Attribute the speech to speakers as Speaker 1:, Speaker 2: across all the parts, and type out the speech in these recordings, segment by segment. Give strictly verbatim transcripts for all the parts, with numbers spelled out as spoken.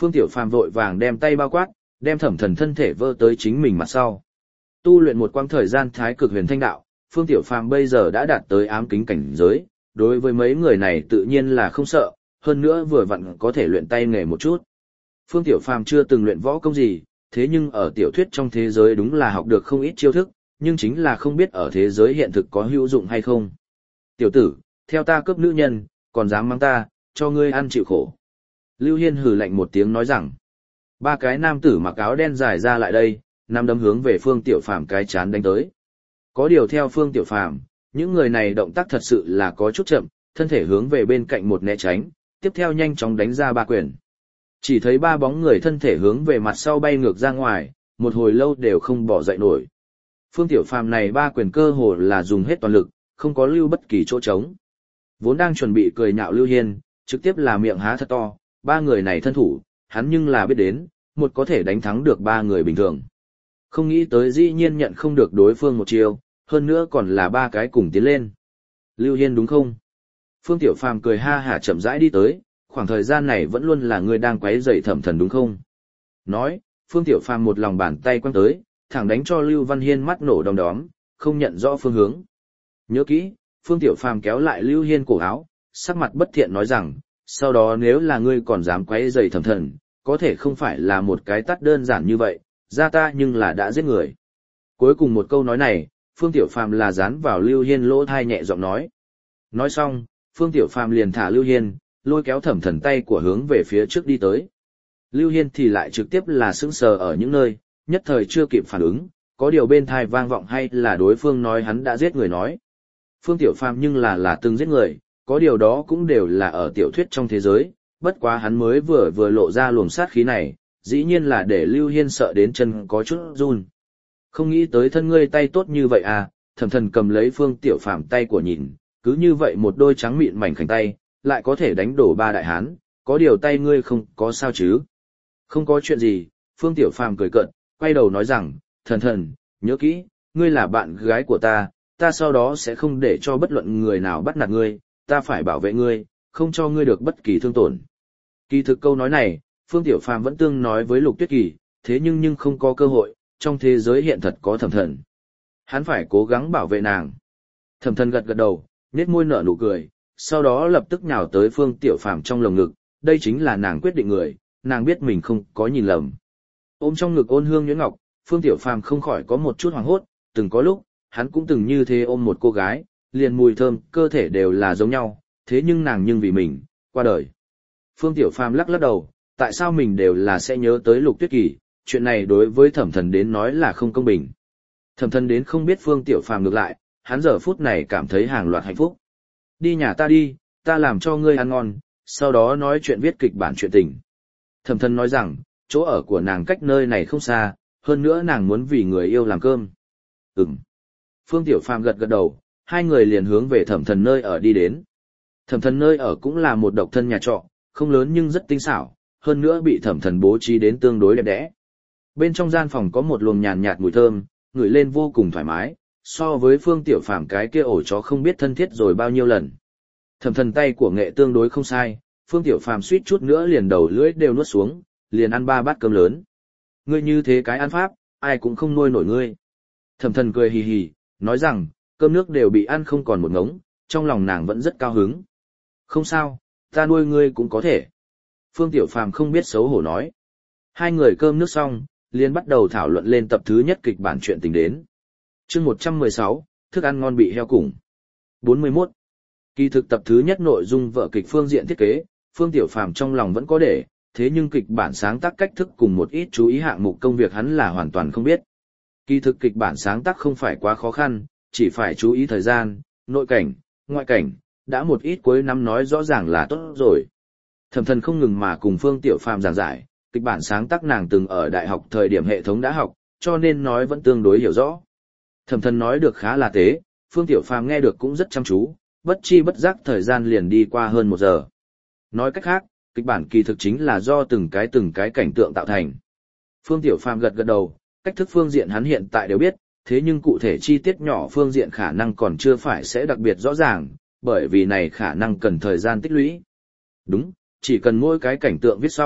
Speaker 1: Phương Tiểu Phàm vội vàng đem tay bao quát, đem Thẩm Thần thân thể vơ tới chính mình mặt sau. Tu luyện một quãng thời gian Thái Cực Huyền Thanh Đạo, Phương Tiểu Phàm bây giờ đã đạt tới ám kính cảnh giới, đối với mấy người này tự nhiên là không sợ, hơn nữa vừa vặn có thể luyện tay nghề một chút. Phương Tiểu Phàm chưa từng luyện võ công gì, thế nhưng ở tiểu thuyết trong thế giới đúng là học được không ít chiêu thức, nhưng chính là không biết ở thế giới hiện thực có hữu dụng hay không. Tiểu tử, theo ta cướp nữ nhân, còn dám mang ta, cho ngươi ăn chịu khổ. Lưu Hiên hừ lạnh một tiếng nói rằng, ba cái nam tử mặc áo đen dài ra lại đây, nắm đấm hướng về Phương Tiểu Phàm cái chán đánh tới. Có điều theo Phương Tiểu Phàm, những người này động tác thật sự là có chút chậm, thân thể hướng về bên cạnh một né tránh, tiếp theo nhanh chóng đánh ra ba quyền. Chỉ thấy ba bóng người thân thể hướng về mặt sau bay ngược ra ngoài, một hồi lâu đều không bỏ dậy nổi. Phương Tiểu Phàm này ba quyền cơ hồ là dùng hết toàn lực, không có lưu bất kỳ chỗ trống. Vốn đang chuẩn bị cười nhạo Lưu Hiên, trực tiếp là miệng há thật to, ba người này thân thủ, hắn nhưng là biết đến, một có thể đánh thắng được ba người bình thường. Không nghĩ tới dĩ nhiên nhận không được đối phương một chiêu, hơn nữa còn là ba cái cùng tiến lên. Lưu Hiên đúng không? Phương Tiểu Phàm cười ha hả chậm rãi đi tới, khoảng thời gian này vẫn luôn là người đang quấy rầy Thẩm Thần đúng không? Nói, Phương Tiểu Phàm một lòng bàn tay quăng tới, thẳng đánh cho Lưu Văn Hiên mắt nổ đom đóm, không nhận rõ phương hướng. Nhớ kỹ, Phương Tiểu Phàm kéo lại Lưu Hiên cổ áo, sắc mặt bất thiện nói rằng, sau đó nếu là ngươi còn dám quấy rầy Thẩm Thần, có thể không phải là một cái tắt đơn giản như vậy, ra ta nhưng là đã giết người. Cuối cùng một câu nói này, Phương Tiểu Phàm là dán vào Lưu Hiên lỗ thai nhẹ giọng nói. Nói xong, Phương Tiểu Phàm liền thả Lưu Hiên, lôi kéo Thẩm Thần tay của hướng về phía trước đi tới. Lưu Hiên thì lại trực tiếp là sững sờ ở những nơi, nhất thời chưa kịp phản ứng, có điều bên tai vang vọng hay là đối phương nói hắn đã giết người nói. Phương Tiểu Phàm nhưng là là từng giết người, có điều đó cũng đều là ở tiểu thuyết trong thế giới, bất quá hắn mới vừa vừa lộ ra luồng sát khí này, dĩ nhiên là để Lưu Hiên sợ đến chân có chút run. Không nghĩ tới thân ngươi tay tốt như vậy à, Thẩm Thần cầm lấy Phương Tiểu Phàm tay của nhìn, cứ như vậy một đôi trắng mịn mảnh khảnh tay, lại có thể đánh đổ ba đại hán, có điều tay ngươi không có sao chứ? Không có chuyện gì, Phương Tiểu Phàm cười cợt, quay đầu nói rằng, Thần Thần, nhớ kỹ, ngươi là bạn gái của ta, ta sau đó sẽ không để cho bất luận người nào bắt nạt ngươi, ta phải bảo vệ ngươi, không cho ngươi được bất kỳ thương tổn. Kỳ thực câu nói này, Phương Tiểu Phàm vẫn tương nói với Lục Tuyết Kỳ, thế nhưng nhưng không có cơ hội, trong thế giới hiện thật có Thẩm Thần. Hắn phải cố gắng bảo vệ nàng. Thẩm Thần gật gật đầu, nhếch môi nở nụ cười, sau đó lập tức nhào tới Phương Tiểu Phàm trong lồng ngực, đây chính là nàng quyết định người, nàng biết mình không có nhìn lầm. Ôm trong ngực ôn hương nhuyễn ngọc, Phương Tiểu Phàm không khỏi có một chút hoảng hốt, từng có lúc, hắn cũng từng như thế ôm một cô gái, liền mùi thơm, cơ thể đều là giống nhau, thế nhưng nàng nhưng vì mình, qua đời. Phương Tiểu Phàm lắc lắc đầu, tại sao mình đều là sẽ nhớ tới Lục Tuyết Kỳ, chuyện này đối với Thẩm Thần đến nói là không công bình. Thẩm Thần đến không biết Phương Tiểu Phàm ngược lại, hắn giờ phút này cảm thấy hàng loạt hạnh phúc. Đi nhà ta đi, ta làm cho ngươi ăn ngon, sau đó nói chuyện viết kịch bản chuyện tình. Thẩm Thần nói rằng, chỗ ở của nàng cách nơi này không xa, hơn nữa nàng muốn vì người yêu làm cơm. Ừm. Phương Tiểu Phàm gật gật đầu, hai người liền hướng về Thẩm Thần nơi ở đi đến. Thẩm Thần nơi ở cũng là một độc thân nhà trọ, không lớn nhưng rất tinh xảo, hơn nữa bị Thẩm Thần bố trí đến tương đối đẹp đẽ. Bên trong gian phòng có một luồng nhàn nhạt mùi thơm, ngửi lên vô cùng thoải mái, so với Phương Tiểu Phàm cái kia ổ chó không biết thân thiết rồi bao nhiêu lần. Thẩm Thần tay của nghệ tương đối không sai, Phương Tiểu Phàm suýt chút nữa liền đầu lưỡi đều nuốt xuống, liền ăn ba bát cơm lớn. Ngươi như thế cái ăn pháp, ai cũng không nuôi nổi ngươi. Thẩm Thần cười hì hì, nói rằng, cơm nước đều bị ăn không còn một ngống, trong lòng nàng vẫn rất cao hứng. Không sao, ta nuôi ngươi cũng có thể. Phương Tiểu Phàm không biết xấu hổ nói. Hai người cơm nước xong, liền bắt đầu thảo luận lên tập thứ nhất kịch bản chuyện tình đến. Chương một trăm mười sáu, thức ăn ngon bị heo củng. bốn mươi mốt. Kỳ thực tập thứ nhất nội dung vở kịch phương diện thiết kế, Phương Tiểu Phàm trong lòng vẫn có để, thế nhưng kịch bản sáng tác cách thức cùng một ít chú ý hạng mục công việc hắn là hoàn toàn không biết. Kỳ thực kịch bản sáng tác không phải quá khó khăn, chỉ phải chú ý thời gian, nội cảnh, ngoại cảnh, đã một ít cuối năm nói rõ ràng là tốt rồi. Thẩm Thần không ngừng mà cùng Phương Tiểu Phàm giảng giải, kịch bản sáng tác nàng từng ở đại học thời điểm hệ thống đã học, cho nên nói vẫn tương đối hiểu rõ. Thẩm Thần nói được khá là tế, Phương Tiểu Phàm nghe được cũng rất chăm chú, bất chi bất giác thời gian liền đi qua hơn một giờ. Nói cách khác, kịch bản kỳ thực chính là do từng cái từng cái cảnh tượng tạo thành. Phương Tiểu Phàm gật gật đầu, cách thức phương diện hắn hiện tại đều biết, thế nhưng cụ thể chi tiết nhỏ phương diện khả năng còn chưa phải sẽ đặc biệt rõ ràng, bởi vì này khả năng cần thời gian tích lũy. Đúng, chỉ cần mỗi cái cảnh tượng viết xong,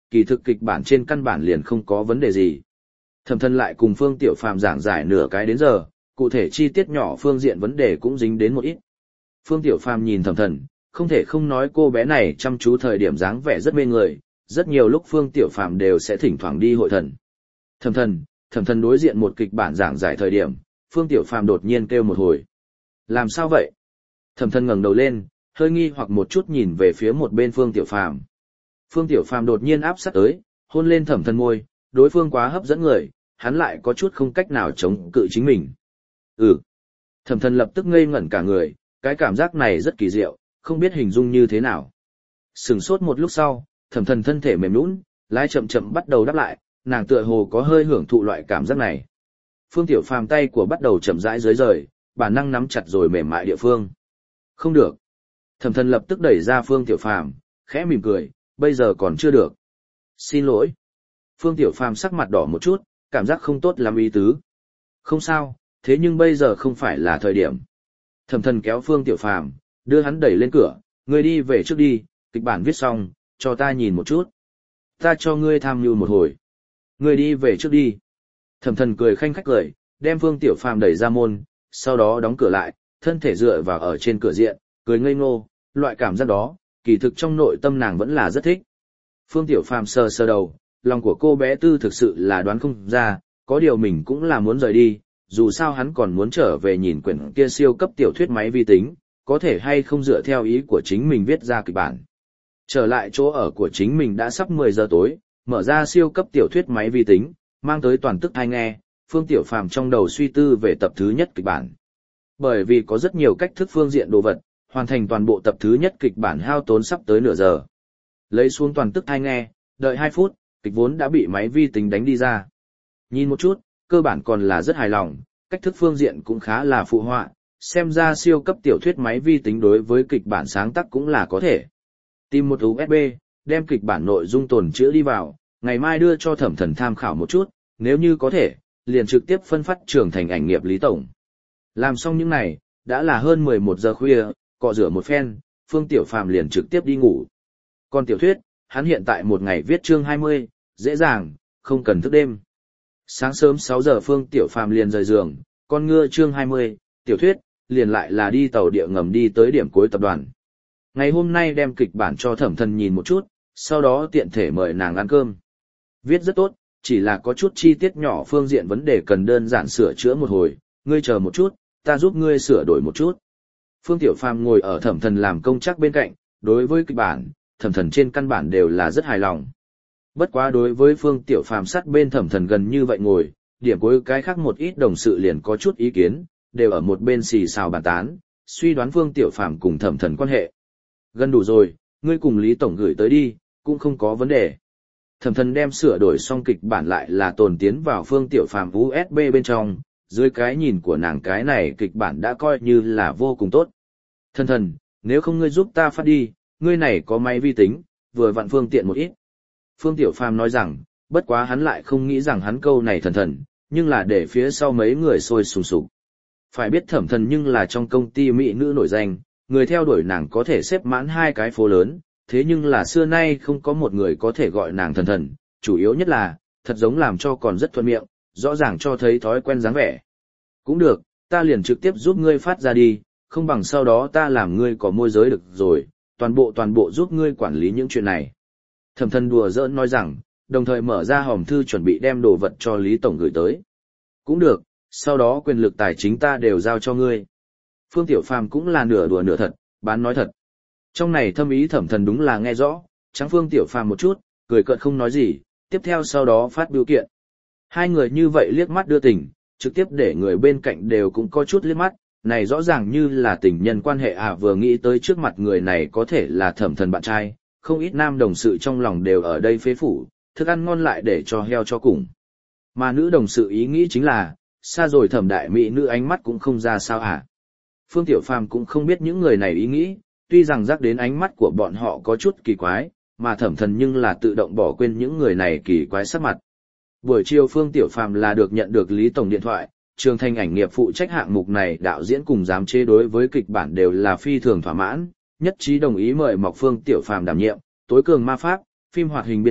Speaker 1: kỳ thực kịch bản trên căn bản liền không có vấn đề gì. Thẩm Thần lại cùng Phương Tiểu Phàm giảng giải nửa cái đến giờ, cụ thể chi tiết nhỏ phương diện vấn đề cũng dính đến một ít. Phương Tiểu Phàm nhìn Thẩm Thần, không thể không nói cô bé này chăm chú thời điểm dáng vẻ rất mê người, rất nhiều lúc Phương Tiểu Phàm đều sẽ thỉnh thoảng đi hội thần. Thẩm Thần, Thẩm Thần đối diện một kịch bản giảng giải thời điểm, Phương Tiểu Phàm đột nhiên kêu một hồi. Làm sao vậy? Thẩm Thần ngẩng đầu lên, hơi nghi hoặc một chút nhìn về phía một bên Phương Tiểu Phàm. Phương Tiểu Phàm đột nhiên áp sát tới, hôn lên Thẩm Thần môi, đối phương quá hấp dẫn người, hắn lại có chút không cách nào chống cự chính mình. Ừ. Thẩm Thần lập tức ngây ngẩn cả người, cái cảm giác này rất kỳ diệu, không biết hình dung như thế nào. Sừng sốt một lúc sau, Thẩm Thần thân thể mềm nhũn, lái chậm chậm bắt đầu đáp lại, nàng tựa hồ có hơi hưởng thụ loại cảm giác này. Phương Tiểu Phàm tay của bắt đầu chậm rãi dưới rời, bản năng nắm chặt rồi mềm mại địa phương. Không được. Thẩm Thần lập tức đẩy ra Phương Tiểu Phàm, khẽ mỉm cười, bây giờ còn chưa được. Xin lỗi. Phương Tiểu Phàm sắc mặt đỏ một chút, cảm giác không tốt lắm ý tứ. Không sao, thế nhưng bây giờ không phải là thời điểm. Thẩm Thần kéo Phương Tiểu Phàm, đưa hắn đẩy lên cửa, ngươi đi về trước đi, kịch bản viết xong, cho ta nhìn một chút. Ta cho ngươi tham mưu một hồi. Ngươi đi về trước đi. Thẩm Thần cười khanh khách cười, đem Phương Tiểu Phàm đẩy ra môn, sau đó đóng cửa lại, thân thể dựa vào ở trên cửa diện, cười ngây ngô, loại cảm giác đó, kỳ thực trong nội tâm nàng vẫn là rất thích. Phương Tiểu Phàm sờ sờ đầu, lòng của cô bé Tư thực sự là đoán không ra, có điều mình cũng là muốn rời đi, dù sao hắn còn muốn trở về nhìn quyển kia siêu cấp tiểu thuyết máy vi tính, có thể hay không dựa theo ý của chính mình viết ra kịch bản. Trở lại chỗ ở của chính mình đã sắp mười giờ tối, mở ra siêu cấp tiểu thuyết máy vi tính, mang tới toàn tức tai nghe, Phương Tiểu Phàm trong đầu suy tư về tập thứ nhất kịch bản. Bởi vì có rất nhiều cách thức phương diện đồ vật, hoàn thành toàn bộ tập thứ nhất kịch bản hao tốn sắp tới nửa giờ. Lấy xuống toàn tức tai nghe, đợi hai phút, kịch vốn đã bị máy vi tính đánh đi ra. Nhìn một chút, cơ bản còn là rất hài lòng, cách thức phương diện cũng khá là phụ họa, xem ra siêu cấp tiểu thuyết máy vi tính đối với kịch bản sáng tác cũng là có thể. Tìm một u ét bê, đem kịch bản nội dung tồn chữa đi vào, ngày mai đưa cho Thẩm Thần tham khảo một chút, nếu như có thể, liền trực tiếp phân phát trưởng thành ảnh nghiệp Lý Tổng. Làm xong những này, đã là hơn mười một giờ khuya, cọ rửa một phen, Phương Tiểu Phàm liền trực tiếp đi ngủ. Còn tiểu thuyết, hắn hiện tại một ngày viết chương hai mươi, dễ dàng, không cần thức đêm. Sáng sớm sáu giờ Phương Tiểu Phàm liền rời giường, con ngựa chương hai mươi, tiểu thuyết, liền lại là đi tàu địa ngầm đi tới điểm cuối tập đoàn. Ngày hôm nay đem kịch bản cho Thẩm Thần nhìn một chút, sau đó tiện thể mời nàng ăn cơm. Viết rất tốt, chỉ là có chút chi tiết nhỏ phương diện vấn đề cần đơn giản sửa chữa một hồi, ngươi chờ một chút, ta giúp ngươi sửa đổi một chút. Phương Tiểu Phàm ngồi ở Thẩm Thần làm công chắc bên cạnh, đối với kịch bản, Thẩm Thần trên căn bản đều là rất hài lòng. Bất quá đối với Phương Tiểu Phàm sát bên Thẩm Thần gần như vậy ngồi, điểm cuối cái khác một ít đồng sự liền có chút ý kiến, đều ở một bên xì xào bàn tán, suy đoán Phương Tiểu Phàm cùng Thẩm Thần quan hệ. Gần đủ rồi, ngươi cùng Lý Tổng gửi tới đi, cũng không có vấn đề. Thẩm Thần đem sửa đổi xong kịch bản lại là tồn tiến vào Phương Tiểu Phàm u ét bê bên trong, dưới cái nhìn của nàng cái này kịch bản đã coi như là vô cùng tốt. Thần Thần, nếu không ngươi giúp ta phát đi, ngươi này có máy vi tính, vừa vặn phương tiện một ít. Phương Tiểu Phàm nói rằng, bất quá hắn lại không nghĩ rằng hắn câu này Thần Thần, nhưng là để phía sau mấy người sôi sùng sục. Phải biết Thẩm Thần nhưng là trong công ty mỹ nữ nổi danh, người theo đuổi nàng có thể xếp mãn hai cái phố lớn, thế nhưng là xưa nay không có một người có thể gọi nàng Thần Thần, chủ yếu nhất là, thật giống làm cho còn rất thuận miệng, rõ ràng cho thấy thói quen dáng vẻ. Cũng được, ta liền trực tiếp giúp ngươi phát ra đi, không bằng sau đó ta làm ngươi có môi giới được rồi, toàn bộ toàn bộ giúp ngươi quản lý những chuyện này. Thẩm Thần đùa giỡn nói rằng, đồng thời mở ra hòm thư chuẩn bị đem đồ vật cho Lý Tổng gửi tới. Cũng được, sau đó quyền lực tài chính ta đều giao cho ngươi. Phương Tiểu Phàm cũng là nửa đùa nửa thật, bán nói thật. Trong này thâm ý Thẩm Thần đúng là nghe rõ, trắng Phương Tiểu Phàm một chút, cười cợt không nói gì, tiếp theo sau đó phát biểu kiện. Hai người như vậy liếc mắt đưa tình, trực tiếp để người bên cạnh đều cũng có chút liếc mắt, này rõ ràng như là tình nhân quan hệ à, vừa nghĩ tới trước mặt người này có thể là Thẩm Thần bạn trai, không ít nam đồng sự trong lòng đều ở đây phế phủ, thức ăn ngon lại để cho heo cho cùng. Mà nữ đồng sự ý nghĩ chính là, xa rồi Thẩm đại mỹ nữ ánh mắt cũng không ra sao à. Phương Tiểu Phàm cũng không biết những người này ý nghĩ, tuy rằng rắc đến ánh mắt của bọn họ có chút kỳ quái, mà Thẩm Thần nhưng là tự động bỏ quên những người này kỳ quái sắc mặt. Buổi chiều Phương Tiểu Phàm là được nhận được Lý Tổng điện thoại, Trường Thành ảnh nghiệp phụ trách hạng mục này đạo diễn cùng giám chế đối với kịch bản đều là phi thường thỏa mãn, nhất trí đồng ý mời Mộc Phương Tiểu Phàm đảm nhiệm, tối cường ma pháp, phim hoạt hình biên kịch,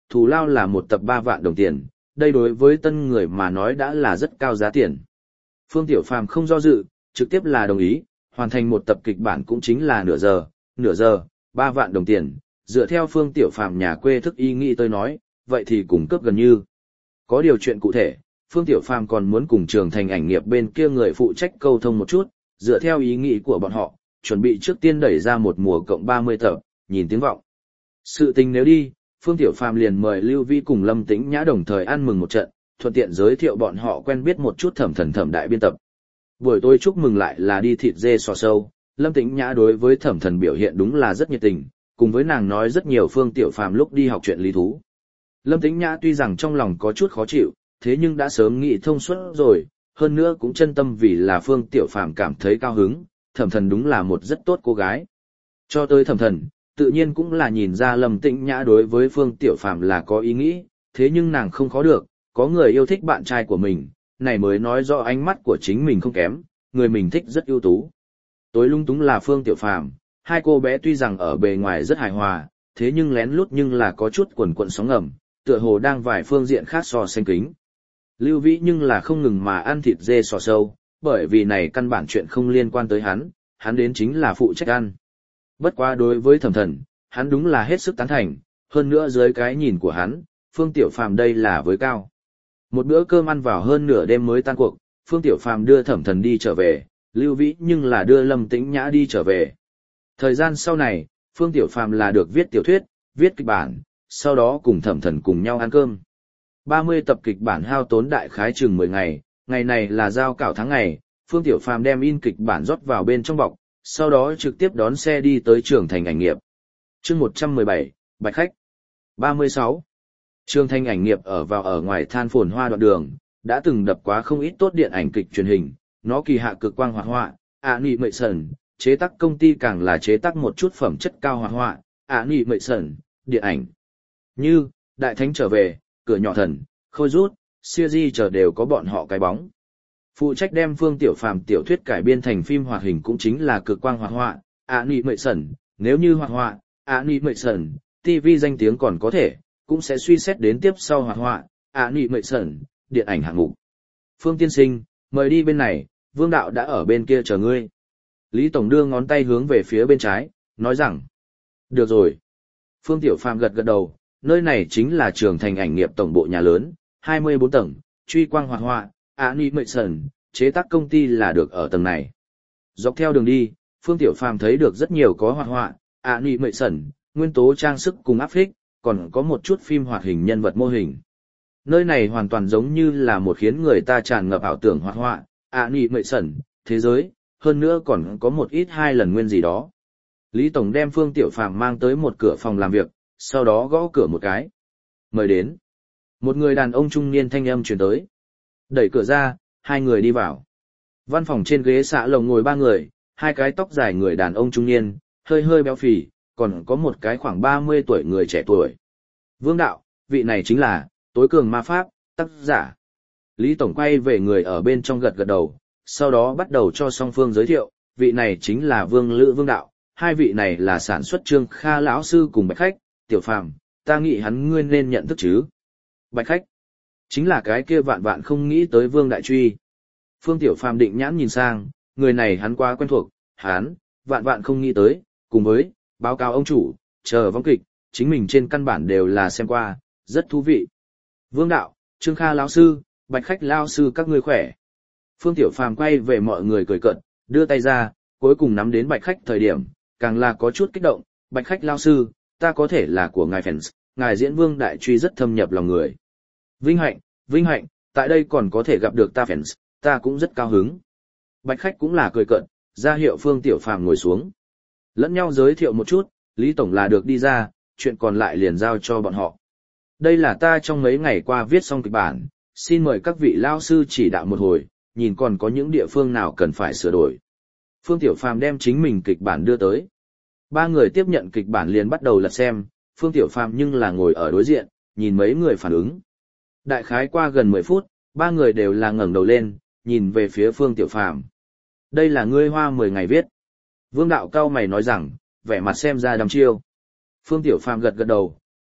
Speaker 1: thù lao là một tập ba vạn đồng tiền, đây đối với tân người mà nói đã là rất cao giá tiền. Phương Tiểu Phàm không do dự, trực tiếp là đồng ý, hoàn thành một tập kịch bản cũng chính là nửa giờ, nửa giờ, ba vạn đồng tiền, dựa theo Phương Tiểu Phàm nhà quê thức ý nghĩ tôi nói, vậy thì cùng cấp gần như. Có điều chuyện cụ thể, Phương Tiểu Phàm còn muốn cùng Trường Thành ảnh nghiệp bên kia người phụ trách câu thông một chút, dựa theo ý nghĩ của bọn họ, chuẩn bị trước tiên đẩy ra một mùa cộng ba mươi tập, nhìn tiếng vọng. Sự tình nếu đi, Phương Tiểu Phàm liền mời Lưu Vi cùng Lâm Tĩnh Nhã đồng thời ăn mừng một trận, thuận tiện giới thiệu bọn họ quen biết một chút Thẩm Thần Thẩm đại biên tập. Buổi tối chúc mừng lại là đi thịt dê xò sâu, Lâm Tĩnh Nhã đối với Thẩm Thần biểu hiện đúng là rất nhiệt tình, cùng với nàng nói rất nhiều Phương Tiểu Phàm lúc đi học chuyện lý thú. Lâm Tĩnh Nhã tuy rằng trong lòng có chút khó chịu, thế nhưng đã sớm nghĩ thông suốt rồi, hơn nữa cũng chân tâm vì là Phương Tiểu Phàm cảm thấy cao hứng, Thẩm Thần đúng là một rất tốt cô gái. Cho tới Thẩm Thần, tự nhiên cũng là nhìn ra Lâm Tĩnh Nhã đối với Phương Tiểu Phàm là có ý nghĩ, thế nhưng nàng không khó được, có người yêu thích bạn trai của mình, này mới nói rõ ánh mắt của chính mình không kém, người mình thích rất ưu tú. Tối lung túng là Phương Tiểu Phàm, hai cô bé tuy rằng ở bề ngoài rất hài hòa, thế nhưng lén lút nhưng là có chút quần quần sóng ngầm, tựa hồ đang vài phương diện khác so sánh kính. Lưu Vĩ nhưng là không ngừng mà ăn thịt dê sò sâu, bởi vì này căn bản chuyện không liên quan tới hắn, hắn đến chính là phụ trách ăn. Bất quá đối với Thẩm Thần, hắn đúng là hết sức tán thành, hơn nữa dưới cái nhìn của hắn, Phương Tiểu Phàm đây là với cao. Một bữa cơm ăn vào hơn nửa đêm mới tan cuộc, Phương Tiểu Phàm đưa Thẩm Thần đi trở về, Lưu Vĩ nhưng là đưa Lâm Tĩnh Nhã đi trở về. Thời gian sau này, Phương Tiểu Phàm là được viết tiểu thuyết, viết kịch bản, sau đó cùng Thẩm Thần cùng nhau ăn cơm. ba mươi tập kịch bản hao tốn đại khái chừng mười ngày, ngày này là giao cảo tháng ngày, Phương Tiểu Phàm đem in kịch bản rót vào bên trong bọc, sau đó trực tiếp đón xe đi tới Trường Thành ảnh nghiệp. Chương một trăm mười bảy, Bạch khách. ba mươi sáu. Trường Thành ảnh nghiệp ở vào ở ngoài than phồn hoa đoạn đường, đã từng đập quá không ít tốt điện ảnh kịch truyền hình, nó kỳ hạ cực quang hoạt họa, ạ nị mệ sần, chế tác công ty càng là chế tác một chút phẩm chất cao hoạt họa, ạ nị mệ sần, điện ảnh. Như, Đại Thánh trở về, Cửa nhỏ thần, Khôi rút, siêu di chờ đều có bọn họ cái bóng. Phụ trách đem Phương Tiểu Phàm tiểu thuyết cải biên thành phim hoạt hình cũng chính là cực quang hoạt họa, ạ nị mệ sần, nếu như hoạt họa, ạ nị mệ sần, ti vi danh tiếng còn có thể, cũng sẽ suy xét đến tiếp sau hoạt họa, ạ nị mệ sần, điện ảnh hạng mục. Phương tiên sinh, mời đi bên này, Vương đạo đã ở bên kia chờ ngươi. Lý Tổng đưa ngón tay hướng về phía bên trái, nói rằng, được rồi. Phương Tiểu Phàm gật gật đầu, nơi này chính là Trường Thành ảnh nghiệp tổng bộ nhà lớn, hai mươi bốn tầng, truy quang hoạt họa, animation, chế tác công ty là được ở tầng này. Dọc theo đường đi, Phương Tiểu Phàm thấy được rất nhiều có hoạt họa, animation, nguyên tố trang sức cùng áp phích, còn có một chút phim hoạt hình nhân vật mô hình. Nơi này hoàn toàn giống như là một khiến người ta tràn ngập ảo tưởng hoạt họa, animation, thế giới, hơn nữa còn có một ít hai lần nguyên gì đó. Lý Tổng đem Phương Tiểu Phàm mang tới một cửa phòng làm việc, sau đó gõ cửa một cái. Mời đến. Một người đàn ông trung niên thanh âm truyền tới. Đẩy cửa ra, hai người đi vào. Văn phòng trên ghế xạ lồng ngồi ba người, hai cái tóc dài người đàn ông trung niên, hơi hơi béo phì, còn có một cái khoảng ba mươi tuổi người trẻ tuổi. Vương đạo, vị này chính là Tối cường ma pháp, tác giả. Lý Tổng quay về người ở bên trong gật gật đầu, sau đó bắt đầu cho song phương giới thiệu, vị này chính là Vương Lữ Vương đạo, hai vị này là sản xuất Trương Kha lão sư cùng Bạch khách, Tiểu Phàm, ta nghĩ hắn ngươi nên nhận thức chứ. Bạch khách, chính là cái kia vạn vạn không nghĩ tới Vương Đại Truy. Phương Tiểu Phàm định nhãn nhìn sang, người này hắn quá quen thuộc, hắn, vạn vạn không nghĩ tới, cùng với, báo cáo ông chủ, chờ vong kịch, chính mình trên căn bản đều là xem qua, rất thú vị. Vương đạo, Trương Kha lão sư, Bạch khách lão sư các ngươi khỏe. Phương Tiểu Phàm quay về mọi người cười cợt, đưa tay ra, cuối cùng nắm đến Bạch khách thời điểm, càng là có chút kích động, Bạch khách lão sư, ta có thể là của ngài fans, ngài diễn Vương Đại Truy rất thâm nhập lòng người. Vinh hạnh, vinh hạnh, tại đây còn có thể gặp được ta fans, ta cũng rất cao hứng. Bạch khách cũng là cười cợt, ra hiệu Phương Tiểu Phàm ngồi xuống. Lẫn nhau giới thiệu một chút, Lý Tổng là được đi ra, chuyện còn lại liền giao cho bọn họ. Đây là ta trong mấy ngày qua viết xong kịch bản, xin mời các vị lao sư chỉ đạo một hồi, nhìn còn có những địa phương nào cần phải sửa đổi. Phương Tiểu Phàm đem chính mình kịch bản đưa tới. Ba người tiếp nhận kịch bản liền bắt đầu lật xem, Phương Tiểu Phàm nhưng là ngồi ở đối diện, nhìn mấy người phản ứng. Đại khái qua gần mười phút, ba người đều là ngẩng đầu lên, nhìn về phía Phương Tiểu Phàm. Đây là ngươi hoa mười ngày viết. Vương đạo cao mày nói rằng, vẻ mặt xem ra đăm chiêu. Phương Tiểu Phàm gật gật đầu,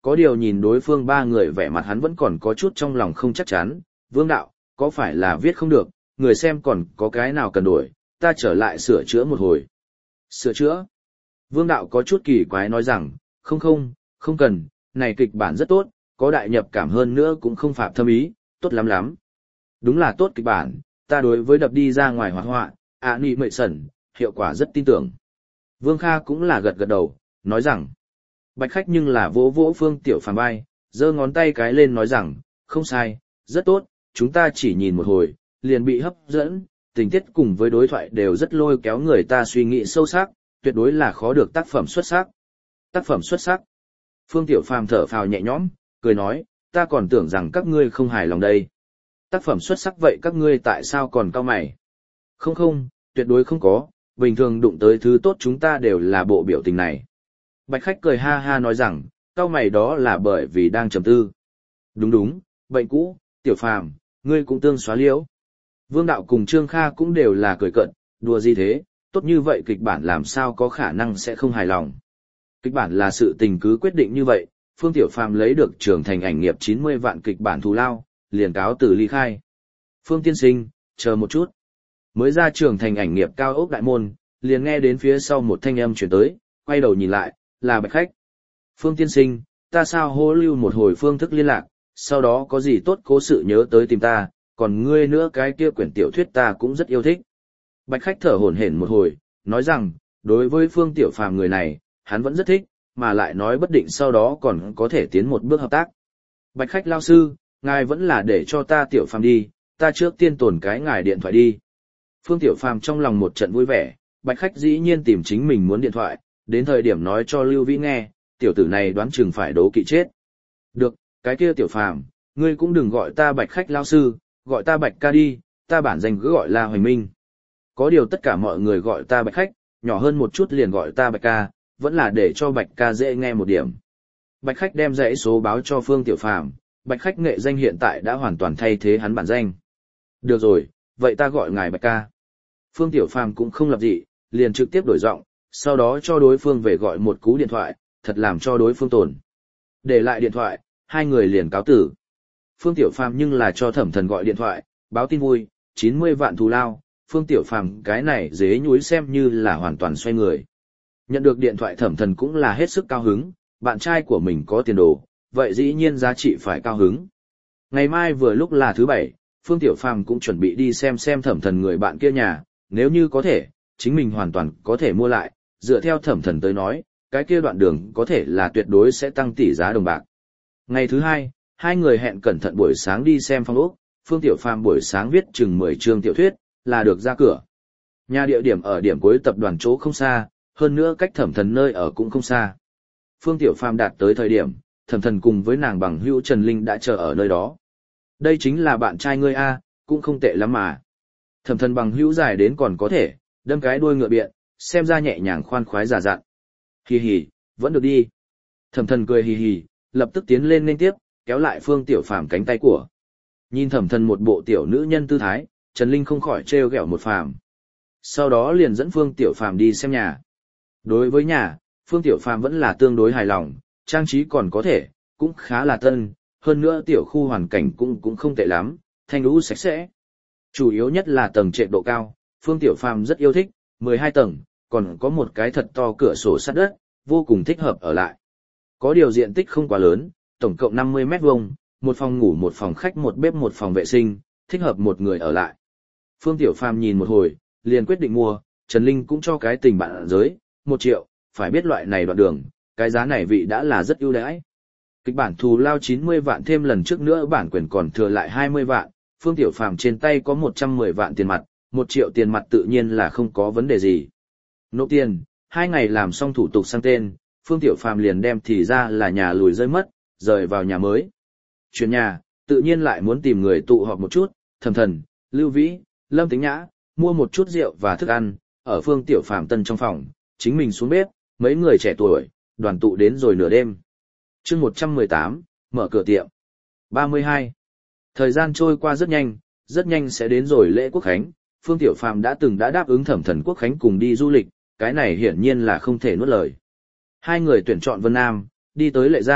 Speaker 1: có điều nhìn đối phương ba người vẻ mặt hắn vẫn còn có chút trong lòng không chắc chắn. Vương đạo, có phải là viết không được, người xem còn có cái nào cần đổi, ta trở lại sửa chữa một hồi. Sửa chữa? Vương đạo có chút kỳ quái nói rằng, không không, không cần, này kịch bản rất tốt, có đại nhập cảm hơn nữa cũng không phạm thâm ý, tốt lắm lắm. Đúng là tốt kịch bản, ta đối với đập đi ra ngoài hoạt họa, ạ nị mệ sẩn, hiệu quả rất tin tưởng. Vương Kha cũng là gật gật đầu, nói rằng, Bạch Khách nhưng là vỗ vỗ Phương Tiểu Phàm vai, giơ ngón tay cái lên nói rằng, không sai, rất tốt, chúng ta chỉ nhìn một hồi, liền bị hấp dẫn, tình tiết cùng với đối thoại đều rất lôi kéo người ta suy nghĩ sâu sắc, tuyệt đối là khó được tác phẩm xuất sắc. Tác phẩm xuất sắc. Phương Tiểu Phàm thở phào nhẹ nhõm, cười nói, ta còn tưởng rằng các ngươi không hài lòng đây. Tác phẩm xuất sắc vậy các ngươi tại sao còn cau mày? Không không, tuyệt đối không có, bình thường đụng tới thứ tốt chúng ta đều là bộ biểu tình này. Bạch Khách cười ha ha nói rằng, cau mày đó là bởi vì đang trầm tư. Đúng đúng, bệnh cũ, Tiểu Phàm, ngươi cũng tương xóa liễu. Vương Đạo cùng Trương Kha cũng đều là cười cợt, đùa gì thế, tốt như vậy kịch bản làm sao có khả năng sẽ không hài lòng. Kịch bản là sự tình cứ quyết định như vậy, Phương Tiểu Phàm lấy được Trường Thành ảnh nghiệp chín mươi vạn kịch bản thù lao, liền cáo từ ly khai. Phương tiên sinh, chờ một chút. Mới ra Trường Thành ảnh nghiệp cao ốc đại môn, liền nghe đến phía sau một thanh âm chuyển tới, quay đầu nhìn lại, là Bạch Khách. Phương tiên sinh, ta sao hô lưu một hồi phương thức liên lạc, sau đó có gì tốt cố sự nhớ tới tìm ta, còn ngươi nữa cái kia quyển tiểu thuyết ta cũng rất yêu thích. Bạch Khách thở hổn hển một hồi, nói rằng, đối với Phương Tiểu Phàm người này, hắn vẫn rất thích, mà lại nói bất định sau đó còn có thể tiến một bước hợp tác. Bạch Khách lao sư, ngài vẫn là để cho ta Tiểu Phàm đi, ta trước tiên tồn cái ngài điện thoại đi. Phương Tiểu Phàm trong lòng một trận vui vẻ, Bạch Khách dĩ nhiên tìm chính mình muốn điện thoại, đến thời điểm nói cho Lưu Vĩ nghe, tiểu tử này đoán chừng phải đố kỵ chết. Được, cái kia Tiểu Phàm, ngươi cũng đừng gọi ta Bạch Khách lao sư, gọi ta Bạch ca đi, ta bản danh cứ gọi là Hoành Minh. Có điều tất cả mọi người gọi ta Bạch Khách, nhỏ hơn một chút liền gọi ta Bạch ca, vẫn là để cho Bạch ca dễ nghe một điểm. Bạch Khách đem dãy số báo cho Phương Tiểu Phàm, Bạch Khách nghệ danh hiện tại đã hoàn toàn thay thế hắn bản danh. Được rồi, vậy ta gọi ngài Bạch ca. Phương Tiểu Phàm cũng không lập dị, liền trực tiếp đổi giọng, sau đó cho đối phương về gọi một cú điện thoại, thật làm cho đối phương tổn. Để lại điện thoại, hai người liền cáo tử. Phương Tiểu Phàm nhưng là cho Thẩm Thần gọi điện thoại, báo tin vui, chín mươi vạn thù lao, Phương Tiểu Phàm cái này dế nhúi xem như là hoàn toàn xoay người. Nhận được điện thoại Thẩm Thần cũng là hết sức cao hứng, bạn trai của mình có tiền đồ, vậy dĩ nhiên giá trị phải cao hứng. Ngày mai vừa lúc là thứ bảy, Phương Tiểu Phàm cũng chuẩn bị đi xem xem Thẩm Thần người bạn kia nhà, nếu như có thể, chính mình hoàn toàn có thể mua lại, dựa theo Thẩm Thần tới nói, cái kia đoạn đường có thể là tuyệt đối sẽ tăng tỷ giá đồng bạc. Ngày thứ hai, hai người hẹn cẩn thận buổi sáng đi xem phong ốc, Phương Tiểu Phàm buổi sáng viết chừng mười chương tiểu thuyết, là được ra cửa. Nhà địa điểm ở điểm cuối tập đoàn chỗ không xa, hơn nữa cách Thẩm Thần nơi ở cũng không xa. Phương Tiểu Phàm đạt tới thời điểm, Thẩm Thần cùng với nàng bằng hữu Trần Linh đã chờ ở nơi đó. Đây chính là bạn trai ngươi a, cũng không tệ lắm mà. Thẩm Thần bằng hữu dài đến còn có thể, đâm cái đuôi ngựa biện, xem ra nhẹ nhàng khoan khoái giả dặn. Hì hì, vẫn được đi. Thẩm Thần cười hì hì, lập tức tiến lên nên tiếp, kéo lại Phương Tiểu Phàm cánh tay của. Nhìn Thẩm Thần một bộ tiểu nữ nhân tư thái, Trần Linh không khỏi trêu ghẹo một Phàm. Sau đó liền dẫn Phương Tiểu Phàm đi xem nhà. Đối với nhà, Phương Tiểu Phàm vẫn là tương đối hài lòng, trang trí còn có thể, cũng khá là tân, hơn nữa tiểu khu hoàn cảnh cũng cũng không tệ lắm, thanh lũ sạch sẽ. Chủ yếu nhất là tầng trệt độ cao, Phương Tiểu Phàm rất yêu thích, mười hai tầng, còn có một cái thật to cửa sổ sát đất, vô cùng thích hợp ở lại. Có điều diện tích không quá lớn, tổng cộng năm mươi mét vuông, một phòng ngủ một phòng khách một bếp một phòng vệ sinh, thích hợp một người ở lại. Phương Tiểu Phàm nhìn một hồi, liền quyết định mua, Trần Linh cũng cho cái tình bạn giới, một triệu, phải biết loại này đoạn đường, cái giá này vị đã là rất ưu đãi. Kịch bản thù lao chín mươi vạn thêm lần trước nữa bản quyền còn thừa lại hai mươi vạn, Phương Tiểu Phàm trên tay có một trăm mười vạn tiền mặt, một triệu tiền mặt tự nhiên là không có vấn đề gì. Nộp tiền, hai ngày làm xong thủ tục sang tên, Phương Tiểu Phàm liền đem thì ra là nhà lùi rơi mất, rời vào nhà mới. Chuyển nhà, tự nhiên lại muốn tìm người tụ họp một chút, Thẩm Thần, Lưu Vĩ, Lâm Tính Nhã, mua một chút rượu và thức ăn, ở Phương Tiểu Phàm tân trong phòng, chính mình xuống bếp, mấy người trẻ tuổi, đoàn tụ đến rồi nửa đêm. Chương một trăm mười tám, mở cửa tiệm. ba mươi hai. Thời gian trôi qua rất nhanh, rất nhanh sẽ đến rồi lễ Quốc khánh, Phương Tiểu Phàm đã từng đã đáp ứng Thẩm Thần Quốc khánh cùng đi du lịch, cái này hiển nhiên là không thể nuốt lời. Hai người tuyển chọn Vân Nam, đi tới Lệ Giang,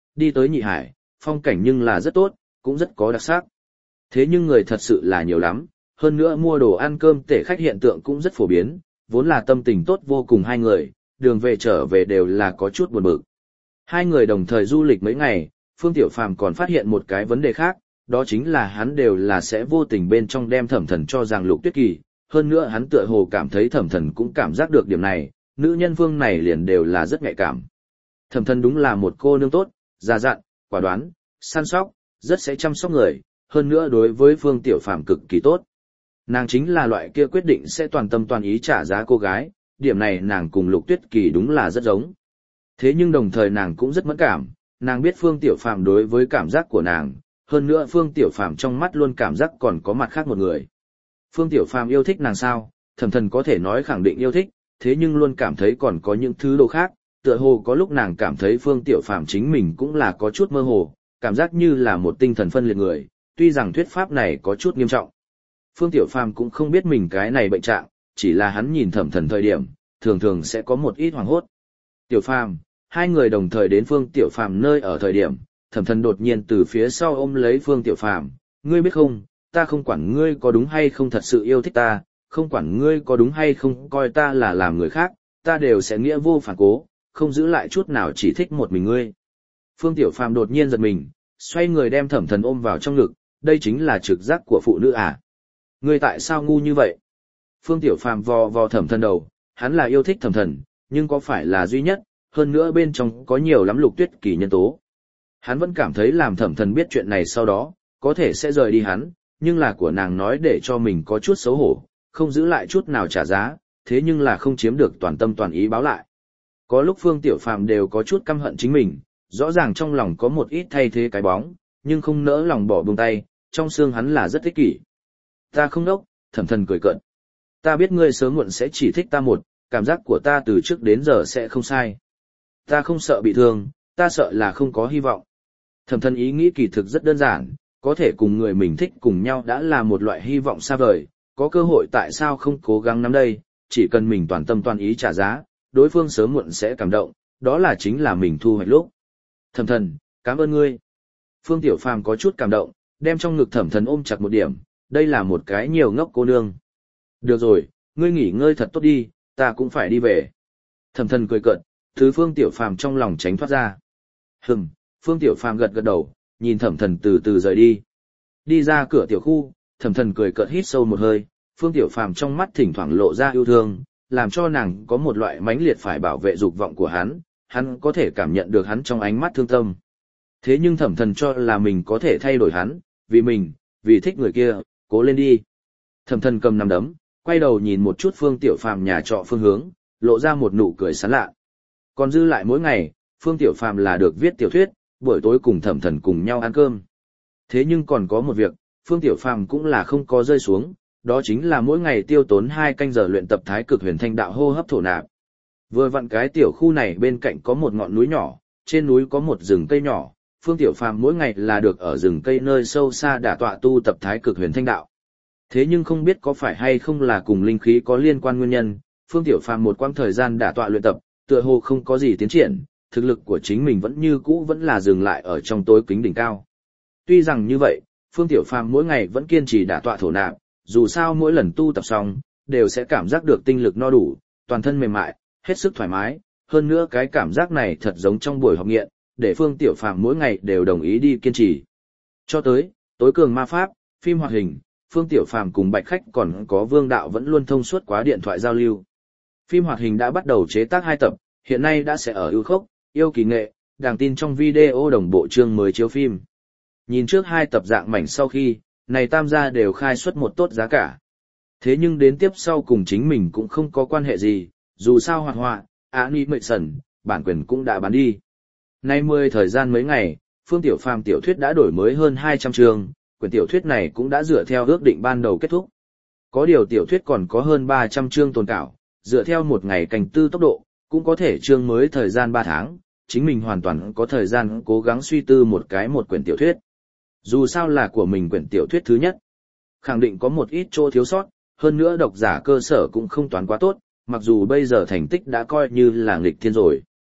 Speaker 1: đi tới Nhị Hải, phong cảnh nhưng là rất tốt, cũng rất có đặc sắc. Thế nhưng người thật sự là nhiều lắm, hơn nữa mua đồ ăn cơm tể khách hiện tượng cũng rất phổ biến, vốn là tâm tình tốt vô cùng hai người, đường về trở về đều là có chút buồn bực. Hai người đồng thời du lịch mấy ngày, Phương Tiểu Phàm còn phát hiện một cái vấn đề khác, đó chính là hắn đều là sẽ vô tình bên trong đem Thẩm Thần cho rằng Lục Tuyết Kỳ, hơn nữa hắn tựa hồ cảm thấy Thẩm Thần cũng cảm giác được điểm này, nữ nhân Phương này liền đều là rất nhạy cảm. Thẩm Thần đúng là một cô nương tốt, già dặn, quả đoán, săn sóc, rất sẽ chăm sóc người, hơn nữa đối với Phương Tiểu Phàm cực kỳ tốt. Nàng chính là loại kia quyết định sẽ toàn tâm toàn ý trả giá cô gái, điểm này nàng cùng Lục Tuyết Kỳ đúng là rất giống. Thế nhưng đồng thời nàng cũng rất mẫn cảm, nàng biết Phương Tiểu Phàm đối với cảm giác của nàng, hơn nữa Phương Tiểu Phàm trong mắt luôn cảm giác còn có mặt khác một người. Phương Tiểu Phàm yêu thích nàng sao? Thẩm Thần có thể nói khẳng định yêu thích, thế nhưng luôn cảm thấy còn có những thứ đồ khác, tựa hồ có lúc nàng cảm thấy Phương Tiểu Phàm chính mình cũng là có chút mơ hồ, cảm giác như là một tinh thần phân liệt người, tuy rằng thuyết pháp này có chút nghiêm trọng. Phương Tiểu Phàm cũng không biết mình cái này bệnh trạng, chỉ là hắn nhìn Thẩm Thần thời điểm, thường thường sẽ có một ít hoảng hốt. Tiểu Phàm, hai người đồng thời đến Phương Tiểu Phàm nơi ở thời điểm, Thẩm Thần đột nhiên từ phía sau ôm lấy Phương Tiểu Phàm, ngươi biết không, ta không quản ngươi có đúng hay không thật sự yêu thích ta, không quản ngươi có đúng hay không coi ta là làm người khác, ta đều sẽ nghĩa vô phản cố, không giữ lại chút nào chỉ thích một mình ngươi. Phương Tiểu Phàm đột nhiên giật mình, xoay người đem Thẩm Thần ôm vào trong ngực, đây chính là trực giác của phụ nữ à? Ngươi tại sao ngu như vậy? Phương Tiểu Phàm vò vò Thẩm Thần đầu, hắn là yêu thích Thẩm Thần, nhưng có phải là duy nhất, hơn nữa bên trong có nhiều lắm Lục Tuyết Kỳ nhân tố. Hắn vẫn cảm thấy làm Thẩm Thần biết chuyện này sau đó, có thể sẽ rời đi hắn, nhưng là của nàng nói để cho mình có chút xấu hổ, không giữ lại chút nào trả giá, thế nhưng là không chiếm được toàn tâm toàn ý báo lại. Có lúc Phương Tiểu Phàm đều có chút căm hận chính mình, rõ ràng trong lòng có một ít thay thế cái bóng, nhưng không nỡ lòng bỏ buông tay, trong xương hắn là rất ích kỷ. Ta không đốc, Thẩm Thần cười cợt. Ta biết ngươi sớm muộn sẽ chỉ thích ta một, cảm giác của ta từ trước đến giờ sẽ không sai. Ta không sợ bị thương, ta sợ là không có hy vọng. Thẩm Thần ý nghĩ kỳ thực rất đơn giản, có thể cùng người mình thích cùng nhau đã là một loại hy vọng xa vời, có cơ hội tại sao không cố gắng nắm đây, chỉ cần mình toàn tâm toàn ý trả giá, đối phương sớm muộn sẽ cảm động, đó là chính là mình thu hoạch lúc. Thẩm Thần, cảm ơn ngươi. Phương Tiểu Phàm có chút cảm động, đem trong ngực Thẩm Thần ôm chặt một điểm, đây là một cái nhiều ngốc cô nương. Được rồi, ngươi nghỉ ngơi thật tốt đi, ta cũng phải đi về. Thẩm Thần cười cợt, thứ Phương Tiểu Phàm trong lòng tránh thoát ra. Hừm, Phương Tiểu Phàm gật gật đầu, nhìn Thẩm Thần từ từ rời đi. Đi ra cửa tiểu khu, Thẩm Thần cười cợt hít sâu một hơi, Phương Tiểu Phàm trong mắt thỉnh thoảng lộ ra yêu thương, làm cho nàng có một loại mãnh liệt phải bảo vệ dục vọng của hắn, hắn có thể cảm nhận được hắn trong ánh mắt thương tâm. Thế nhưng Thẩm Thần cho là mình có thể thay đổi hắn, vì mình, vì thích người kia, cố lên đi. Thẩm Thần cầm nắm đấm, quay đầu nhìn một chút Phương Tiểu Phàm nhà trọ phương hướng, lộ ra một nụ cười sán lạ. Còn dư lại mỗi ngày, Phương Tiểu Phàm là được viết tiểu thuyết, buổi tối cùng Thẩm Thần cùng nhau ăn cơm. Thế nhưng còn có một việc, Phương Tiểu Phàm cũng là không có rơi xuống, đó chính là mỗi ngày tiêu tốn hai canh giờ luyện tập Thái Cực Huyền Thanh Đạo hô hấp thổ nạp. Vừa vặn cái tiểu khu này bên cạnh có một ngọn núi nhỏ, trên núi có một rừng cây nhỏ, Phương Tiểu Phàm mỗi ngày là được ở rừng cây nơi sâu xa đả tọa tu tập Thái Cực Huyền Thanh Đạo. Thế nhưng không biết có phải hay không là cùng linh khí có liên quan nguyên nhân, Phương Tiểu Phàm một quãng thời gian đả tọa luyện tập, tựa hồ không có gì tiến triển, thực lực của chính mình vẫn như cũ vẫn là dừng lại ở trong tối kính đỉnh cao. Tuy rằng như vậy, Phương Tiểu Phàm mỗi ngày vẫn kiên trì đả tọa thổ nạp, dù sao mỗi lần tu tập xong, đều sẽ cảm giác được tinh lực no đủ, toàn thân mềm mại, hết sức thoải mái, hơn nữa cái cảm giác này thật giống trong buổi học nghiện, để Phương Tiểu Phàm mỗi ngày đều đồng ý đi kiên trì. Cho tới, tối cường ma pháp, phim hoạt hình, Phương Tiểu Phàm cùng Bạch Khách còn có Vương Đạo vẫn luôn thông suốt quá điện thoại giao lưu. Phim hoạt hình đã bắt đầu chế tác hai tập, hiện nay đã sẽ ở ưu khốc, yêu kỳ nghệ, đàng tin trong video đồng bộ chương mới chiếu phim. Nhìn trước hai tập dạng mảnh sau khi, này tam gia đều khai xuất một tốt giá cả. Thế nhưng đến tiếp sau cùng chính mình cũng không có quan hệ gì, dù sao hoạt họa, animation, bản quyền cũng đã bán đi. Nay mười thời gian mấy ngày, Phương Tiểu Phàm tiểu thuyết đã đổi mới hơn hai trăm chương, quyển tiểu thuyết này cũng đã dựa theo ước định ban đầu kết thúc. Có điều tiểu thuyết còn có hơn ba trăm chương tồn cảo, dựa theo một ngày canh tư tốc độ, cũng có thể chương mới thời gian ba tháng, chính mình hoàn toàn có thời gian cố gắng suy tư một cái một quyển tiểu thuyết. Dù sao là của mình quyển tiểu thuyết thứ nhất, khẳng định có một ít chỗ thiếu sót, hơn nữa độc giả cơ sở cũng không toán quá tốt, mặc dù bây giờ thành tích đã coi như là nghịch thiên rồi.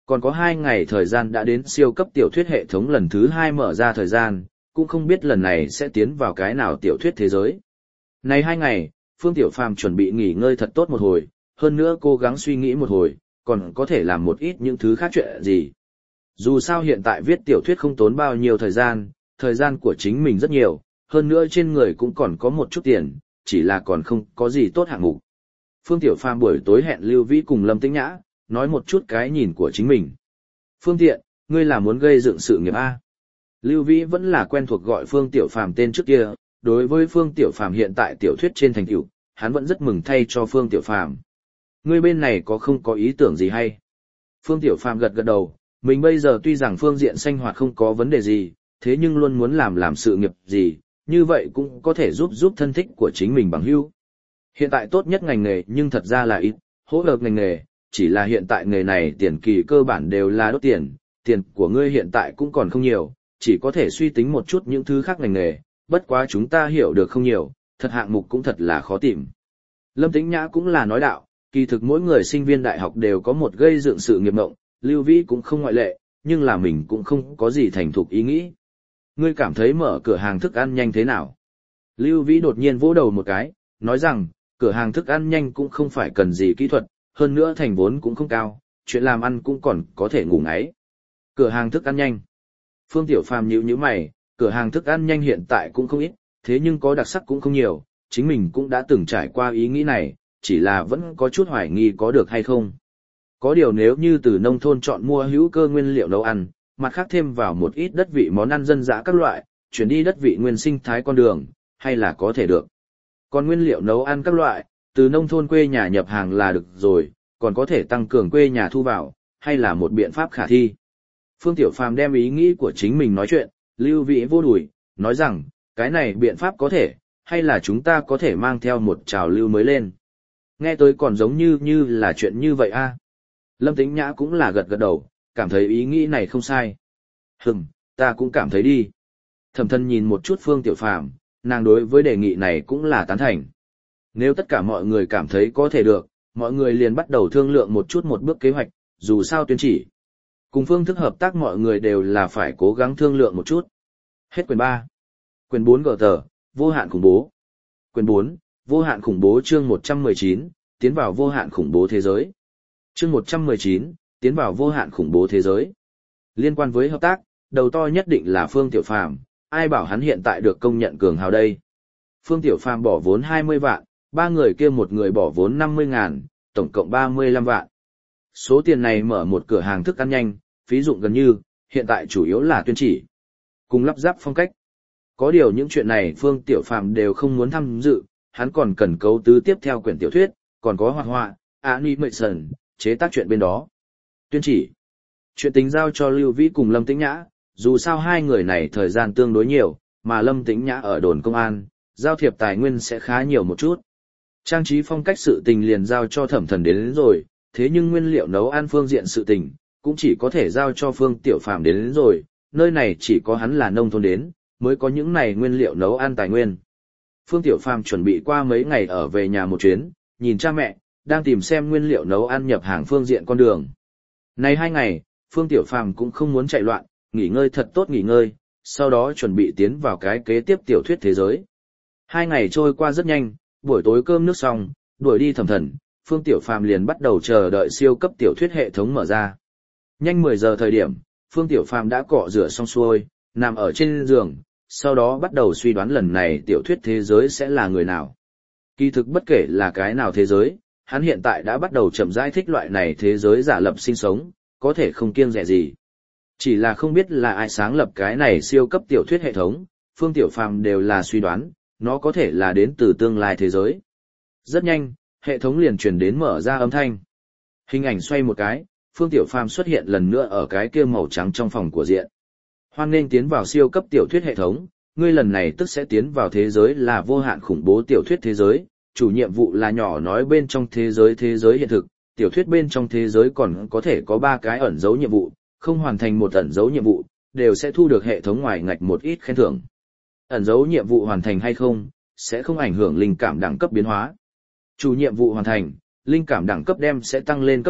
Speaker 1: còn có hai ngày thời gian đã đến siêu cấp tiểu thuyết hệ thống lần thứ hai mở ra thời gian, cũng không biết lần này sẽ tiến vào cái nào tiểu thuyết thế giới. Này hai ngày, Phương Tiểu Phàm chuẩn bị nghỉ ngơi thật tốt một hồi, hơn nữa cố gắng suy nghĩ một hồi, còn có thể làm một ít những thứ khác chuyện gì. Dù sao hiện tại viết tiểu thuyết không tốn bao nhiêu thời gian, thời gian của chính mình rất nhiều, hơn nữa trên người cũng còn có một chút tiền, chỉ là còn không có gì tốt hạng mục. Phương Tiểu Phàm buổi tối hẹn Lưu Vĩ cùng Lâm Tĩnh Nhã, nói một chút cái nhìn của chính mình. Phương Tiện, ngươi là muốn gây dựng sự nghiệp A. Lưu Vĩ vẫn là quen thuộc gọi Phương Tiểu Phàm tên trước kia, đối với Phương Tiểu Phàm hiện tại tiểu thuyết trên thành tựu, hắn vẫn rất mừng thay cho Phương Tiểu Phàm. Ngươi bên này có không có ý tưởng gì hay? Phương Tiểu Phàm gật gật đầu, mình bây giờ tuy rằng phương diện sinh hoạt không có vấn đề gì, thế nhưng luôn muốn làm làm sự nghiệp gì, như vậy cũng có thể giúp giúp thân thích của chính mình bằng hữu. Hiện tại tốt nhất ngành nghề nhưng thật ra là ít, hỗ trợ ngành nghề, chỉ là hiện tại nghề này tiền kỳ cơ bản đều là đốt tiền, tiền của ngươi hiện tại cũng còn không nhiều, chỉ có thể suy tính một chút những thứ khác ngành nghề, bất quá chúng ta hiểu được không nhiều, thật hạng mục cũng thật là khó tìm. Lâm Tĩnh Nhã cũng là nói đạo, kỳ thực mỗi người sinh viên đại học đều có một gây dựng sự nghiệp mộng, Lưu Vĩ cũng không ngoại lệ, nhưng là mình cũng không có gì thành thục ý nghĩ. Ngươi cảm thấy mở cửa hàng thức ăn nhanh thế nào? Lưu Vĩ đột nhiên vỗ đầu một cái, nói rằng, cửa hàng thức ăn nhanh cũng không phải cần gì kỹ thuật, hơn nữa thành vốn cũng không cao, chuyện làm ăn cũng còn có thể ngủ ngáy. Cửa hàng thức ăn nhanh. Phương Tiểu Phàm nhíu nhíu mày, cửa hàng thức ăn nhanh hiện tại cũng không ít, thế nhưng có đặc sắc cũng không nhiều, chính mình cũng đã từng trải qua ý nghĩ này, chỉ là vẫn có chút hoài nghi có được hay không. Có điều nếu như từ nông thôn chọn mua hữu cơ nguyên liệu nấu ăn, mặt khác thêm vào một ít đất vị món ăn dân dã các loại, chuyển đi đất vị nguyên sinh thái con đường, hay là có thể được. Còn nguyên liệu nấu ăn các loại, từ nông thôn quê nhà nhập hàng là được rồi, còn có thể tăng cường quê nhà thu vào, hay là một biện pháp khả thi. Phương Tiểu Phàm đem ý nghĩ của chính mình nói chuyện, Lưu Vĩ vô đùi, nói rằng, cái này biện pháp có thể, hay là chúng ta có thể mang theo một trào lưu mới lên. Nghe tới còn giống như như là chuyện như vậy a. Lâm Tĩnh Nhã cũng là gật gật đầu, cảm thấy ý nghĩ này không sai. Hừm, ta cũng cảm thấy đi. Thẩm Thân nhìn một chút Phương Tiểu Phàm, nàng đối với đề nghị này cũng là tán thành. Nếu tất cả mọi người cảm thấy có thể được, mọi người liền bắt đầu thương lượng một chút một bước kế hoạch, dù sao tuyên chỉ. Cùng phương thức hợp tác mọi người đều là phải cố gắng thương lượng một chút. Hết quyển ba. Quyển bốn gờ tờ, vô hạn khủng bố. Quyển bốn, vô hạn khủng bố chương một trăm mười chín, tiến vào vô hạn khủng bố thế giới. Chương một trăm mười chín, tiến vào vô hạn khủng bố thế giới. Liên quan với hợp tác, đầu to nhất định là Phương Tiểu Phàm, ai bảo hắn hiện tại được công nhận cường hào đây. Phương Tiểu Phàm bỏ vốn hai mươi vạn, ba người kia một người bỏ vốn năm mươi ngàn, tổng cộng ba mươi lăm vạn. Số tiền này mở một cửa hàng thức ăn nhanh, phí dụng gần như, hiện tại chủ yếu là tuyên chỉ. Cùng lắp ráp phong cách. Có điều những chuyện này Phương Tiểu Phàm đều không muốn tham dự, hắn còn cần cấu tứ tiếp theo quyển tiểu thuyết, còn có hoạt họa, animation, chế tác chuyện bên đó. Tuyên chỉ. Chuyện tính giao cho Lưu Vĩ cùng Lâm Tĩnh Nhã, dù sao hai người này thời gian tương đối nhiều, mà Lâm Tĩnh Nhã ở đồn công an, giao thiệp tài nguyên sẽ khá nhiều một chút. Trang trí phong cách sự tình liền giao cho Thẩm Thần đến, đến rồi, thế nhưng nguyên liệu nấu ăn phương diện sự tình, cũng chỉ có thể giao cho Phương Tiểu Phàm đến, đến rồi, nơi này chỉ có hắn là nông thôn đến, mới có những này nguyên liệu nấu ăn tài nguyên. Phương Tiểu Phàm chuẩn bị qua mấy ngày ở về nhà một chuyến, nhìn cha mẹ, đang tìm xem nguyên liệu nấu ăn nhập hàng phương diện con đường. Này hai ngày, Phương Tiểu Phàm cũng không muốn chạy loạn, nghỉ ngơi thật tốt nghỉ ngơi, sau đó chuẩn bị tiến vào cái kế tiếp tiểu thuyết thế giới. Hai ngày trôi qua rất nhanh, buổi tối cơm nước xong, đuổi đi Thẩm Thần, Phương Tiểu Phàm liền bắt đầu chờ đợi siêu cấp tiểu thuyết hệ thống mở ra. Nhanh mười giờ thời điểm, Phương Tiểu Phàm đã cọ rửa xong xuôi, nằm ở trên giường, sau đó bắt đầu suy đoán lần này tiểu thuyết thế giới sẽ là người nào. Kỳ thực bất kể là cái nào thế giới, hắn hiện tại đã bắt đầu chậm rãi thích loại này thế giới giả lập sinh sống, có thể không kiêng dè gì. Chỉ là không biết là ai sáng lập cái này siêu cấp tiểu thuyết hệ thống, Phương Tiểu Phàm đều là suy đoán, nó có thể là đến từ tương lai thế giới. Rất nhanh, hệ thống liền truyền đến mở ra âm thanh. Hình ảnh xoay một cái, Phương Tiểu Phàm xuất hiện lần nữa ở cái kia màu trắng trong phòng của diện. Hoan nghênh tiến vào siêu cấp tiểu thuyết hệ thống, ngươi lần này tức sẽ tiến vào thế giới là vô hạn khủng bố tiểu thuyết thế giới, chủ nhiệm vụ là nhỏ nói bên trong thế giới thế giới hiện thực, tiểu thuyết bên trong thế giới còn có thể có ba cái ẩn dấu nhiệm vụ, không hoàn thành một ẩn dấu nhiệm vụ, đều sẽ thu được hệ thống ngoài ngạch một ít khen thưởng. Ẩn dấu nhiệm vụ hoàn thành hay không, sẽ không ảnh hưởng linh cảm đẳng cấp biến hóa. Chủ nhiệm vụ hoàn thành, linh cảm đẳng cấp đem sẽ tăng lên cấp một,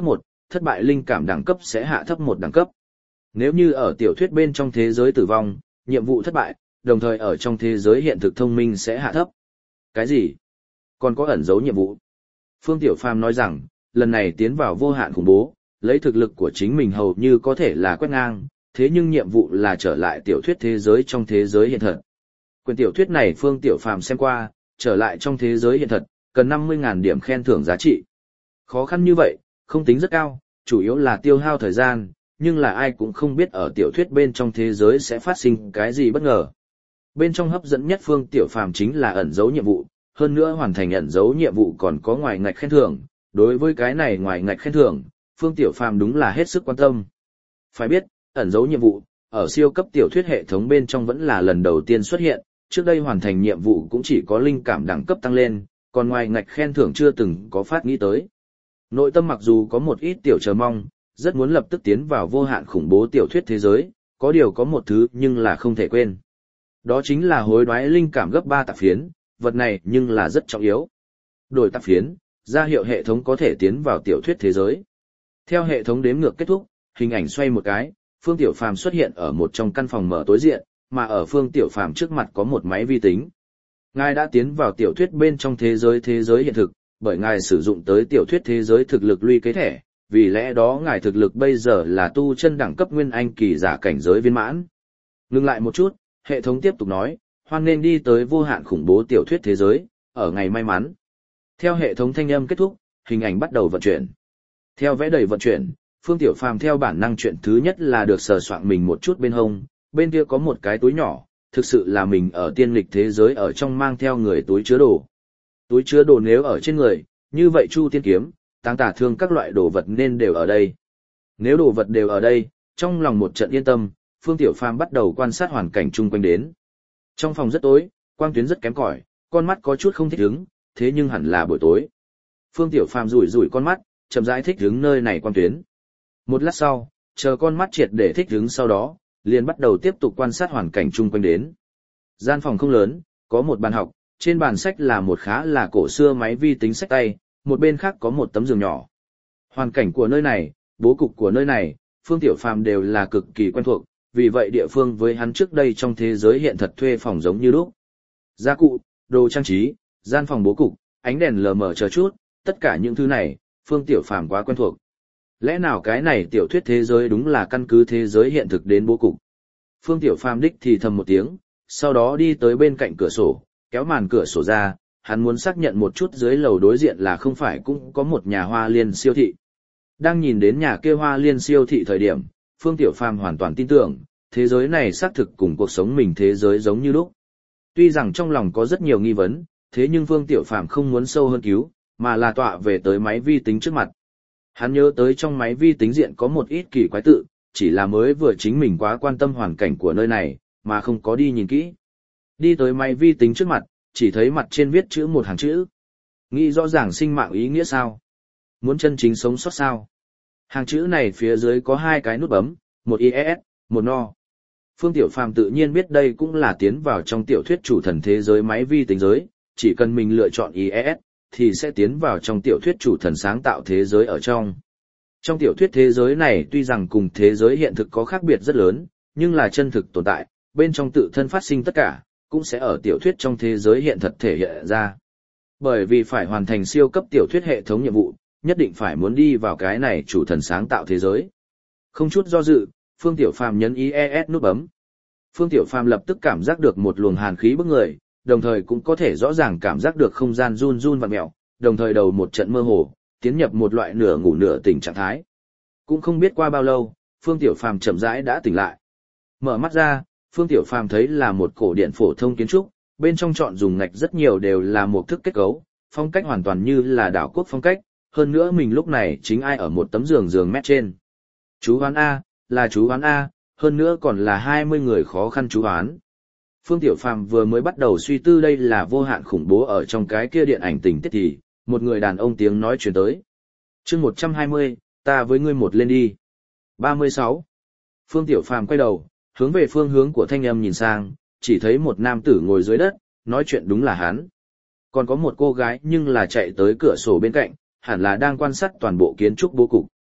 Speaker 1: thất bại linh cảm đẳng cấp sẽ hạ thấp một đẳng cấp. Nếu như ở tiểu thuyết bên trong thế giới tử vong, nhiệm vụ thất bại, đồng thời ở trong thế giới hiện thực thông minh sẽ hạ thấp. Cái gì? Còn có ẩn dấu nhiệm vụ. Phương Tiểu Phàm nói rằng, lần này tiến vào vô hạn khủng bố, lấy thực lực của chính mình hầu như có thể là quét ngang, thế nhưng nhiệm vụ là trở lại tiểu thuyết thế giới trong thế giới hiện thật. Quyển tiểu thuyết này Phương Tiểu Phàm xem qua, trở lại trong thế giới hiện thật, cần năm mươi nghìn điểm khen thưởng giá trị. Khó khăn như vậy, không tính rất cao, chủ yếu là tiêu hao thời gian, nhưng là ai cũng không biết ở tiểu thuyết bên trong thế giới sẽ phát sinh cái gì bất ngờ. Bên trong hấp dẫn nhất Phương Tiểu Phàm chính là ẩn dấu nhiệm vụ, hơn nữa hoàn thành ẩn dấu nhiệm vụ còn có ngoài ngạch khen thưởng, đối với cái này ngoài ngạch khen thưởng, Phương Tiểu Phàm đúng là hết sức quan tâm. Phải biết, ẩn dấu nhiệm vụ, ở siêu cấp tiểu thuyết hệ thống bên trong vẫn là lần đầu tiên xuất hiện, trước đây hoàn thành nhiệm vụ cũng chỉ có linh cảm đẳng cấp tăng lên, còn ngoài ngạch khen thưởng chưa từng có phát nghĩ tới. Nội tâm mặc dù có một ít tiểu chờ mong, rất muốn lập tức tiến vào vô hạn khủng bố tiểu thuyết thế giới, có điều có một thứ nhưng là không thể quên. Đó chính là hối đoái linh cảm gấp ba tạp phiến, vật này nhưng là rất trọng yếu. Đổi tạp phiến, ra hiệu hệ thống có thể tiến vào tiểu thuyết thế giới. Theo hệ thống đếm ngược kết thúc, hình ảnh xoay một cái, Phương Tiểu Phàm xuất hiện ở một trong căn phòng mở tối diện, mà ở Phương Tiểu Phàm trước mặt có một máy vi tính. Ngài đã tiến vào tiểu thuyết bên trong thế giới thế giới hiện thực, bởi ngài sử dụng tới tiểu thuyết thế giới thực lực lũy kế thẻ, vì lẽ đó ngài thực lực bây giờ là tu chân đẳng cấp nguyên anh kỳ giả cảnh giới viên mãn. Ngừng lại một chút, hệ thống tiếp tục nói, hoan nên đi tới vô hạn khủng bố tiểu thuyết thế giới, ở ngày may mắn. Theo hệ thống thanh âm kết thúc, hình ảnh bắt đầu vận chuyển. Theo vẽ đầy vận chuyển, Phương Tiểu Phàm theo bản năng chuyện thứ nhất là được sờ soạng mình một chút bên hông, bên kia có một cái túi nhỏ, thực sự là mình ở tiên lịch thế giới ở trong mang theo người túi chứa đồ. Túi chứa đồ nếu ở trên người, như vậy Chu Tiên kiếm, táng tả thương các loại đồ vật nên đều ở đây. Nếu đồ vật đều ở đây, trong lòng một trận yên tâm, Phương Tiểu Phàm bắt đầu quan sát hoàn cảnh chung quanh đến. Trong phòng rất tối, quang tuyến rất kém cỏi, con mắt có chút không thích ứng, thế nhưng hẳn là buổi tối. Phương Tiểu Phàm rủi rủi con mắt, chậm rãi thích ứng nơi này quang tuyến. Một lát sau, chờ con mắt triệt để thích ứng sau đó, liền bắt đầu tiếp tục quan sát hoàn cảnh chung quanh đến. Gian phòng không lớn, có một bàn học, trên bàn sách là một khá là cổ xưa máy vi tính sách tay, một bên khác có một tấm giường nhỏ. Hoàn cảnh của nơi này, bố cục của nơi này, Phương Tiểu Phàm đều là cực kỳ quen thuộc, vì vậy địa phương với hắn trước đây trong thế giới hiện thật thuê phòng giống như lúc. Gia cụ, đồ trang trí, gian phòng bố cục, ánh đèn lờ mờ chờ chút, tất cả những thứ này, Phương Tiểu Phàm quá quen thuộc. Lẽ nào cái này tiểu thuyết thế giới đúng là căn cứ thế giới hiện thực đến bố cục? Phương Tiểu Phàm đích thì thầm một tiếng, sau đó đi tới bên cạnh cửa sổ, kéo màn cửa sổ ra, hắn muốn xác nhận một chút dưới lầu đối diện là không phải cũng có một nhà hoa liên siêu thị. Đang nhìn đến nhà kia hoa liên siêu thị thời điểm, Phương Tiểu Phàm hoàn toàn tin tưởng, thế giới này xác thực cùng cuộc sống mình thế giới giống như lúc. Tuy rằng trong lòng có rất nhiều nghi vấn, thế nhưng Phương Tiểu Phàm không muốn sâu hơn cứu, mà là tọa về tới máy vi tính trước mặt. Hắn nhớ tới trong máy vi tính diện có một ít kỳ quái tự, chỉ là mới vừa chính mình quá quan tâm hoàn cảnh của nơi này, mà không có đi nhìn kỹ. Đi tới máy vi tính trước mặt, chỉ thấy mặt trên viết chữ một hàng chữ. Nghĩ rõ ràng sinh mạng ý nghĩa sao? Muốn chân chính sống sót sao? Hàng chữ này phía dưới có hai cái nút bấm, một i e s, một no. Phương Tiểu Phàm tự nhiên biết đây cũng là tiến vào trong tiểu thuyết chủ thần thế giới máy vi tính giới, chỉ cần mình lựa chọn i e s, thì sẽ tiến vào trong tiểu thuyết chủ thần sáng tạo thế giới ở trong. Trong tiểu thuyết thế giới này tuy rằng cùng thế giới hiện thực có khác biệt rất lớn, nhưng là chân thực tồn tại, bên trong tự thân phát sinh tất cả, cũng sẽ ở tiểu thuyết trong thế giới hiện thật thể hiện ra. Bởi vì phải hoàn thành siêu cấp tiểu thuyết hệ thống nhiệm vụ, nhất định phải muốn đi vào cái này chủ thần sáng tạo thế giới. Không chút do dự, Phương Tiểu Phàm nhấn i e s nút bấm. Phương Tiểu Phàm lập tức cảm giác được một luồng hàn khí bức người, đồng thời cũng có thể rõ ràng cảm giác được không gian run run vặn mèo, đồng thời đầu một trận mơ hồ, tiến nhập một loại nửa ngủ nửa tỉnh trạng thái. Cũng không biết qua bao lâu, Phương Tiểu Phàm chậm rãi đã tỉnh lại. Mở mắt ra, Phương Tiểu Phàm thấy là một cổ điện phổ thông kiến trúc, bên trong chọn dùng ngạch rất nhiều đều là một thức kết cấu, phong cách hoàn toàn như là đảo quốc phong cách, hơn nữa mình lúc này chính ai ở một tấm giường giường mét trên. Chú hoán A, là chú hoán A, hơn nữa còn là hai mươi người khó khăn chú hoán. Phương Tiểu Phàm vừa mới bắt đầu suy tư đây là vô hạn khủng bố ở trong cái kia điện ảnh tình tiết thì, một người đàn ông tiếng nói truyền tới. Chương một trăm hai mươi, ta với ngươi một lên đi. ba mươi sáu. Phương Tiểu Phàm quay đầu, hướng về phương hướng của thanh âm nhìn sang, chỉ thấy một nam tử ngồi dưới đất, nói chuyện đúng là hắn. Còn có một cô gái nhưng là chạy tới cửa sổ bên cạnh, hẳn là đang quan sát toàn bộ kiến trúc bố cục.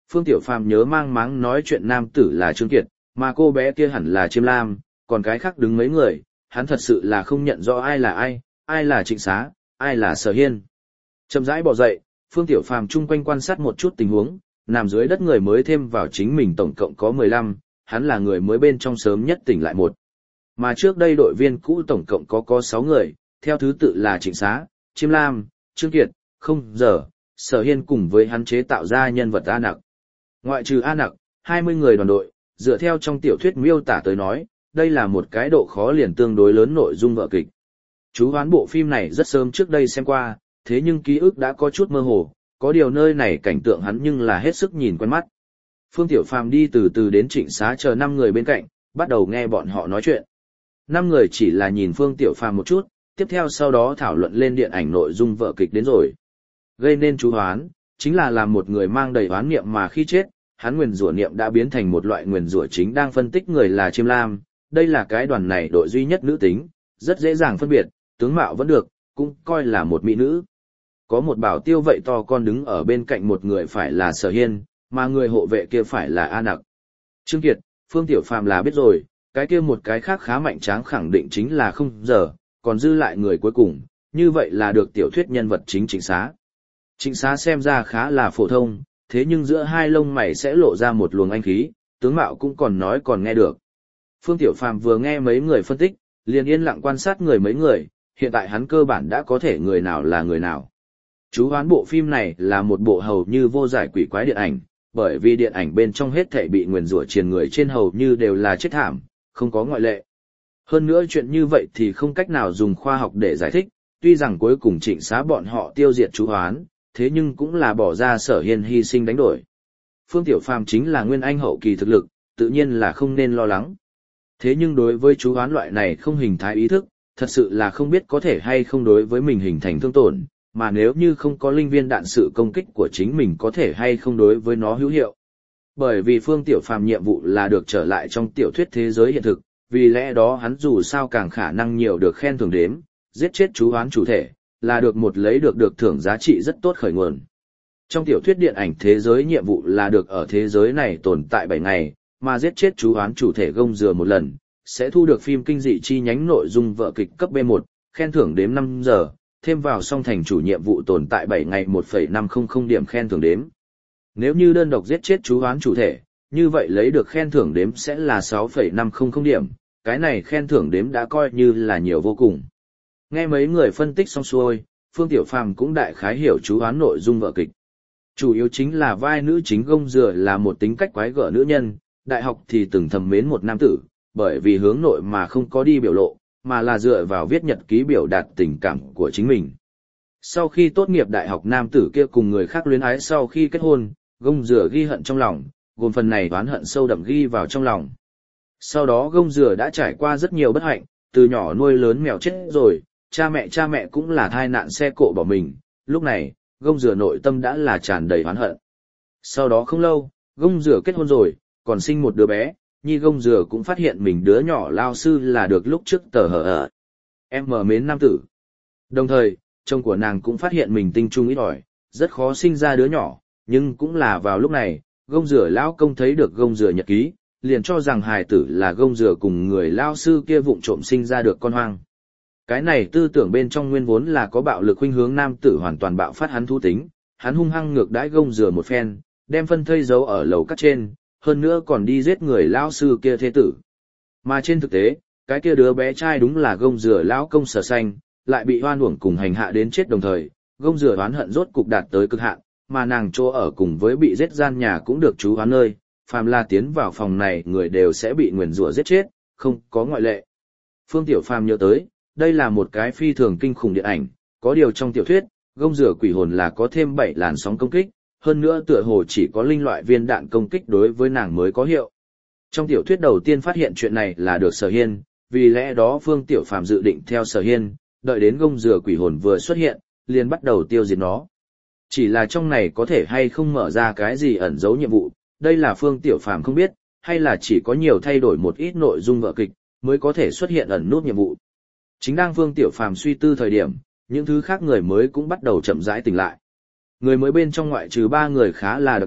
Speaker 1: Phương Tiểu Phàm nhớ mang máng nói chuyện nam tử là Trương Kiệt, mà cô bé kia hẳn là Chiêm Lam, còn cái khác đứng mấy người, hắn thật sự là không nhận rõ ai là ai, ai là Trịnh Xá, ai là Sở Hiên. Chậm rãi bỏ dậy, Phương Tiểu Phàm chung quanh quan sát một chút tình huống, nằm dưới đất người mới thêm vào chính mình tổng cộng có mười lăm, hắn là người mới bên trong sớm nhất tỉnh lại một. Mà trước đây đội viên cũ tổng cộng có có sáu người, theo thứ tự là Trịnh Xá, Chiêm Lam, Trương Kiệt, Không Giờ, Sở Hiên cùng với hắn chế tạo ra nhân vật A Nặc. Ngoại trừ A Nặc, hai mươi người đoàn đội, dựa theo trong tiểu thuyết miêu tả tới nói, đây là một cái độ khó liền tương đối lớn nội dung vở kịch. Chú hoán bộ phim này rất sớm trước đây xem qua, thế nhưng ký ức đã có chút mơ hồ, có điều nơi này cảnh tượng hắn nhưng là hết sức nhìn quen mắt. Phương Tiểu Phàm đi từ từ đến Trịnh Xá chờ năm người bên cạnh, bắt đầu nghe bọn họ nói chuyện. Năm người chỉ là nhìn Phương Tiểu Phàm một chút, tiếp theo sau đó thảo luận lên điện ảnh nội dung vở kịch đến rồi. Gây nên chú hoán, chính là làm một người mang đầy oán niệm mà khi chết, hắn nguyền rủa niệm đã biến thành một loại nguyền rủa chính đang phân tích người là Chiêm Lam, đây là cái đoàn này đội duy nhất nữ tính, rất dễ dàng phân biệt, tướng mạo vẫn được, cũng coi là một mỹ nữ. Có một bảo tiêu vậy to con đứng ở bên cạnh một người phải là Sở Hiên, mà người hộ vệ kia phải là A Nặc. Trương Kiệt, Phương Tiểu Phàm là biết rồi, cái kia một cái khác khá mạnh tráng khẳng định chính là Không Giờ, còn dư lại người cuối cùng, như vậy là được tiểu thuyết nhân vật chính Trịnh Xá. Trịnh Xá xem ra khá là phổ thông, thế nhưng giữa hai lông mày sẽ lộ ra một luồng anh khí, tướng mạo cũng còn nói còn nghe được. Phương Tiểu Phàm vừa nghe mấy người phân tích, liền yên lặng quan sát người mấy người, hiện tại hắn cơ bản đã có thể người nào là người nào. Chú hoán bộ phim này là một bộ hầu như vô giải quỷ quái điện ảnh, bởi vì điện ảnh bên trong hết thảy bị nguyền rủa triền người trên hầu như đều là chết thảm, không có ngoại lệ. Hơn nữa chuyện như vậy thì không cách nào dùng khoa học để giải thích, tuy rằng cuối cùng Trịnh Xá bọn họ tiêu diệt chú hoán, thế nhưng cũng là bỏ ra Sở Hiên hy sinh đánh đổi. Phương Tiểu Phàm chính là nguyên anh hậu kỳ thực lực, tự nhiên là không nên lo lắng. Thế nhưng đối với chú hoán loại này không hình thái ý thức, thật sự là không biết có thể hay không đối với mình hình thành thương tổn, mà nếu như không có linh viên đạn sự công kích của chính mình có thể hay không đối với nó hữu hiệu. Bởi vì Phương Tiểu Phàm nhiệm vụ là được trở lại trong tiểu thuyết thế giới hiện thực, vì lẽ đó hắn dù sao càng khả năng nhiều được khen thưởng đếm, giết chết chú hoán chủ thể, là được một lấy được được thưởng giá trị rất tốt khởi nguồn. Trong tiểu thuyết điện ảnh thế giới nhiệm vụ là được ở thế giới này tồn tại bảy ngày, mà giết chết chú hoán chủ thể gông dừa một lần, sẽ thu được phim kinh dị chi nhánh nội dung vở kịch cấp B một, khen thưởng đếm năm giờ, thêm vào song thành chủ nhiệm vụ tồn tại bảy ngày một phẩy năm không không điểm khen thưởng đếm. Nếu như đơn độc giết chết chú hoán chủ thể, như vậy lấy được khen thưởng đếm sẽ là sáu phẩy năm không không điểm, cái này khen thưởng đếm đã coi như là nhiều vô cùng. Nghe mấy người phân tích xong xuôi, Phương Tiểu Phàm cũng đại khái hiểu chú hoán nội dung vở kịch. Chủ yếu chính là vai nữ chính gông dừa là một tính cách quái gở nữ nhân, đại học thì từng thầm mến một nam tử, bởi vì hướng nội mà không có đi biểu lộ, mà là dựa vào viết nhật ký biểu đạt tình cảm của chính mình. Sau khi tốt nghiệp đại học nam tử kia cùng người khác luyến ái sau khi kết hôn, gông dừa ghi hận trong lòng, gồm phần này oán hận sâu đậm ghi vào trong lòng. Sau đó gông dừa đã trải qua rất nhiều bất hạnh, từ nhỏ nuôi lớn mèo chết rồi, cha mẹ cha mẹ cũng là thai nạn xe cộ bỏ mình, lúc này, gông dừa nội tâm đã là tràn đầy oán hận. Sau đó không lâu, gông dừa kết hôn rồi, còn sinh một đứa bé, nhi gông dừa cũng phát hiện mình đứa nhỏ lao sư là được lúc trước tờ hở ở. Em mờ mến nam tử. Đồng thời, chồng của nàng cũng phát hiện mình tinh trung ít ỏi, rất khó sinh ra đứa nhỏ, nhưng cũng là vào lúc này, gông dừa lão công thấy được gông dừa nhật ký, liền cho rằng hài tử là gông dừa cùng người lao sư kia vụng trộm sinh ra được con hoang. Cái này tư tưởng bên trong nguyên vốn là có bạo lực khuynh hướng nam tử hoàn toàn bạo phát hắn thú tính, hắn hung hăng ngược đãi gông dừa một phen, đem phân thây giấu ở lầu cắt trên, hơn nữa còn đi giết người lão sư kia thế tử. Mà trên thực tế, cái kia đứa bé trai đúng là gông dừa lão công Sở Xanh, lại bị hoan uổng cùng hành hạ đến chết đồng thời, gông dừa oán hận rốt cục đạt tới cực hạn, mà nàng chỗ ở cùng với bị giết gian nhà cũng được chú hoán nơi, phàm là tiến vào phòng này người đều sẽ bị nguyền rủa giết chết, không có ngoại lệ. Phương Tiểu Phàm nhớ tới, đây là một cái phi thường kinh khủng điện ảnh, có điều trong tiểu thuyết, gông dừa quỷ hồn là có thêm bảy làn sóng công kích, hơn nữa tựa hồ chỉ có linh loại viên đạn công kích đối với nàng mới có hiệu. Trong tiểu thuyết đầu tiên phát hiện chuyện này là được Sở Hiên, vì lẽ đó Phương Tiểu Phàm dự định theo Sở Hiên, đợi đến gông dừa quỷ hồn vừa xuất hiện, liền bắt đầu tiêu diệt nó. Chỉ là trong này có thể hay không mở ra cái gì ẩn giấu nhiệm vụ, đây là Phương Tiểu Phàm không biết, hay là chỉ có nhiều thay đổi một ít nội dung vở kịch, mới có thể xuất hiện ẩn nút nhiệm vụ. Chính đang Phương Tiểu Phàm suy tư thời điểm, những thứ khác người mới cũng bắt đầu chậm rãi tỉnh lại. Người mới bên trong ngoại trừ ba người khá là đặc biệt,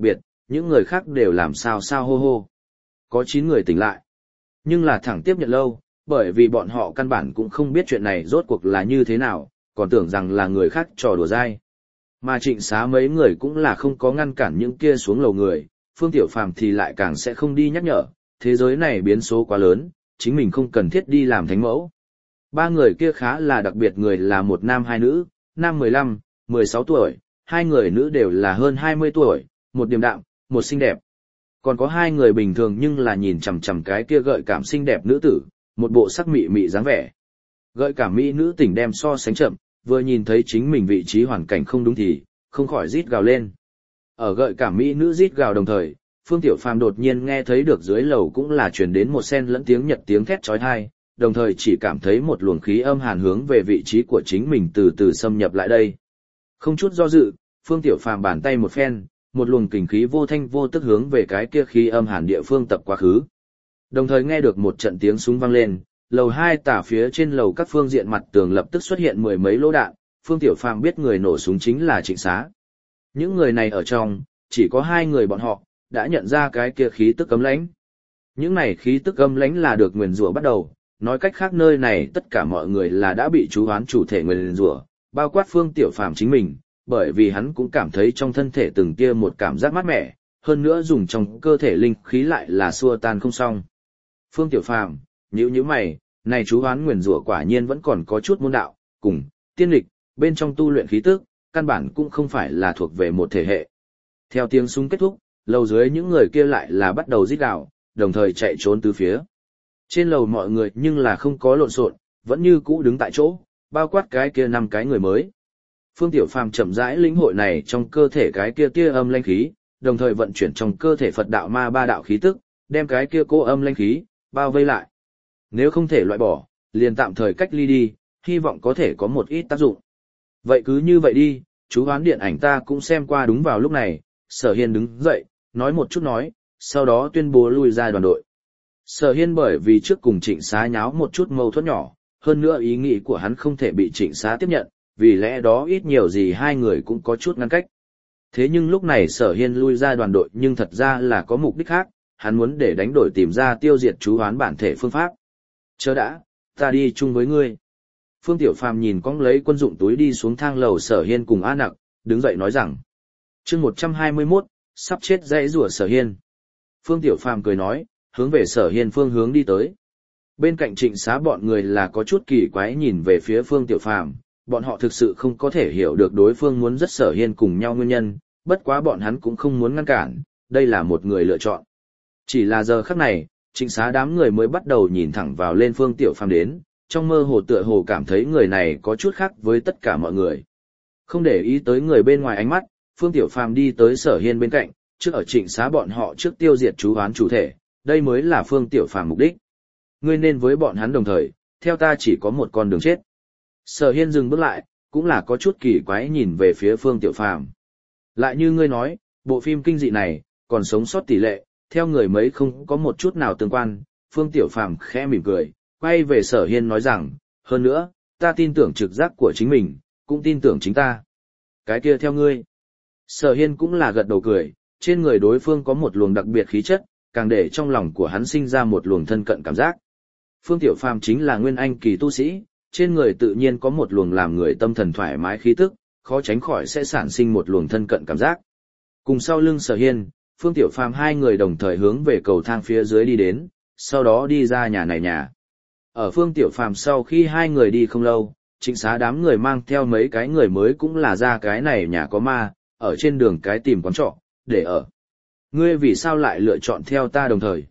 Speaker 1: những người khác đều làm sao sao hô hô. Có chín người tỉnh lại. Nhưng là thẳng tiếp nhận lâu, bởi vì bọn họ căn bản cũng không biết chuyện này rốt cuộc là như thế nào, còn tưởng rằng là người khác trò đùa dai. Mà Trịnh Xá mấy người cũng là không có ngăn cản những kia xuống lầu người, Phương Tiểu Phàm thì lại càng sẽ không đi nhắc nhở, thế giới này biến số quá lớn, chính mình không cần thiết đi làm thánh mẫu. Ba người kia khá là đặc biệt, người là một nam hai nữ, nam mười lăm, mười sáu tuổi, hai người nữ đều là hơn hai mươi tuổi, một điềm đạm, một xinh đẹp. Còn có hai người bình thường nhưng là nhìn chằm chằm cái kia gợi cảm xinh đẹp nữ tử, một bộ sắc mị mị dáng vẻ. Gợi cảm mỹ nữ tỉnh đem so sánh chậm, vừa nhìn thấy chính mình vị trí hoàn cảnh không đúng thì, không khỏi rít gào lên. Ở gợi cảm mỹ nữ rít gào đồng thời, Phương Tiểu Phàm đột nhiên nghe thấy được dưới lầu cũng là truyền đến một sen lẫn tiếng Nhật tiếng thét chói tai, đồng thời chỉ cảm thấy một luồng khí âm hàn hướng về vị trí của chính mình từ từ xâm nhập lại đây. Không chút do dự, Phương Tiểu Phàm bàn tay một phen, một luồng kình khí vô thanh vô tức hướng về cái kia khí âm hàn địa phương tập quá khứ. Đồng thời nghe được một trận tiếng súng vang lên, lầu hai tả phía trên lầu các phương diện mặt tường lập tức xuất hiện mười mấy lỗ đạn, Phương Tiểu Phàm biết người nổ súng chính là Trịnh Xá. Những người này ở trong, chỉ có hai người bọn họ đã nhận ra cái kia khí tức cấm lãnh. Những này khí tức cấm lãnh là được nguyền rủa bắt đầu, nói cách khác nơi này tất cả mọi người là đã bị chú hoán chủ thể nguyền rủa, bao quát Phương Tiểu Phàm chính mình, bởi vì hắn cũng cảm thấy trong thân thể từng tia một cảm giác mát mẻ, hơn nữa dùng trong cơ thể linh khí lại là xua tan không xong. Phương Tiểu Phàm, nhíu nhíu mày, này chú hoán nguyền rủa quả nhiên vẫn còn có chút môn đạo, cùng tiên lịch, bên trong tu luyện khí tức, căn bản cũng không phải là thuộc về một thể hệ. Theo tiếng súng kết thúc, lầu dưới những người kia lại là bắt đầu rít gào, đồng thời chạy trốn tứ phía. Trên lầu mọi người nhưng là không có lộn xộn, vẫn như cũ đứng tại chỗ, bao quát cái kia năm cái người mới. Phương Tiểu Phàm chậm rãi lĩnh hội này trong cơ thể cái kia tia âm linh khí, đồng thời vận chuyển trong cơ thể Phật đạo ma ba đạo khí tức, đem cái kia cô âm linh khí bao vây lại. Nếu không thể loại bỏ, liền tạm thời cách ly đi, hy vọng có thể có một ít tác dụng. Vậy cứ như vậy đi, chú hoán điện ảnh ta cũng xem qua. Đúng vào lúc này, Sở Hiên đứng dậy, nói một chút nói, sau đó tuyên bố lui ra đoàn đội. Sở Hiên bởi vì trước cùng Trịnh Xá nháo một chút mâu thuẫn nhỏ, hơn nữa ý nghĩ của hắn không thể bị Trịnh Xá tiếp nhận, vì lẽ đó ít nhiều gì hai người cũng có chút ngăn cách. Thế nhưng lúc này Sở Hiên lui ra đoàn đội nhưng thật ra là có mục đích khác, hắn muốn để đánh đổi tìm ra tiêu diệt chú hoán bản thể phương pháp. Chớ đã, ta đi chung với ngươi. Phương Tiểu Phàm nhìn cong lấy quân dụng túi đi xuống thang lầu Sở Hiên cùng A Nặc, đứng dậy nói rằng. Chương một trăm hai mươi mốt, sắp chết dãy rủa Sở Hiên. Phương Tiểu Phàm cười nói, hướng về Sở Hiên phương hướng đi tới. Bên cạnh Trịnh Xá bọn người là có chút kỳ quái nhìn về phía Phương Tiểu Phàm, bọn họ thực sự không có thể hiểu được đối phương muốn dắt Sở Hiên cùng nhau nguyên nhân, bất quá bọn hắn cũng không muốn ngăn cản, đây là một người lựa chọn. Chỉ là giờ khắc này, Trịnh Xá đám người mới bắt đầu nhìn thẳng vào lên Phương Tiểu Phàm đến, trong mơ hồ tựa hồ cảm thấy người này có chút khác với tất cả mọi người. Không để ý tới người bên ngoài ánh mắt, Phương Tiểu Phàm đi tới Sở Hiên bên cạnh, trước ở Trịnh Xá bọn họ trước tiêu diệt chú hoán chủ thể, đây mới là Phương Tiểu Phàm mục đích. Ngươi nên với bọn hắn đồng thời, theo ta chỉ có một con đường chết. Sở Hiên dừng bước lại, cũng là có chút kỳ quái nhìn về phía Phương Tiểu Phàm. Lại như ngươi nói, bộ phim kinh dị này, còn sống sót tỷ lệ, theo người mấy không có một chút nào tương quan. Phương Tiểu Phàm khẽ mỉm cười, quay về Sở Hiên nói rằng, hơn nữa, ta tin tưởng trực giác của chính mình, cũng tin tưởng chính ta. Cái kia theo ngươi. Sở Hiên cũng là gật đầu cười, trên người đối phương có một luồng đặc biệt khí chất, càng để trong lòng của hắn sinh ra một luồng thân cận cảm giác. Phương Tiểu Phàm chính là nguyên anh kỳ tu sĩ, trên người tự nhiên có một luồng làm người tâm thần thoải mái khí tức, khó tránh khỏi sẽ sản sinh một luồng thân cận cảm giác. Cùng sau lưng Sở Hiên, Phương Tiểu Phàm hai người đồng thời hướng về cầu thang phía dưới đi đến, sau đó đi ra nhà này nhà. Ở Phương Tiểu Phàm sau khi hai người đi không lâu, Trịnh Xá đám người mang theo mấy cái người mới cũng là ra cái này nhà có ma, ở trên đường cái tìm quán trọ, để ở. Ngươi vì sao lại lựa chọn theo ta đồng thời?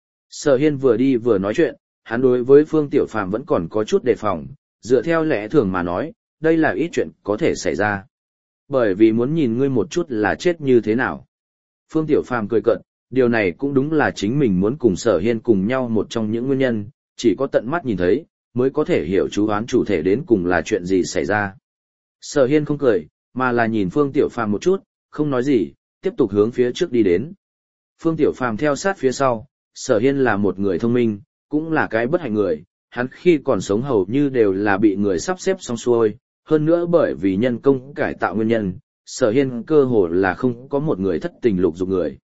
Speaker 1: Sở Hiên vừa đi vừa nói chuyện, hắn đối với Phương Tiểu Phàm vẫn còn có chút đề phòng, dựa theo lẽ thường mà nói, đây là ít chuyện có thể xảy ra. Bởi vì muốn nhìn ngươi một chút là chết như thế nào. Phương Tiểu Phàm cười cợt, điều này cũng đúng là chính mình muốn cùng Sở Hiên cùng nhau một trong những nguyên nhân, chỉ có tận mắt nhìn thấy, mới có thể hiểu chú oán chủ thể đến cùng là chuyện gì xảy ra. Sở Hiên không cười, mà là nhìn Phương Tiểu Phàm một chút, không nói gì, tiếp tục hướng phía trước đi đến. Phương Tiểu Phàm theo sát phía sau, Sở Hiên là một người thông minh, cũng là cái bất hạnh người, hắn khi còn sống hầu như đều là bị người sắp xếp xong xuôi, hơn nữa bởi vì nhân công cải tạo nguyên nhân, Sở Hiên cơ hồ là không có một người thất tình lục dục người.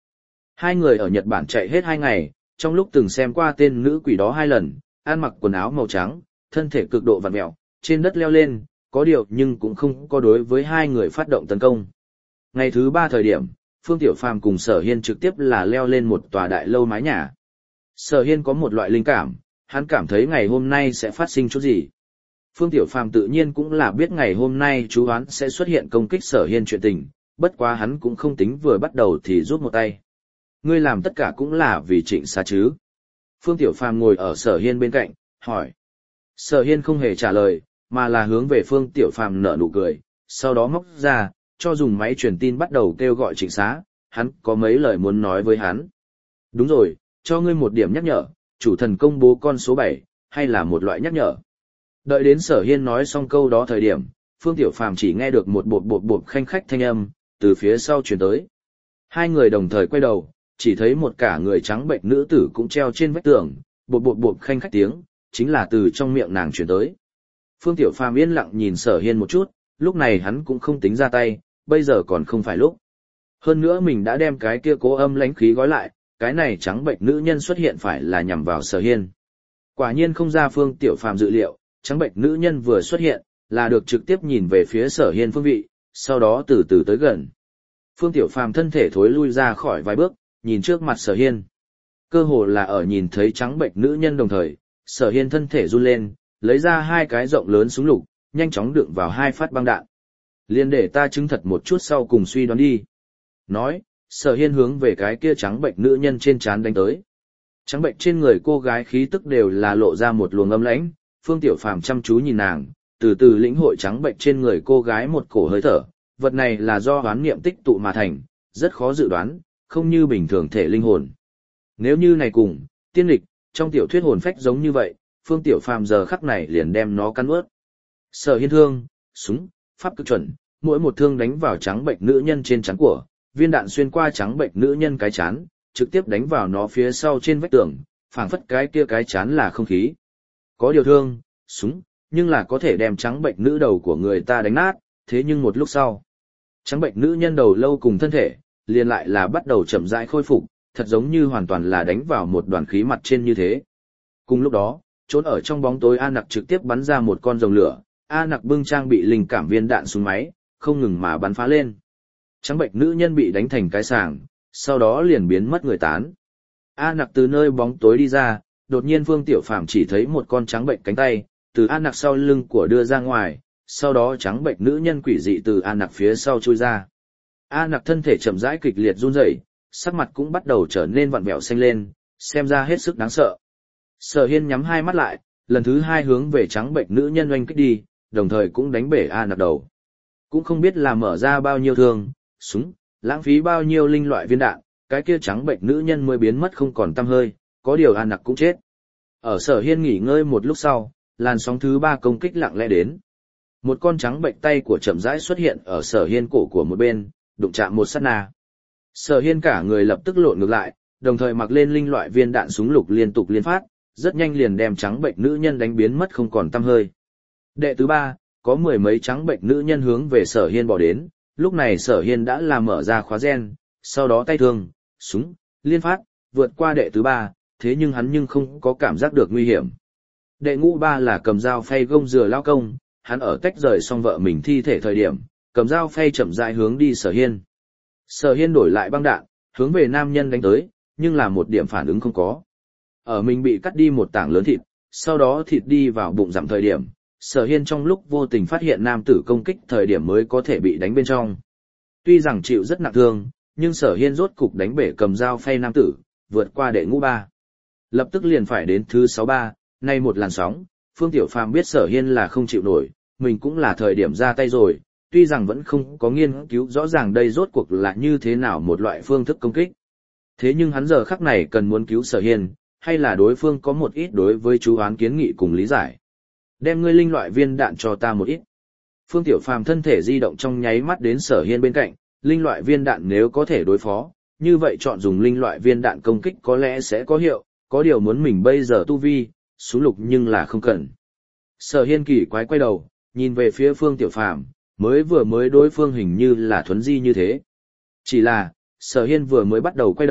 Speaker 1: Hai người ở Nhật Bản chạy hết hai ngày, trong lúc từng xem qua tên nữ quỷ đó hai lần, ăn mặc quần áo màu trắng, thân thể cực độ vặn mẹo, trên đất leo lên, có điều nhưng cũng không có đối với hai người phát động tấn công. Ngày thứ ba thời điểm, Phương Tiểu Phàm cùng Sở Hiên trực tiếp là leo lên một tòa đại lâu mái nhà. Sở Hiên có một loại linh cảm, hắn cảm thấy ngày hôm nay sẽ phát sinh chút gì. Phương Tiểu Phàm tự nhiên cũng là biết ngày hôm nay chú hoán sẽ xuất hiện công kích Sở Hiên chuyện tình, bất quá hắn cũng không tính vừa bắt đầu thì rút một tay. Ngươi làm tất cả cũng là vì Trịnh Xá chứ? Phương Tiểu Phàm ngồi ở Sở Hiên bên cạnh, hỏi. Sở Hiên không hề trả lời, mà là hướng về Phương Tiểu Phàm nở nụ cười, sau đó móc ra, cho dùng máy truyền tin bắt đầu kêu gọi Trịnh Xá, hắn có mấy lời muốn nói với hắn. Đúng rồi, cho ngươi một điểm nhắc nhở, chủ thần công bố con số bảy, hay là một loại nhắc nhở. Đợi đến Sở Hiên nói xong câu đó thời điểm, Phương Tiểu Phàm chỉ nghe được một bột bột bột khanh khách thanh âm, từ phía sau truyền tới. Hai người đồng thời quay đầu, chỉ thấy một cả người trắng bệnh nữ tử cũng treo trên vách tường, bột bột bột khanh khách tiếng, chính là từ trong miệng nàng truyền tới. Phương Tiểu Phàm yên lặng nhìn Sở Hiên một chút, lúc này hắn cũng không tính ra tay, bây giờ còn không phải lúc. Hơn nữa mình đã đem cái kia cố âm lãnh khí gói lại, cái này trắng bệnh nữ nhân xuất hiện phải là nhằm vào Sở Hiên. Quả nhiên không ra Phương Tiểu Phàm dự liệu, trắng bệnh nữ nhân vừa xuất hiện, là được trực tiếp nhìn về phía Sở Hiên phương vị, sau đó từ từ tới gần. Phương Tiểu Phàm thân thể thối lui ra khỏi vài bước, nhìn trước mặt Sở Hiên. Cơ hồ là ở nhìn thấy trắng bệnh nữ nhân đồng thời, Sở Hiên thân thể run lên, lấy ra hai cái rộng lớn súng lục, nhanh chóng đựng vào hai phát băng đạn. Liên để ta chứng thật một chút sau cùng suy đoán đi. Nói, Sở Hiên hướng về cái kia trắng bệnh nữ nhân trên trán đánh tới. Trắng bệnh trên người cô gái khí tức đều là lộ ra một luồng âm lãnh, Phương Tiểu Phàm chăm chú nhìn nàng, từ từ lĩnh hội trắng bệnh trên người cô gái một cổ hơi thở, vật này là do hoán niệm tích tụ mà thành, rất khó dự đoán, không như bình thường thể linh hồn. Nếu như này cùng, tiên lịch, trong tiểu thuyết hồn phách giống như vậy, Phương Tiểu Phàm giờ khắc này liền đem nó cắn ướt. Sở Hiên thương, súng, pháp cực chuẩn, mỗi một thương đánh vào trắng bệnh nữ nhân trên trán của, viên đạn xuyên qua trắng bệnh nữ nhân cái chán, trực tiếp đánh vào nó phía sau trên vách tường, phảng phất cái kia cái chán là không khí. Có điều thương, súng, nhưng là có thể đem trắng bệnh nữ đầu của người ta đánh nát, thế nhưng một lúc sau, trắng bệnh nữ nhân đầu lâu cùng thân thể, liền lại là bắt đầu chậm rãi khôi phục, thật giống như hoàn toàn là đánh vào một đoàn khí mặt trên như thế. Cùng lúc đó, trốn ở trong bóng tối A Nặc trực tiếp bắn ra một con rồng lửa, A Nặc bưng trang bị linh cảm viên đạn súng máy, không ngừng mà bắn phá lên. Trắng bệnh nữ nhân bị đánh thành cái sàng, sau đó liền biến mất người tán. A Nặc từ nơi bóng tối đi ra, đột nhiên Phương Tiểu Phàm chỉ thấy một con trắng bệnh cánh tay, từ A Nặc sau lưng của đưa ra ngoài, sau đó trắng bệnh nữ nhân quỷ dị từ A Nặc phía sau chui ra. A Nặc thân thể chậm rãi kịch liệt run rẩy, sắc mặt cũng bắt đầu trở nên vặn vẹo xanh lên, xem ra hết sức đáng sợ. Sở Hiên nhắm hai mắt lại, lần thứ hai hướng về trắng bệnh nữ nhân oanh kích đi, đồng thời cũng đánh bể A Nặc đầu. Cũng không biết là mở ra bao nhiêu thương, súng, lãng phí bao nhiêu linh loại viên đạn, cái kia trắng bệnh nữ nhân mới biến mất không còn tăm hơi, có điều A Nặc cũng chết. Ở Sở Hiên nghỉ ngơi một lúc sau, làn sóng thứ ba công kích lặng lẽ đến. Một con trắng bệnh tay của chậm rãi xuất hiện ở Sở Hiên cổ của một bên, đụng chạm một sát na. Sở Hiên cả người lập tức lộn ngược lại, đồng thời mặc lên linh loại viên đạn súng lục liên tục liên phát, rất nhanh liền đem trắng bệnh nữ nhân đánh biến mất không còn tăm hơi. Đệ thứ ba, có mười mấy trắng bệnh nữ nhân hướng về Sở Hiên bỏ đến, lúc này Sở Hiên đã làm mở ra khóa gen, sau đó tay thương, súng, liên phát, vượt qua đệ thứ ba, thế nhưng hắn nhưng không có cảm giác được nguy hiểm. Đệ ngũ ba là cầm dao phay gông dừa lao công, hắn ở tách rời xong vợ mình thi thể thời điểm, cầm dao phay chậm rãi hướng đi Sở Hiên. Sở Hiên đổi lại băng đạn, hướng về nam nhân đánh tới, nhưng là một điểm phản ứng không có. Ở mình bị cắt đi một tảng lớn thịt, sau đó thịt đi vào bụng giảm thời điểm, Sở Hiên trong lúc vô tình phát hiện nam tử công kích thời điểm mới có thể bị đánh bên trong. Tuy rằng chịu rất nặng thương, nhưng Sở Hiên rốt cục đánh bể cầm dao phay nam tử, vượt qua đệ ngũ ba. Lập tức liền phải đến thứ sáu ba, nay một làn sóng, Phương Tiểu Phàm biết Sở Hiên là không chịu nổi, mình cũng là thời điểm ra tay rồi, tuy rằng vẫn không có nghiên cứu rõ ràng đây rốt cuộc là như thế nào một loại phương thức công kích. Thế nhưng hắn giờ khắc này cần muốn cứu Sở Hiên, hay là đối phương có một ít đối với chú án kiến nghị cùng lý giải. Đem ngươi linh loại viên đạn cho ta một ít. Phương Tiểu Phàm thân thể di động trong nháy mắt đến Sở Hiên bên cạnh, linh loại viên đạn nếu có thể đối phó, như vậy chọn dùng linh loại viên đạn công kích có lẽ sẽ có hiệu, có điều muốn mình bây giờ tu vi, súng lục nhưng là không cần. Sở Hiên kỳ quái quay đầu, nhìn về phía Phương Tiểu Phàm, mới vừa mới đối phương hình như là thuấn di như thế. Chỉ là, Sở Hiên vừa mới bắt đầu quay đầu,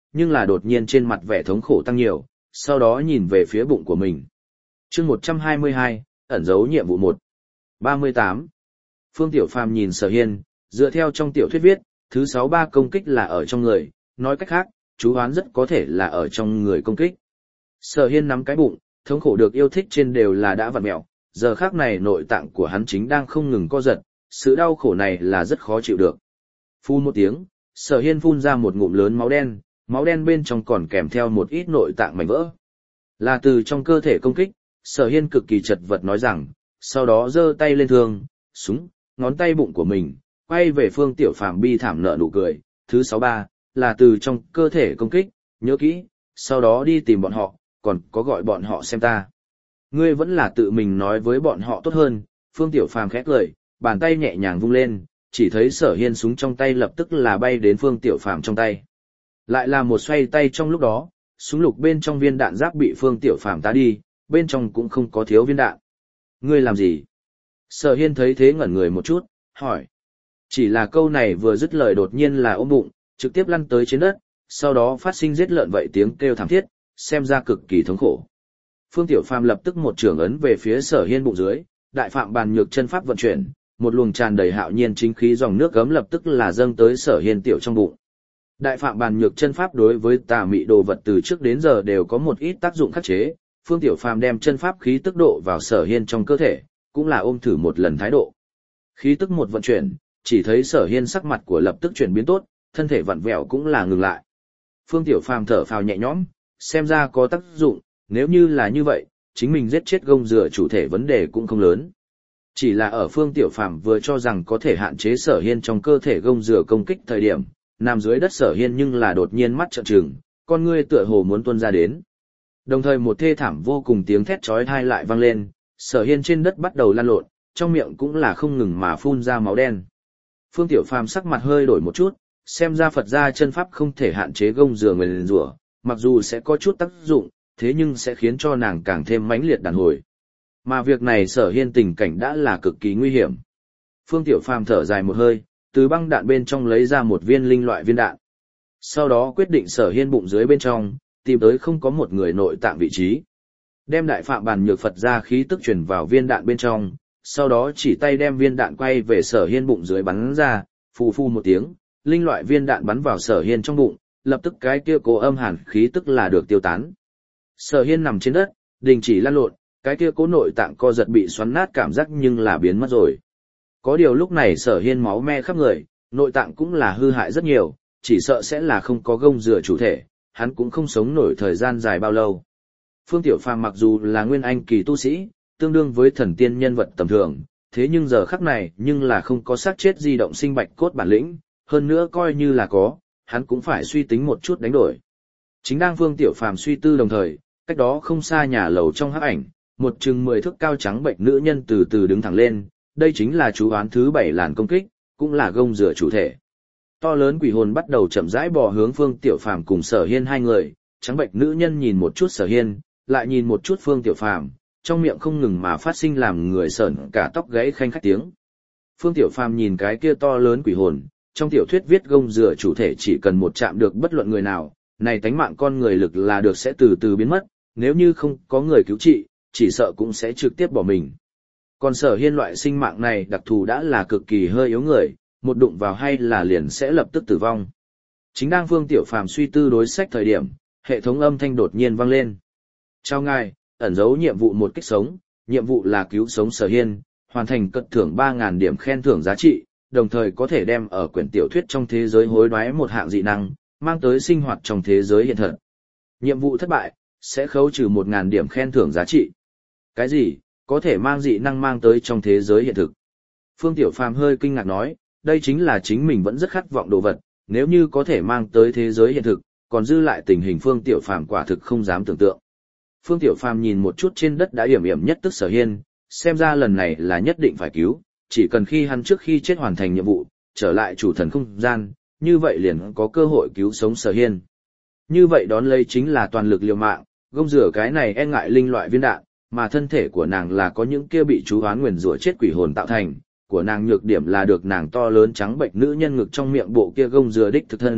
Speaker 1: nhưng là đột nhiên trên mặt vẻ thống khổ tăng nhiều, sau đó nhìn về phía bụng của mình. chương một trăm hai mươi hai, ẩn dấu nhiệm vụ một. ba mươi tám. Phương Tiểu Phàm nhìn Sở Hiên, dựa theo trong tiểu thuyết viết, thứ sáu ba công kích là ở trong người, nói cách khác, chú hoán rất có thể là ở trong người công kích. Sở Hiên nắm cái bụng, thống khổ được yêu thích trên đều là đã vặn mẹo, giờ khác này nội tạng của hắn chính đang không ngừng co giật, sự đau khổ này là rất khó chịu được. Phun một tiếng, Sở Hiên phun ra một ngụm lớn máu đen, máu đen bên trong còn kèm theo một ít nội tạng mảnh vỡ. Là từ trong cơ thể công kích, Sở Hiên cực kỳ chật vật nói rằng, sau đó giơ tay lên thương, súng, ngón tay bụng của mình, quay về Phương Tiểu Phàm bi thảm nở nụ cười, thứ sáu ba, là từ trong cơ thể công kích, nhớ kỹ, sau đó đi tìm bọn họ, còn có gọi bọn họ xem ta. Ngươi vẫn là tự mình nói với bọn họ tốt hơn, Phương Tiểu Phàm khẽ cười, bàn tay nhẹ nhàng vung lên, chỉ thấy Sở Hiên súng trong tay lập tức là bay đến Phương Tiểu Phàm trong tay. Lại là một xoay tay trong lúc đó, súng lục bên trong viên đạn giáp bị Phương Tiểu Phàm tá đi, bên trong cũng không có thiếu viên đạn. Ngươi làm gì? Sở Hiên thấy thế ngẩn người một chút, hỏi. Chỉ là câu này vừa dứt lời đột nhiên là ôm bụng, trực tiếp lăn tới trên đất, sau đó phát sinh giết lợn vậy tiếng kêu thảm thiết, xem ra cực kỳ thống khổ. Phương Tiểu Phàm lập tức một trường ấn về phía Sở Hiên bụng dưới, đại phạm bàn nhược chân pháp vận chuyển, một luồng tràn đầy hạo nhiên chính khí dòng nước gấm lập tức là dâng tới Sở Hiên tiểu trong bụng. Đại phạm bàn nhược chân pháp đối với tà mị đồ vật từ trước đến giờ đều có một ít tác dụng khắc chế, Phương Tiểu Phàm đem chân pháp khí tức độ vào Sở Hiên trong cơ thể, cũng là ôm thử một lần thái độ. Khí tức một vận chuyển, chỉ thấy Sở Hiên sắc mặt của lập tức chuyển biến tốt, thân thể vặn vẹo cũng là ngừng lại. Phương Tiểu Phàm thở phào nhẹ nhõm, xem ra có tác dụng, nếu như là như vậy, chính mình giết chết gông dựa chủ thể vấn đề cũng không lớn. Chỉ là ở Phương Tiểu Phàm vừa cho rằng có thể hạn chế Sở Hiên trong cơ thể gông dựa công kích thời điểm, nằm dưới đất Sở Hiên nhưng là đột nhiên mắt trợn trừng, con ngươi tựa hồ muốn tuôn ra đến. Đồng thời một thê thảm vô cùng tiếng thét chói tai lại vang lên, Sở Hiên trên đất bắt đầu lăn lộn, trong miệng cũng là không ngừng mà phun ra máu đen. Phương Tiểu Phàm sắc mặt hơi đổi một chút, xem ra Phật gia chân pháp không thể hạn chế gông dừa nguyền rủa, mặc dù sẽ có chút tác dụng, thế nhưng sẽ khiến cho nàng càng thêm mãnh liệt đàn hồi. Mà việc này Sở Hiên tình cảnh đã là cực kỳ nguy hiểm. Phương Tiểu Phàm thở dài một hơi, từ băng đạn bên trong lấy ra một viên linh loại viên đạn. Sau đó quyết định Sở Hiên bụng dưới bên trong, tìm tới không có một người nội tạng vị trí. Đem đại phạm bàn nhược Phật ra khí tức truyền vào viên đạn bên trong, sau đó chỉ tay đem viên đạn quay về Sở Hiên bụng dưới bắn ra, phù phù một tiếng, linh loại viên đạn bắn vào Sở Hiên trong bụng, lập tức cái kia cố âm hàn khí tức là được tiêu tán. Sở Hiên nằm trên đất, đình chỉ lăn lộn, cái kia cố nội tạng co giật bị xoắn nát cảm giác nhưng là biến mất rồi. Có điều lúc này Sở Hiên máu me khắp người, nội tạng cũng là hư hại rất nhiều, chỉ sợ sẽ là không có gông dừa chủ thể, hắn cũng không sống nổi thời gian dài bao lâu. Phương Tiểu Phàm mặc dù là nguyên anh kỳ tu sĩ, tương đương với thần tiên nhân vật tầm thường, thế nhưng giờ khắc này nhưng là không có xác chết di động sinh bạch cốt bản lĩnh, hơn nữa coi như là có, hắn cũng phải suy tính một chút đánh đổi. Chính đang Phương Tiểu Phàm suy tư đồng thời, cách đó không xa nhà lầu trong hắc ảnh, một chừng mười thước cao trắng bệnh nữ nhân từ từ đứng thẳng lên, đây chính là chú oán thứ bảy làn công kích, cũng là gông dừa chủ thể. To lớn quỷ hồn bắt đầu chậm rãi bò hướng Phương Tiểu Phàm cùng Sở Hiên hai người, trắng bệnh nữ nhân nhìn một chút Sở Hiên, lại nhìn một chút Phương Tiểu Phàm, trong miệng không ngừng mà phát sinh làm người sởn cả tóc gáy khanh khách tiếng. Phương Tiểu Phàm nhìn cái kia to lớn quỷ hồn, trong tiểu thuyết viết gông dừa chủ thể chỉ cần một chạm được bất luận người nào, này tánh mạng con người lực là được sẽ từ từ biến mất, nếu như không có người cứu trị, chỉ sợ cũng sẽ trực tiếp bỏ mình. Còn Sở Hiên loại sinh mạng này đặc thù đã là cực kỳ hơi yếu người, một đụng vào hay là liền sẽ lập tức tử vong. Chính đang Phương Tiểu Phàm suy tư đối sách thời điểm, hệ thống âm thanh đột nhiên vang lên. Chào ngài, ẩn dấu nhiệm vụ một kích sống, nhiệm vụ là cứu sống Sở Hiên, hoàn thành cất thưởng ba nghìn điểm khen thưởng giá trị, đồng thời có thể đem ở quyển tiểu thuyết trong thế giới hối đoái một hạng dị năng, mang tới sinh hoạt trong thế giới hiện thật. Nhiệm vụ thất bại, sẽ khấu trừ một nghìn điểm khen thưởng giá trị. Cái gì, có thể mang dị năng mang tới trong thế giới hiện thực? Phương Tiểu Phàm hơi kinh ngạc nói, đây chính là chính mình vẫn rất khát vọng đồ vật, nếu như có thể mang tới thế giới hiện thực, còn dư lại tình hình Phương Tiểu Phàm quả thực không dám tưởng tượng. Phương Tiểu Phàm nhìn một chút trên đất đã yểm yểm nhất tức Sở Hiên, xem ra lần này là nhất định phải cứu, chỉ cần khi hắn trước khi chết hoàn thành nhiệm vụ, trở lại chủ thần không gian, như vậy liền có cơ hội cứu sống Sở Hiên. Như vậy đón lấy chính là toàn lực liều mạng, gông rửa cái này e ngại linh loại viên đạn, mà thân thể của nàng là có những kia bị chú hoán nguyền rủa chết quỷ hồn tạo thành, của nàng nhược điểm là được nàng to lớn trắng bệnh nữ nhân ngực trong miệng bộ kia gông rửa đích thực thân,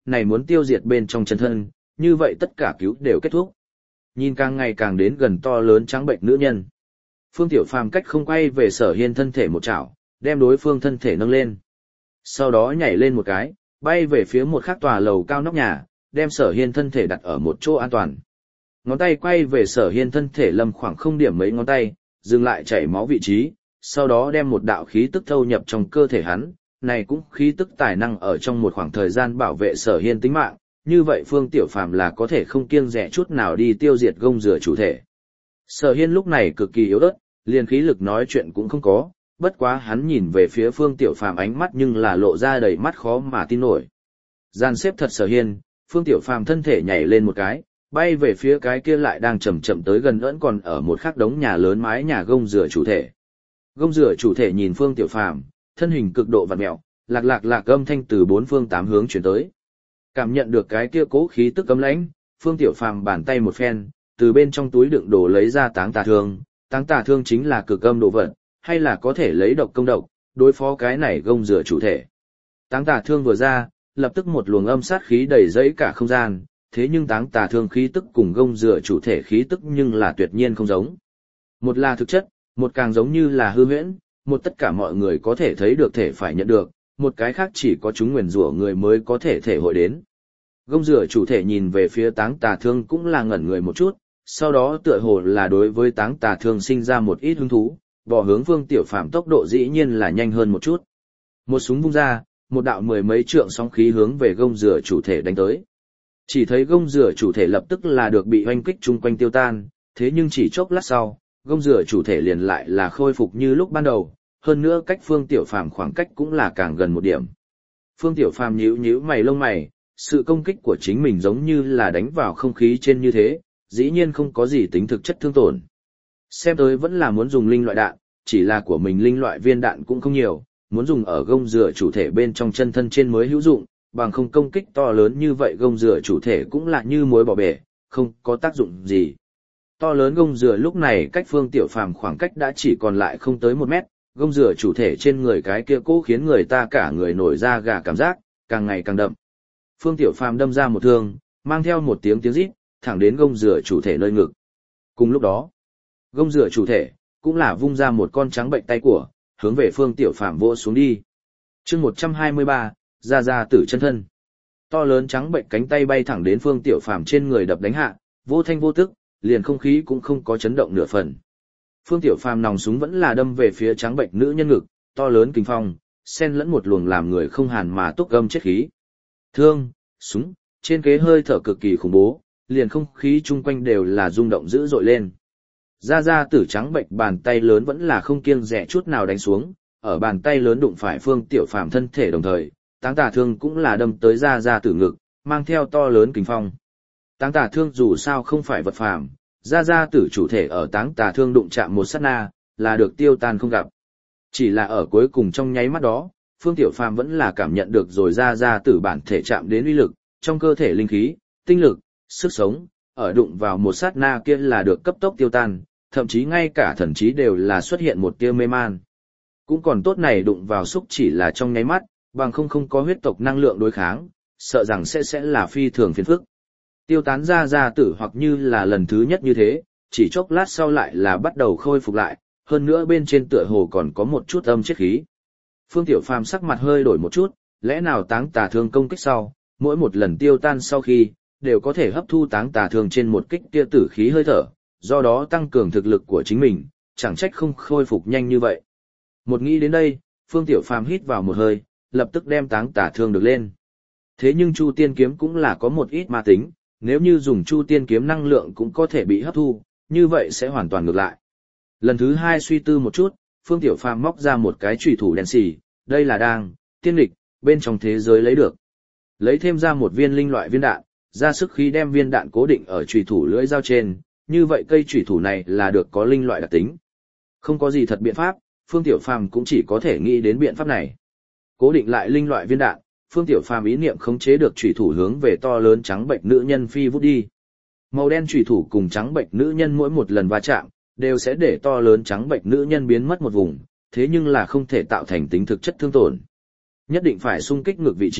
Speaker 1: này muốn tiêu diệt bên trong chân thân, như vậy tất cả cứu đều kết thúc. Nhìn càng ngày càng đến gần to lớn trắng bệnh nữ nhân. Phương Tiểu Phàm cách không quay về Sở Hiên thân thể một chảo, đem đối phương thân thể nâng lên. Sau đó nhảy lên một cái, bay về phía một khắc tòa lầu cao nóc nhà, đem Sở Hiên thân thể đặt ở một chỗ an toàn. Ngón tay quay về Sở Hiên thân thể lâm khoảng không điểm mấy ngón tay, dừng lại chảy máu vị trí, sau đó đem một đạo khí tức thâu nhập trong cơ thể hắn, này cũng khí tức tài năng ở trong một khoảng thời gian bảo vệ Sở Hiên tính mạng, như vậy Phương Tiểu Phàm là có thể không kiêng dè chút nào đi tiêu diệt gông dừa chủ thể. Sở Hiên lúc này cực kỳ yếu ớt, liền khí lực nói chuyện cũng không có, bất quá hắn nhìn về phía Phương Tiểu Phàm ánh mắt nhưng là lộ ra đầy mắt khó mà tin nổi. Gian xếp thật Sở Hiên, Phương Tiểu Phàm thân thể nhảy lên một cái, bay về phía cái kia lại đang chậm chậm tới gần vẫn còn ở một khắc đống nhà lớn mái nhà gông dừa chủ thể. Gông dừa chủ thể nhìn Phương Tiểu Phàm, thân hình cực độ vặn mèo, lạc lạc lạc âm thanh từ bốn phương tám hướng truyền tới. Cảm nhận được cái kia cố khí tức cấm lãnh, Phương Tiểu Phàm bàn tay một phen, từ bên trong túi đựng đồ lấy ra táng tà thương, táng tà thương chính là cực âm đồ vật, hay là có thể lấy độc công độc, đối phó cái này gông dừa chủ thể. Táng tà thương vừa ra, lập tức một luồng âm sát khí đầy dẫy cả không gian, thế nhưng táng tà thương khí tức cùng gông dừa chủ thể khí tức nhưng là tuyệt nhiên không giống. Một là thực chất, một càng giống như là hư huyễn, một tất cả mọi người có thể thấy được thể phải nhận được, một cái khác chỉ có chúng nguyền rủa người mới có thể thể hội đến. Gông dừa chủ thể nhìn về phía táng tà thương cũng là ngẩn người một chút, sau đó tựa hồ là đối với táng tà thương sinh ra một ít hứng thú, bỏ hướng Phương Tiểu Phàm tốc độ dĩ nhiên là nhanh hơn một chút. Một súng vung ra, một đạo mười mấy trượng sóng khí hướng về gông dừa chủ thể đánh tới. Chỉ thấy gông dừa chủ thể lập tức là được bị hoanh kích chung quanh tiêu tan, thế nhưng chỉ chốc lát sau, gông dừa chủ thể liền lại là khôi phục như lúc ban đầu, hơn nữa cách Phương Tiểu Phàm khoảng cách cũng là càng gần một điểm. Phương Tiểu Phàm nhíu nhíu mày lông mày, sự công kích của chính mình giống như là đánh vào không khí trên như thế, dĩ nhiên không có gì tính thực chất thương tổn. Xem tới vẫn là muốn dùng linh loại đạn, chỉ là của mình linh loại viên đạn cũng không nhiều, muốn dùng ở gông dừa chủ thể bên trong chân thân trên mới hữu dụng, bằng không công kích to lớn như vậy gông dừa chủ thể cũng là như muối bỏ bể, không có tác dụng gì. To lớn gông dừa lúc này cách Phương Tiểu Phàm khoảng cách đã chỉ còn lại không tới một mét, gông dừa chủ thể trên người cái kia cố khiến người ta cả người nổi da gà cảm giác, càng ngày càng đậm. Phương Tiểu Phàm đâm ra một thương, mang theo một tiếng tiếng rít, thẳng đến gông dừa chủ thể nơi ngực. Cùng lúc đó, gông dừa chủ thể cũng là vung ra một con trắng bệnh tay của, hướng về Phương Tiểu Phàm vỗ xuống đi. Chương một trăm hai mươi ba, ra ra tử chân thân. To lớn trắng bệnh cánh tay bay thẳng đến Phương Tiểu Phàm trên người đập đánh hạ, vô thanh vô tức, liền không khí cũng không có chấn động nửa phần. Phương Tiểu Phàm nòng súng vẫn là đâm về phía trắng bệnh nữ nhân ngực, to lớn kình phong, xen lẫn một luồng làm người không hàn mà túc gâm chết khí. Thương, súng, trên kế hơi thở cực kỳ khủng bố, liền không khí chung quanh đều là rung động dữ dội lên. Ra ra tử trắng bệnh bàn tay lớn vẫn là không kiêng dè chút nào đánh xuống, ở bàn tay lớn đụng phải Phương Tiểu Phàm thân thể đồng thời, táng tà thương cũng là đâm tới ra ra tử ngực, mang theo to lớn kình phong. Táng tà thương dù sao không phải vật phàm, ra ra tử chủ thể ở táng tà thương đụng chạm một sát na, là được tiêu tan không gặp. Chỉ là ở cuối cùng trong nháy mắt đó, Phương Tiểu Phàm vẫn là cảm nhận được rồi ra ra tử bản thể chạm đến uy lực, trong cơ thể linh khí, tinh lực, sức sống, ở đụng vào một sát na kia là được cấp tốc tiêu tan, thậm chí ngay cả thần trí đều là xuất hiện một tia mê man. Cũng còn tốt này đụng vào xúc chỉ là trong nháy mắt, bằng không không có huyết tộc năng lượng đối kháng, sợ rằng sẽ sẽ là phi thường phiền phức. Tiêu tán ra ra tử hoặc như là lần thứ nhất như thế, chỉ chốc lát sau lại là bắt đầu khôi phục lại, hơn nữa bên trên tựa hồ còn có một chút âm chết khí. Phương Tiểu Phàm sắc mặt hơi đổi một chút, lẽ nào táng tà thương công kích sau, mỗi một lần tiêu tan sau khi, đều có thể hấp thu táng tà thương trên một kích tia tử khí hơi thở, do đó tăng cường thực lực của chính mình, chẳng trách không khôi phục nhanh như vậy. Một nghĩ đến đây, Phương Tiểu Phàm hít vào một hơi, lập tức đem táng tà thương được lên. Thế nhưng Chu Tiên kiếm cũng là có một ít ma tính, nếu như dùng Chu Tiên kiếm năng lượng cũng có thể bị hấp thu, như vậy sẽ hoàn toàn ngược lại. Lần thứ hai suy tư một chút, Phương Tiểu Phàm móc ra một cái chủy thủ đen xì, đây là đang tiên lịch bên trong thế giới lấy được. Lấy thêm ra một viên linh loại viên đạn, ra sức khí đem viên đạn cố định ở chủy thủ lưỡi dao trên, như vậy cây chủy thủ này là được có linh loại đặc tính. Không có gì thật biện pháp, Phương Tiểu Phàm cũng chỉ có thể nghĩ đến biện pháp này. Cố định lại linh loại viên đạn, Phương Tiểu Phàm ý niệm khống chế được chủy thủ hướng về to lớn trắng bệnh nữ nhân phi vút đi. Màu đen chủy thủ cùng trắng bệnh nữ nhân mỗi một lần va chạm, đều sẽ để to lớn trắng bệnh nữ nhân biến mất một vùng, thế nhưng là không thể tạo thành tính thực chất thương tổn. Nhất định phải xung kích ngược vị trí,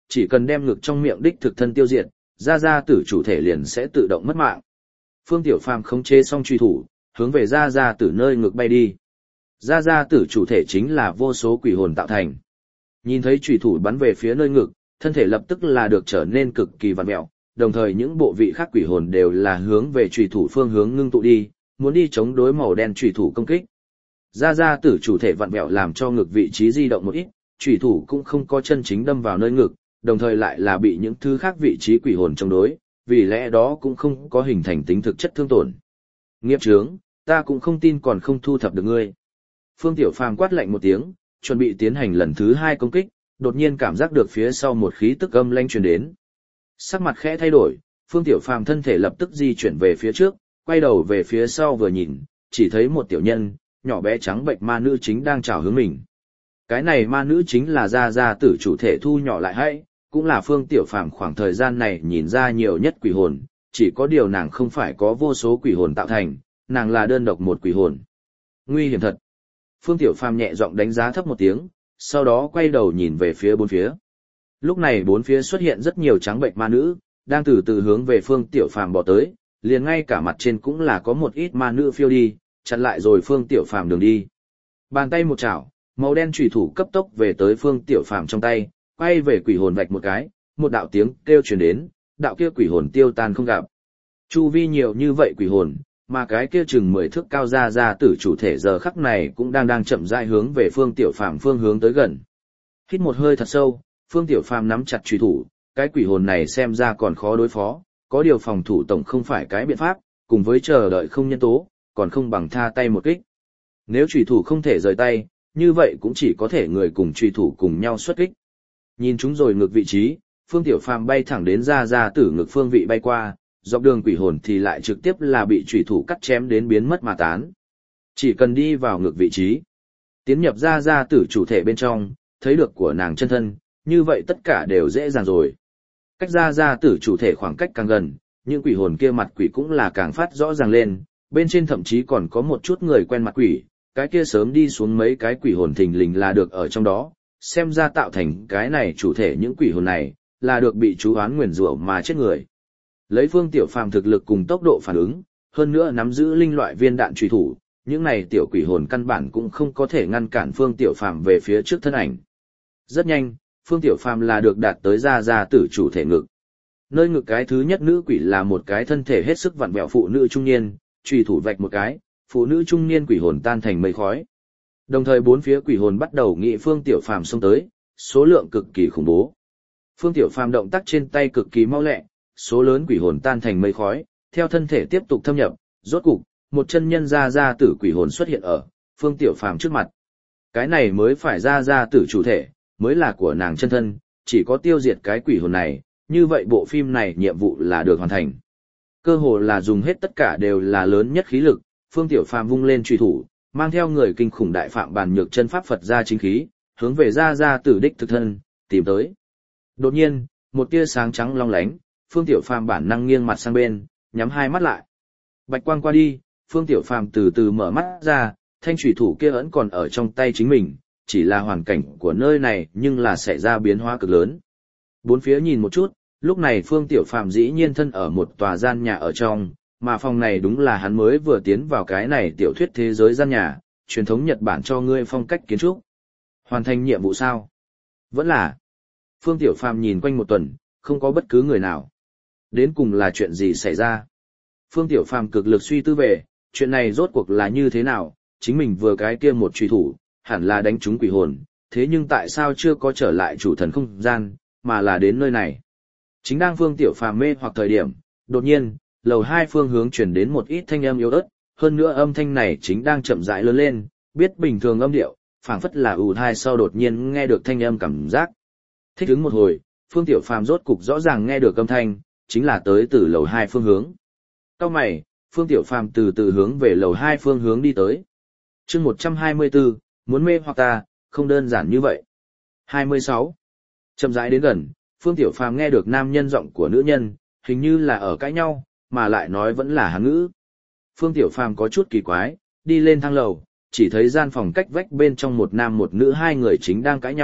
Speaker 1: chỉ cần đem ngực trong miệng đích thực thân tiêu diệt, gia gia tử chủ thể liền sẽ tự động mất mạng. Phương Tiểu Phàm khống chế xong truy thủ, hướng về gia gia tử nơi ngực bay đi. Gia gia tử chủ thể chính là vô số quỷ hồn tạo thành. Nhìn thấy truy thủ bắn về phía nơi ngực, thân thể lập tức là được trở nên cực kỳ vặn mẹo, đồng thời những bộ vị khác quỷ hồn đều là hướng về truy thủ phương hướng ngưng tụ đi, muốn đi chống đối màu đen truy thủ công kích. Gia gia tử chủ thể vặn mẹo làm cho ngực vị trí di động một ít, truy thủ cũng không có chân chính đâm vào nơi ngực, đồng thời lại là bị những thứ khác vị trí quỷ hồn chống đối, vì lẽ đó cũng không có hình thành tính thực chất thương tổn. Nghiệp chướng, ta cũng không tin còn không thu thập được ngươi. Phương Tiểu Phàm quát lạnh một tiếng, chuẩn bị tiến hành lần thứ hai công kích, đột nhiên cảm giác được phía sau một khí tức âm lãnh truyền đến. Sắc mặt khẽ thay đổi, Phương Tiểu Phàm thân thể lập tức di chuyển về phía trước, quay đầu về phía sau vừa nhìn, chỉ thấy một tiểu nhân, nhỏ bé trắng bệnh ma nữ chính đang chào hướng mình. Cái này ma nữ chính là gia gia tử chủ thể thu nhỏ lại hay, cũng là Phương Tiểu Phàm khoảng thời gian này nhìn ra nhiều nhất quỷ hồn, chỉ có điều nàng không phải có vô số quỷ hồn tạo thành, nàng là đơn độc một quỷ hồn. Nguy hiểm thật. Phương Tiểu Phàm nhẹ giọng đánh giá thấp một tiếng, sau đó quay đầu nhìn về phía bốn phía. Lúc này bốn phía xuất hiện rất nhiều trắng bệnh ma nữ, đang từ từ hướng về Phương Tiểu Phàm bò tới, liền ngay cả mặt trên cũng là có một ít ma nữ phiêu đi, chặn lại rồi Phương Tiểu Phàm đường đi. Bàn tay một chảo, màu đen chủy thủ cấp tốc về tới Phương Tiểu Phàm trong tay, quay về quỷ hồn vạch một cái, một đạo tiếng kêu truyền đến, đạo kia quỷ hồn tiêu tan không gặp. Chu vi nhiều như vậy quỷ hồn, mà cái kia chừng mười thước cao ra ra tử chủ thể giờ khắc này cũng đang đang chậm rãi hướng về Phương Tiểu Phàm phương hướng tới gần. Hít một hơi thật sâu, Phương Tiểu Phàm nắm chặt chủy thủ, cái quỷ hồn này xem ra còn khó đối phó, có điều phòng thủ tổng không phải cái biện pháp, cùng với chờ đợi không nhân tố, còn không bằng tha tay một kích. Nếu chủy thủ không thể rời tay, như vậy cũng chỉ có thể người cùng chủy thủ cùng nhau xuất kích. Nhìn chúng rồi ngược vị trí, Phương Tiểu Phàm bay thẳng đến ra ra tử ngực phương vị bay qua, dọc đường quỷ hồn thì lại trực tiếp là bị chủy thủ cắt chém đến biến mất mà tán. Chỉ cần đi vào ngược vị trí, tiến nhập ra ra tử chủ thể bên trong, thấy được của nàng chân thân, như vậy tất cả đều dễ dàng rồi. Cách ra ra tử chủ thể khoảng cách càng gần, những quỷ hồn kia mặt quỷ cũng là càng phát rõ ràng lên, bên trên thậm chí còn có một chút người quen mặt quỷ, cái kia sớm đi xuống mấy cái quỷ hồn thình lình là được ở trong đó, xem ra tạo thành cái này chủ thể những quỷ hồn này, là được bị chú oán nguyền rủa mà chết người. Lấy Phương Tiểu Phàm thực lực cùng tốc độ phản ứng, hơn nữa nắm giữ linh loại viên đạn truy thủ, những này tiểu quỷ hồn căn bản cũng không có thể ngăn cản Phương Tiểu Phàm về phía trước thân ảnh. Rất nhanh, Phương Tiểu Phàm là được đạt tới ra ra tử chủ thể ngực. Nơi ngực cái thứ nhất nữ quỷ là một cái thân thể hết sức vặn vẹo phụ nữ trung niên, truy thủ vạch một cái, phụ nữ trung niên quỷ hồn tan thành mây khói. Đồng thời bốn phía quỷ hồn bắt đầu nghị Phương Tiểu Phàm xông tới, số lượng cực kỳ khủng bố. Phương Tiểu Phàm động tác trên tay cực kỳ mau lẹ, số lớn quỷ hồn tan thành mây khói, theo thân thể tiếp tục thâm nhập, rốt cục, một chân nhân ra ra tử quỷ hồn xuất hiện ở Phương Tiểu Phàm trước mặt. Cái này mới phải ra ra tử chủ thể, mới là của nàng chân thân, chỉ có tiêu diệt cái quỷ hồn này, như vậy bộ phim này nhiệm vụ là được hoàn thành. Cơ hồ là dùng hết tất cả đều là lớn nhất khí lực, Phương Tiểu Phàm vung lên truy thủ, mang theo người kinh khủng đại phạm bàn nhược chân pháp Phật ra chính khí, hướng về ra ra tử đích thực thân, tìm tới. Đột nhiên, một tia sáng trắng long lánh, Phương Tiểu Phàm bản năng nghiêng mặt sang bên, nhắm hai mắt lại. Bạch quang qua đi, Phương Tiểu Phàm từ từ mở mắt ra, thanh chủy thủ kia vẫn còn ở trong tay chính mình, chỉ là hoàn cảnh của nơi này nhưng là xảy ra biến hóa cực lớn. Bốn phía nhìn một chút, lúc này Phương Tiểu Phàm dĩ nhiên thân ở một tòa gian nhà ở trong, mà phòng này đúng là hắn mới vừa tiến vào cái này tiểu thuyết thế giới gian nhà, truyền thống Nhật Bản cho ngươi phong cách kiến trúc. Hoàn thành nhiệm vụ sao? Vẫn là. Phương Tiểu Phàm nhìn quanh một tuần, không có bất cứ người nào. Đến cùng là chuyện gì xảy ra? Phương Tiểu Phàm cực lực suy tư về, chuyện này rốt cuộc là như thế nào, chính mình vừa cái kia một truy thủ, hẳn là đánh trúng quỷ hồn, thế nhưng tại sao chưa có trở lại chủ thần không gian, mà là đến nơi này? Chính đang Phương Tiểu Phàm mê hoặc thời điểm, đột nhiên, lầu hai phương hướng truyền đến một ít thanh âm yếu ớt, hơn nữa âm thanh này chính đang chậm rãi lớn lên, biết bình thường âm điệu, phảng phất là ù thai sau đột nhiên nghe được thanh âm cảm giác. Thích ứng một hồi, Phương Tiểu Phàm rốt cục rõ ràng nghe được âm thanh, chính là tới từ lầu hai phương hướng. Cau mày, Phương Tiểu Phàm từ từ hướng về lầu hai phương hướng đi tới. Chương một trăm hai mươi tư, muốn mê hoặc ta, không đơn giản như vậy. hai mươi sáu. Chậm rãi đến gần, Phương Tiểu Phàm nghe được nam nhân giọng của nữ nhân, hình như là ở cãi nhau, mà lại nói vẫn là Hán ngữ. Phương Tiểu Phàm có chút kỳ quái, đi lên thang lầu, chỉ thấy gian phòng cách vách bên trong một nam một nữ hai người chính đang cãi nhau,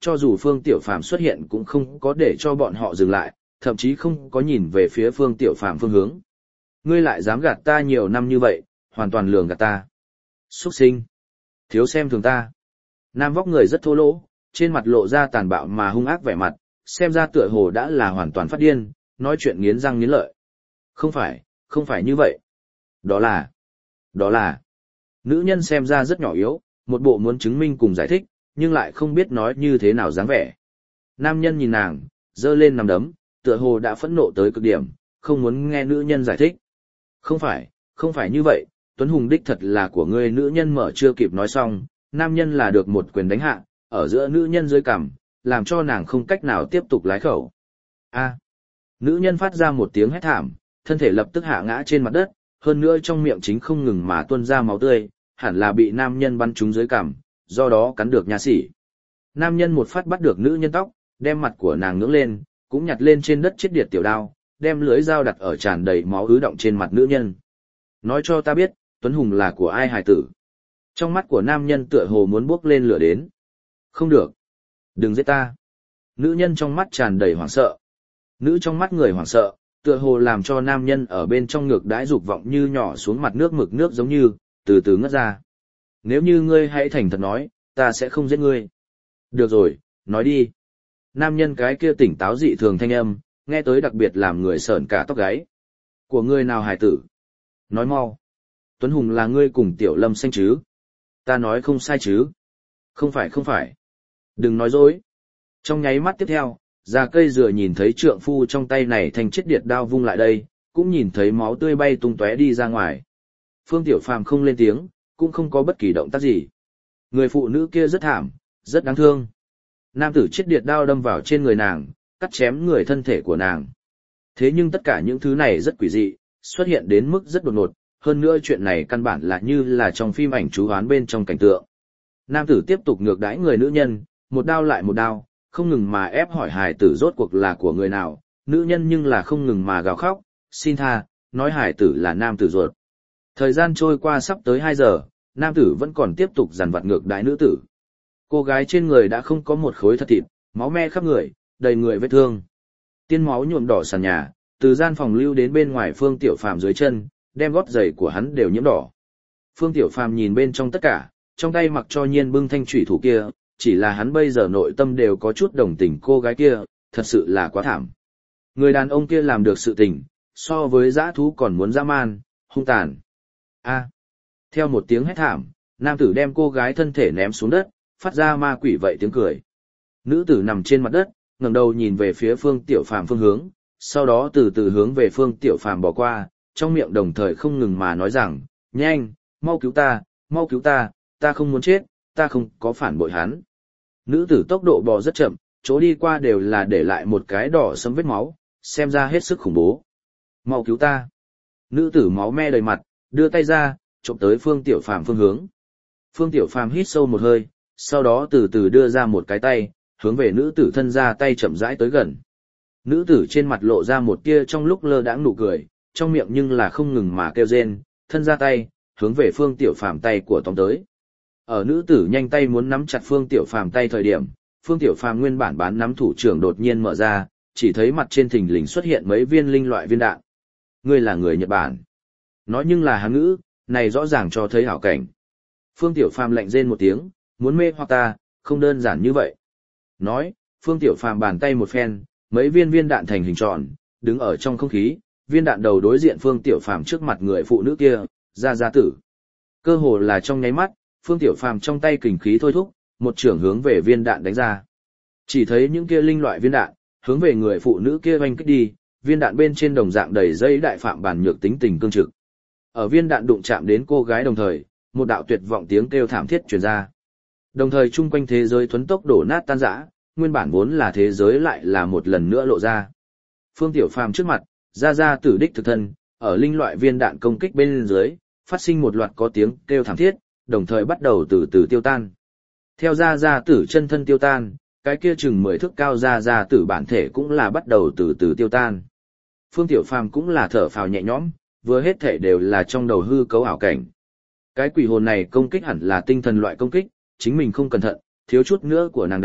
Speaker 1: cho dù Phương Tiểu Phàm xuất hiện cũng không có để cho bọn họ dừng lại, thậm chí không có nhìn về phía Phương Tiểu Phàm phương hướng. Ngươi lại dám gạt ta nhiều năm như vậy, hoàn toàn lường gạt ta. Xuất sinh. Thiếu xem thường ta. Nam vóc người rất thô lỗ, trên mặt lộ ra tàn bạo mà hung ác vẻ mặt, xem ra tựa hồ đã là hoàn toàn phát điên, nói chuyện nghiến răng nghiến lợi. Không phải, không phải như vậy. Đó là, đó là. Nữ nhân xem ra rất nhỏ yếu, một bộ muốn chứng minh cùng giải thích, nhưng lại không biết nói như thế nào dáng vẻ. Nam nhân nhìn nàng, giơ lên nằm đấm, tựa hồ đã phẫn nộ tới cực điểm, không muốn nghe nữ nhân giải thích. Không phải, không phải như vậy, Tuấn Hùng đích thật là của ngươi. Nữ nhân mở chưa kịp nói xong, nam nhân là được một quyền đánh hạ, ở giữa nữ nhân dưới cằm, làm cho nàng không cách nào tiếp tục lái khẩu. A. Nữ nhân phát ra một tiếng hét thảm, thân thể lập tức hạ ngã trên mặt đất, hơn nữa trong miệng chính không ngừng mà tuôn ra máu tươi, hẳn là bị nam nhân bắn trúng dưới cằm, do đó cắn được nha sỉ. Nam nhân một phát bắt được nữ nhân tóc, đem mặt của nàng ngưỡng lên, cũng nhặt lên trên đất chiết điệt tiểu đao, đem lưới dao đặt ở tràn đầy máu ứ động trên mặt nữ nhân. Nói cho ta biết, Tuấn Hùng là của ai hài tử? Trong mắt của nam nhân tựa hồ muốn bốc lên lửa đến. Không được. Đừng giết ta. Nữ nhân trong mắt tràn đầy hoảng sợ. Nữ trong mắt người hoảng sợ, tựa hồ làm cho nam nhân ở bên trong ngực đãi dục vọng như nhỏ xuống mặt nước mực nước giống như, từ từ ngất ra. Nếu như ngươi hãy thành thật nói, ta sẽ không giết ngươi. Được rồi, nói đi. Nam nhân cái kia tỉnh táo dị thường thanh âm, nghe tới đặc biệt làm người sởn cả tóc gáy. Của ngươi nào hài tử? Nói mau. Tuấn Hùng là ngươi cùng Tiểu Lâm Xanh chứ? Ta nói không sai chứ? Không phải không phải. Đừng nói dối. Trong nháy mắt tiếp theo, già cây dừa nhìn thấy trượng phu trong tay này thành chiếc điệt đao vung lại đây, cũng nhìn thấy máu tươi bay tung tóe đi ra ngoài. Phương Tiểu Phàm không lên tiếng, cũng không có bất kỳ động tác gì. Người phụ nữ kia rất thảm, rất đáng thương. Nam tử chiếc điệt đao đâm vào trên người nàng, cắt chém người thân thể của nàng. Thế nhưng tất cả những thứ này rất quỷ dị, xuất hiện đến mức rất đột ngột, hơn nữa chuyện này căn bản là như là trong phim ảnh chú hoán bên trong cảnh tượng. Nam tử tiếp tục ngược đãi người nữ nhân, một đao lại một đao, không ngừng mà ép hỏi hài tử rốt cuộc là của người nào, nữ nhân nhưng là không ngừng mà gào khóc, xin tha, nói hài tử là nam tử ruột. Thời gian trôi qua sắp tới hai giờ, nam tử vẫn còn tiếp tục giàn vặt ngược đãi nữ tử. Cô gái trên người đã không có một khối thịt thịt, máu me khắp người, đầy người vết thương. Tiên máu nhuộm đỏ sàn nhà, từ gian phòng lưu đến bên ngoài Phương Tiểu Phàm dưới chân, đem gót giày của hắn đều nhiễm đỏ. Phương Tiểu Phàm nhìn bên trong tất cả, trong tay mặc cho nhiên bưng thanh thủy thủ kia, chỉ là hắn bây giờ nội tâm đều có chút đồng tình cô gái kia, thật sự là quá thảm. Người đàn ông kia làm được sự tình, so với dã thú còn muốn dã man, hung tàn. A. Theo một tiếng hét thảm, nam tử đem cô gái thân thể ném xuống đất, phát ra ma quỷ vậy tiếng cười. Nữ tử nằm trên mặt đất, ngẩng đầu nhìn về phía Phương Tiểu Phàm phương hướng, sau đó từ từ hướng về Phương Tiểu Phàm bỏ qua, trong miệng đồng thời không ngừng mà nói rằng, nhanh, mau cứu ta, mau cứu ta, ta không muốn chết, ta không có phản bội hắn. Nữ tử tốc độ bò rất chậm, chỗ đi qua đều là để lại một cái đỏ sẫm vết máu, xem ra hết sức khủng bố. Mau cứu ta. Nữ tử máu me đầy mặt, đưa tay ra, chộp tới Phương Tiểu Phàm phương hướng. Phương Tiểu Phàm hít sâu một hơi, sau đó từ từ đưa ra một cái tay, hướng về nữ tử thân ra tay chậm rãi tới gần. Nữ tử trên mặt lộ ra một tia trong lúc lơ đãng nụ cười, trong miệng nhưng là không ngừng mà kêu rên, thân ra tay, hướng về Phương Tiểu Phàm tay của tóm tới. Ở nữ tử nhanh tay muốn nắm chặt Phương Tiểu Phàm tay thời điểm, Phương Tiểu Phàm nguyên bản bán nắm thủ trưởng đột nhiên mở ra, chỉ thấy mặt trên thình lình xuất hiện mấy viên linh loại viên đạn. Ngươi là người Nhật Bản. Nói nhưng là Hán ngữ, này rõ ràng cho thấy hảo cảnh. Phương Tiểu Phàm lạnh rên một tiếng, muốn mê hoặc ta, không đơn giản như vậy. Nói, Phương Tiểu Phàm bàn tay một phen, mấy viên viên đạn thành hình tròn, đứng ở trong không khí, viên đạn đầu đối diện Phương Tiểu Phàm trước mặt người phụ nữ kia, ra ra tử. Cơ hồ là trong nháy mắt, Phương Tiểu Phàm trong tay kình khí thôi thúc, một trường hướng về viên đạn đánh ra. Chỉ thấy những kia linh loại viên đạn, hướng về người phụ nữ kia oanh kích đi, viên đạn bên trên đồng dạng đầy dây đại phạm bản nhược tính tình cương trực. Ở viên đạn đụng chạm đến cô gái đồng thời, một đạo tuyệt vọng tiếng kêu thảm thiết truyền ra. Đồng thời chung quanh thế giới thuấn tốc đổ nát tan rã, nguyên bản vốn là thế giới lại là một lần nữa lộ ra. Phương Tiểu Phàm trước mặt, ra ra tử đích thực thân, ở linh loại viên đạn công kích bên dưới, phát sinh một loạt có tiếng kêu thảm thiết, đồng thời bắt đầu từ từ tiêu tan. Theo ra ra tử chân thân tiêu tan, cái kia chừng mười thước cao ra ra tử bản thể cũng là bắt đầu từ từ tiêu tan. Phương Tiểu Phàm cũng là thở phào nhẹ nhõm, vừa hết thể đều là trong đầu hư cấu ảo cảnh. Cái quỷ hồn này công kích hẳn là tinh thần loại công kích, chính mình không cẩn thận, thiếu chút nữa của nàng đạo,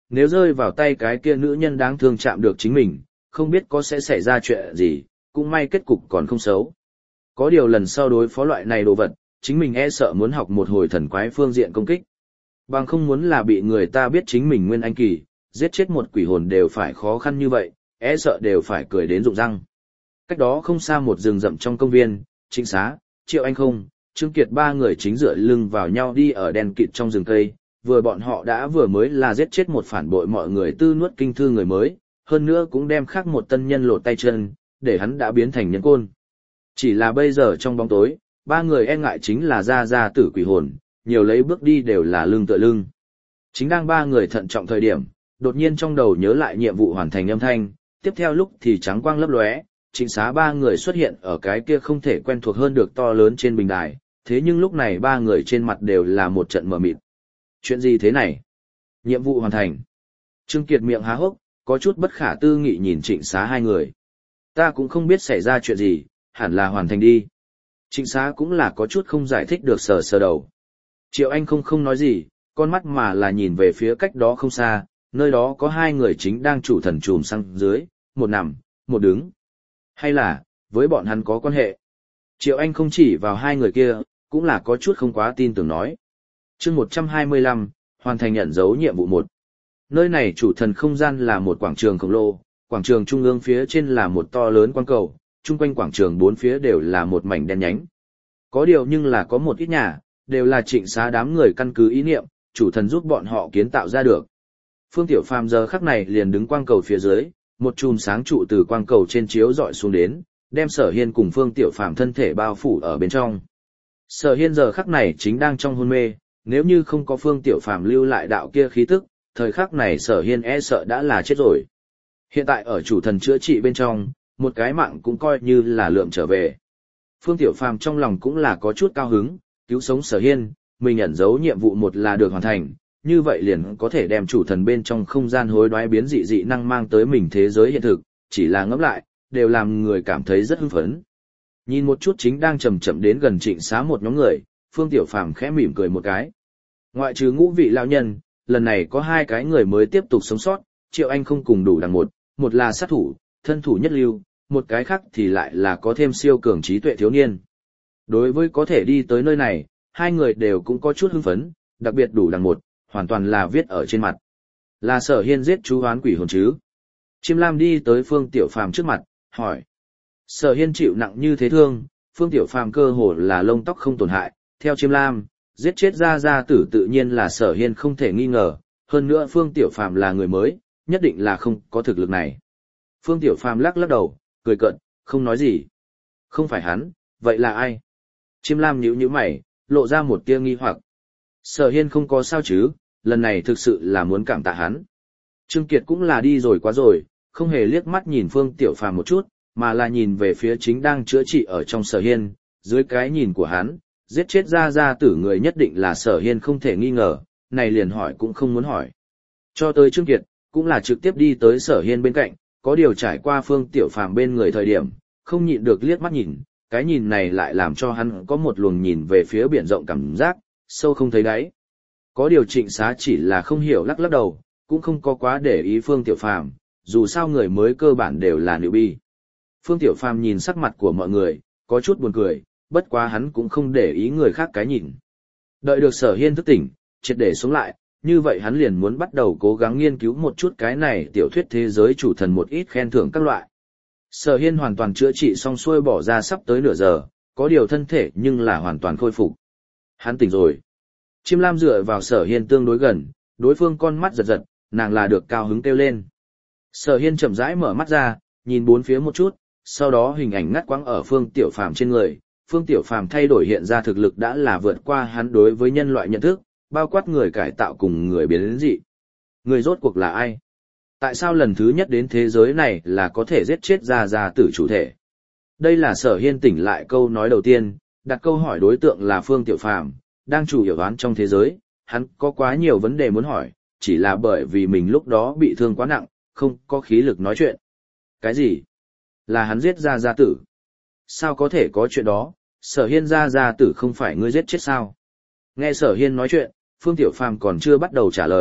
Speaker 1: Nếu rơi vào tay cái kia nữ nhân đáng thương chạm được chính mình, không biết có sẽ xảy ra chuyện gì, cũng may kết cục còn không xấu. Có điều lần sau đối phó loại này đồ vật, chính mình e sợ muốn học một hồi thần quái phương diện công kích. Bằng không muốn là bị người ta biết chính mình nguyên anh kỳ, giết chết một quỷ hồn đều phải khó khăn như vậy, e sợ đều phải cười đến rụng răng. Cách đó không xa một rừng rậm trong công viên, Trịnh Xá, Triệu Anh Không, Trương Kiệt ba người chính dựa lưng vào nhau đi ở đèn kịt trong rừng cây, vừa bọn họ đã vừa mới là giết chết một phản bội mọi người tư nuốt kinh thư người mới, hơn nữa cũng đem khác một tân nhân lột tay chân, để hắn đã biến thành nhân côn. Chỉ là bây giờ trong bóng tối, ba người e ngại chính là ra ra tử quỷ hồn, nhiều lấy bước đi đều là lưng tựa lưng. Chính đang ba người thận trọng thời điểm, đột nhiên trong đầu nhớ lại nhiệm vụ hoàn thành âm thanh, tiếp theo lúc thì trắng quang lấp lóe, Trịnh Xá ba người xuất hiện ở cái kia không thể quen thuộc hơn được to lớn trên bình đài, thế nhưng lúc này ba người trên mặt đều là một trận mờ mịt. Chuyện gì thế này? Nhiệm vụ hoàn thành. Trương Kiệt miệng há hốc, có chút bất khả tư nghị nhìn Trịnh Xá hai người. Ta cũng không biết xảy ra chuyện gì, hẳn là hoàn thành đi. Trịnh Xá cũng là có chút không giải thích được sờ sờ đầu. Triệu Anh không không nói gì, con mắt mà là nhìn về phía cách đó không xa, nơi đó có hai người chính đang chủ thần chùm sang dưới, một nằm, một đứng. Hay là, với bọn hắn có quan hệ. Triệu Anh không chỉ vào hai người kia, cũng là có chút không quá tin tưởng nói. Chương một trăm hai mươi lăm, hoàn thành nhận dấu nhiệm vụ một. Nơi này chủ thần không gian là một quảng trường khổng lồ, quảng trường trung ương phía trên là một to lớn quang cầu, chung quanh quảng trường bốn phía đều là một mảnh đen nhánh. Có điều nhưng là có một ít nhà, đều là Trịnh Xá đám người căn cứ ý niệm, chủ thần giúp bọn họ kiến tạo ra được. Phương Tiểu Phàm giờ khắc này liền đứng quang cầu phía dưới, một chùm sáng trụ từ quang cầu trên chiếu dọi xuống đến, đem Sở Hiên cùng Phương Tiểu Phàm thân thể bao phủ ở bên trong. Sở Hiên giờ khắc này chính đang trong hôn mê, nếu như không có Phương Tiểu Phàm lưu lại đạo kia khí tức, thời khắc này Sở Hiên e sợ đã là chết rồi. Hiện tại ở chủ thần chữa trị bên trong, một cái mạng cũng coi như là lượm trở về. Phương Tiểu Phàm trong lòng cũng là có chút cao hứng, cứu sống Sở Hiên, mình ẩn giấu nhiệm vụ một là được hoàn thành, như vậy liền có thể đem chủ thần bên trong không gian hối đoái biến dị dị năng mang tới mình thế giới hiện thực, chỉ là ngẫm lại, đều làm người cảm thấy rất hưng phấn. Nhìn một chút chính đang chậm chậm đến gần Trịnh Xá một nhóm người, Phương Tiểu Phàm khẽ mỉm cười một cái. Ngoại trừ ngũ vị lão nhân, lần này có hai cái người mới tiếp tục sống sót, Triệu Anh không cùng đủ đằng một, một là sát thủ, thân thủ nhất lưu, một cái khác thì lại là có thêm siêu cường trí tuệ thiếu niên. Đối với có thể đi tới nơi này, hai người đều cũng có chút hưng phấn, đặc biệt đủ đằng một, hoàn toàn là viết ở trên mặt. Là Sở Hiên giết chú hoán quỷ hồn chứ? Chiêm Lam đi tới Phương Tiểu Phàm trước mặt, hỏi. Sở Hiên chịu nặng như thế thương, Phương Tiểu Phàm cơ hồ là lông tóc không tổn hại, theo Chiêm Lam, giết chết ra ra tử tự nhiên là Sở Hiên không thể nghi ngờ, hơn nữa Phương Tiểu Phàm là người mới, nhất định là không có thực lực này. Phương Tiểu Phàm lắc lắc đầu, cười cợt, không nói gì. Không phải hắn, vậy là ai? Chiêm Lam nhíu nhíu mày, lộ ra một tia nghi hoặc. Sở Hiên không có sao chứ, lần này thực sự là muốn cảm tạ hắn. Trương Kiệt cũng là đi rồi quá rồi, không hề liếc mắt nhìn Phương Tiểu Phàm một chút, mà là nhìn về phía chính đang chữa trị ở trong Sở Hiên, dưới cái nhìn của hắn, giết chết ra ra tử người nhất định là Sở Hiên không thể nghi ngờ, này liền hỏi cũng không muốn hỏi. Cho tới Trương Kiệt, cũng là trực tiếp đi tới Sở Hiên bên cạnh, có điều trải qua Phương Tiểu Phàm bên người thời điểm, không nhịn được liếc mắt nhìn, cái nhìn này lại làm cho hắn có một luồng nhìn về phía biển rộng cảm giác, sâu không thấy đáy. Có điều Trịnh Xá chỉ là không hiểu lắc lắc đầu, cũng không có quá để ý Phương Tiểu Phàm, dù sao người mới cơ bản đều là newbie. Phương Tiểu Phàm nhìn sắc mặt của mọi người, có chút buồn cười, bất quá hắn cũng không để ý người khác cái nhìn. Đợi được Sở Hiên thức tỉnh, triệt để sống lại, như vậy hắn liền muốn bắt đầu cố gắng nghiên cứu một chút cái này tiểu thuyết thế giới chủ thần một ít khen thưởng các loại. Sở Hiên hoàn toàn chữa trị xong xuôi bỏ ra sắp tới nửa giờ, có điều thân thể nhưng là hoàn toàn khôi phục. Hắn tỉnh rồi. Chiêm Lam dựa vào Sở Hiên tương đối gần, đối phương con mắt giật giật, nàng là được cao hứng kêu lên. Sở Hiên chậm rãi mở mắt ra, nhìn bốn phía một chút, sau đó hình ảnh ngắt quãng ở Phương Tiểu Phàm trên người. Phương Tiểu Phàm thay đổi hiện ra thực lực đã là vượt qua hắn đối với nhân loại nhận thức, bao quát người cải tạo cùng người biến dị. Người rốt cuộc là ai? Tại sao lần thứ nhất đến thế giới này là có thể giết chết ra ra tử chủ thể? Đây là Sở Hiên tỉnh lại câu nói đầu tiên, đặt câu hỏi đối tượng là Phương Tiểu Phàm, đang chủ yếu đoán trong thế giới, hắn có quá nhiều vấn đề muốn hỏi, chỉ là bởi vì mình lúc đó bị thương quá nặng, không có khí lực nói chuyện. Cái gì? Là hắn giết ra ra tử? Sao có thể có chuyện đó? Sở Hiên ra ra tử không phải ngươi giết chết sao? Nghe Sở Hiên nói chuyện, Phương Tiểu Phàm còn chưa bắt đầu trả lời,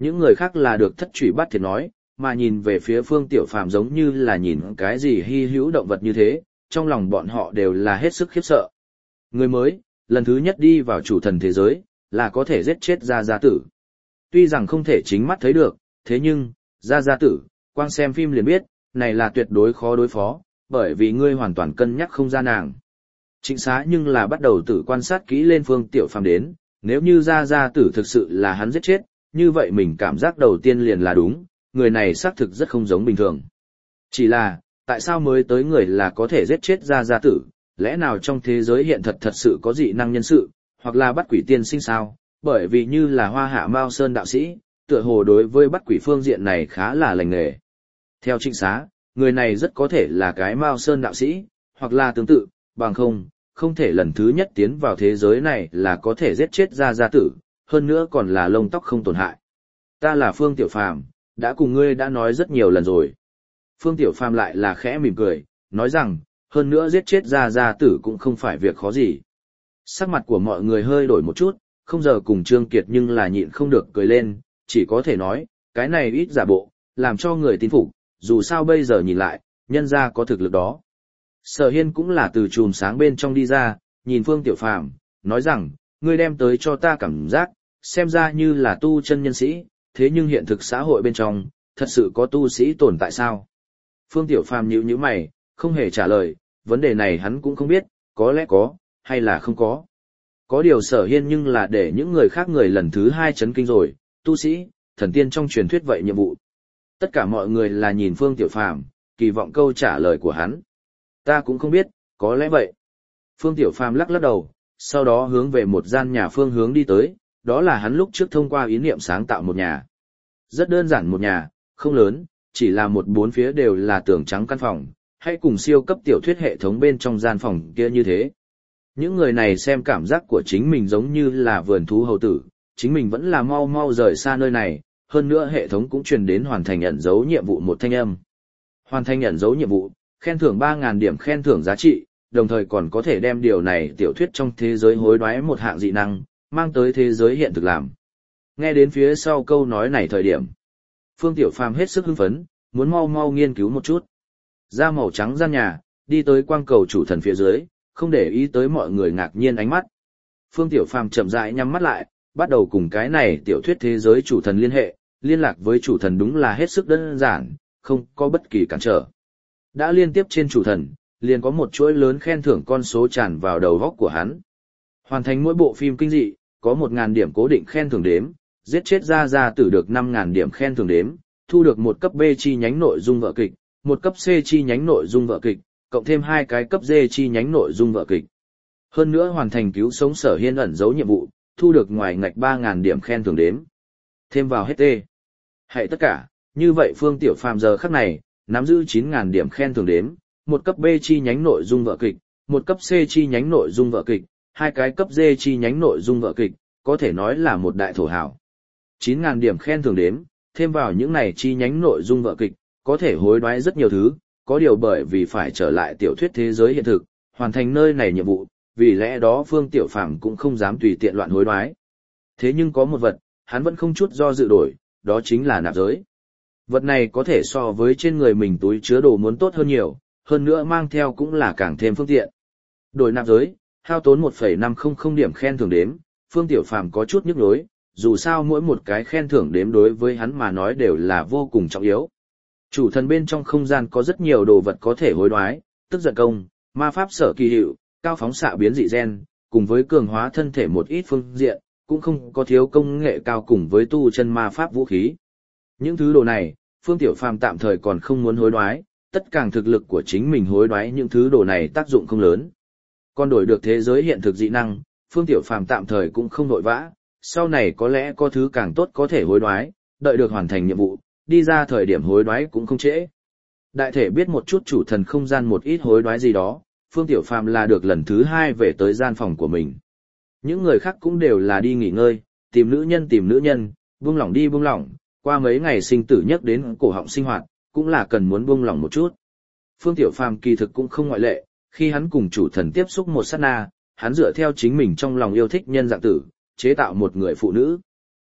Speaker 1: Những người khác là được thất trụy bắt thiệt nói, mà nhìn về phía Phương Tiểu Phàm giống như là nhìn cái gì hy hữu động vật như thế, trong lòng bọn họ đều là hết sức khiếp sợ. Người mới, lần thứ nhất đi vào chủ thần thế giới, là có thể giết chết Gia Gia Tử. Tuy rằng không thể chính mắt thấy được, thế nhưng, Gia Gia Tử, quang xem phim liền biết, này là tuyệt đối khó đối phó, bởi vì ngươi hoàn toàn cân nhắc không ra nàng. Trịnh Xá nhưng là bắt đầu tự quan sát kỹ lên Phương Tiểu Phàm đến, nếu như Gia Gia Tử thực sự là hắn giết chết, như vậy mình cảm giác đầu tiên liền là đúng, người này xác thực rất không giống bình thường. Chỉ là, tại sao mới tới người là có thể giết chết Gia Gia Tử, lẽ nào trong thế giới hiện thật thật sự có dị năng nhân sự, hoặc là bắt quỷ tiên sinh sao, bởi vì như là Hoa Hạ Mao Sơn đạo sĩ, tựa hồ đối với bắt quỷ phương diện này khá là lành nghề. Theo Trịnh Xá, người này rất có thể là cái Mao Sơn đạo sĩ, hoặc là tương tự, bằng không, không thể lần thứ nhất tiến vào thế giới này là có thể giết chết Gia Gia Tử, hơn nữa còn là lông tóc không tổn hại. Ta là Phương Tiểu Phàm, đã cùng ngươi đã nói rất nhiều lần rồi. Phương Tiểu Phàm lại là khẽ mỉm cười, nói rằng, hơn nữa giết chết Gia Gia Tử cũng không phải việc khó gì. Sắc mặt của mọi người hơi đổi một chút, không giờ cùng Trương Kiệt nhưng là nhịn không được cười lên, chỉ có thể nói, cái này ít giả bộ, làm cho người tin phục, dù sao bây giờ nhìn lại, nhân ra có thực lực đó. Sở Hiên cũng là từ chùm sáng bên trong đi ra, nhìn Phương Tiểu Phàm, nói rằng, ngươi đem tới cho ta cảm giác, xem ra như là tu chân nhân sĩ, thế nhưng hiện thực xã hội bên trong, thật sự có tu sĩ tồn tại sao? Phương Tiểu Phàm nhíu nhíu mày, không hề trả lời, vấn đề này hắn cũng không biết, có lẽ có, hay là không có. Có điều Sở Hiên nhưng là để những người khác người lần thứ hai chấn kinh rồi, tu sĩ, thần tiên trong truyền thuyết vậy nhiệm vụ. Tất cả mọi người là nhìn Phương Tiểu Phàm, kỳ vọng câu trả lời của hắn. Ta cũng không biết, có lẽ vậy. Phương Tiểu Phàm lắc lắc đầu, sau đó hướng về một gian nhà phương hướng đi tới, đó là hắn lúc trước thông qua ý niệm sáng tạo một nhà. Rất đơn giản một nhà, không lớn, chỉ là một bốn phía đều là tường trắng căn phòng, hay cùng siêu cấp tiểu thuyết hệ thống bên trong gian phòng kia như thế. Những người này xem cảm giác của chính mình giống như là vườn thú hầu tử, chính mình vẫn là mau mau rời xa nơi này, hơn nữa hệ thống cũng truyền đến hoàn thành ẩn dấu nhiệm vụ một thanh âm. Hoàn thành ẩn dấu nhiệm vụ, khen thưởng ba nghìn điểm khen thưởng giá trị, đồng thời còn có thể đem điều này tiểu thuyết trong thế giới hối đoái một hạng dị năng, mang tới thế giới hiện thực làm. Nghe đến phía sau câu nói này thời điểm, Phương Tiểu Phàm hết sức hưng phấn, muốn mau mau nghiên cứu một chút. Ra màu trắng gian nhà, đi tới quang cầu chủ thần phía dưới, không để ý tới mọi người ngạc nhiên ánh mắt. Phương Tiểu Phàm chậm rãi nhắm mắt lại, bắt đầu cùng cái này tiểu thuyết thế giới chủ thần liên hệ, liên lạc với chủ thần đúng là hết sức đơn giản, không có bất kỳ cản trở. Đã liên tiếp trên chủ thần, liền có một chuỗi lớn khen thưởng con số tràn vào đầu góc của hắn. Hoàn thành mỗi bộ phim kinh dị, có một nghìn điểm cố định khen thưởng đếm, giết chết Gia Gia Tử được năm nghìn điểm khen thưởng đếm, thu được một cấp B chi nhánh nội dung vở kịch, một cấp C chi nhánh nội dung vở kịch, cộng thêm hai cái cấp D chi nhánh nội dung vở kịch. Hơn nữa hoàn thành cứu sống Sở Hiên ẩn dấu nhiệm vụ, thu được ngoài ngạch ba nghìn điểm khen thưởng đếm. Thêm vào hết tê. Hãy tất cả, như vậy Phương Tiểu Phàm giờ khắc này, nắm giữ chín nghìn điểm khen thưởng đếm, một cấp B chi nhánh nội dung vở kịch, một cấp C chi nhánh nội dung vở kịch, hai cái cấp D chi nhánh nội dung vở kịch, có thể nói là một đại thổ hảo. chín nghìn điểm khen thưởng đếm, thêm vào những này chi nhánh nội dung vở kịch, có thể hối đoái rất nhiều thứ, có điều bởi vì phải trở lại tiểu thuyết thế giới hiện thực, hoàn thành nơi này nhiệm vụ, vì lẽ đó Phương Tiểu Phàm cũng không dám tùy tiện loạn hối đoái. Thế nhưng có một vật, hắn vẫn không chút do dự đổi, đó chính là nạp giới. Vật này có thể so với trên người mình túi chứa đồ muốn tốt hơn nhiều, hơn nữa mang theo cũng là càng thêm phương tiện. Đổi nạp giới, hao tốn một phẩy năm không không điểm khen thưởng đếm, Phương Tiểu Phàm có chút nhức nhối, dù sao mỗi một cái khen thưởng đếm đối với hắn mà nói đều là vô cùng trọng yếu. Chủ thần bên trong không gian có rất nhiều đồ vật có thể hối đoái, tức giận công, ma pháp sở kỳ hiệu, cao phóng xạ biến dị gen, cùng với cường hóa thân thể một ít phương diện, cũng không có thiếu công nghệ cao cùng với tu chân ma pháp vũ khí. Những thứ đồ này, Phương Tiểu Phàm tạm thời còn không muốn hối đoái, tất cả thực lực của chính mình hối đoái những thứ đồ này tác dụng không lớn. Còn đổi được thế giới hiện thực dị năng, Phương Tiểu Phàm tạm thời cũng không vội vã, sau này có lẽ có thứ càng tốt có thể hối đoái, đợi được hoàn thành nhiệm vụ, đi ra thời điểm hối đoái cũng không trễ. Đại thể biết một chút chủ thần không gian một ít hối đoái gì đó, Phương Tiểu Phàm là được lần thứ hai về tới gian phòng của mình. Những người khác cũng đều là đi nghỉ ngơi, tìm nữ nhân tìm nữ nhân, buông lỏng đi buông lỏng, qua mấy ngày sinh tử nhất đến cổ họng sinh hoạt, cũng là cần muốn buông lỏng một chút. Phương Tiểu Phàm kỳ thực cũng không ngoại lệ, khi hắn cùng chủ thần tiếp xúc một sát na, hắn dựa theo chính mình trong lòng yêu thích nhân dạng tử, chế tạo một người phụ nữ.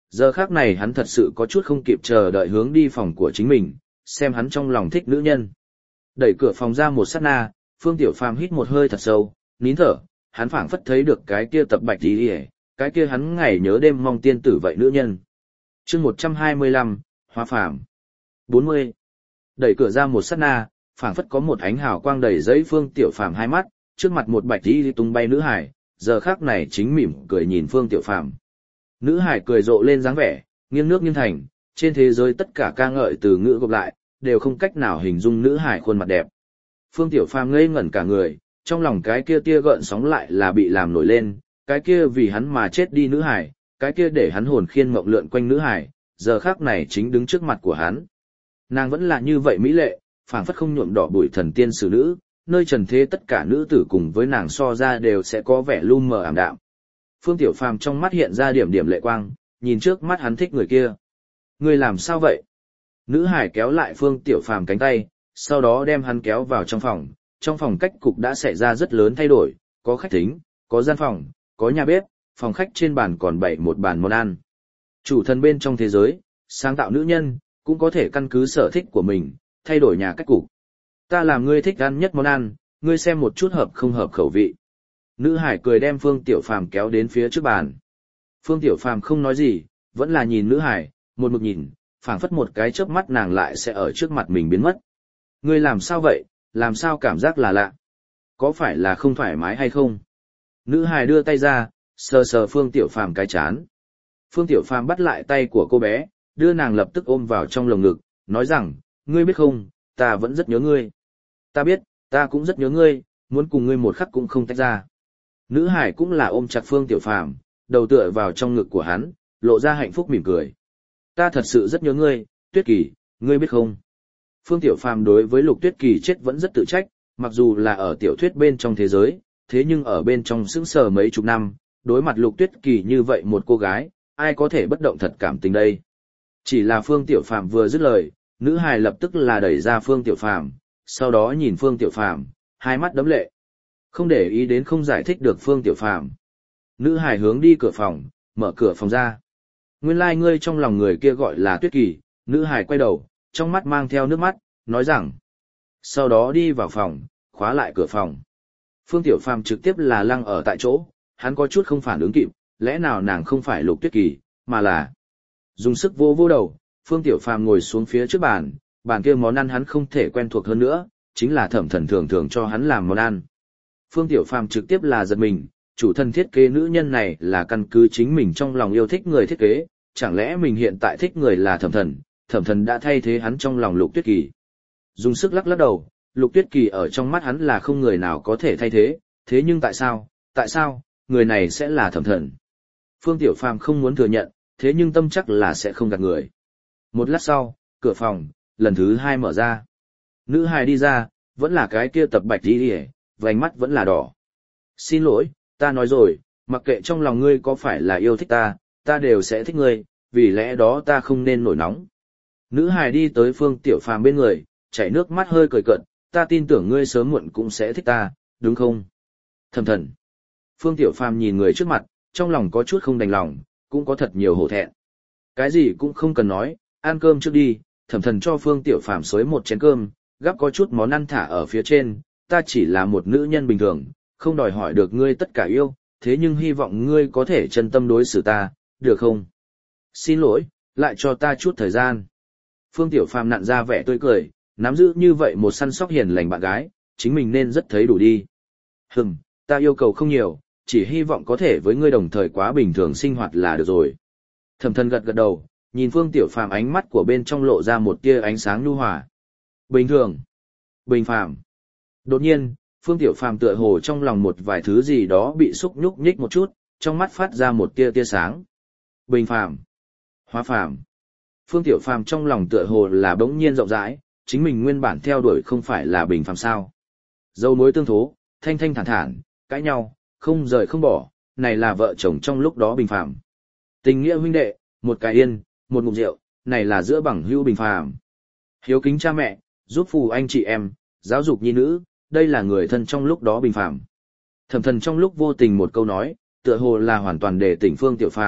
Speaker 1: Giờ khác này hắn thật sự có chút không kịp chờ đợi hướng đi phòng của chính mình, xem hắn trong lòng thích nữ nhân. Đẩy cửa phòng ra một sát na, Phương Tiểu Phàm hít một hơi thật sâu, nín thở, hắn phảng phất thấy được cái kia tập bạch tí hề, cái kia hắn ngày nhớ đêm mong tiên tử vậy nữ nhân. chương một trăm hai mươi lăm, Hóa Phàm. bốn mươi. Đẩy cửa ra một sát na, phảng phất có một ánh hào quang đầy giấy Phương Tiểu Phàm hai mắt, trước mặt một bạch tí tung bay nữ hải, giờ khác này chính mỉm cười nhìn Phương Tiểu Phàm. Nữ hải cười rộ lên dáng vẻ, nghiêng nước nghiêng thành, trên thế giới tất cả ca ngợi từ ngữ gộp lại, đều không cách nào hình dung nữ hải khuôn mặt đẹp. Phương Tiểu Phàm ngây ngẩn cả người, trong lòng cái kia tia gợn sóng lại là bị làm nổi lên, cái kia vì hắn mà chết đi nữ hải, cái kia để hắn hồn khiên mộng lượn quanh nữ hải, giờ khác này chính đứng trước mặt của hắn. Nàng vẫn là như vậy mỹ lệ, phảng phất không nhuộm đỏ bụi thần tiên xử nữ, nơi trần thế tất cả nữ tử cùng với nàng so ra đều sẽ có vẻ lu mờ ảm đạm. Phương Tiểu Phàm trong mắt hiện ra điểm điểm lệ quang, nhìn trước mắt hắn thích người kia. Ngươi làm sao vậy? Nữ hải kéo lại Phương Tiểu Phàm cánh tay, sau đó đem hắn kéo vào trong phòng. Trong phòng cách cục đã xảy ra rất lớn thay đổi, có khách thính, có gian phòng, có nhà bếp, phòng khách trên bàn còn bày một bàn món ăn. Chủ thần bên trong thế giới, sáng tạo nữ nhân, cũng có thể căn cứ sở thích của mình, thay đổi nhà cách cục. Ta làm ngươi thích ăn nhất món ăn, ngươi xem một chút hợp không hợp khẩu vị. Nữ hải cười đem Phương Tiểu Phàm kéo đến phía trước bàn. Phương Tiểu Phàm không nói gì, vẫn là nhìn nữ hải, một mực nhìn, phảng phất một cái chớp mắt nàng lại sẽ ở trước mặt mình biến mất. Ngươi làm sao vậy, làm sao cảm giác là lạ? Có phải là không thoải mái hay không? Nữ hải đưa tay ra, sờ sờ Phương Tiểu Phàm cái chán. Phương Tiểu Phàm bắt lại tay của cô bé, đưa nàng lập tức ôm vào trong lồng ngực, nói rằng, ngươi biết không, ta vẫn rất nhớ ngươi. Ta biết, ta cũng rất nhớ ngươi, muốn cùng ngươi một khắc cũng không tách ra. Nữ hải cũng là ôm chặt Phương Tiểu Phàm, đầu tựa vào trong ngực của hắn, lộ ra hạnh phúc mỉm cười. Ta thật sự rất nhớ ngươi, Tuyết Kỳ, ngươi biết không? Phương Tiểu Phàm đối với Lục Tuyết Kỳ chết vẫn rất tự trách, mặc dù là ở tiểu thuyết bên trong thế giới, thế nhưng ở bên trong sững sờ mấy chục năm, đối mặt Lục Tuyết Kỳ như vậy một cô gái, ai có thể bất động thật cảm tình đây? Chỉ là Phương Tiểu Phàm vừa dứt lời, nữ hài lập tức là đẩy ra Phương Tiểu Phàm, sau đó nhìn Phương Tiểu Phàm, hai mắt đẫm lệ. Không để ý đến không giải thích được Phương Tiểu Phàm. Nữ hài hướng đi cửa phòng, mở cửa phòng ra. Nguyên lai like ngươi trong lòng người kia gọi là Tuyết Kỳ, nữ hài quay đầu, trong mắt mang theo nước mắt, nói rằng. Sau đó đi vào phòng, khóa lại cửa phòng. Phương Tiểu Phàm trực tiếp là lăng ở tại chỗ, hắn có chút không phản ứng kịp, lẽ nào nàng không phải Lục Tuyết Kỳ, mà là... Dùng sức vô vô đầu, Phương Tiểu Phàm ngồi xuống phía trước bàn, bàn kia món ăn hắn không thể quen thuộc hơn nữa, chính là Thẩm Thần thường thường cho hắn làm món ăn. Phương Tiểu Phàm trực tiếp là giật mình, chủ thân thiết kế nữ nhân này là căn cứ chính mình trong lòng yêu thích người thiết kế, chẳng lẽ mình hiện tại thích người là Thẩm Thần, Thẩm Thần đã thay thế hắn trong lòng Lục Tuyết Kỳ. Dùng sức lắc lắc đầu, Lục Tuyết Kỳ ở trong mắt hắn là không người nào có thể thay thế, thế nhưng tại sao, tại sao, người này sẽ là Thẩm Thần? Phương Tiểu Phàm không muốn thừa nhận, thế nhưng tâm chắc là sẽ không gạt người. Một lát sau, cửa phòng, lần thứ hai mở ra. Nữ hài đi ra, vẫn là cái kia tập bạch đi hề, vành mắt vẫn là đỏ. Xin lỗi, ta nói rồi, mặc kệ trong lòng ngươi có phải là yêu thích ta, ta đều sẽ thích ngươi, vì lẽ đó ta không nên nổi nóng. Nữ hài đi tới Phương Tiểu Phàm bên người, chảy nước mắt hơi cười cợt, ta tin tưởng ngươi sớm muộn cũng sẽ thích ta, đúng không? Thầm thần. Phương Tiểu Phàm nhìn người trước mặt, trong lòng có chút không đành lòng, cũng có thật nhiều hổ thẹn. Cái gì cũng không cần nói, ăn cơm trước đi, Thẩm Thần cho Phương Tiểu Phàm xới một chén cơm, gắp có chút món ăn thả ở phía trên, ta chỉ là một nữ nhân bình thường, không đòi hỏi được ngươi tất cả yêu, thế nhưng hy vọng ngươi có thể chân tâm đối xử ta, được không? Xin lỗi, lại cho ta chút thời gian. Phương Tiểu Phàm nặn ra vẻ tươi cười, nắm giữ như vậy một săn sóc hiền lành bạn gái, chính mình nên rất thấy đủ đi. Hừm, ta yêu cầu không nhiều, chỉ hy vọng có thể với ngươi đồng thời quá bình thường sinh hoạt là được rồi. Thẩm Thần gật gật đầu, nhìn Phương Tiểu Phàm ánh mắt của bên trong lộ ra một tia ánh sáng nhu hòa. Bình thường, bình phàm. Đột nhiên, Phương Tiểu Phàm tựa hồ trong lòng một vài thứ gì đó bị xúc nhúc nhích một chút, trong mắt phát ra một tia tia sáng. Bình phàm, hóa phàm. Phương Tiểu Phàm trong lòng tựa hồ là bỗng nhiên rộng rãi, chính mình nguyên bản theo đuổi không phải là bình phàm sao? Dâu mối tương thố, thanh thanh thản thản, cãi nhau, không rời không bỏ, này là vợ chồng trong lúc đó bình phàm. Tình nghĩa huynh đệ, một cái yên, một ngụm rượu, này là giữa bằng hữu bình phàm. Hiếu kính cha mẹ, giúp phù anh chị em, giáo dục nhi nữ, đây là người thân trong lúc đó bình phàm. Thẩm Thần trong lúc vô tình một câu nói, tựa hồ là hoàn toàn để tỉnh Phương Tiểu Phàm,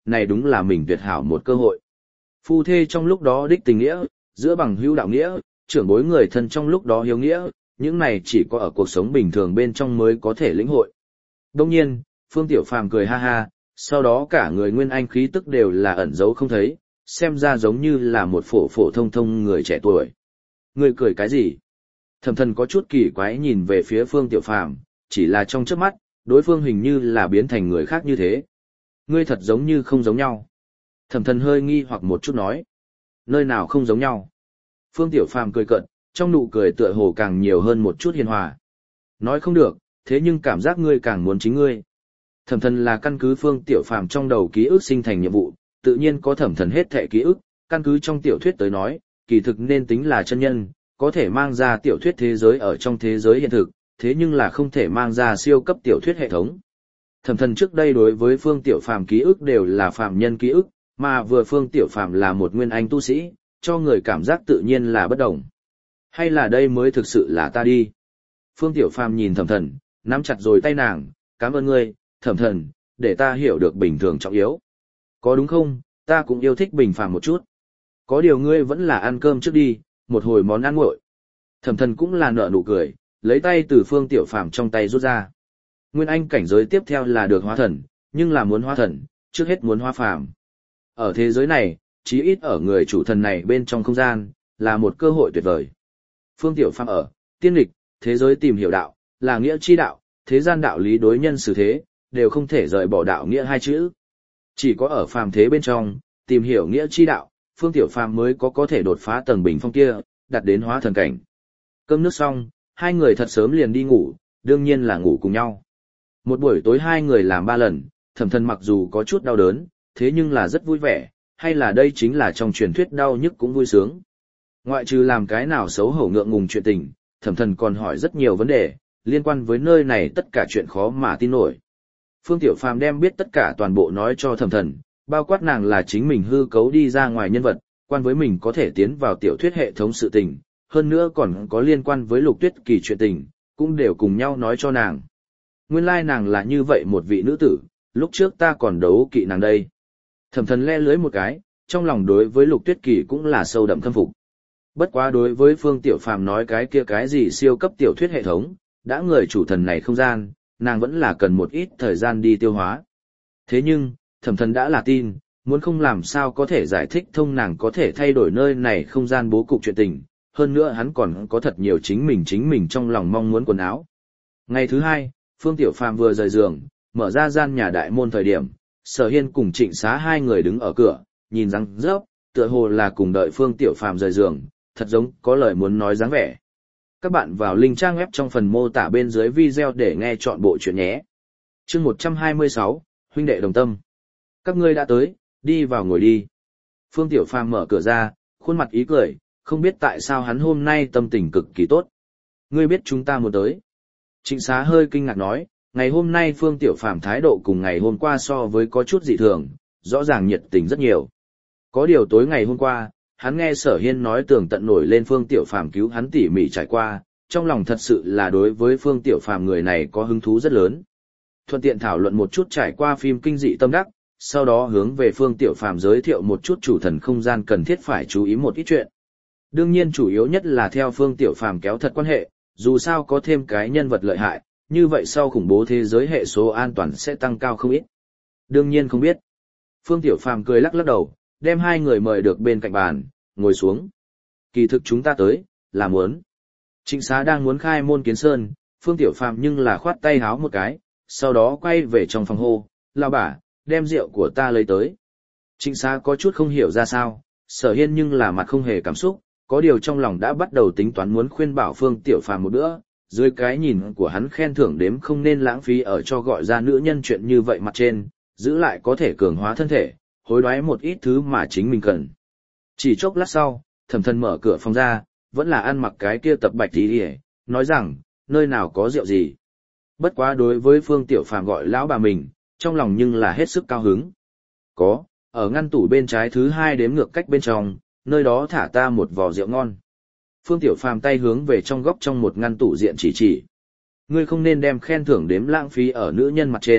Speaker 1: này đúng là mình tuyệt hảo một cơ hội. Phu thê trong lúc đó đích tình nghĩa, giữa bằng hữu đạo nghĩa, trưởng bối người thân trong lúc đó hiếu nghĩa, những này chỉ có ở cuộc sống bình thường bên trong mới có thể lĩnh hội. Đông nhiên, Phương Tiểu Phàm cười ha ha, sau đó cả người nguyên anh khí tức đều là ẩn giấu không thấy, xem ra giống như là một phổ phổ thông thông người trẻ tuổi. Người cười cái gì? Thẩm Thần có chút kỳ quái nhìn về phía Phương Tiểu Phàm, chỉ là trong chớp mắt, đối phương hình như là biến thành người khác như thế. Ngươi thật giống như không giống nhau. Thẩm Thần hơi nghi hoặc một chút nói. Nơi nào không giống nhau? Phương Tiểu Phàm cười cợt, trong nụ cười tựa hồ càng nhiều hơn một chút hiền hòa. Nói không được, thế nhưng cảm giác ngươi càng muốn chính ngươi. Thẩm Thần là căn cứ Phương Tiểu Phàm trong đầu ký ức sinh thành nhiệm vụ, tự nhiên có Thẩm Thần hết thảy ký ức, căn cứ trong tiểu thuyết tới nói, kỳ thực nên tính là chân nhân, có thể mang ra tiểu thuyết thế giới ở trong thế giới hiện thực, thế nhưng là không thể mang ra siêu cấp tiểu thuyết hệ thống. Thẩm Thần trước đây đối với Phương Tiểu Phàm ký ức đều là phàm nhân ký ức, mà vừa Phương Tiểu Phàm là một nguyên anh tu sĩ, cho người cảm giác tự nhiên là bất đồng. Hay là đây mới thực sự là ta đi? Phương Tiểu Phàm nhìn Thẩm Thần, nắm chặt rồi tay nàng, cảm ơn ngươi, Thẩm Thần, để ta hiểu được bình thường trọng yếu. Có đúng không, ta cũng yêu thích bình phàm một chút. Có điều ngươi vẫn là ăn cơm trước đi, một hồi món ăn nguội. Thẩm Thần cũng là nở nụ cười, lấy tay từ Phương Tiểu Phàm trong tay rút ra. Nguyên anh cảnh giới tiếp theo là được hóa thần, nhưng là muốn hóa thần, trước hết muốn hóa phàm. Ở thế giới này, chí ít ở người chủ thần này bên trong không gian, là một cơ hội tuyệt vời. Phương Tiểu Phàm ở, tiên lịch, thế giới tìm hiểu đạo, là nghĩa chi đạo, thế gian đạo lý đối nhân xử thế, đều không thể rời bỏ đạo nghĩa hai chữ. Chỉ có ở phàm thế bên trong, tìm hiểu nghĩa chi đạo, Phương Tiểu Phàm mới có có thể đột phá tầng bình phong kia, đạt đến hóa thần cảnh. Cơm nước xong, hai người thật sớm liền đi ngủ, đương nhiên là ngủ cùng nhau. Một buổi tối hai người làm ba lần, Thẩm Thần mặc dù có chút đau đớn, thế nhưng là rất vui vẻ, hay là đây chính là trong truyền thuyết đau nhức cũng vui sướng. Ngoại trừ làm cái nào xấu hổ ngượng ngùng chuyện tình, Thẩm Thần còn hỏi rất nhiều vấn đề, liên quan với nơi này tất cả chuyện khó mà tin nổi. Phương Tiểu Phàm đem biết tất cả toàn bộ nói cho Thẩm Thần, bao quát nàng là chính mình hư cấu đi ra ngoài nhân vật, quan với mình có thể tiến vào tiểu thuyết hệ thống sự tình, hơn nữa còn có liên quan với Lục Tuyết Kỳ chuyện tình, cũng đều cùng nhau nói cho nàng. Nguyên lai nàng là như vậy một vị nữ tử, lúc trước ta còn đấu kỵ nàng đây. Thẩm Thần le lưới một cái, trong lòng đối với Lục Tuyết Kỳ cũng là sâu đậm khâm phục. Bất quá đối với Phương Tiểu Phàm nói cái kia cái gì siêu cấp tiểu thuyết hệ thống, đã người chủ thần này không gian, nàng vẫn là cần một ít thời gian đi tiêu hóa. Thế nhưng, Thẩm Thần đã là tin, muốn không làm sao có thể giải thích thông nàng có thể thay đổi nơi này không gian bố cục chuyện tình, hơn nữa hắn còn có thật nhiều chính mình chính mình trong lòng mong muốn quần áo. Ngày thứ hai, Phương Tiểu Phàm vừa rời giường, mở ra gian nhà đại môn thời điểm, Sở Hiên cùng Trịnh Xá hai người đứng ở cửa, nhìn răng rớp, tựa hồ là cùng đợi Phương Tiểu Phàm rời giường, thật giống có lời muốn nói dáng vẻ. Các bạn vào link trang web trong phần mô tả bên dưới video để nghe chọn bộ chuyện nhé. Chương một trăm hai mươi sáu, huynh đệ đồng tâm. Các ngươi đã tới, đi vào ngồi đi. Phương Tiểu Phàm mở cửa ra, khuôn mặt ý cười, không biết tại sao hắn hôm nay tâm tình cực kỳ tốt. Ngươi biết chúng ta muốn tới. Trịnh Xá hơi kinh ngạc nói, ngày hôm nay Phương Tiểu Phàm thái độ cùng ngày hôm qua so với có chút dị thường, rõ ràng nhiệt tình rất nhiều. Có điều tối ngày hôm qua, hắn nghe Sở Hiên nói tường tận nổi lên Phương Tiểu Phàm cứu hắn tỉ mỉ trải qua, trong lòng thật sự là đối với Phương Tiểu Phàm người này có hứng thú rất lớn. Thuận tiện thảo luận một chút trải qua phim kinh dị tâm đắc, sau đó hướng về Phương Tiểu Phàm giới thiệu một chút chủ thần không gian cần thiết phải chú ý một ít chuyện. Đương nhiên chủ yếu nhất là theo Phương Tiểu Phàm kéo thật quan hệ, dù sao có thêm cái nhân vật lợi hại, như vậy sau khủng bố thế giới hệ số an toàn sẽ tăng cao không ít. Đương nhiên không biết. Phương Tiểu Phàm cười lắc lắc đầu, đem hai người mời được bên cạnh bàn, ngồi xuống. Kỳ thực chúng ta tới, là muốn. Trịnh Xá đang muốn khai môn kiến sơn, Phương Tiểu Phàm nhưng là khoát tay háo một cái, sau đó quay về trong phòng hô, lão bà, đem rượu của ta lấy tới. Trịnh Xá có chút không hiểu ra sao, Sở Hiên nhưng là mặt không hề cảm xúc, có điều trong lòng đã bắt đầu tính toán muốn khuyên bảo Phương Tiểu Phàm một bữa, dưới cái nhìn của hắn khen thưởng đếm không nên lãng phí ở cho gọi ra nữ nhân chuyện như vậy mặt trên, giữ lại có thể cường hóa thân thể, hối đoái một ít thứ mà chính mình cần. Chỉ chốc lát sau, Thẩm Thần mở cửa phòng ra, vẫn là ăn mặc cái kia tập bạch tí đi, nói rằng, nơi nào có rượu gì. Bất quá đối với Phương Tiểu Phàm gọi lão bà mình, trong lòng nhưng là hết sức cao hứng. Có, ở ngăn tủ bên trái thứ hai đếm ngược cách bên trong, nơi đó thả ta một vò rượu ngon. Phương Tiểu Phàm tay hướng về trong góc trong một ngăn tủ diện chỉ chỉ. Ngươi không nên đem khen thưởng đếm lãng phí ở nữ nhân mặt trên,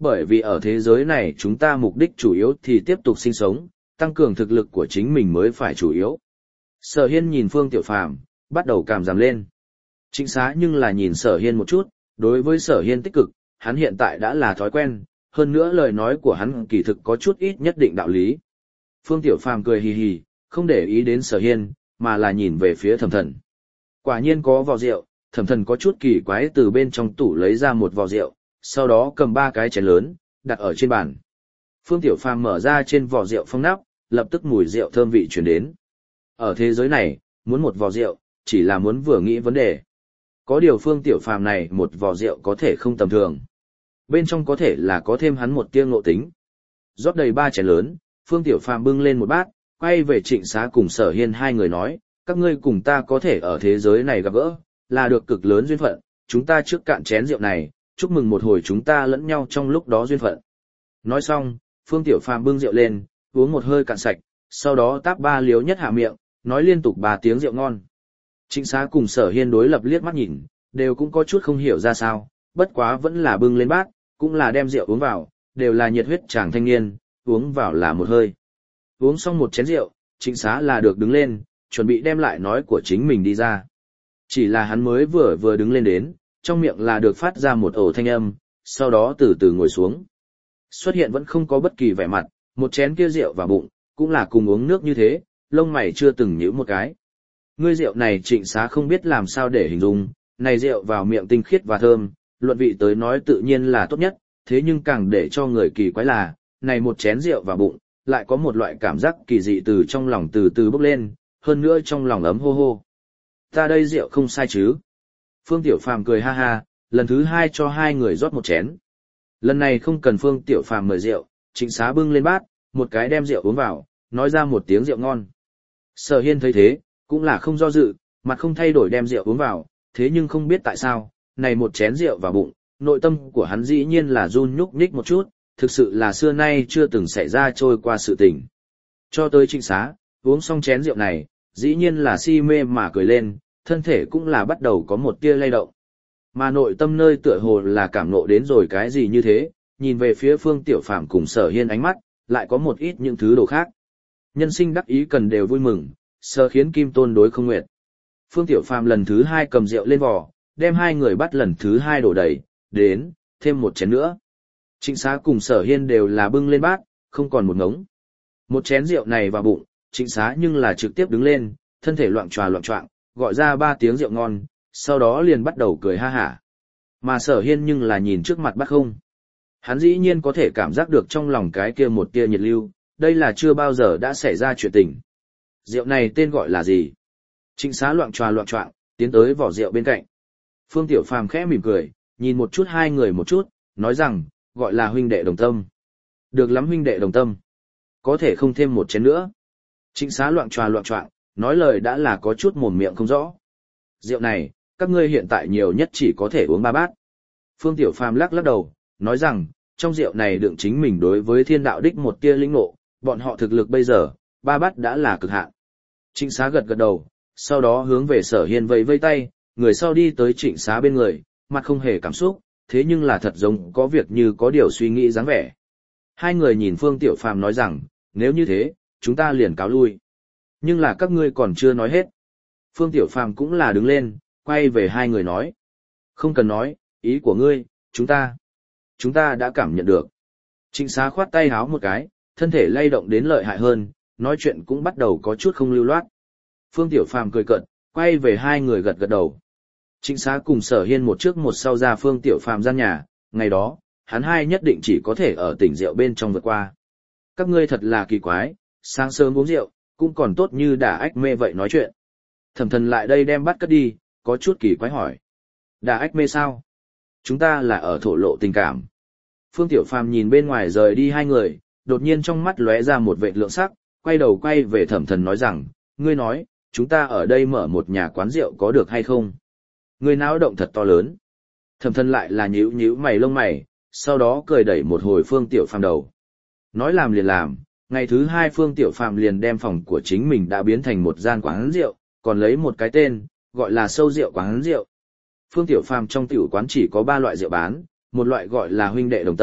Speaker 1: bởi vì ở thế giới này chúng ta mục đích chủ yếu thì tiếp tục sinh sống, tăng cường thực lực của chính mình mới phải chủ yếu. Sở Hiên nhìn Phương Tiểu Phàm, bắt đầu cảm giảm lên. Trịnh Xá nhưng là nhìn Sở Hiên một chút, đối với Sở Hiên tích cực, hắn hiện tại đã là thói quen, hơn nữa lời nói của hắn kỳ thực có chút ít nhất định đạo lý. Phương Tiểu Phàm cười hì hì, không để ý đến Sở Hiên, mà là nhìn về phía Thẩm Thần. Quả nhiên có vò rượu, Thẩm Thần có chút kỳ quái từ bên trong tủ lấy ra một vò rượu, sau đó cầm ba cái chén lớn, đặt ở trên bàn. Phương Tiểu Phàm mở ra trên vò rượu phong nắp, lập tức mùi rượu thơm vị truyền đến. Ở thế giới này, muốn một vò rượu, chỉ là muốn vừa nghĩ vấn đề. Có điều Phương Tiểu Phàm này một vò rượu có thể không tầm thường. Bên trong có thể là có thêm hắn một tia ngộ tính. Rót đầy ba chén lớn, Phương Tiểu Phàm bưng lên một bát, quay về Trịnh Xá cùng Sở Hiên hai người nói, các ngươi cùng ta có thể ở thế giới này gặp gỡ, là được cực lớn duyên phận, chúng ta trước cạn chén rượu này, chúc mừng một hồi chúng ta lẫn nhau trong lúc đó duyên phận. Nói xong, Phương Tiểu Phàm bưng rượu lên, uống một hơi cạn sạch, sau đó táp ba liếu nhất hạ miệng, nói liên tục ba tiếng rượu ngon. Trịnh Xá cùng Sở Hiên đối lập liếc mắt nhìn, đều cũng có chút không hiểu ra sao, bất quá vẫn là bưng lên bát, cũng là đem rượu uống vào, đều là nhiệt huyết chàng thanh niên, uống vào là một hơi. Uống xong một chén rượu, Trịnh Xá là được đứng lên, chuẩn bị đem lại nói của chính mình đi ra. Chỉ là hắn mới vừa vừa đứng lên đến, trong miệng là được phát ra một ổ thanh âm, sau đó từ từ ngồi xuống. Xuất hiện vẫn không có bất kỳ vẻ mặt, một chén kia rượu vào bụng, cũng là cùng uống nước như thế, lông mày chưa từng nhíu một cái. Ngươi rượu này Trịnh Xá không biết làm sao để hình dung, này rượu vào miệng tinh khiết và thơm, luận vị tới nói tự nhiên là tốt nhất, thế nhưng càng để cho người kỳ quái là, này một chén rượu vào bụng, lại có một loại cảm giác kỳ dị từ trong lòng từ từ bốc lên, hơn nữa trong lòng ấm hô hô. Ta đây rượu không sai chứ? Phương Tiểu Phàm cười ha ha, lần thứ hai cho hai người rót một chén. Lần này không cần Phương Tiểu Phàm mời rượu, Trịnh Xá bưng lên bát, một cái đem rượu uống vào, nói ra một tiếng rượu ngon. Sở Hiên thấy thế, cũng là không do dự, mặt không thay đổi đem rượu uống vào, thế nhưng không biết tại sao, này một chén rượu vào bụng, nội tâm của hắn dĩ nhiên là run nhúc nhích một chút, thực sự là xưa nay chưa từng xảy ra trôi qua sự tình. Cho tới Trịnh Xá, uống xong chén rượu này, dĩ nhiên là si mê mà cười lên, thân thể cũng là bắt đầu có một tia lay động. Mà nội tâm nơi tựa hồ là cảm ngộ đến rồi cái gì như thế, nhìn về phía Phương Tiểu Phàm cùng Sở Hiên ánh mắt, lại có một ít những thứ đồ khác. Nhân sinh đắc ý cần đều vui mừng, sơ khiến kim tôn đối không nguyệt. Phương Tiểu Phàm lần thứ hai cầm rượu lên vò, đem hai người bắt lần thứ hai đổ đầy, đến, thêm một chén nữa. Trịnh Xá cùng Sở Hiên đều là bưng lên bát, không còn một ngống. Một chén rượu này vào bụng, Trịnh Xá nhưng là trực tiếp đứng lên, thân thể loạng choạng loạng choạng, gọi ra ba tiếng rượu ngon, sau đó liền bắt đầu cười ha hả. Mà Sở Hiên nhưng là nhìn trước mặt bát không. Hắn dĩ nhiên có thể cảm giác được trong lòng cái kia một tia nhiệt lưu, đây là chưa bao giờ đã xảy ra chuyện tình. Rượu này tên gọi là gì? Trịnh Xá loạng choạng loạng choạng, tiến tới vỏ rượu bên cạnh. Phương Tiểu Phàm khẽ mỉm cười, nhìn một chút hai người một chút, nói rằng, gọi là huynh đệ đồng tâm. Được lắm huynh đệ đồng tâm. Có thể không thêm một chén nữa. Trịnh Xá loạng choạng loạng choạng, nói lời đã là có chút mồm miệng không rõ. Rượu này, các ngươi hiện tại nhiều nhất chỉ có thể uống ba bát. Phương Tiểu Phàm lắc lắc đầu, nói rằng, trong rượu này đựng chính mình đối với thiên đạo đích một tia lĩnh ngộ, bọn họ thực lực bây giờ, ba bát đã là cực hạn. Trịnh Xá gật gật đầu, sau đó hướng về Sở Hiên vẫy vẫy tay, người sau đi tới Trịnh Xá bên người, mặt không hề cảm xúc, thế nhưng là thật giống có việc như có điều suy nghĩ dáng vẻ. Hai người nhìn Phương Tiểu Phàm nói rằng, nếu như thế, chúng ta liền cáo lui. Nhưng là các ngươi còn chưa nói hết. Phương Tiểu Phàm cũng là đứng lên, quay về hai người nói. Không cần nói, ý của ngươi, chúng ta, chúng ta đã cảm nhận được. Trịnh Xá khoát tay háo một cái, thân thể lay động đến lợi hại hơn, nói chuyện cũng bắt đầu có chút không lưu loát. Phương Tiểu Phàm cười cợt, quay về hai người gật gật đầu. Trịnh Xá cùng Sở Hiên một trước một sau ra Phương Tiểu Phàm gian nhà, ngày đó, hắn hai nhất định chỉ có thể ở tỉnh rượu bên trong vượt qua. Các ngươi thật là kỳ quái, sáng sớm uống rượu, cũng còn tốt như đả ách mê vậy nói chuyện. Thẩm Thần lại đây đem bắt cất đi, có chút kỳ quái hỏi. Đả ách mê sao? Chúng ta là ở thổ lộ tình cảm. Phương Tiểu Phàm nhìn bên ngoài rời đi hai người, đột nhiên trong mắt lóe ra một vệt lượng sắc, quay đầu quay về Thẩm Thần nói rằng, ngươi nói, chúng ta ở đây mở một nhà quán rượu có được hay không? Ngươi náo động thật to lớn. Thẩm Thần lại là nhíu nhíu mày lông mày, sau đó cười đẩy một hồi Phương Tiểu Phàm đầu. Nói làm liền làm, ngày thứ hai Phương Tiểu Phàm liền đem phòng của chính mình đã biến thành một gian quán rượu, còn lấy một cái tên, gọi là Sâu Rượu Quán Rượu. Phương Tiểu Phàm trong tiểu quán chỉ có ba loại rượu bán, một loại gọi là huynh đệ đồng tâm,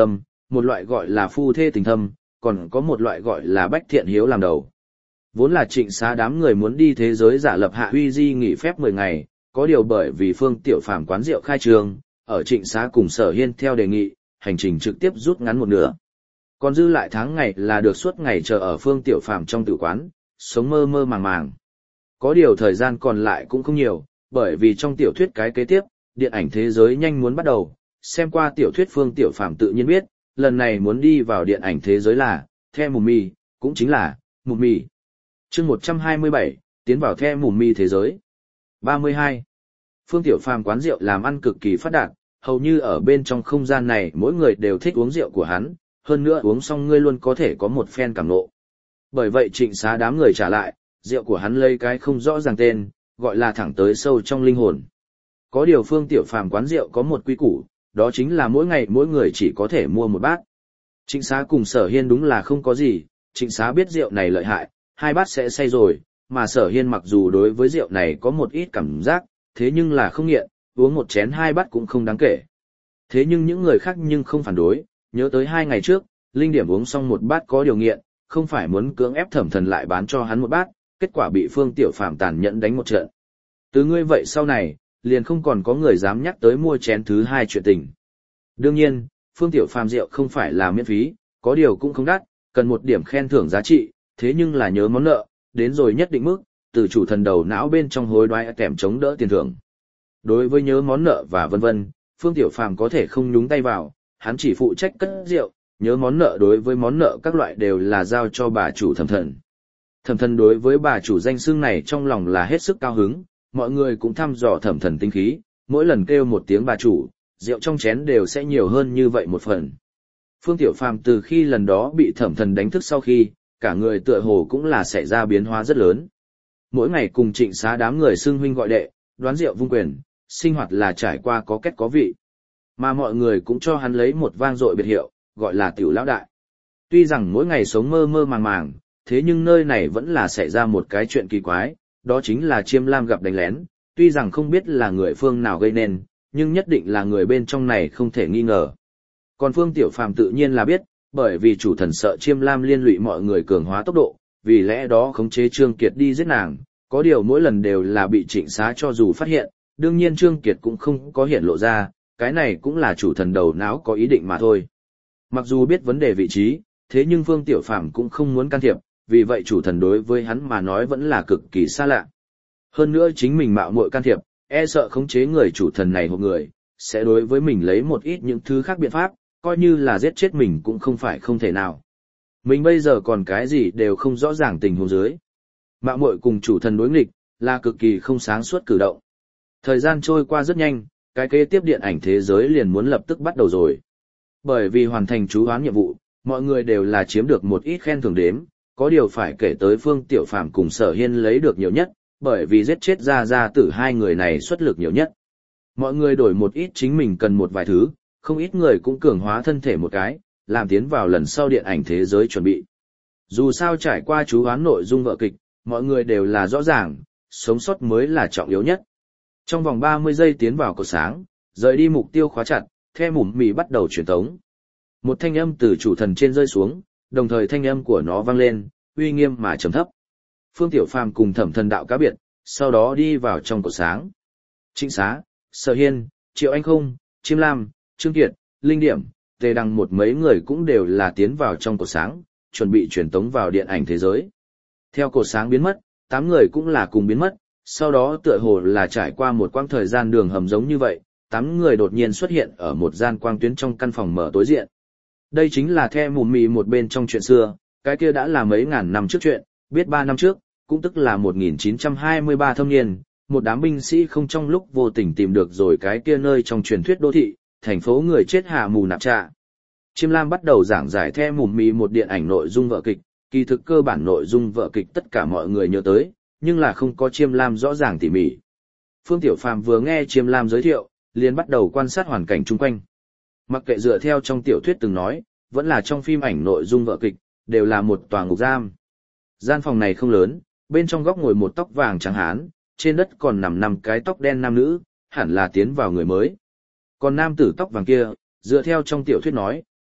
Speaker 1: một loại gọi là phu thê tình thâm, còn có một loại gọi là bách thiện hiếu làm đầu. Vốn là Trịnh Xá đám người muốn đi thế giới giả lập hạ huy di nghỉ phép mười ngày, có điều bởi vì Phương Tiểu Phàm quán rượu khai trương, ở Trịnh Xá cùng Sở Hiên theo đề nghị, hành trình trực tiếp rút ngắn một nửa. Còn dư lại tháng ngày là được suốt ngày chờ ở Phương Tiểu Phàm trong tử quán, sống mơ mơ màng màng. Có điều thời gian còn lại cũng không nhiều, bởi vì trong tiểu thuyết cái kế tiếp, điện ảnh thế giới nhanh muốn bắt đầu, xem qua tiểu thuyết Phương Tiểu Phàm tự nhiên biết, lần này muốn đi vào điện ảnh thế giới là, The Mummy, cũng chính là, Mummy. Chương một trăm hai mươi bảy, tiến vào The Mummy thế giới. ba mươi hai. Phương Tiểu Phàm quán rượu làm ăn cực kỳ phát đạt, hầu như ở bên trong không gian này mỗi người đều thích uống rượu của hắn, hơn nữa uống xong ngươi luôn có thể có một phen cảm ngộ. Bởi vậy Trịnh Xá đám người trả lại, rượu của hắn lấy cái không rõ ràng tên, gọi là thẳng tới sâu trong linh hồn. Có điều Phương Tiểu Phàm quán rượu có một quy củ, đó chính là mỗi ngày mỗi người chỉ có thể mua một bát. Trịnh Xá cùng Sở Hiên đúng là không có gì, Trịnh Xá biết rượu này lợi hại, hai bát sẽ say rồi, mà Sở Hiên mặc dù đối với rượu này có một ít cảm giác, thế nhưng là không nghiện, uống một chén hai bát cũng không đáng kể. Thế nhưng những người khác nhưng không phản đối, nhớ tới hai ngày trước, Linh Điểm uống xong một bát có điều nghiện, không phải muốn cưỡng ép Thẩm Thần lại bán cho hắn một bát, kết quả bị Phương Tiểu Phàm tàn nhẫn đánh một trận. Từ ngươi vậy sau này, liền không còn có người dám nhắc tới mua chén thứ hai chuyện tình. Đương nhiên, Phương Tiểu Phàm rượu không phải là miễn phí, có điều cũng không đắt, cần một điểm khen thưởng giá trị, thế nhưng là nhớ món nợ, đến rồi nhất định mức, từ chủ thần đầu não bên trong hối đoái kèm chống đỡ tiền thưởng. Đối với nhớ món nợ và vân vân, Phương Tiểu Phàm có thể không nhúng tay vào, hắn chỉ phụ trách cất rượu, nhớ món nợ đối với món nợ các loại đều là giao cho bà chủ Thẩm Thần. Thẩm Thần đối với bà chủ danh xưng này trong lòng là hết sức cao hứng, mọi người cũng thăm dò Thẩm Thần tinh khí, mỗi lần kêu một tiếng bà chủ, rượu trong chén đều sẽ nhiều hơn như vậy một phần. Phương Tiểu Phàm từ khi lần đó bị Thẩm Thần đánh thức sau khi, cả người tựa hồ cũng là xảy ra biến hóa rất lớn. Mỗi ngày cùng Trịnh Xá đám người xưng huynh gọi đệ, đoán rượu vung quyền, sinh hoạt là trải qua có kết có vị. Mà mọi người cũng cho hắn lấy một vang dội biệt hiệu, gọi là Tiểu Lão Đại. Tuy rằng mỗi ngày sống mơ mơ màng màng, thế nhưng nơi này vẫn là xảy ra một cái chuyện kỳ quái, đó chính là Chiêm Lam gặp đánh lén, tuy rằng không biết là người phương nào gây nên, nhưng nhất định là người bên trong này không thể nghi ngờ. Còn Phương Tiểu Phàm tự nhiên là biết, bởi vì chủ thần sợ Chiêm Lam liên lụy mọi người cường hóa tốc độ, vì lẽ đó khống chế Trương Kiệt đi giết nàng, có điều mỗi lần đều là bị Trịnh Xá cho dù phát hiện, đương nhiên Trương Kiệt cũng không có hiện lộ ra, cái này cũng là chủ thần đầu não có ý định mà thôi. Mặc dù biết vấn đề vị trí, thế nhưng Phương Tiểu Phàm cũng không muốn can thiệp, vì vậy chủ thần đối với hắn mà nói vẫn là cực kỳ xa lạ. Hơn nữa chính mình mạo muội can thiệp, e sợ khống chế người chủ thần này một người, sẽ đối với mình lấy một ít những thứ khác biện pháp, coi như là giết chết mình cũng không phải không thể nào. Mình bây giờ còn cái gì đều không rõ ràng tình huống dưới. Mạo muội cùng chủ thần đối nghịch, là cực kỳ không sáng suốt cử động. Thời gian trôi qua rất nhanh, cái kế tiếp điện ảnh thế giới liền muốn lập tức bắt đầu rồi. Bởi vì hoàn thành chú hoán nhiệm vụ, mọi người đều là chiếm được một ít khen thưởng đếm, có điều phải kể tới Phương Tiểu Phàm cùng Sở Hiên lấy được nhiều nhất, bởi vì giết chết ra ra tử hai người này xuất lực nhiều nhất. Mọi người đổi một ít chính mình cần một vài thứ, không ít người cũng cường hóa thân thể một cái, làm tiến vào lần sau điện ảnh thế giới chuẩn bị. Dù sao trải qua chú hoán nội dung vở kịch, mọi người đều là rõ ràng, sống sót mới là trọng yếu nhất. Trong vòng ba mươi giây tiến vào cột sáng, rời đi mục tiêu khóa chặt, The Mummy bắt đầu truyền tống. Một thanh âm từ chủ thần trên rơi xuống, đồng thời thanh âm của nó vang lên, uy nghiêm mà trầm thấp. Phương Tiểu Phàm cùng Thẩm Thần đạo cá biệt, sau đó đi vào trong cột sáng. Trịnh Xá, Sở Hiên, Triệu Anh Không, Chiêm Lam, Trương Kiệt, Linh Điểm, Tề Đằng một mấy người cũng đều là tiến vào trong cột sáng, chuẩn bị truyền tống vào điện ảnh thế giới. Theo cột sáng biến mất, tám người cũng là cùng biến mất, sau đó tựa hồ là trải qua một quãng thời gian đường hầm giống như vậy, tám người đột nhiên xuất hiện ở một gian quang tuyến trong căn phòng mở tối diện. Đây chính là The Mummy một bên trong chuyện xưa, cái kia đã là mấy ngàn năm trước chuyện, biết ba năm trước, cũng tức là một nghìn chín trăm hai mươi ba thâm niên, một đám binh sĩ không trong lúc vô tình tìm được rồi cái kia nơi trong truyền thuyết đô thị, thành phố người chết hạ mù nạp trạ. Chiêm Lam bắt đầu giảng giải The Mummy một điện ảnh nội dung vở kịch, kỳ thực cơ bản nội dung vở kịch tất cả mọi người nhớ tới, nhưng là không có Chiêm Lam rõ ràng tỉ mỉ. Phương Tiểu Phàm vừa nghe Chiêm Lam giới thiệu, liền bắt đầu quan sát hoàn cảnh chung quanh. Mặc kệ dựa theo trong tiểu thuyết từng nói, vẫn là trong phim ảnh nội dung vở kịch, đều là một tòa ngục giam. Gian phòng này không lớn, bên trong góc ngồi một tóc vàng trắng hán, trên đất còn nằm năm cái tóc đen nam nữ, hẳn là tiến vào người mới. Còn nam tử tóc vàng kia, dựa theo trong tiểu thuyết nói,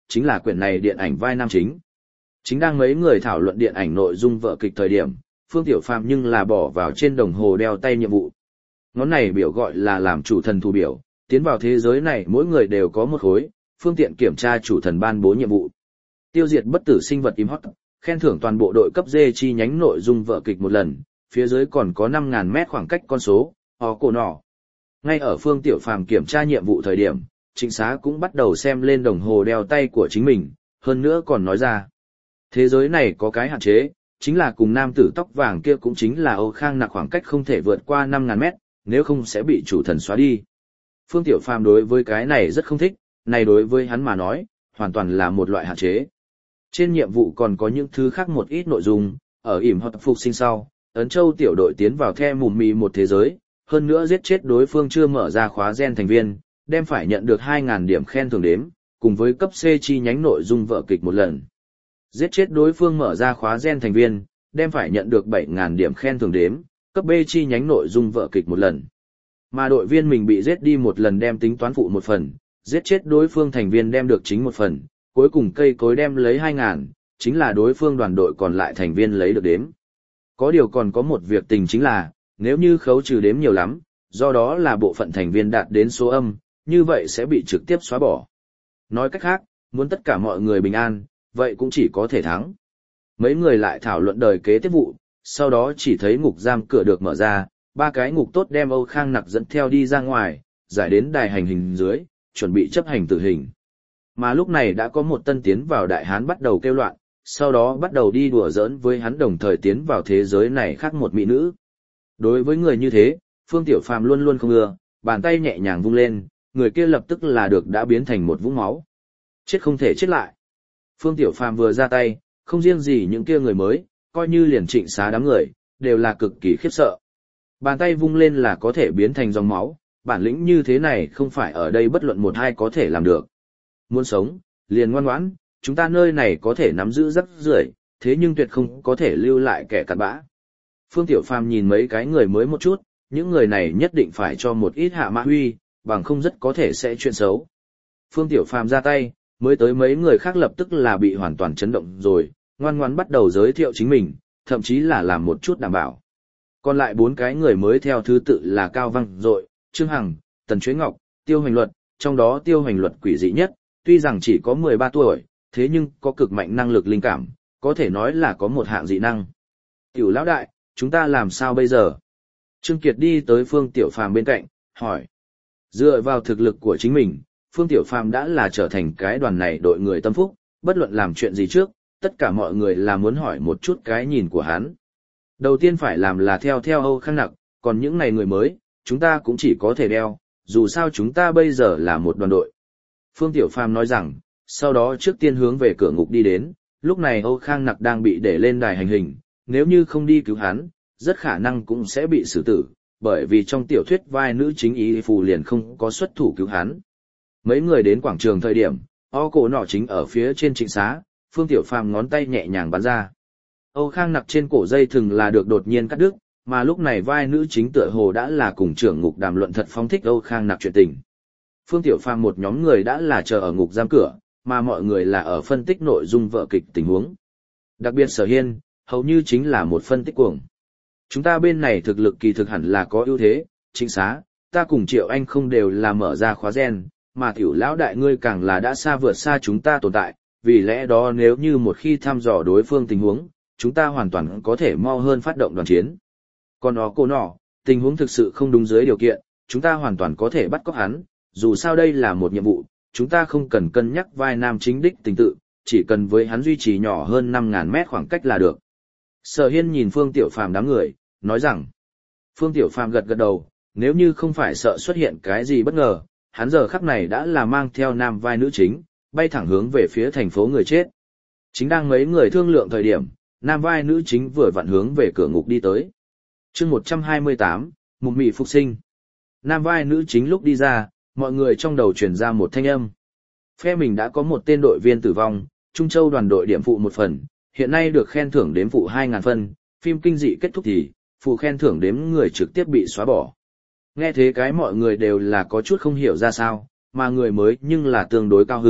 Speaker 1: chính là quyển này điện ảnh vai nam chính. Chính đang mấy người thảo luận điện ảnh nội dung vở kịch thời điểm, Phương Tiểu Phàm nhưng là bỏ vào trên đồng hồ đeo tay nhiệm vụ. Ngón này biểu gọi là làm chủ thần thủ biểu, tiến vào thế giới này mỗi người đều có một khối, phương tiện kiểm tra chủ thần ban bố nhiệm vụ. Tiêu diệt bất tử sinh vật im hót, khen thưởng toàn bộ đội cấp D chi nhánh nội dung vở kịch một lần, phía dưới còn có năm nghìn mét khoảng cách con số, hò cổ nỏ. Ngay ở Phương Tiểu Phàm kiểm tra nhiệm vụ thời điểm, Trịnh Xá cũng bắt đầu xem lên đồng hồ đeo tay của chính mình, hơn nữa còn nói ra. Thế giới này có cái hạn chế, chính là cùng nam tử tóc vàng kia cũng chính là Âu Khang Nặc khoảng cách không thể vượt qua năm nghìn mét, nếu không sẽ bị chủ thần xóa đi. Phương Tiểu Phàm đối với cái này rất không thích, này đối với hắn mà nói, hoàn toàn là một loại hạn chế. Trên nhiệm vụ còn có những thứ khác một ít nội dung, ở ỉm hoặc phục sinh sau, Ấn Châu tiểu đội tiến vào the mùm mì một thế giới, hơn nữa giết chết đối phương chưa mở ra khóa gen thành viên, đem phải nhận được hai nghìn điểm khen thưởng đếm, cùng với cấp C chi nhánh nội dung vở kịch một lần. Giết chết đối phương mở ra khóa gen thành viên, đem phải nhận được bảy nghìn điểm khen thưởng đếm, cấp B chi nhánh nội dung vở kịch một lần. Mà đội viên mình bị giết đi một lần đem tính toán phụ một phần, giết chết đối phương thành viên đem được chính một phần, cuối cùng cây cối đem lấy hai nghìn, chính là đối phương đoàn đội còn lại thành viên lấy được đếm. Có điều còn có một việc tình chính là, nếu như khấu trừ đếm nhiều lắm, do đó là bộ phận thành viên đạt đến số âm, như vậy sẽ bị trực tiếp xóa bỏ. Nói cách khác, muốn tất cả mọi người bình an, vậy cũng chỉ có thể thắng. Mấy người lại thảo luận đời kế tiếp vụ, sau đó chỉ thấy ngục giam cửa được mở ra, ba cái ngục tốt đem Âu Khang Nặc dẫn theo đi ra ngoài, giải đến đài hành hình dưới, chuẩn bị chấp hành tử hình. Mà lúc này đã có một tân tiến vào đại hán bắt đầu kêu loạn, sau đó bắt đầu đi đùa giỡn với hắn đồng thời tiến vào thế giới này khác một mỹ nữ. Đối với người như thế, Phương Tiểu Phàm luôn luôn không ưa, bàn tay nhẹ nhàng vung lên, người kia lập tức là được đã biến thành một vũng máu. Chết không thể chết lại. Phương Tiểu Phàm vừa ra tay, không riêng gì những kia người mới, coi như liền Trịnh Xá đám người, đều là cực kỳ khiếp sợ. Bàn tay vung lên là có thể biến thành dòng máu, bản lĩnh như thế này không phải ở đây bất luận một ai có thể làm được. Muốn sống, liền ngoan ngoãn, chúng ta nơi này có thể nắm giữ rắc rưởi, thế nhưng tuyệt không có thể lưu lại kẻ cặn bã. Phương Tiểu Phàm nhìn mấy cái người mới một chút, những người này nhất định phải cho một ít hạ mã huy, bằng không rất có thể sẽ chuyện xấu. Phương Tiểu Phàm ra tay, mới tới mấy người khác lập tức là bị hoàn toàn chấn động rồi, ngoan ngoãn bắt đầu giới thiệu chính mình, thậm chí là làm một chút đảm bảo. Còn lại bốn cái người mới theo thứ tự là Cao Văn Dội, Trương Hằng, Tần Chuế Ngọc, Tiêu Hoành Luật, trong đó Tiêu Hoành Luật quỷ dị nhất, tuy rằng chỉ có mười ba tuổi, thế nhưng có cực mạnh năng lực linh cảm, có thể nói là có một hạng dị năng. Tiểu lão đại, chúng ta làm sao bây giờ? Trương Kiệt đi tới Phương Tiểu Phàm bên cạnh, hỏi. Dựa vào thực lực của chính mình, Phương Tiểu Phàm đã là trở thành cái đoàn này đội người tâm phúc, bất luận làm chuyện gì trước, tất cả mọi người là muốn hỏi một chút cái nhìn của hắn. Đầu tiên phải làm là theo theo Âu Khang Nặc, còn những này người mới, chúng ta cũng chỉ có thể đeo, dù sao chúng ta bây giờ là một đoàn đội. Phương Tiểu Phàm nói rằng, sau đó trước tiên hướng về cửa ngục đi đến, lúc này Âu Khang Nặc đang bị để lên đài hành hình, nếu như không đi cứu hắn, rất khả năng cũng sẽ bị xử tử, bởi vì trong tiểu thuyết vai nữ chính Y Phù liền không có xuất thủ cứu hắn. Mấy người đến quảng trường thời điểm, o cổ nọ chính ở phía trên Trịnh Xá, Phương Tiểu Phàm ngón tay nhẹ nhàng bắn ra. Âu Khang Nặc trên cổ dây thừng là được đột nhiên cắt đứt, mà lúc này vai nữ chính tựa hồ đã là cùng trưởng ngục đàm luận thật phóng thích Âu Khang Nặc chuyện tình. Phương Tiểu Phàm một nhóm người đã là chờ ở ngục giam cửa, mà mọi người là ở phân tích nội dung vở kịch tình huống. Đặc biệt Sở Hiên, hầu như chính là một phân tích cuồng. Chúng ta bên này thực lực kỳ thực hẳn là có ưu thế, Trịnh Xá, ta cùng Triệu Anh không đều là mở ra khóa gen, mà tiểu lão đại ngươi càng là đã xa vượt xa chúng ta tồn tại, vì lẽ đó nếu như một khi thăm dò đối phương tình huống, chúng ta hoàn toàn có thể mau hơn phát động đoàn chiến. Còn nó cô nọ, tình huống thực sự không đúng dưới điều kiện, chúng ta hoàn toàn có thể bắt cóc hắn, dù sao đây là một nhiệm vụ, chúng ta không cần cân nhắc vai nam chính đích tình tự, chỉ cần với hắn duy trì nhỏ hơn năm nghìn mét khoảng cách là được. Sở Hiên nhìn Phương Tiểu Phàm đám người, nói rằng, Phương Tiểu Phàm gật gật đầu, nếu như không phải sợ xuất hiện cái gì bất ngờ, hắn giờ khắc này đã là mang theo nam vai nữ chính, bay thẳng hướng về phía thành phố người chết. Chính đang mấy người thương lượng thời điểm, nam vai nữ chính vừa vặn hướng về cửa ngục đi tới. Chương một trăm hai mươi tám, Mục Mị phục sinh. Nam vai nữ chính lúc đi ra, mọi người trong đầu truyền ra một thanh âm. Phe mình đã có một tên đội viên tử vong, Trung Châu đoàn đội điểm phụ một phần, hiện nay được khen thưởng đếm phụ hai nghìn phân, phim kinh dị kết thúc thì, phụ khen thưởng đếm người trực tiếp bị xóa bỏ. Nghe thế cái mọi người đều là có chút không hiểu ra sao, mà người mới nhưng là tương đối cao hưng,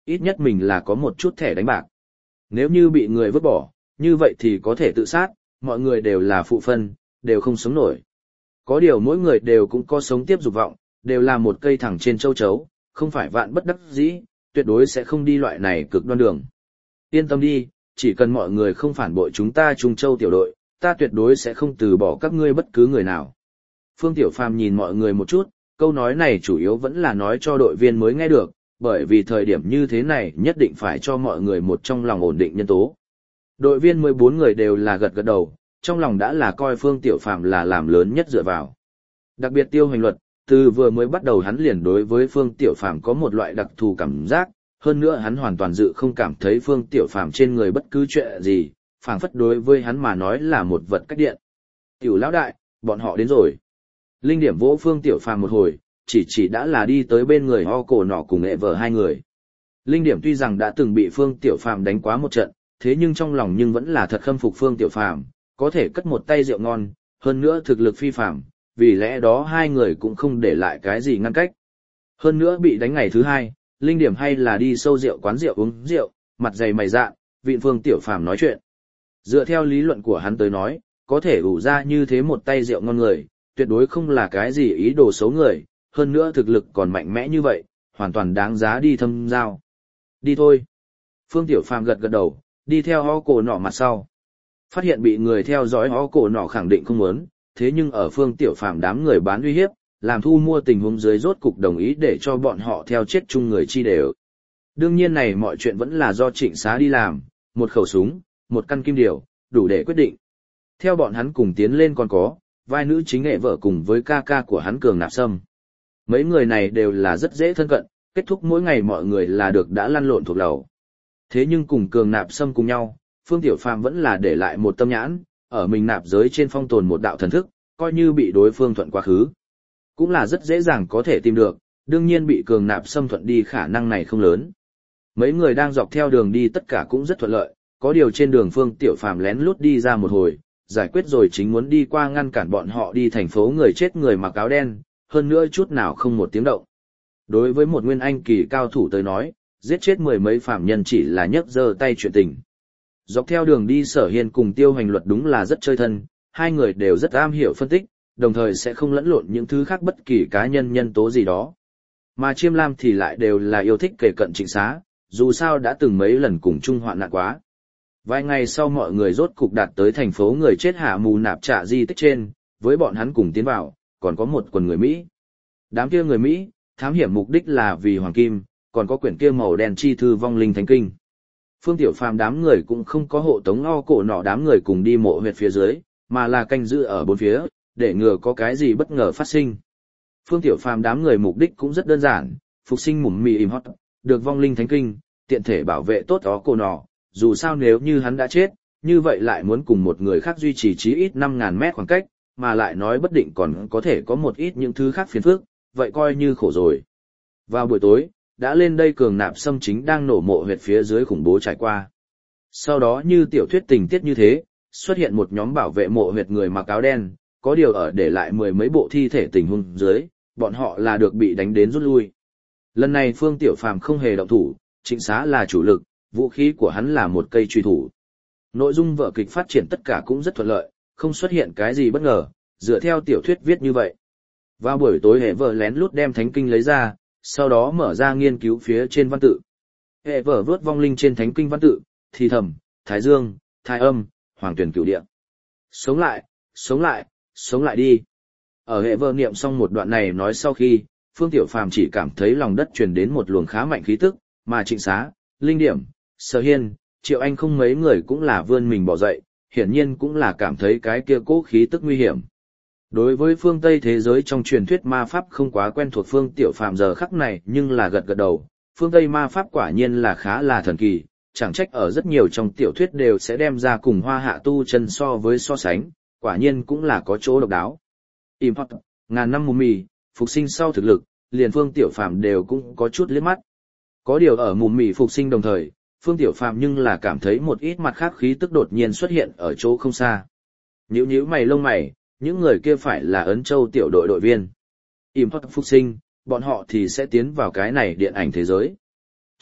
Speaker 1: ít nhất mình là có một chút thẻ đánh bạc. Nếu như bị người vứt bỏ, như vậy thì có thể tự sát, mọi người đều là phụ phân, đều không sống nổi. Có điều mỗi người đều cũng có sống tiếp dục vọng, đều là một cây thẳng trên châu chấu, không phải vạn bất đắc dĩ, tuyệt đối sẽ không đi loại này cực đoan đường. Yên tâm đi, chỉ cần mọi người không phản bội chúng ta Trung Châu tiểu đội, ta tuyệt đối sẽ không từ bỏ các ngươi bất cứ người nào. Phương Tiểu Phàm nhìn mọi người một chút, câu nói này chủ yếu vẫn là nói cho đội viên mới nghe được, bởi vì thời điểm như thế này nhất định phải cho mọi người một trong lòng ổn định nhân tố. Đội viên mười bốn người đều là gật gật đầu, trong lòng đã là coi Phương Tiểu Phàm là làm lớn nhất dựa vào. Đặc biệt Tiêu Hành Luật, từ vừa mới bắt đầu hắn liền đối với Phương Tiểu Phàm có một loại đặc thù cảm giác, hơn nữa hắn hoàn toàn dự không cảm thấy Phương Tiểu Phàm trên người bất cứ chuyện gì, phảng phất đối với hắn mà nói là một vật cách điện. Tiểu lão đại, bọn họ đến rồi. Linh Điểm vỗ Phương Tiểu Phàm một hồi, chỉ chỉ đã là đi tới bên người ho cổ nọ cùng nghệ vợ hai người. Linh Điểm tuy rằng đã từng bị Phương Tiểu Phàm đánh quá một trận, thế nhưng trong lòng nhưng vẫn là thật khâm phục Phương Tiểu Phàm, có thể cất một tay rượu ngon, hơn nữa thực lực phi phàm, vì lẽ đó hai người cũng không để lại cái gì ngăn cách. Hơn nữa bị đánh ngày thứ hai, Linh Điểm hay là đi sâu rượu quán rượu uống rượu, mặt dày mày dạn, vịn Phương Tiểu Phàm nói chuyện. Dựa theo lý luận của hắn tới nói, có thể ủ ra như thế một tay rượu ngon người, tuyệt đối không là cái gì ý đồ xấu người, hơn nữa thực lực còn mạnh mẽ như vậy, hoàn toàn đáng giá đi thâm giao. Đi thôi. Phương Tiểu Phàm gật gật đầu, đi theo ho cổ nọ mặt sau. Phát hiện bị người theo dõi ho cổ nọ khẳng định không muốn, thế nhưng ở Phương Tiểu Phàm đám người bán uy hiếp, làm thu mua tình huống dưới rốt cục đồng ý để cho bọn họ theo chết chung người chi đều. Đương nhiên này mọi chuyện vẫn là do Trịnh Xá đi làm, một khẩu súng, một căn kim điều, đủ để quyết định. Theo bọn hắn cùng tiến lên còn có, vai nữ chính nghệ vợ cùng với ca ca của hắn Cường Nạp Sâm. Mấy người này đều là rất dễ thân cận, kết thúc mỗi ngày mọi người là được đã lăn lộn thuộc lầu. Thế nhưng cùng Cường Nạp Sâm cùng nhau, Phương Tiểu Phàm vẫn là để lại một tâm nhãn, ở mình nạp giới trên phong tồn một đạo thần thức, coi như bị đối phương thuận quá khứ. Cũng là rất dễ dàng có thể tìm được, đương nhiên bị Cường Nạp Sâm thuận đi khả năng này không lớn. Mấy người đang dọc theo đường đi tất cả cũng rất thuận lợi, có điều trên đường Phương Tiểu Phàm lén lút đi ra một hồi, giải quyết rồi chính muốn đi qua ngăn cản bọn họ đi thành phố người chết người mặc áo đen, hơn nữa chút nào không một tiếng động. Đối với một nguyên anh kỳ cao thủ tới nói, giết chết mười mấy phạm nhân chỉ là nhấc giơ tay chuyện tình. Dọc theo đường đi Sở Hiên cùng Tiêu Hành Luật đúng là rất chơi thân, hai người đều rất am hiểu phân tích, đồng thời sẽ không lẫn lộn những thứ khác bất kỳ cá nhân nhân tố gì đó. Mà Chiêm Lam thì lại đều là yêu thích kề cận Trịnh Xá, dù sao đã từng mấy lần cùng chung hoạn nạn quá. Vài ngày sau mọi người rốt cục đạt tới thành phố người chết hạ mù nạp trạ di tích trên, với bọn hắn cùng tiến vào, còn có một quần người Mỹ. Đám kia người Mỹ, thám hiểm mục đích là vì Hoàng Kim, còn có quyển kia màu đen chi thư vong linh thánh kinh. Phương Tiểu Phàm đám người cũng không có hộ tống o cổ nọ đám người cùng đi mộ huyệt phía dưới, mà là canh giữ ở bốn phía, để ngừa có cái gì bất ngờ phát sinh. Phương Tiểu Phàm đám người mục đích cũng rất đơn giản, phục sinh mủm mì im hót, được vong linh thánh kinh, tiện thể bảo vệ tốt o cổ nọ, dù sao nếu như hắn đã chết, như vậy lại muốn cùng một người khác duy trì chí ít năm ngàn mét khoảng cách, mà lại nói bất định còn có thể có một ít những thứ khác phiền phức, vậy coi như khổ rồi. Vào buổi tối, đã lên đây Cường Nạp Sâm chính đang nổ mộ huyệt phía dưới khủng bố trải qua. Sau đó như tiểu thuyết tình tiết như thế, xuất hiện một nhóm bảo vệ mộ huyệt người mặc áo đen, có điều ở để lại mười mấy bộ thi thể tình huống dưới, bọn họ là được bị đánh đến rút lui. Lần này Phương Tiểu Phàm không hề động thủ, Trịnh Xá là chủ lực, vũ khí của hắn là một cây truy thủ. Nội dung vở kịch phát triển tất cả cũng rất thuận lợi, không xuất hiện cái gì bất ngờ, dựa theo tiểu thuyết viết như vậy. Vào buổi tối hệ vợ lén lút đem thánh kinh lấy ra, sau đó mở ra nghiên cứu phía trên văn tự. Hệ vợ vớt vong linh trên thánh kinh văn tự, thì thầm, thái dương, thái âm, hoàng tuyển cửu địa. Sống lại, sống lại, sống lại đi. Ở hệ vợ niệm xong một đoạn này nói sau khi, Phương Tiểu Phàm chỉ cảm thấy lòng đất truyền đến một luồng khá mạnh khí tức, mà Trịnh Xá, Linh Điểm, Sở Hiên, Triệu Anh không mấy người cũng là vươn mình bỏ dậy, hiển nhiên cũng là cảm thấy cái kia cố khí tức nguy hiểm. Đối với phương Tây thế giới trong truyền thuyết ma pháp không quá quen thuộc Phương Tiểu Phàm giờ khắc này nhưng là gật gật đầu, phương Tây ma pháp quả nhiên là khá là thần kỳ, chẳng trách ở rất nhiều trong tiểu thuyết đều sẽ đem ra cùng hoa hạ tu chân so với so sánh, quả nhiên cũng là có chỗ độc đáo. Import, ngàn năm mù mì, phục sinh sau thực lực, liền Phương Tiểu Phàm đều cũng có chút liếc mắt. Có điều ở mù mì phục sinh đồng thời, Phương Tiểu Phàm nhưng là cảm thấy một ít mặt khác khí tức đột nhiên xuất hiện ở chỗ không xa. Nhíu nhíu mày lông mày, những người kia phải là Ấn Châu tiểu đội đội viên. Import phục sinh, bọn họ thì sẽ tiến vào cái này điện ảnh thế giới.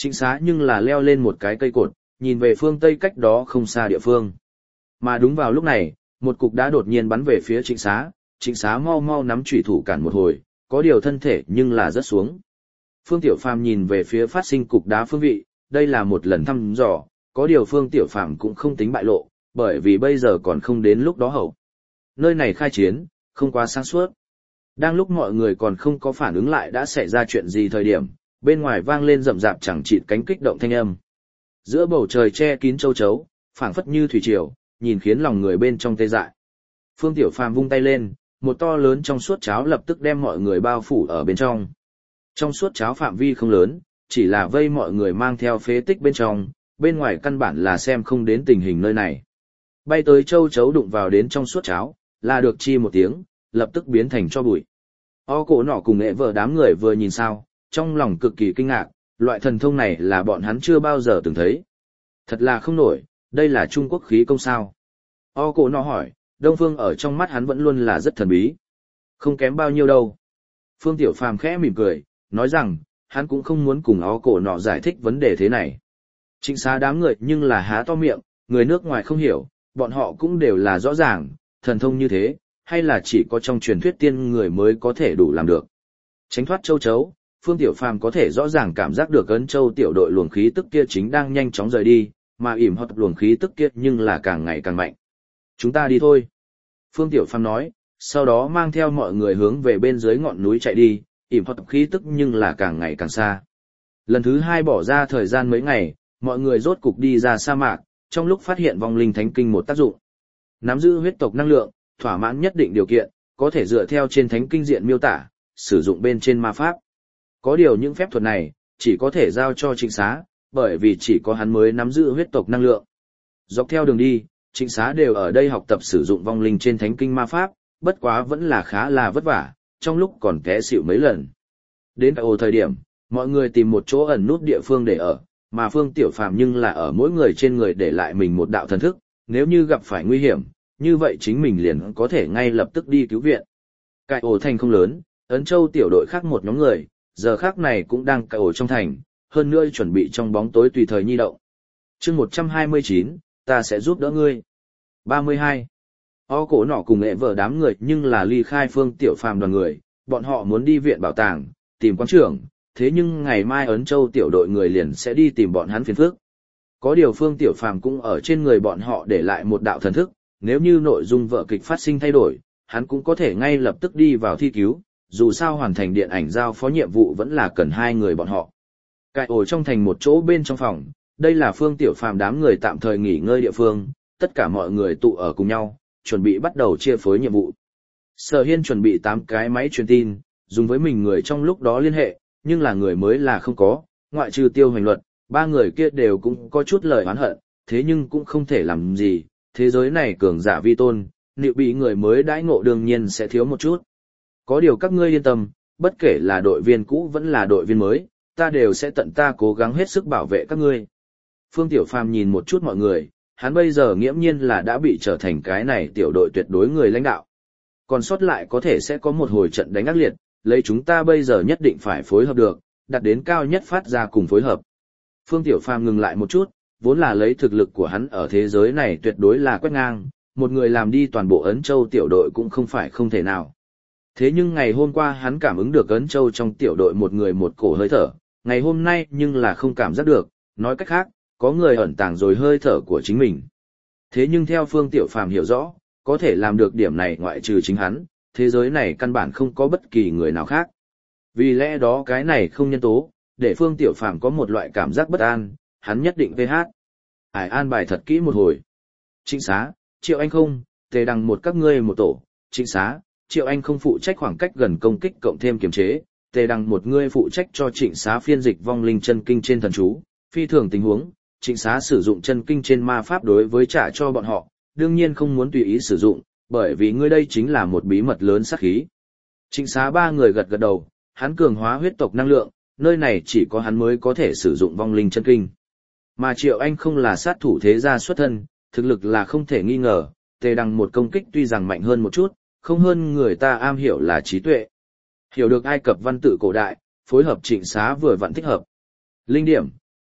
Speaker 1: Trịnh Xá nhưng là leo lên một cái cây cột, nhìn về phương tây cách đó không xa địa phương. Mà đúng vào lúc này, một cục đá đột nhiên bắn về phía Trịnh Xá, Trịnh Xá mau mau nắm chủy thủ cản một hồi, có điều thân thể nhưng là rớt xuống. Phương Tiểu Phàm nhìn về phía phát sinh cục đá phương vị, đây là một lần thăm dò, có điều Phương Tiểu Phàm cũng không tính bại lộ, bởi vì bây giờ còn không đến lúc đó hậu. Nơi này khai chiến, không quá sáng suốt. Đang lúc mọi người còn không có phản ứng lại đã xảy ra chuyện gì thời điểm, bên ngoài vang lên rậm rạp chẳng chịt cánh kích động thanh âm. Giữa bầu trời che kín châu chấu, phảng phất như thủy triều, nhìn khiến lòng người bên trong tê dại. Phương Tiểu Phàm vung tay lên, một to lớn trong suốt cháo lập tức đem mọi người bao phủ ở bên trong. Trong suốt cháo phạm vi không lớn, chỉ là vây mọi người mang theo phế tích bên trong, bên ngoài căn bản là xem không đến tình hình nơi này. Bay tới châu chấu đụng vào đến trong suốt cháo, là được chi một tiếng, lập tức biến thành cho bụi. O cổ nọ cùng nghệ vợ đám người vừa nhìn sao, trong lòng cực kỳ kinh ngạc, loại thần thông này là bọn hắn chưa bao giờ từng thấy. Thật là không nổi, đây là Trung Quốc khí công sao. O cổ nọ hỏi, Đông Phương ở trong mắt hắn vẫn luôn là rất thần bí. Không kém bao nhiêu đâu. Phương Tiểu Phàm khẽ mỉm cười, nói rằng, hắn cũng không muốn cùng O cổ nọ giải thích vấn đề thế này. Trịnh Xá đám người nhưng là há to miệng, người nước ngoài không hiểu, bọn họ cũng đều là rõ ràng, thần thông như thế, hay là chỉ có trong truyền thuyết tiên người mới có thể đủ làm được. Tránh thoát châu chấu, Phương Tiểu Phàm có thể rõ ràng cảm giác được ấn châu tiểu đội luồng khí tức kia chính đang nhanh chóng rời đi, mà ỉm hoặc luồng khí tức kia nhưng là càng ngày càng mạnh. Chúng ta đi thôi. Phương Tiểu Phàm nói, sau đó mang theo mọi người hướng về bên dưới ngọn núi chạy đi, ỉm hoặc khí tức nhưng là càng ngày càng xa. Lần thứ hai bỏ ra thời gian mấy ngày, mọi người rốt cục đi ra sa mạc, trong lúc phát hiện vong linh thánh kinh một tác dụng. Nắm giữ huyết tộc năng lượng, thỏa mãn nhất định điều kiện, có thể dựa theo trên thánh kinh diện miêu tả, sử dụng bên trên ma pháp. Có điều những phép thuật này, chỉ có thể giao cho Trịnh Xá, bởi vì chỉ có hắn mới nắm giữ huyết tộc năng lượng. Dọc theo đường đi, Trịnh Xá đều ở đây học tập sử dụng vong linh trên thánh kinh ma pháp, bất quá vẫn là khá là vất vả, trong lúc còn té xỉu mấy lần. Đến tại ồ thời điểm, mọi người tìm một chỗ ẩn nút địa phương để ở, mà Phương Tiểu Phàm nhưng là ở mỗi người trên người để lại mình một đạo thần thức, nếu như gặp phải nguy hiểm, như vậy chính mình liền có thể ngay lập tức đi cứu viện. Cái ổ thành không lớn, Ấn Châu tiểu đội khác một nhóm người, giờ khác này cũng đang cài ổ trong thành, hơn nữa chuẩn bị trong bóng tối tùy thời nhi động. Chương một trăm hai mươi chín, ta sẽ giúp đỡ ngươi. ba mươi hai. O cổ nọ cùng nghệ vợ đám người nhưng là ly khai Phương Tiểu Phàm đoàn người, bọn họ muốn đi viện bảo tàng, tìm quán trưởng, thế nhưng ngày mai Ấn Châu tiểu đội người liền sẽ đi tìm bọn hắn phiền phức. Có điều Phương Tiểu Phàm cũng ở trên người bọn họ để lại một đạo thần thức, nếu như nội dung vở kịch phát sinh thay đổi, hắn cũng có thể ngay lập tức đi vào thi cứu, dù sao hoàn thành điện ảnh giao phó nhiệm vụ vẫn là cần hai người bọn họ. Cài ổ trong thành một chỗ bên trong phòng, đây là Phương Tiểu Phàm đám người tạm thời nghỉ ngơi địa phương, tất cả mọi người tụ ở cùng nhau, chuẩn bị bắt đầu chia phối nhiệm vụ. Sở Hiên chuẩn bị tám cái máy truyền tin, dùng với mình người trong lúc đó liên hệ, nhưng là người mới là không có, ngoại trừ Tiêu Hoành Luật, ba người kia đều cũng có chút lời oán hận, thế nhưng cũng không thể làm gì, thế giới này cường giả vi tôn, liệu bị người mới đãi ngộ đương nhiên sẽ thiếu một chút. Có điều các ngươi yên tâm, bất kể là đội viên cũ vẫn là đội viên mới, ta đều sẽ tận ta cố gắng hết sức bảo vệ các ngươi. Phương Tiểu Phàm nhìn một chút mọi người, hắn bây giờ nghiễm nhiên là đã bị trở thành cái này tiểu đội tuyệt đối người lãnh đạo. Còn sót lại có thể sẽ có một hồi trận đánh ác liệt, lấy chúng ta bây giờ nhất định phải phối hợp được, đạt đến cao nhất phát ra cùng phối hợp. Phương Tiểu Phàm ngừng lại một chút, vốn là lấy thực lực của hắn ở thế giới này tuyệt đối là quét ngang, một người làm đi toàn bộ Ấn Châu tiểu đội cũng không phải không thể nào. Thế nhưng ngày hôm qua hắn cảm ứng được Ấn Châu trong tiểu đội một người một cổ hơi thở, ngày hôm nay nhưng là không cảm giác được, nói cách khác, có người ẩn tàng rồi hơi thở của chính mình. Thế nhưng theo Phương Tiểu Phàm hiểu rõ, có thể làm được điểm này ngoại trừ chính hắn, thế giới này căn bản không có bất kỳ người nào khác. Vì lẽ đó cái này không nhân tố, để Phương Tiểu Phàm có một loại cảm giác bất an, hắn nhất định vê hát. Ải an bài thật kỹ một hồi. Trịnh Xá, Triệu Anh không, Tề Đằng một các ngươi một tổ. Trịnh Xá, Triệu Anh không phụ trách khoảng cách gần công kích cộng thêm kiềm chế. Tề Đằng một ngươi phụ trách cho Trịnh Xá phiên dịch vong linh chân kinh trên thần chú. Phi thường tình huống, Trịnh Xá sử dụng chân kinh trên ma pháp đối với trả cho bọn họ, đương nhiên không muốn tùy ý sử dụng, bởi vì ngươi đây chính là một bí mật lớn sát khí. Trịnh Xá ba người gật gật đầu, hắn cường hóa huyết tộc năng lượng, nơi này chỉ có hắn mới có thể sử dụng vong linh chân kinh. Mà Triệu Anh không là sát thủ thế gia xuất thân, thực lực là không thể nghi ngờ, Tề Đằng một công kích tuy rằng mạnh hơn một chút, không hơn người ta am hiểu là trí tuệ. Hiểu được Ai Cập văn tự cổ đại, phối hợp Trịnh Xá vừa vặn thích hợp. Linh điểm,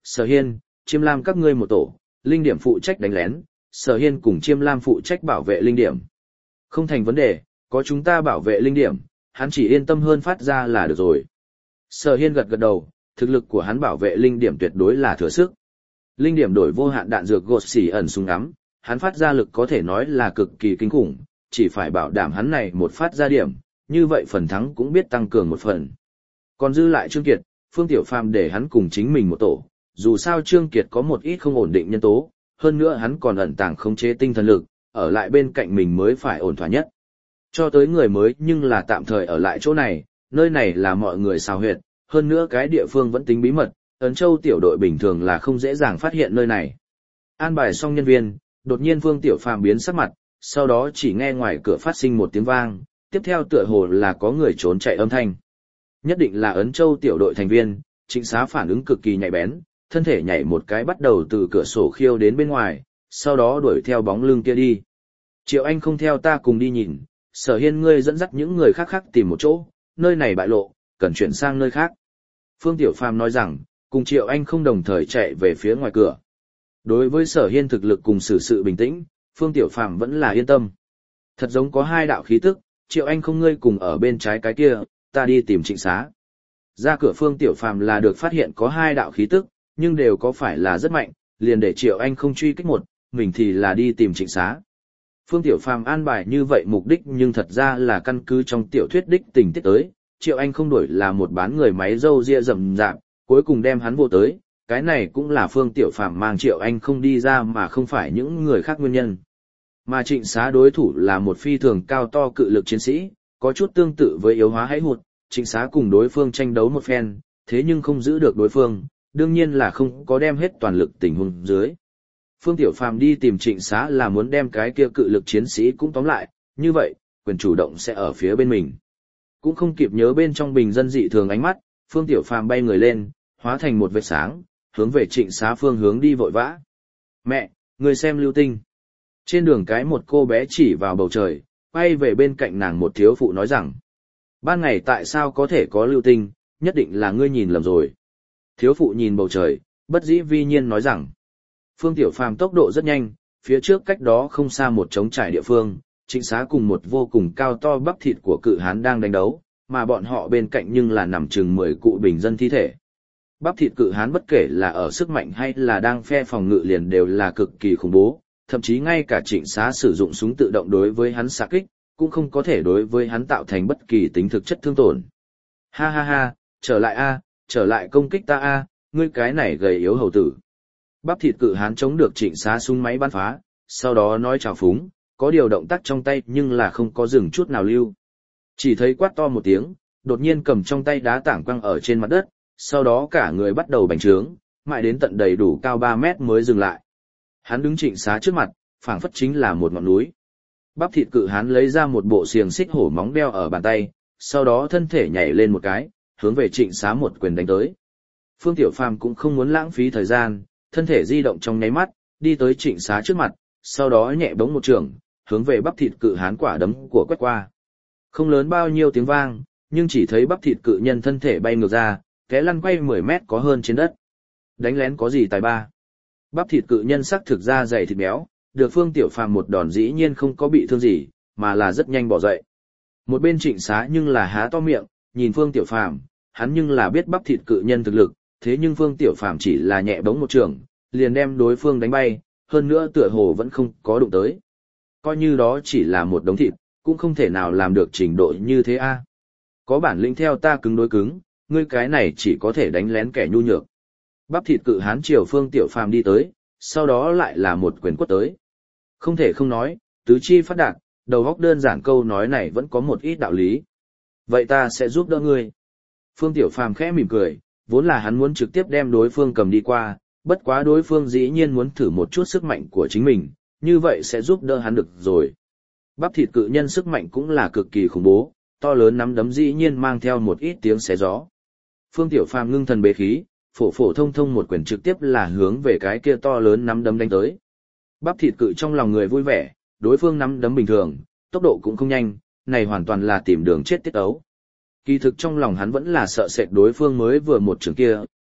Speaker 1: Sở Hiên, Chiêm Lam các ngươi một tổ, linh điểm phụ trách đánh lén, Sở Hiên cùng Chiêm Lam phụ trách bảo vệ linh điểm. Không thành vấn đề, có chúng ta bảo vệ linh điểm, hắn chỉ yên tâm hơn phát ra là được rồi. Sở Hiên gật gật đầu, thực lực của hắn bảo vệ linh điểm tuyệt đối là thừa sức. Linh điểm đổi vô hạn đạn dược gột xỉ ẩn súng ngắm, hắn phát ra lực có thể nói là cực kỳ kinh khủng, chỉ phải bảo đảm hắn này một phát ra điểm, như vậy phần thắng cũng biết tăng cường một phần. Còn dư lại Trương Kiệt, Phương Tiểu Phàm để hắn cùng chính mình một tổ, dù sao Trương Kiệt có một ít không ổn định nhân tố, hơn nữa hắn còn ẩn tàng khống chế tinh thần lực, ở lại bên cạnh mình mới phải ổn thỏa nhất. Cho tới người mới nhưng là tạm thời ở lại chỗ này, nơi này là mọi người xào huyệt, hơn nữa cái địa phương vẫn tính bí mật, Ấn Châu tiểu đội bình thường là không dễ dàng phát hiện nơi này. An bài xong nhân viên, đột nhiên Phương Tiểu Phàm biến sắc mặt, sau đó chỉ nghe ngoài cửa phát sinh một tiếng vang, tiếp theo tựa hồ là có người trốn chạy âm thanh. Nhất định là Ấn Châu tiểu đội thành viên, Trịnh Xá phản ứng cực kỳ nhạy bén, thân thể nhảy một cái bắt đầu từ cửa sổ khiêu đến bên ngoài, sau đó đuổi theo bóng lưng kia đi. Triệu Anh không theo ta cùng đi nhìn, Sở Hiên ngươi dẫn dắt những người khác khác tìm một chỗ, nơi này bại lộ, cần chuyển sang nơi khác. Phương Tiểu Phàm nói rằng, cùng Triệu Anh không đồng thời chạy về phía ngoài cửa. Đối với Sở Hiên thực lực cùng xử sự bình tĩnh, Phương Tiểu Phàm vẫn là yên tâm. Thật giống có hai đạo khí tức, Triệu Anh không ngươi cùng ở bên trái cái kia, ta đi tìm Trịnh Xá. Ra cửa Phương Tiểu Phàm là được phát hiện có hai đạo khí tức, nhưng đều có phải là rất mạnh, liền để Triệu Anh không truy kích một, mình thì là đi tìm Trịnh Xá. Phương Tiểu Phàm an bài như vậy mục đích nhưng thật ra là căn cứ trong tiểu thuyết đích tình tiết tới, Triệu Anh không đổi là một bán người máy râu ria rậm rạp, cuối cùng đem hắn vô tới, cái này cũng là Phương Tiểu Phàm mang Triệu Anh không đi ra mà không phải những người khác nguyên nhân. Mà Trịnh Xá đối thủ là một phi thường cao to cự lực chiến sĩ, có chút tương tự với yếu hóa hãy hụt, Trịnh Xá cùng đối phương tranh đấu một phen, thế nhưng không giữ được đối phương, đương nhiên là không có đem hết toàn lực tình huống dưới. Phương Tiểu Phàm đi tìm Trịnh Xá là muốn đem cái kia cự lực chiến sĩ cũng tóm lại, như vậy, quyền chủ động sẽ ở phía bên mình. Cũng không kịp nhớ bên trong bình dân dị thường ánh mắt, Phương Tiểu Phàm bay người lên, hóa thành một vệt sáng, hướng về Trịnh Xá phương hướng đi vội vã. Mẹ, người xem lưu tinh. Trên đường cái một cô bé chỉ vào bầu trời, quay về bên cạnh nàng một thiếu phụ nói rằng. Ban ngày tại sao có thể có lưu tinh, nhất định là ngươi nhìn lầm rồi. Thiếu phụ nhìn bầu trời, bất dĩ vi nhiên nói rằng. Phương Tiểu Phàm tốc độ rất nhanh, phía trước cách đó không xa một trống trải địa phương, Trịnh Xá cùng một vô cùng cao to bắp thịt của cự hán đang đánh đấu, mà bọn họ bên cạnh nhưng là nằm chừng mười cụ bình dân thi thể. Bắp thịt cự hán bất kể là ở sức mạnh hay là đang phe phòng ngự liền đều là cực kỳ khủng bố, thậm chí ngay cả Trịnh Xá sử dụng súng tự động đối với hắn xạ kích, cũng không có thể đối với hắn tạo thành bất kỳ tính thực chất thương tổn. Ha ha ha, trở lại a, trở lại công kích ta a, ngươi cái này gầy yếu hầu tử. Bắp thịt cự hán chống được Trịnh Xá súng máy bắn phá, sau đó nói chào phúng, có điều động tác trong tay nhưng là không có dừng chút nào lưu. Chỉ thấy quát to một tiếng, đột nhiên cầm trong tay đá tảng quăng ở trên mặt đất, sau đó cả người bắt đầu bành trướng, mãi đến tận đầy đủ cao ba mét mới dừng lại. Hắn đứng Trịnh Xá trước mặt, phảng phất chính là một ngọn núi. Bắp thịt cự hán lấy ra một bộ xiềng xích hổ móng đeo ở bàn tay, sau đó thân thể nhảy lên một cái, hướng về Trịnh Xá một quyền đánh tới. Phương Tiểu Phàm cũng không muốn lãng phí thời gian, thân thể di động trong nháy mắt, đi tới Trịnh Xá trước mặt, sau đó nhẹ bóng một trường, hướng về bắp thịt cự hán quả đấm của quét qua. Không lớn bao nhiêu tiếng vang, nhưng chỉ thấy bắp thịt cự nhân thân thể bay ngược ra, té lăn quay mười mét có hơn trên đất. Đánh lén có gì tài ba? Bắp thịt cự nhân sắc thực ra dày thịt béo, được Phương Tiểu Phàm một đòn dĩ nhiên không có bị thương gì, mà là rất nhanh bỏ dậy. Một bên Trịnh Xá nhưng là há to miệng, nhìn Phương Tiểu Phàm, hắn nhưng là biết bắp thịt cự nhân thực lực, thế nhưng Phương Tiểu Phàm chỉ là nhẹ bóng một trường, liền đem đối phương đánh bay, hơn nữa tựa hồ vẫn không có đụng tới. Coi như đó chỉ là một đống thịt, cũng không thể nào làm được trình độ như thế a. Có bản lĩnh theo ta cứng đối cứng, ngươi cái này chỉ có thể đánh lén kẻ nhu nhược. Bắp thịt cự hán chiều Phương Tiểu Phàm đi tới, sau đó lại là một quyền quất tới. Không thể không nói, tứ chi phát đạt, đầu óc đơn giản câu nói này vẫn có một ít đạo lý. Vậy ta sẽ giúp đỡ ngươi. Phương Tiểu Phàm khẽ mỉm cười, vốn là hắn muốn trực tiếp đem đối phương cầm đi qua, bất quá đối phương dĩ nhiên muốn thử một chút sức mạnh của chính mình, như vậy sẽ giúp đỡ hắn được rồi. Bắp thịt cự nhân sức mạnh cũng là cực kỳ khủng bố, to lớn nắm đấm dĩ nhiên mang theo một ít tiếng xé gió. Phương Tiểu Phàm ngưng thần bế khí, phổ phổ thông thông một quyền trực tiếp là hướng về cái kia to lớn nắm đấm đánh tới. Bắp thịt cự trong lòng người vui vẻ, đối phương nắm đấm bình thường, tốc độ cũng không nhanh, này hoàn toàn là tìm đường chết tiết ấu. Kỳ thực trong lòng hắn vẫn là sợ sệt đối phương mới vừa một trường kia,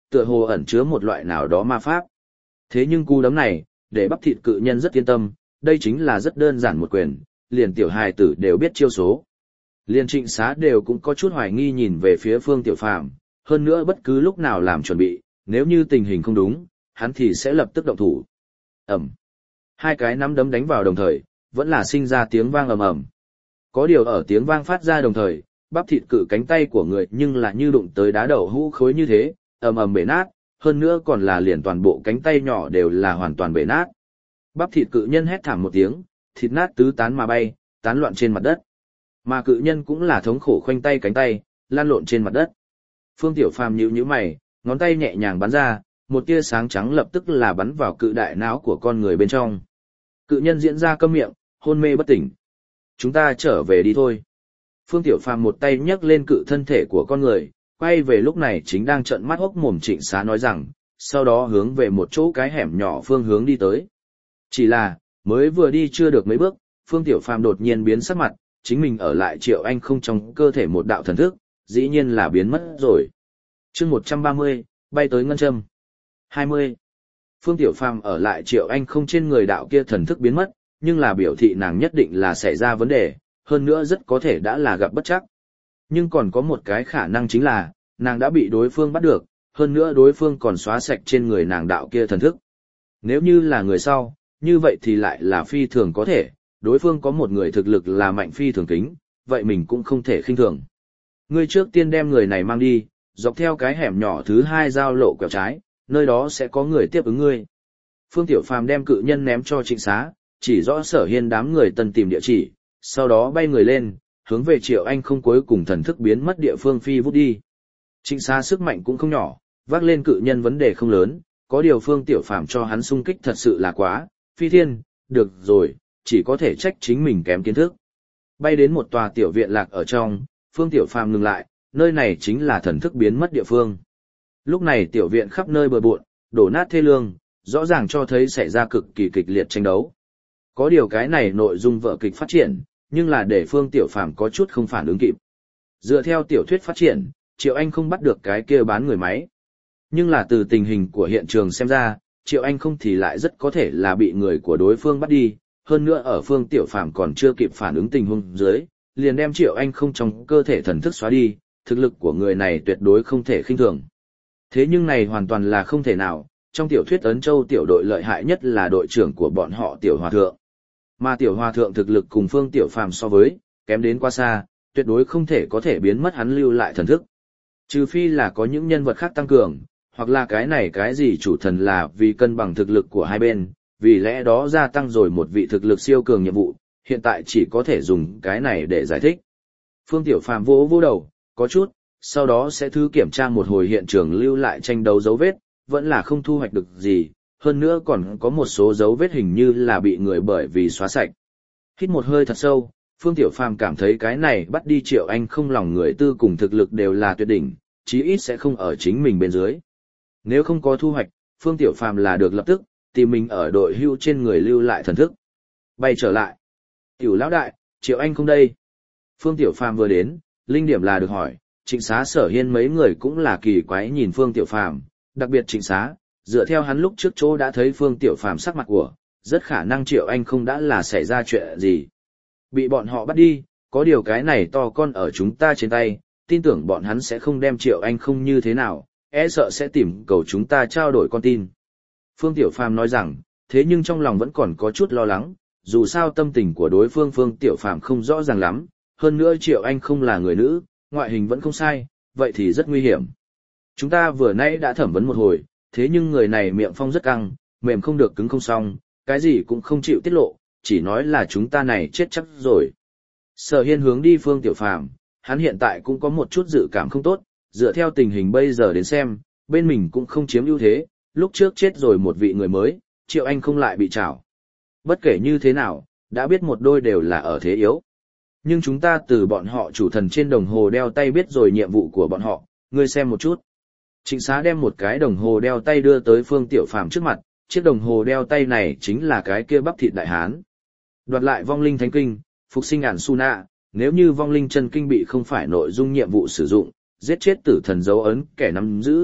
Speaker 1: tựa hồ ẩn chứa một loại nào đó ma pháp. Thế nhưng cú đấm này, để bắp thịt cự nhân rất yên tâm, đây chính là rất đơn giản một quyền, liền tiểu hài tử đều biết chiêu số. Liền Trịnh Xá đều cũng có chút hoài nghi nhìn về phía Phương Tiểu Phàm, hơn nữa bất cứ lúc nào làm chuẩn bị, nếu như tình hình không đúng, hắn thì sẽ lập tức động thủ. Ầm. Hai cái nắm đấm đánh vào đồng thời, vẫn là sinh ra tiếng vang ầm ầm. Có điều ở tiếng vang phát ra đồng thời, bắp thịt cự cánh tay của người nhưng là như đụng tới đá đậu hũ khối như thế, ầm ầm bể nát, hơn nữa còn là liền toàn bộ cánh tay nhỏ đều là hoàn toàn bể nát. Bắp thịt cự nhân hét thảm một tiếng, thịt nát tứ tán mà bay, tán loạn trên mặt đất. Mà cự nhân cũng là thống khổ khoanh tay cánh tay, lan lộn trên mặt đất. Phương Tiểu Phàm nhíu nhíu mày, ngón tay nhẹ nhàng bắn ra, một tia sáng trắng lập tức là bắn vào cự đại não của con người bên trong. Cự nhân diễn ra câm miệng, hôn mê bất tỉnh. Chúng ta trở về đi thôi. Phương Tiểu Phàm một tay nhấc lên cự thân thể của con người, quay về lúc này chính đang trợn mắt hốc mồm Trịnh Xá nói rằng, sau đó hướng về một chỗ cái hẻm nhỏ phương hướng đi tới. Chỉ là, mới vừa đi chưa được mấy bước, Phương Tiểu Phàm đột nhiên biến sắc mặt, chính mình ở lại Triệu Anh không trong cơ thể một đạo thần thức, dĩ nhiên là biến mất rồi. Chương một trăm ba mươi, bay tới ngân châm. hai mươi. Phương Tiểu Phàm ở lại Triệu Anh không trên người đạo kia thần thức biến mất, nhưng là biểu thị nàng nhất định là xảy ra vấn đề, hơn nữa rất có thể đã là gặp bất trắc. Nhưng còn có một cái khả năng chính là, nàng đã bị đối phương bắt được, hơn nữa đối phương còn xóa sạch trên người nàng đạo kia thần thức. Nếu như là người sau, như vậy thì lại là phi thường có thể, đối phương có một người thực lực là mạnh phi thường kính, vậy mình cũng không thể khinh thường. Ngươi trước tiên đem người này mang đi, dọc theo cái hẻm nhỏ thứ hai giao lộ quẹo trái, nơi đó sẽ có người tiếp ứng ngươi. Phương Tiểu Phàm đem cự nhân ném cho Trịnh Xá, chỉ rõ Sở Hiên đám người tân tìm địa chỉ, sau đó bay người lên, hướng về Triệu Anh không cuối cùng thần thức biến mất địa phương phi vút đi. Trịnh Xá sức mạnh cũng không nhỏ, vác lên cự nhân vấn đề không lớn, có điều Phương Tiểu Phàm cho hắn xung kích thật sự là quá, phi thiên, được rồi, chỉ có thể trách chính mình kém kiến thức. Bay đến một tòa tiểu viện lạc ở trong, Phương Tiểu Phàm ngừng lại, nơi này chính là thần thức biến mất địa phương. Lúc này tiểu viện khắp nơi bừa bộn, đổ nát thê lương, rõ ràng cho thấy xảy ra cực kỳ kịch liệt tranh đấu. Có điều cái này nội dung vở kịch phát triển, nhưng là để Phương Tiểu Phàm có chút không phản ứng kịp. Dựa theo tiểu thuyết phát triển, Triệu Anh không bắt được cái kia bán người máy. Nhưng là từ tình hình của hiện trường xem ra, Triệu Anh không thì lại rất có thể là bị người của đối phương bắt đi, hơn nữa ở Phương Tiểu Phàm còn chưa kịp phản ứng tình huống dưới, liền đem Triệu Anh không trong cơ thể thần thức xóa đi, thực lực của người này tuyệt đối không thể khinh thường. Thế nhưng này hoàn toàn là không thể nào, trong tiểu thuyết Ấn Châu tiểu đội lợi hại nhất là đội trưởng của bọn họ Tiểu Hòa Thượng. Mà Tiểu Hòa Thượng thực lực cùng Phương Tiểu Phàm so với, kém đến quá xa, tuyệt đối không thể có thể biến mất hắn lưu lại thần thức. Trừ phi là có những nhân vật khác tăng cường, hoặc là cái này cái gì chủ thần là vì cân bằng thực lực của hai bên, vì lẽ đó gia tăng rồi một vị thực lực siêu cường nhiệm vụ, hiện tại chỉ có thể dùng cái này để giải thích. Phương Tiểu Phàm vỗ vỗ đầu, có chút, sau đó sẽ thứ kiểm tra một hồi hiện trường lưu lại tranh đấu dấu vết, vẫn là không thu hoạch được gì, hơn nữa còn có một số dấu vết hình như là bị người bởi vì xóa sạch. Hít một hơi thật sâu, Phương Tiểu Phàm cảm thấy cái này bắt đi Triệu Anh không lòng người tư cùng thực lực đều là tuyệt đỉnh, chí ít sẽ không ở chính mình bên dưới. Nếu không có thu hoạch, Phương Tiểu Phàm là được lập tức tìm mình ở đội hưu trên người lưu lại thần thức. Bay trở lại. Tiểu lão đại, Triệu Anh không đây. Phương Tiểu Phàm vừa đến, linh điểm là được hỏi, Trịnh Xá Sở Hiên mấy người cũng là kỳ quái nhìn Phương Tiểu Phàm, đặc biệt Trịnh Xá, dựa theo hắn lúc trước chỗ đã thấy Phương Tiểu Phàm sắc mặt của, rất khả năng Triệu Anh không đã là xảy ra chuyện gì. Bị bọn họ bắt đi, có điều cái này to con ở chúng ta trên tay, tin tưởng bọn hắn sẽ không đem Triệu Anh không như thế nào, e sợ sẽ tìm cầu chúng ta trao đổi con tin. Phương Tiểu Phàm nói rằng, thế nhưng trong lòng vẫn còn có chút lo lắng, dù sao tâm tình của đối phương Phương Tiểu Phàm không rõ ràng lắm, hơn nữa Triệu Anh không là người nữ, ngoại hình vẫn không sai, vậy thì rất nguy hiểm. Chúng ta vừa nãy đã thẩm vấn một hồi, thế nhưng người này miệng phong rất căng, mềm không được cứng không xong, cái gì cũng không chịu tiết lộ, chỉ nói là chúng ta này chết chắc rồi. Sở Hiên hướng đi Phương Tiểu Phàm, hắn hiện tại cũng có một chút dự cảm không tốt, dựa theo tình hình bây giờ đến xem, bên mình cũng không chiếm ưu thế, lúc trước chết rồi một vị người mới, Triệu Anh không lại bị trảo. Bất kể như thế nào, đã biết một đôi đều là ở thế yếu. Nhưng chúng ta từ bọn họ chủ thần trên đồng hồ đeo tay biết rồi nhiệm vụ của bọn họ, ngươi xem một chút. Trịnh Xá đem một cái đồng hồ đeo tay đưa tới Phương Tiểu Phàm trước mặt, chiếc đồng hồ đeo tay này chính là cái kia bắp thịt đại hán. Đoạt lại vong linh thánh kinh, phục sinh ản su nạ, nếu như vong linh chân kinh bị không phải nội dung nhiệm vụ sử dụng, giết chết tử thần dấu ấn kẻ nắm giữ,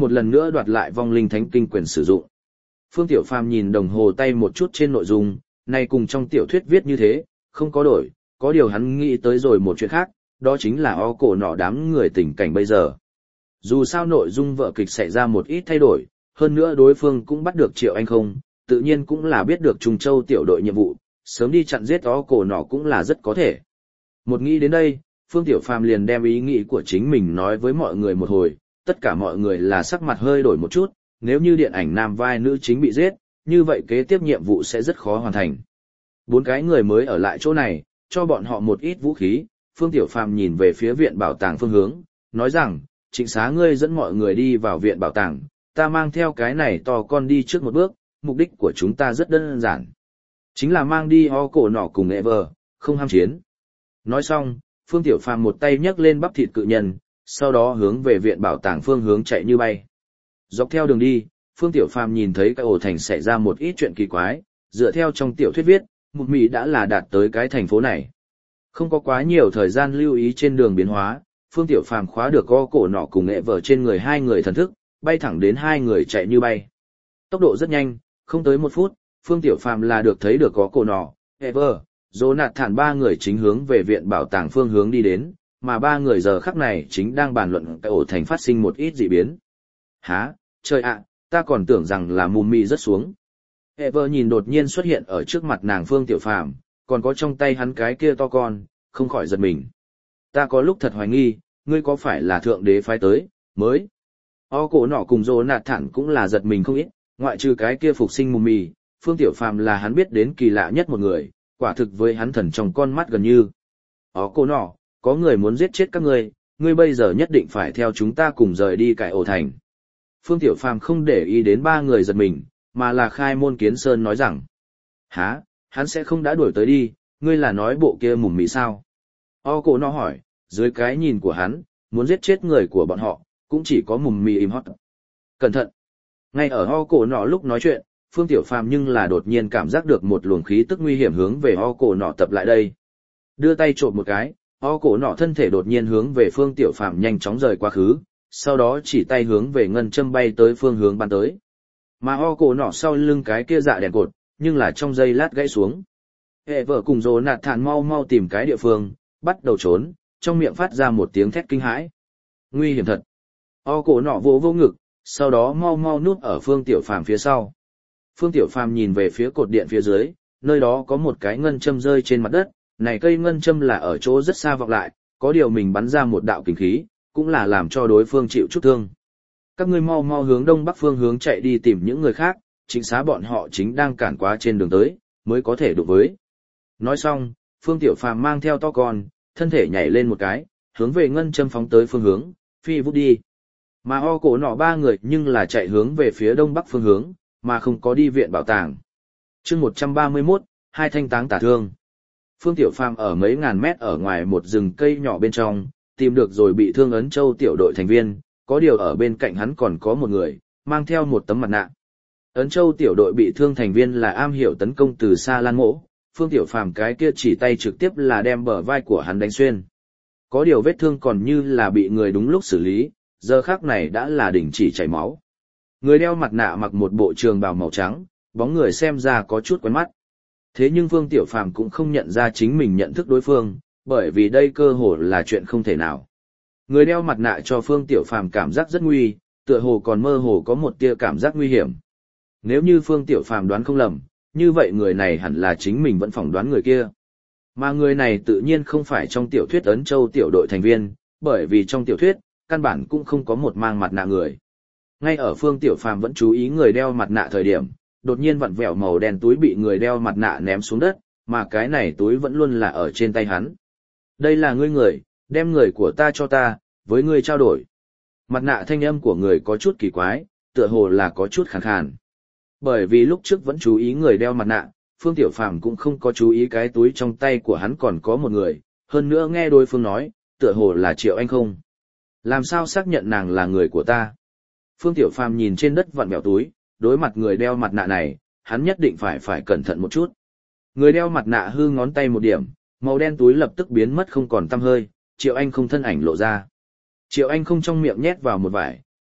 Speaker 1: một lần nữa đoạt lại vong linh thánh kinh quyền sử dụng. Phương Tiểu Phàm nhìn đồng hồ tay một chút trên nội dung, này cùng trong tiểu thuyết viết như thế, không có đổi, có điều hắn nghĩ tới rồi một chuyện khác, đó chính là o cổ nọ đám người tình cảnh bây giờ. Dù sao nội dung vở kịch xảy ra một ít thay đổi, hơn nữa đối phương cũng bắt được Triệu Anh không, tự nhiên cũng là biết được Trung Châu tiểu đội nhiệm vụ, sớm đi chặn giết o cổ nọ cũng là rất có thể. Một nghĩ đến đây, Phương Tiểu Phàm liền đem ý nghĩ của chính mình nói với mọi người một hồi, tất cả mọi người là sắc mặt hơi đổi một chút, nếu như điện ảnh nam vai nữ chính bị giết, như vậy kế tiếp nhiệm vụ sẽ rất khó hoàn thành. Bốn cái người mới ở lại chỗ này, cho bọn họ một ít vũ khí, Phương Tiểu Phàm nhìn về phía viện bảo tàng phương hướng, nói rằng, Trịnh Xá ngươi dẫn mọi người đi vào viện bảo tàng, ta mang theo cái này to con đi trước một bước, mục đích của chúng ta rất đơn giản. Chính là mang đi o cổ nọ cùng Ever, không ham chiến. Nói xong, Phương Tiểu Phàm một tay nhấc lên bắp thịt cự nhân, sau đó hướng về viện bảo tàng phương hướng chạy như bay. Dọc theo đường đi, Phương Tiểu Phàm nhìn thấy cái ổ thành xảy ra một ít chuyện kỳ quái, dựa theo trong tiểu thuyết viết, một Mỹ đã là đạt tới cái thành phố này. Không có quá nhiều thời gian lưu ý trên đường biến hóa, Phương Tiểu Phàm khóa được o cổ nọ cùng nghệ vở trên người hai người thần thức, bay thẳng đến hai người chạy như bay. Tốc độ rất nhanh, không tới một phút, Phương Tiểu Phàm là được thấy được o cổ nọ, Ever, Jonathan ba người chính hướng về viện bảo tàng phương hướng đi đến, mà ba người giờ khắc này chính đang bàn luận cái ổ thành phát sinh một ít dị biến. Hả, trời ạ, ta còn tưởng rằng là mùm mị rất xuống. Ever nhìn đột nhiên xuất hiện ở trước mặt nàng Phương Tiểu Phàm, còn có trong tay hắn cái kia to con, không khỏi giật mình. Ta có lúc thật hoài nghi, ngươi có phải là thượng đế phái tới, mới. O cổ nọ cùng Jonathan cũng là giật mình không ít, ngoại trừ cái kia phục sinh mùm mị, Phương Tiểu Phàm là hắn biết đến kỳ lạ nhất một người, quả thực với hắn thần trong con mắt gần như. O cổ nọ, có người muốn giết chết các ngươi, ngươi bây giờ nhất định phải theo chúng ta cùng rời đi cải ổ thành. Phương Tiểu Phàm không để ý đến ba người giật mình, mà là khai môn kiến sơn nói rằng. Hả, hắn sẽ không đã đuổi tới đi, ngươi là nói bộ kia mùm mị sao? O cổ nọ hỏi, dưới cái nhìn của hắn, muốn giết chết người của bọn họ, cũng chỉ có mùm mị im hót. Cẩn thận! Ngay ở O cổ nọ lúc nói chuyện, Phương Tiểu Phàm nhưng là đột nhiên cảm giác được một luồng khí tức nguy hiểm hướng về O cổ nọ tập lại đây. Đưa tay trộm một cái, O cổ nọ thân thể đột nhiên hướng về Phương Tiểu Phàm nhanh chóng rời quá khứ, sau đó chỉ tay hướng về ngân châm bay tới phương hướng bắn tới. Mà O cổ nọ sau lưng cái kia dạ đèn cột, nhưng là trong giây lát gãy xuống. Hệ vợ cùng rồ nạt thản mau mau tìm cái địa phương, bắt đầu trốn, trong miệng phát ra một tiếng thét kinh hãi. Nguy hiểm thật. O cổ nọ vỗ vô ngực, sau đó mau mau núp ở Phương Tiểu Phàm phía sau. Phương Tiểu Phàm nhìn về phía cột điện phía dưới, nơi đó có một cái ngân châm rơi trên mặt đất, này cây ngân châm là ở chỗ rất xa vọng lại, có điều mình bắn ra một đạo kình khí, cũng là làm cho đối phương chịu chút thương. Các ngươi mau mau hướng đông bắc phương hướng chạy đi tìm những người khác, chính xác bọn họ chính đang cản quá trên đường tới, mới có thể đụng với. Nói xong, Phương Tiểu Phàm mang theo to con, thân thể nhảy lên một cái, hướng về ngân châm phóng tới phương hướng, phi vút đi. Mà O cổ nọ ba người nhưng là chạy hướng về phía đông bắc phương hướng, mà không có đi viện bảo tàng. Chương một trăm ba mươi mốt, hai thanh táng tả thương. Phương Tiểu Phàm ở mấy ngàn mét ở ngoài một rừng cây nhỏ bên trong, tìm được rồi bị thương Ấn Châu tiểu đội thành viên, có điều ở bên cạnh hắn còn có một người, mang theo một tấm mặt nạ. Ấn Châu tiểu đội bị thương thành viên là am hiểu tấn công từ xa lan mỗ, Phương Tiểu Phàm cái kia chỉ tay trực tiếp là đem bờ vai của hắn đánh xuyên. Có điều vết thương còn như là bị người đúng lúc xử lý, giờ khắc này đã là đình chỉ chảy máu. Người đeo mặt nạ mặc một bộ trường bào màu trắng, bóng người xem ra có chút quen mắt. Thế nhưng Phương Tiểu Phàm cũng không nhận ra chính mình nhận thức đối phương, bởi vì đây cơ hồ là chuyện không thể nào. Người đeo mặt nạ cho Phương Tiểu Phàm cảm giác rất nguy, tựa hồ còn mơ hồ có một tia cảm giác nguy hiểm. Nếu như Phương Tiểu Phàm đoán không lầm, như vậy người này hẳn là chính mình vẫn phỏng đoán người kia. Mà người này tự nhiên không phải trong tiểu thuyết Ấn Châu tiểu đội thành viên, bởi vì trong tiểu thuyết, căn bản cũng không có một mang mặt nạ người. Ngay ở Phương Tiểu Phàm vẫn chú ý người đeo mặt nạ thời điểm, đột nhiên vặn vẹo màu đen túi bị người đeo mặt nạ ném xuống đất, mà cái này túi vẫn luôn là ở trên tay hắn. Đây là ngươi người, đem người của ta cho ta, với ngươi trao đổi. Mặt nạ thanh âm của người có chút kỳ quái, tựa hồ là có chút khàn khàn. Bởi vì lúc trước vẫn chú ý người đeo mặt nạ, Phương Tiểu Phàm cũng không có chú ý cái túi trong tay của hắn còn có một người, hơn nữa nghe đối phương nói, tựa hồ là Triệu Anh không. Làm sao xác nhận nàng là người của ta? Phương Tiểu Phàm nhìn trên đất vặn vẹo túi, đối mặt người đeo mặt nạ này, hắn nhất định phải phải cẩn thận một chút. Người đeo mặt nạ hư ngón tay một điểm, màu đen túi lập tức biến mất không còn tăm hơi, Triệu Anh không thân ảnh lộ ra. Triệu Anh không trong miệng nhét vào một vải,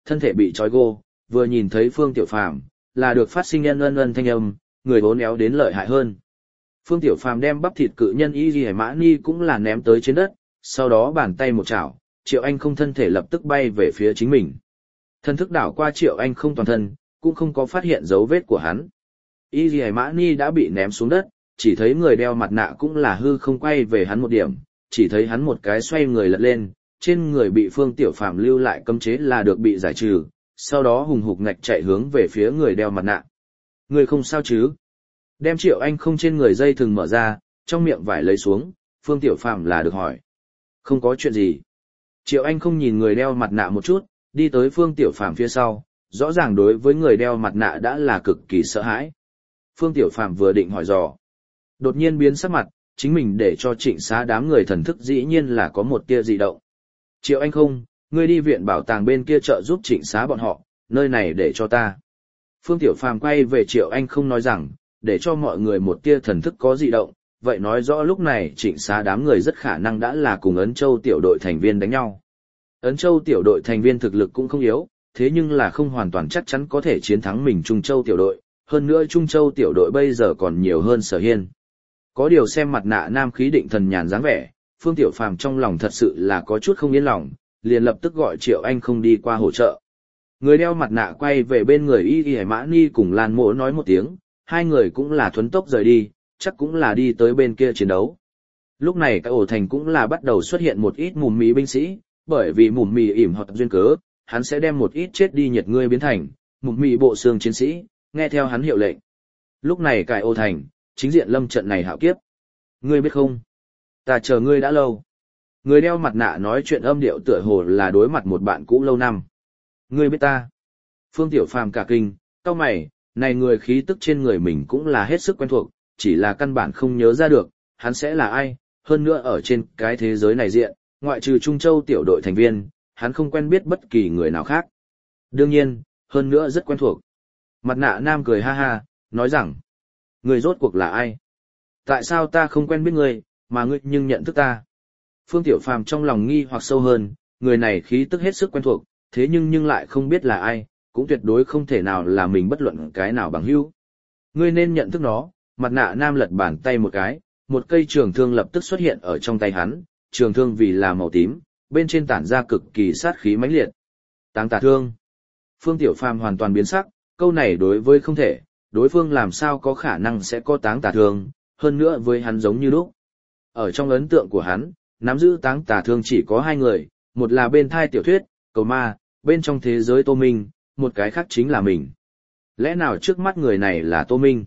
Speaker 1: thân thể bị trói gô, vừa nhìn thấy Phương Tiểu Phàm, là được phát sinh ân ân ân thanh âm, người vốn éo đến lợi hại hơn. Phương Tiểu Phàm đem bắp thịt cự nhân Y Ghi Mã Ni cũng là ném tới trên đất, sau đó bàn tay một chảo, Triệu Anh Không thân thể lập tức bay về phía chính mình. Thân thức đảo qua Triệu Anh Không toàn thân, cũng không có phát hiện dấu vết của hắn. Y Ghi Mã Ni đã bị ném xuống đất, chỉ thấy người đeo mặt nạ cũng là hư không quay về hắn một điểm, chỉ thấy hắn một cái xoay người lật lên, trên người bị Phương Tiểu Phàm lưu lại cấm chế là được bị giải trừ, sau đó hùng hục ngạch chạy hướng về phía người đeo mặt nạ. Người không sao chứ? Đem Triệu Anh Không trên người dây thừng mở ra, trong miệng vải lấy xuống, Phương Tiểu Phàm là được hỏi. Không có chuyện gì. Triệu Anh Không nhìn người đeo mặt nạ một chút, đi tới Phương Tiểu Phàm phía sau, rõ ràng đối với người đeo mặt nạ đã là cực kỳ sợ hãi. Phương Tiểu Phàm vừa định hỏi dò, đột nhiên biến sắc mặt, chính mình để cho Trịnh Xá đám người thần thức dĩ nhiên là có một tia dị động. Triệu Anh Không, ngươi đi viện bảo tàng bên kia trợ giúp Trịnh Xá bọn họ, nơi này để cho ta. Phương Tiểu Phàm quay về Triệu Anh Không nói rằng, để cho mọi người một tia thần thức có dị động, vậy nói rõ lúc này Trịnh Xá đám người rất khả năng đã là cùng Ấn Châu tiểu đội thành viên đánh nhau. Ấn Châu tiểu đội thành viên thực lực cũng không yếu, thế nhưng là không hoàn toàn chắc chắn có thể chiến thắng mình Trung Châu tiểu đội, hơn nữa Trung Châu tiểu đội bây giờ còn nhiều hơn Sở Hiên. Có điều xem mặt nạ nam khí định thần nhàn dáng vẻ, Phương Tiểu Phàm trong lòng thật sự là có chút không yên lòng, liền lập tức gọi Triệu Anh Không đi qua hỗ trợ. Người đeo mặt nạ quay về bên người Y Y Mã Ni cùng Lan Mỗ nói một tiếng, hai người cũng là thuấn tốc rời đi, chắc cũng là đi tới bên kia chiến đấu. Lúc này cái ổ thành cũng là bắt đầu xuất hiện một ít mùm mì binh sĩ, bởi vì mùm mì ỉm hoặc duyên cớ, hắn sẽ đem một ít chết đi nhiệt ngươi biến thành mùm mì bộ xương chiến sĩ, nghe theo hắn hiệu lệnh. Lúc này cái ổ thành chính diện lâm trận này hạo kiếp. Ngươi biết không? Ta chờ ngươi đã lâu. Người đeo mặt nạ nói chuyện âm điệu tựa hồ là đối mặt một bạn cũ lâu năm. Ngươi biết ta? Phương Tiểu Phàm cả kinh, cau mày, này người khí tức trên người mình cũng là hết sức quen thuộc, chỉ là căn bản không nhớ ra được, hắn sẽ là ai, hơn nữa ở trên cái thế giới này diện, ngoại trừ Trung Châu tiểu đội thành viên, hắn không quen biết bất kỳ người nào khác. Đương nhiên, hơn nữa rất quen thuộc. Mặt nạ nam cười ha ha, nói rằng, người rốt cuộc là ai? Tại sao ta không quen biết ngươi, mà ngươi nhưng nhận thức ta? Phương Tiểu Phàm trong lòng nghi hoặc sâu hơn, người này khí tức hết sức quen thuộc, thế nhưng nhưng lại không biết là ai, cũng tuyệt đối không thể nào là mình bất luận cái nào bằng hữu. Ngươi nên nhận thức nó. Mặt nạ nam lật bàn tay một cái, một cây trường thương lập tức xuất hiện ở trong tay hắn, trường thương vì là màu tím, bên trên tản ra cực kỳ sát khí mãnh liệt. Táng tà thương. Phương Tiểu Phàm hoàn toàn biến sắc, câu này đối với không thể, đối phương làm sao có khả năng sẽ có táng tà thương, hơn nữa với hắn giống như lúc. Ở trong ấn tượng của hắn, nắm giữ táng tà thương chỉ có hai người, một là bên thai tiểu thuyết, cầu ma, bên trong thế giới Tô Minh, một cái khác chính là mình. Lẽ nào trước mắt người này là Tô Minh?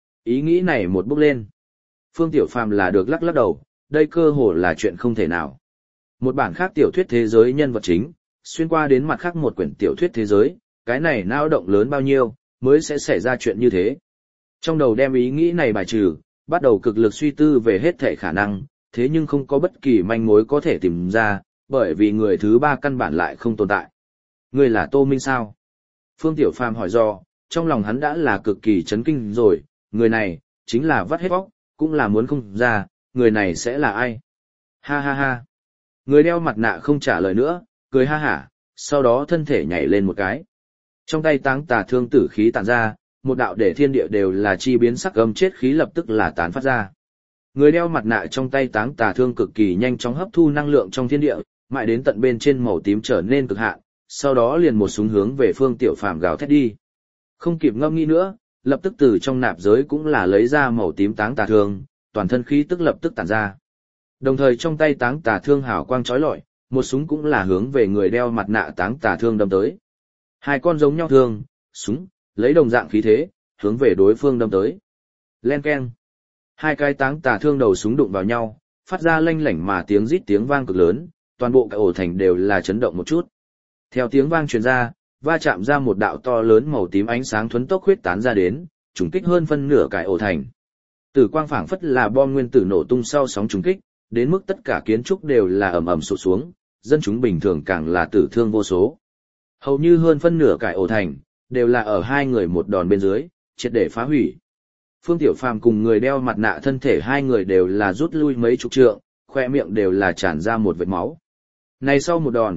Speaker 1: Ý nghĩ này một bước lên. Phương Tiểu Phàm là được lắc lắc đầu, đây cơ hồ là chuyện không thể nào. Một bản khác tiểu thuyết thế giới nhân vật chính, xuyên qua đến mặt khác một quyển tiểu thuyết thế giới, cái này nao động lớn bao nhiêu, mới sẽ xảy ra chuyện như thế. Trong đầu đem ý nghĩ này bài trừ, bắt đầu cực lực suy tư về hết thể khả năng, thế nhưng không có bất kỳ manh mối có thể tìm ra, bởi vì người thứ ba căn bản lại không tồn tại. Người là Tô Minh sao? Phương Tiểu Phàm hỏi do, trong lòng hắn đã là cực kỳ chấn kinh rồi, người này, chính là vắt hết bóc, cũng là muốn không ra, người này sẽ là ai? Ha ha ha. Người đeo mặt nạ không trả lời nữa, cười ha hả, sau đó thân thể nhảy lên một cái. Trong tay táng tà thương tử khí tản ra, một đạo để thiên địa đều là chi biến sắc âm chết khí lập tức là tán phát ra. Người đeo mặt nạ trong tay táng tà thương cực kỳ nhanh chóng hấp thu năng lượng trong thiên địa, mãi đến tận bên trên màu tím trở nên cực hạn, sau đó liền một súng hướng về Phương Tiểu Phàm gào thét đi. Không kịp ngâm nghĩ nữa, lập tức từ trong nạp giới cũng là lấy ra màu tím táng tà thương, toàn thân khí tức lập tức tản ra. Đồng thời trong tay táng tà thương hào quang chói lọi, một súng cũng là hướng về người đeo mặt nạ táng tà thương đâm tới. Hai con giống nhau thương, súng, lấy đồng dạng khí thế, hướng về đối phương đâm tới. Len keng. Hai cái táng tà thương đầu súng đụng vào nhau, phát ra lanh lảnh mà tiếng rít tiếng vang cực lớn, toàn bộ cái ổ thành đều là chấn động một chút. Theo tiếng vang truyền ra, va chạm ra một đạo to lớn màu tím ánh sáng thuấn tốc huyết tán ra đến, trùng kích hơn phân nửa cái ổ thành. Tử quang phảng phất là bom nguyên tử nổ tung sau sóng trùng kích, đến mức tất cả kiến trúc đều là ầm ầm sụp xuống, dân chúng bình thường càng là tử thương vô số. Hầu như hơn phân nửa cái ổ thành đều là ở hai người một đòn bên dưới, triệt để phá hủy. Phương Tiểu Phàm cùng người đeo mặt nạ thân thể hai người đều là rút lui mấy chục trượng, khoe miệng đều là tràn ra một vệt máu. Này sau một đòn,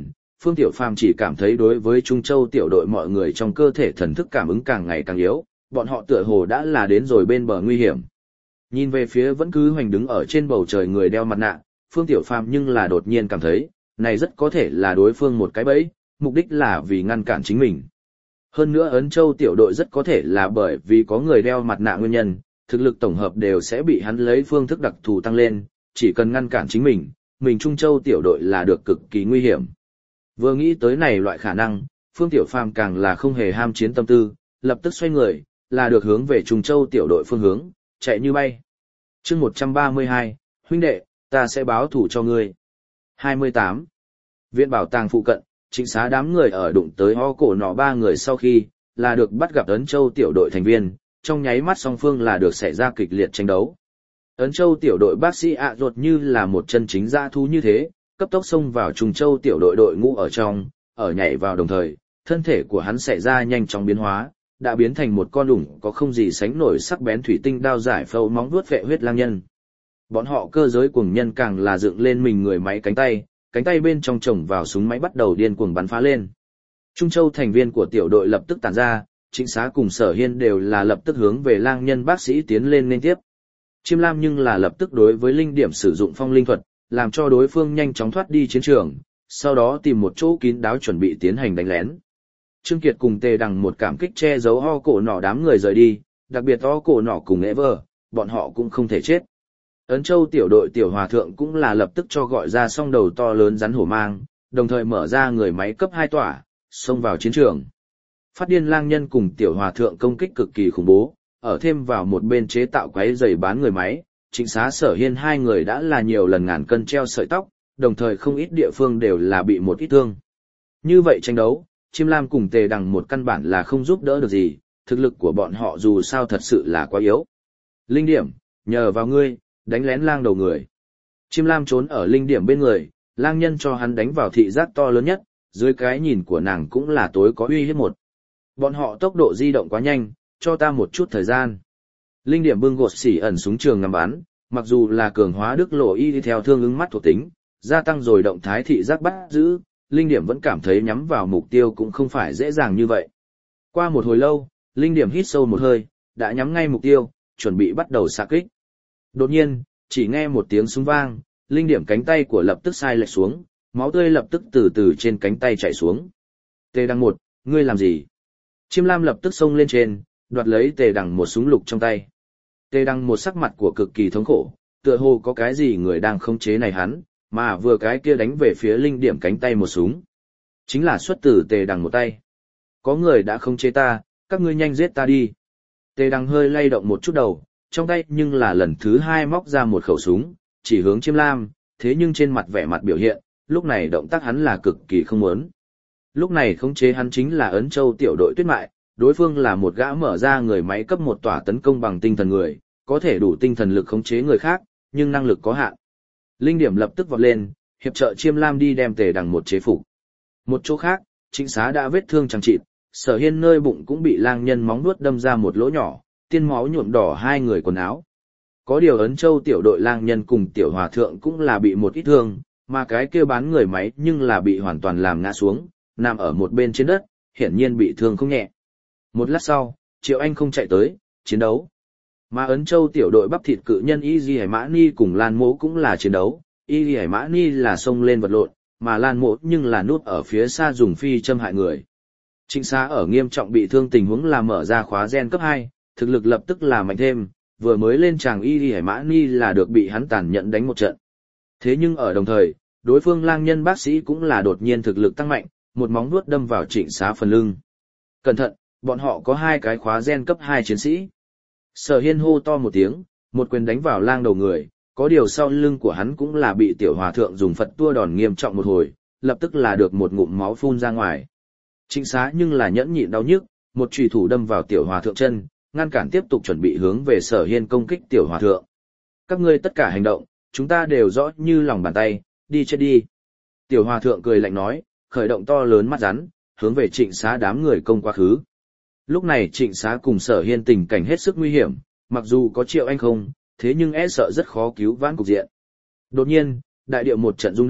Speaker 1: Phương Tiểu Phàm chỉ cảm thấy đối với Trung Châu tiểu đội mọi người trong cơ thể thần thức cảm ứng càng ngày càng yếu, bọn họ tựa hồ đã là đến rồi bên bờ nguy hiểm. Nhìn về phía vẫn cứ hoành đứng ở trên bầu trời người đeo mặt nạ, Phương Tiểu Phàm nhưng là đột nhiên cảm thấy, này rất có thể là đối phương một cái bẫy, mục đích là vì ngăn cản chính mình. Hơn nữa Ấn Châu tiểu đội rất có thể là bởi vì có người đeo mặt nạ nguyên nhân, thực lực tổng hợp đều sẽ bị hắn lấy phương thức đặc thù tăng lên, chỉ cần ngăn cản chính mình, mình Trung Châu tiểu đội là được cực kỳ nguy hiểm. Vừa nghĩ tới này loại khả năng, Phương Tiểu Phàm càng là không hề ham chiến tâm tư, lập tức xoay người, là được hướng về Trung Châu tiểu đội phương hướng, chạy như bay. Chương một trăm ba mươi hai, huynh đệ, ta sẽ báo thủ cho ngươi. hai mươi tám. Viện bảo tàng phụ cận, Trịnh Xá đám người ở đụng tới ho cổ nọ ba người sau khi, là được bắt gặp Ấn Châu tiểu đội thành viên, trong nháy mắt song phương là được xảy ra kịch liệt tranh đấu. Ấn Châu tiểu đội bác sĩ ạ ruột như là một chân chính dã thú như thế, cấp tốc xông vào Trung Châu tiểu đội đội ngũ ở trong, ở nhảy vào đồng thời, thân thể của hắn xảy ra nhanh chóng biến hóa, đã biến thành một con đủng có không gì sánh nổi sắc bén thủy tinh đao giải phẫu móng vuốt vệ huyết lang nhân. Bọn họ cơ giới cuồng nhân càng là dựng lên mình người máy cánh tay, cánh tay bên trong chồng vào súng máy bắt đầu điên cuồng bắn phá lên. Trung Châu thành viên của tiểu đội lập tức tản ra, Trịnh Xá cùng Sở Hiên đều là lập tức hướng về lang nhân bác sĩ tiến lên liên tiếp. Chiêm Lam nhưng là lập tức đối với linh điểm sử dụng phong linh thuật, làm cho đối phương nhanh chóng thoát đi chiến trường, sau đó tìm một chỗ kín đáo chuẩn bị tiến hành đánh lén. Trương Kiệt cùng Tề Đằng một cảm kích che giấu ho cổ nỏ đám người rời đi, đặc biệt ho cổ nỏ cùng Ever, bọn họ cũng không thể chết. Ấn Châu tiểu đội tiểu hòa thượng cũng là lập tức cho gọi ra song đầu to lớn rắn hổ mang, đồng thời mở ra người máy cấp hai tỏa, xông vào chiến trường. Phát điên lang nhân cùng tiểu hòa thượng công kích cực kỳ khủng bố, ở thêm vào một bên chế tạo quái giày bán người máy, Trịnh Xá Sở Hiên hai người đã là nhiều lần ngàn cân treo sợi tóc, đồng thời không ít địa phương đều là bị một ít thương. Như vậy tranh đấu, Chiêm Lam cùng Tề Đằng một căn bản là không giúp đỡ được gì, thực lực của bọn họ dù sao thật sự là quá yếu. Linh điểm, nhờ vào ngươi, đánh lén lang đầu người. Chiêm Lam trốn ở linh điểm bên người, lang nhân cho hắn đánh vào thị giác to lớn nhất, dưới cái nhìn của nàng cũng là tối có uy hiếp một. Bọn họ tốc độ di động quá nhanh, cho ta một chút thời gian. Linh điểm bưng gột xỉ ẩn súng trường ngắm bắn, mặc dù là cường hóa đức lộ y theo thương ứng mắt thuộc tính, gia tăng rồi động thái thị giác bắt giữ, linh điểm vẫn cảm thấy nhắm vào mục tiêu cũng không phải dễ dàng như vậy. Qua một hồi lâu, linh điểm hít sâu một hơi, đã nhắm ngay mục tiêu, chuẩn bị bắt đầu xạ kích. Đột nhiên, chỉ nghe một tiếng súng vang, linh điểm cánh tay của lập tức sai lệch xuống, máu tươi lập tức từ từ trên cánh tay chảy xuống. Tề Đằng một, ngươi làm gì? Chiêm Lam lập tức xông lên trên, đoạt lấy Tề Đằng một súng lục trong tay. Tề Đằng một sắc mặt của cực kỳ thống khổ, tựa hồ có cái gì người đang khống chế này hắn, mà vừa cái kia đánh về phía linh điểm cánh tay một súng. Chính là xuất từ Tề Đằng một tay. Có người đã khống chế ta, các ngươi nhanh giết ta đi. Tề Đằng hơi lay động một chút đầu, trong tay nhưng là lần thứ hai móc ra một khẩu súng, chỉ hướng Chiêm Lam, thế nhưng trên mặt vẻ mặt biểu hiện, lúc này động tác hắn là cực kỳ không muốn. Lúc này khống chế hắn chính là Ấn Châu tiểu đội Tuyết Mại, đối phương là một gã mở ra người máy cấp một tỏa tấn công bằng tinh thần người, có thể đủ tinh thần lực khống chế người khác, nhưng năng lực có hạn. Linh điểm lập tức vọt lên, hiệp trợ Chiêm Lam đi đem Tề Đằng một chế phục. Một chỗ khác, Trịnh Xá đã vết thương chẳng chịt, Sở Hiên nơi bụng cũng bị lang nhân móng vuốt đâm ra một lỗ nhỏ, tiên máu nhuộm đỏ hai người quần áo. Có điều Ấn Châu tiểu đội lang nhân cùng tiểu hòa thượng cũng là bị một ít thương, mà cái kia bán người máy nhưng là bị hoàn toàn làm ngã xuống, nằm ở một bên trên đất, hiển nhiên bị thương không nhẹ. Một lát sau, Triệu Anh không chạy tới, chiến đấu. Mà Ấn Châu tiểu đội bắp thịt cự nhân Y Di Hải Mã Ni cùng Lan Mỗ cũng là chiến đấu, Y Di Hải Mã Ni là xông lên vật lộn, mà Lan Mỗ nhưng là núp ở phía xa dùng phi châm hại người. Trịnh Xá ở nghiêm trọng bị thương tình huống là mở ra khóa gen cấp hai, thực lực lập tức là mạnh thêm, vừa mới lên tràng Y Di Hải Mã Ni là được bị hắn tàn nhẫn đánh một trận. Thế nhưng ở đồng thời, đối phương lang nhân bác sĩ cũng là đột nhiên thực lực tăng mạnh, một móng vuốt đâm vào Trịnh Xá phần lưng. Cẩn thận, bọn họ có hai cái khóa gen cấp hai chiến sĩ. Sở Hiên hô to một tiếng, một quyền đánh vào lang đầu người, có điều sau lưng của hắn cũng là bị tiểu hòa thượng dùng Phật tua đòn nghiêm trọng một hồi, lập tức là được một ngụm máu phun ra ngoài. Trịnh Xá nhưng là nhẫn nhịn đau nhức, một chùy thủ đâm vào tiểu hòa thượng chân, ngăn cản tiếp tục chuẩn bị hướng về Sở Hiên công kích tiểu hòa thượng. Các ngươi tất cả hành động, chúng ta đều rõ như lòng bàn tay, đi chết đi. Tiểu hòa thượng cười lạnh nói, khởi động to lớn mắt rắn, hướng về Trịnh Xá đám người công quá khứ. Lúc này Trịnh Xá cùng Sở Hiên tình cảnh hết sức nguy hiểm, mặc dù có Triệu Anh không, thế nhưng e sợ rất khó cứu vãn cục diện. Đột nhiên, đại địa một trận rung động,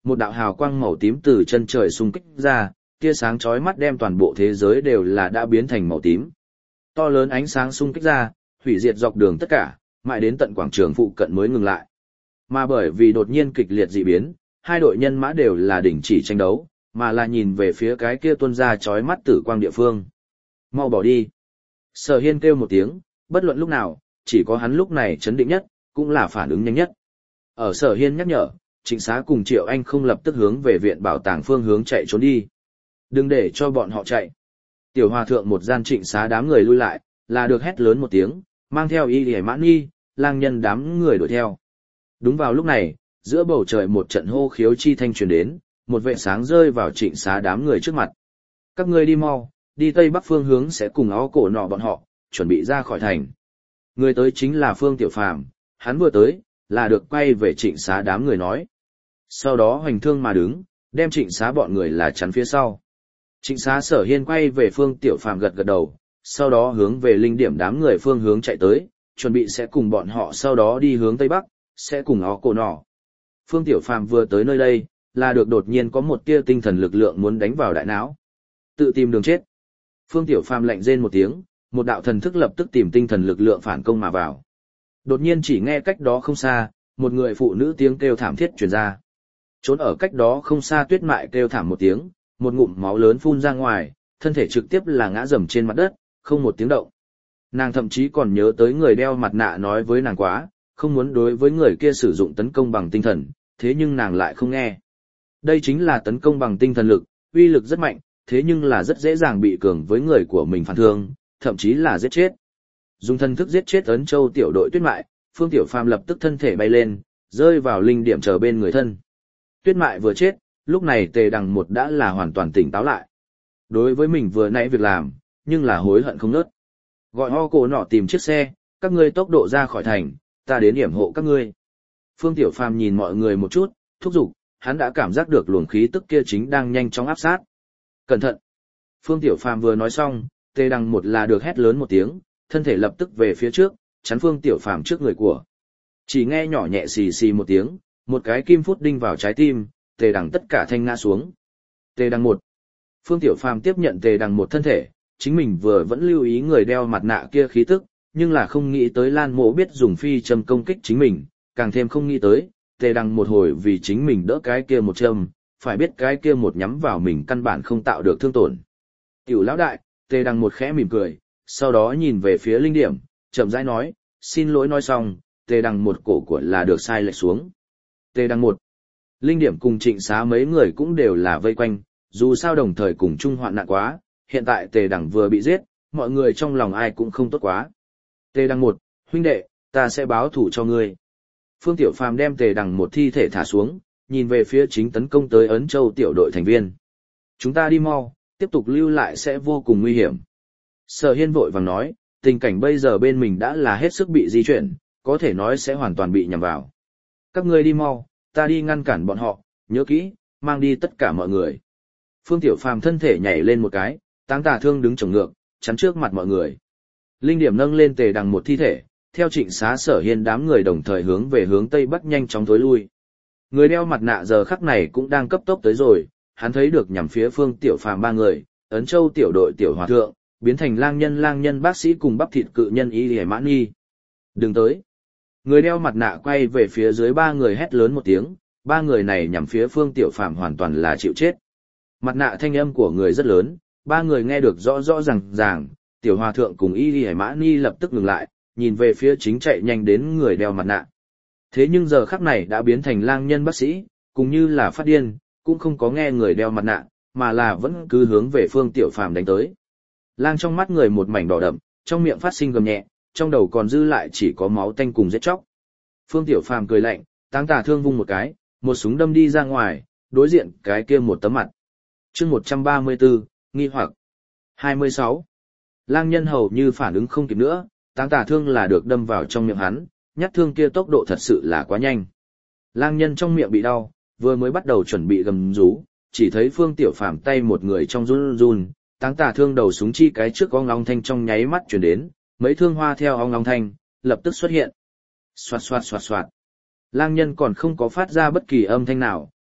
Speaker 1: một đạo hào quang màu tím từ chân trời xung kích ra, tia sáng chói mắt đem toàn bộ thế giới đều là đã biến thành màu tím. To lớn ánh sáng xung kích ra, hủy diệt dọc đường tất cả, mãi đến tận quảng trường phụ cận mới ngừng lại. Mà bởi vì đột nhiên kịch liệt dị biến, hai đội nhân mã đều là đình chỉ tranh đấu, mà là nhìn về phía cái kia tuôn ra chói mắt tử quang địa phương. Mau bỏ đi. Sở Hiên kêu một tiếng, bất luận lúc nào, chỉ có hắn lúc này chấn định nhất, cũng là phản ứng nhanh nhất. Ở Sở Hiên nhắc nhở, Trịnh Xá cùng Triệu Anh không lập tức hướng về viện bảo tàng phương hướng chạy trốn đi. Đừng để cho bọn họ chạy. Tiểu Hòa thượng một gian Trịnh Xá đám người lui lại, là được hét lớn một tiếng, mang theo Y Lì Mãn Nhi, lang nhân đám người đuổi theo. Đúng vào lúc này, giữa bầu trời một trận hô khiếu chi thanh truyền đến, một vệ sáng rơi vào Trịnh Xá đám người trước mặt. Các ngươi đi mau, đi tây bắc phương hướng sẽ cùng ó cổ nọ bọn họ, chuẩn bị ra khỏi thành. Người tới chính là Phương Tiểu Phàm, hắn vừa tới, là được quay về Trịnh Xá đám người nói. Sau đó hoành thương mà đứng, đem Trịnh Xá bọn người là chắn phía sau. Trịnh Xá Sở Hiên quay về Phương Tiểu Phàm gật gật đầu, sau đó hướng về linh điểm đám người phương hướng chạy tới, chuẩn bị sẽ cùng bọn họ sau đó đi hướng tây bắc, sẽ cùng ó cổ nọ. Phương Tiểu Phàm vừa tới nơi đây, là được đột nhiên có một tia tinh thần lực lượng muốn đánh vào đại não. Tự tìm đường chết. Phương Tiểu Phàm lạnh rên một tiếng, một đạo thần thức lập tức tìm tinh thần lực lượng phản công mà vào. Đột nhiên chỉ nghe cách đó không xa, một người phụ nữ tiếng kêu thảm thiết truyền ra. Trốn ở cách đó không xa Tuyết Mại kêu thảm một tiếng, một ngụm máu lớn phun ra ngoài, thân thể trực tiếp là ngã rầm trên mặt đất, không một tiếng động. Nàng thậm chí còn nhớ tới người đeo mặt nạ nói với nàng quá, không muốn đối với người kia sử dụng tấn công bằng tinh thần, thế nhưng nàng lại không nghe. Đây chính là tấn công bằng tinh thần lực, uy lực rất mạnh, thế nhưng là rất dễ dàng bị cường với người của mình phản thương, thậm chí là giết chết. Dùng thần thức giết chết Ấn Châu tiểu đội Tuyết Mại, Phương Tiểu Phàm lập tức thân thể bay lên, rơi vào linh điểm chờ bên người thân. Tuyết Mại vừa chết, lúc này Tề Đằng một đã là hoàn toàn tỉnh táo lại. Đối với mình vừa nãy việc làm, nhưng là hối hận không nớt. Gọi ho cổ nọ tìm chiếc xe, các ngươi tốc độ ra khỏi thành, ta đến yểm hộ các ngươi. Phương Tiểu Phàm nhìn mọi người một chút, thúc giục, hắn đã cảm giác được luồng khí tức kia chính đang nhanh chóng áp sát. Cẩn thận! Phương Tiểu Phàm vừa nói xong, Tề Đằng một là được hét lớn một tiếng, thân thể lập tức về phía trước, chắn Phương Tiểu Phàm trước người của. Chỉ nghe nhỏ nhẹ xì xì một tiếng, một cái kim phút đinh vào trái tim, Tề Đằng tất cả thanh ngã xuống. Tề Đằng một. Phương Tiểu Phàm tiếp nhận Tề Đằng một thân thể, chính mình vừa vẫn lưu ý người đeo mặt nạ kia khí tức, nhưng là không nghĩ tới Lan Mộ biết dùng phi châm công kích chính mình, càng thêm không nghĩ tới, Tề Đằng một hồi vì chính mình đỡ cái kia một châm, phải biết cái kia một nhắm vào mình căn bản không tạo được thương tổn. Tiểu lão đại, Tề Đằng một khẽ mỉm cười, sau đó nhìn về phía linh điểm, chậm rãi nói, xin lỗi nói xong, Tề Đằng một cổ của là được sai lệch xuống. Tề Đằng một, linh điểm cùng Trịnh Xá mấy người cũng đều là vây quanh, dù sao đồng thời cùng chung hoạn nạn quá, hiện tại Tề Đằng vừa bị giết, mọi người trong lòng ai cũng không tốt quá. Tề Đằng một, huynh đệ, ta sẽ báo thủ cho ngươi. Phương Tiểu Phàm đem Tề Đằng một thi thể thả xuống, nhìn về phía chính tấn công tới Ấn Châu tiểu đội thành viên. Chúng ta đi mau, tiếp tục lưu lại sẽ vô cùng nguy hiểm. Sở Hiên vội vàng nói, tình cảnh bây giờ bên mình đã là hết sức bị di chuyển, có thể nói sẽ hoàn toàn bị nhằm vào. Các ngươi đi mau, ta đi ngăn cản bọn họ, nhớ kỹ, mang đi tất cả mọi người. Phương Tiểu Phàm thân thể nhảy lên một cái, Táng Tà Thương đứng chồng ngược, chắn trước mặt mọi người. Linh điểm nâng lên Tề Đằng một thi thể, theo Trịnh Xá Sở Hiên đám người đồng thời hướng về hướng tây bắc nhanh chóng tối lui. Người đeo mặt nạ giờ khắc này cũng đang cấp tốc tới rồi, hắn thấy được nhằm phía Phương Tiểu Phàm ba người, Ấn Châu tiểu đội tiểu hòa thượng, biến thành lang nhân lang nhân bác sĩ cùng bắp thịt cự nhân Y Lì Mãn Nhi. Đừng tới. Người đeo mặt nạ quay về phía dưới ba người hét lớn một tiếng, ba người này nhằm phía Phương Tiểu Phàm hoàn toàn là chịu chết. Mặt nạ thanh âm của người rất lớn, ba người nghe được rõ rõ ràng ràng, tiểu hòa thượng cùng Y Lì Mãn Nhi lập tức ngừng lại, nhìn về phía chính chạy nhanh đến người đeo mặt nạ. Thế nhưng giờ khắc này đã biến thành lang nhân bác sĩ, cũng như là phát điên, cũng không có nghe người đeo mặt nạ, mà là vẫn cứ hướng về Phương Tiểu Phàm đánh tới. Lang trong mắt người một mảnh đỏ đậm, trong miệng phát sinh gầm nhẹ, trong đầu còn dư lại chỉ có máu tanh cùng giết chóc. Phương Tiểu Phàm cười lạnh, Táng Tà Thương vung một cái, một súng đâm đi ra ngoài, đối diện cái kia một tấm mặt. Chương một trăm ba mươi tư, nghi hoặc. hai mươi sáu. Lang nhân hầu như phản ứng không kịp nữa, Táng Tà Thương là được đâm vào trong miệng hắn, nhát thương kia tốc độ thật sự là quá nhanh. Lang nhân trong miệng bị đau, vừa mới bắt đầu chuẩn bị gầm rú, chỉ thấy Phương Tiểu Phàm tay một người trong run run, Táng Tà Thương đầu súng chi cái trước ong ong thanh trong nháy mắt chuyển đến, mấy thương hoa theo ong ong thanh, lập tức xuất hiện. Xoạt xoạt xoạt xoạt. Lang nhân còn không có phát ra bất kỳ âm thanh nào,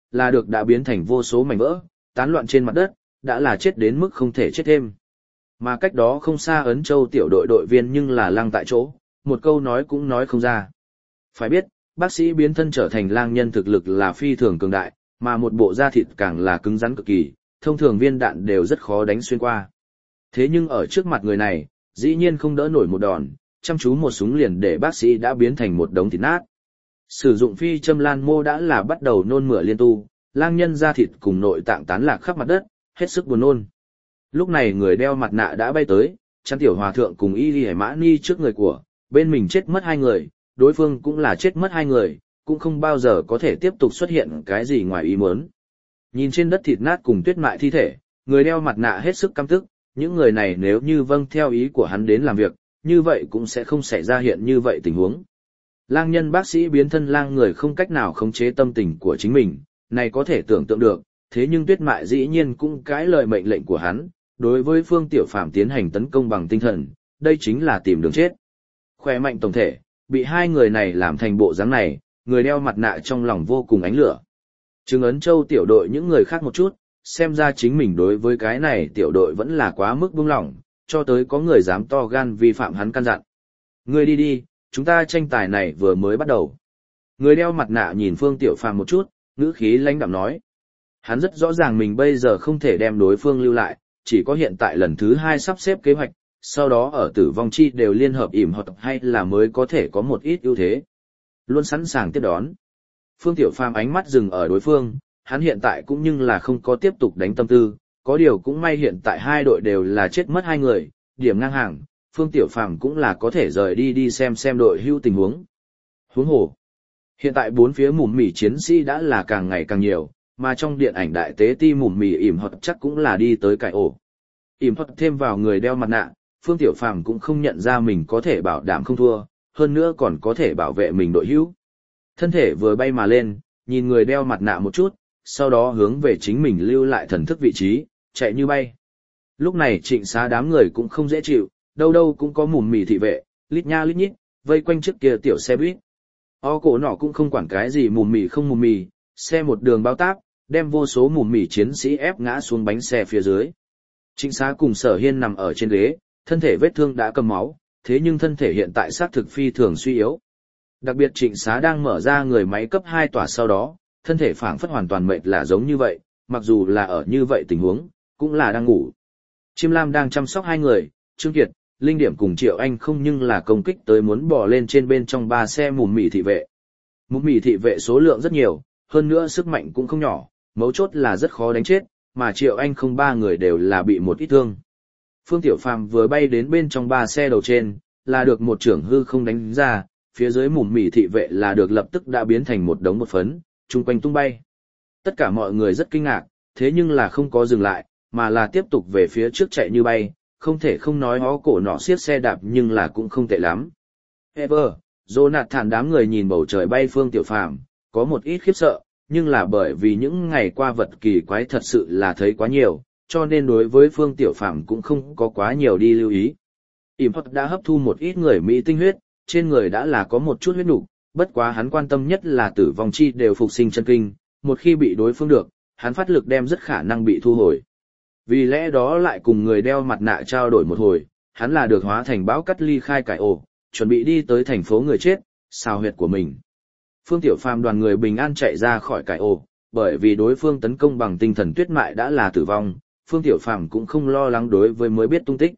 Speaker 1: là được đã biến thành vô số mảnh vỡ, tán loạn trên mặt đất, đã là chết đến mức không thể chết thêm. Mà cách đó không xa Ấn Châu tiểu đội đội viên nhưng là lăng tại chỗ, một câu nói cũng nói không ra. Phải biết, bác sĩ biến thân trở thành lang nhân thực lực là phi thường cường đại, mà một bộ da thịt càng là cứng rắn cực kỳ, thông thường viên đạn đều rất khó đánh xuyên qua. Thế nhưng ở trước mặt người này, dĩ nhiên không đỡ nổi một đòn, chăm chú một súng liền để bác sĩ đã biến thành một đống thịt nát. Sử dụng phi châm lan mô đã là bắt đầu nôn mửa liên tu, lang nhân da thịt cùng nội tạng tán lạc khắp mặt đất, hết sức buồn nôn. Lúc này người đeo mặt nạ đã bay tới, chăn tiểu hòa thượng cùng y y mã ni trước người của, bên mình chết mất hai người, đối phương cũng là chết mất hai người, cũng không bao giờ có thể tiếp tục xuất hiện cái gì ngoài ý muốn. Nhìn trên đất thịt nát cùng tuyết mại thi thể, người đeo mặt nạ hết sức căm tức, những người này nếu như vâng theo ý của hắn đến làm việc, như vậy cũng sẽ không xảy ra hiện như vậy tình huống. Lang nhân bác sĩ biến thân lang người không cách nào khống chế tâm tình của chính mình, này có thể tưởng tượng được, thế nhưng tuyết mại dĩ nhiên cũng cãi lời mệnh lệnh của hắn, đối với Phương Tiểu Phàm tiến hành tấn công bằng tinh thần, đây chính là tìm đường chết. Khỏe mạnh tổng thể, bị hai người này làm thành bộ dáng này, người đeo mặt nạ trong lòng vô cùng ánh lửa. Trừng Ấn Châu tiểu đội những người khác một chút, xem ra chính mình đối với cái này tiểu đội vẫn là quá mức buông lỏng, cho tới có người dám to gan vi phạm hắn căn dặn. Ngươi đi đi, chúng ta tranh tài này vừa mới bắt đầu. Người đeo mặt nạ nhìn Phương Tiểu Phàm một chút, ngữ khí lãnh đạm nói. Hắn rất rõ ràng mình bây giờ không thể đem đối phương lưu lại, chỉ có hiện tại lần thứ hai sắp xếp kế hoạch, sau đó ở tử vong chi đều liên hợp ỉm hợp hay là mới có thể có một ít ưu thế. Luôn sẵn sàng tiếp đón. Phương Tiểu Phàm ánh mắt dừng ở đối phương, hắn hiện tại cũng nhưng là không có tiếp tục đánh tâm tư, có điều cũng may hiện tại hai đội đều là chết mất hai người, điểm ngang hàng, Phương Tiểu Phàm cũng là có thể rời đi đi xem xem đội hưu tình huống. Huống hồ, hiện tại bốn phía mùm mỉ chiến sĩ đã là càng ngày càng nhiều, mà trong điện ảnh đại tế ti mùm mỉ ỉm hợp chắc cũng là đi tới cải ổ. Ỉm hợp thêm vào người đeo mặt nạ, Phương Tiểu Phàm cũng không nhận ra mình có thể bảo đảm không thua, hơn nữa còn có thể bảo vệ mình đội hữu. Thân thể vừa bay mà lên, nhìn người đeo mặt nạ một chút, sau đó hướng về chính mình lưu lại thần thức vị trí, chạy như bay. Lúc này Trịnh Xá đám người cũng không dễ chịu, đâu đâu cũng có mùm mì thị vệ, lít nha lít nhít, vây quanh trước kia tiểu xe buýt. O cổ nọ cũng không quản cái gì mùm mì không mùm mì, xe một đường bao táp, đem vô số mùm mì chiến sĩ ép ngã xuống bánh xe phía dưới. Trịnh Xá cùng Sở Hiên nằm ở trên ghế, thân thể vết thương đã cầm máu, thế nhưng thân thể hiện tại xác thực phi thường suy yếu. Đặc biệt Trịnh Xá đang mở ra người máy cấp hai tỏa sau đó, thân thể phảng phất hoàn toàn mệt là giống như vậy, mặc dù là ở như vậy tình huống, cũng là đang ngủ. Chiêm Lam đang chăm sóc hai người, Trương Kiệt, Linh Điểm cùng Triệu Anh không nhưng là công kích tới muốn bò lên trên bên trong ba xe mùm mì thị vệ. Mùm mì thị vệ số lượng rất nhiều, hơn nữa sức mạnh cũng không nhỏ, mấu chốt là rất khó đánh chết, mà Triệu Anh không ba người đều là bị một ít thương. Phương Tiểu Phàm vừa bay đến bên trong ba xe đầu trên, là được một trưởng hư không đánh ra, phía dưới mùm mì thị vệ là được lập tức đã biến thành một đống một phấn, chung quanh tung bay. Tất cả mọi người rất kinh ngạc, thế nhưng là không có dừng lại, mà là tiếp tục về phía trước chạy như bay, không thể không nói hó cổ nọ xiết xe đạp nhưng là cũng không tệ lắm. Ever, Jonathan đám người nhìn bầu trời bay Phương Tiểu Phàm, có một ít khiếp sợ, nhưng là bởi vì những ngày qua vật kỳ quái thật sự là thấy quá nhiều, cho nên đối với Phương Tiểu Phàm cũng không có quá nhiều đi lưu ý. Impact đã hấp thu một ít người Mỹ tinh huyết, trên người đã là có một chút huyết nục, bất quá hắn quan tâm nhất là tử vong chi đều phục sinh chân kinh, một khi bị đối phương được, hắn phát lực đem rất khả năng bị thu hồi. Vì lẽ đó lại cùng người đeo mặt nạ trao đổi một hồi, hắn là được hóa thành bão cắt ly khai cải ổ, chuẩn bị đi tới thành phố người chết, xào huyệt của mình. Phương Tiểu Phàm đoàn người bình an chạy ra khỏi cải ổ, bởi vì đối phương tấn công bằng tinh thần tuyết mại đã là tử vong, Phương Tiểu Phàm cũng không lo lắng đối với mới biết tung tích.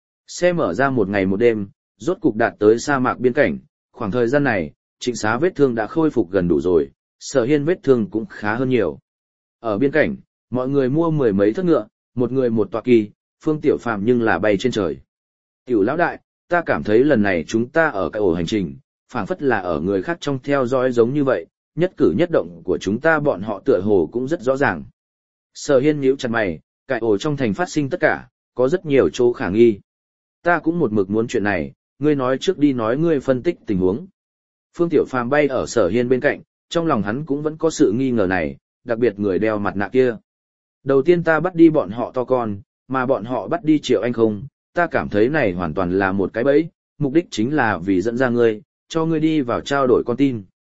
Speaker 1: Xe mở ra một ngày một đêm, rốt cục đạt tới sa mạc biên cảnh, khoảng thời gian này, Trịnh Xá vết thương đã khôi phục gần đủ rồi, Sở Hiên vết thương cũng khá hơn nhiều. Ở biên cảnh, mọi người mua mười mấy thất ngựa, một người một tọa kỳ, Phương Tiểu Phàm nhưng là bay trên trời. Tiểu lão đại, ta cảm thấy lần này chúng ta ở cái ổ hành trình, phảng phất là ở người khác trong theo dõi giống như vậy, nhất cử nhất động của chúng ta bọn họ tựa hồ cũng rất rõ ràng. Sở Hiên nhíu chặt mày, cái ổ trong thành phát sinh tất cả, có rất nhiều chỗ khả nghi. Ta cũng một mực muốn chuyện này, ngươi nói trước đi nói ngươi phân tích tình huống. Phương Tiểu Phàm bay ở Sở Hiên bên cạnh, trong lòng hắn cũng vẫn có sự nghi ngờ này, đặc biệt người đeo mặt nạ kia. Đầu tiên ta bắt đi bọn họ to con, mà bọn họ bắt đi Triệu Anh không, ta cảm thấy này hoàn toàn là một cái bẫy, mục đích chính là vì dẫn ra ngươi, cho ngươi đi vào trao đổi con tin.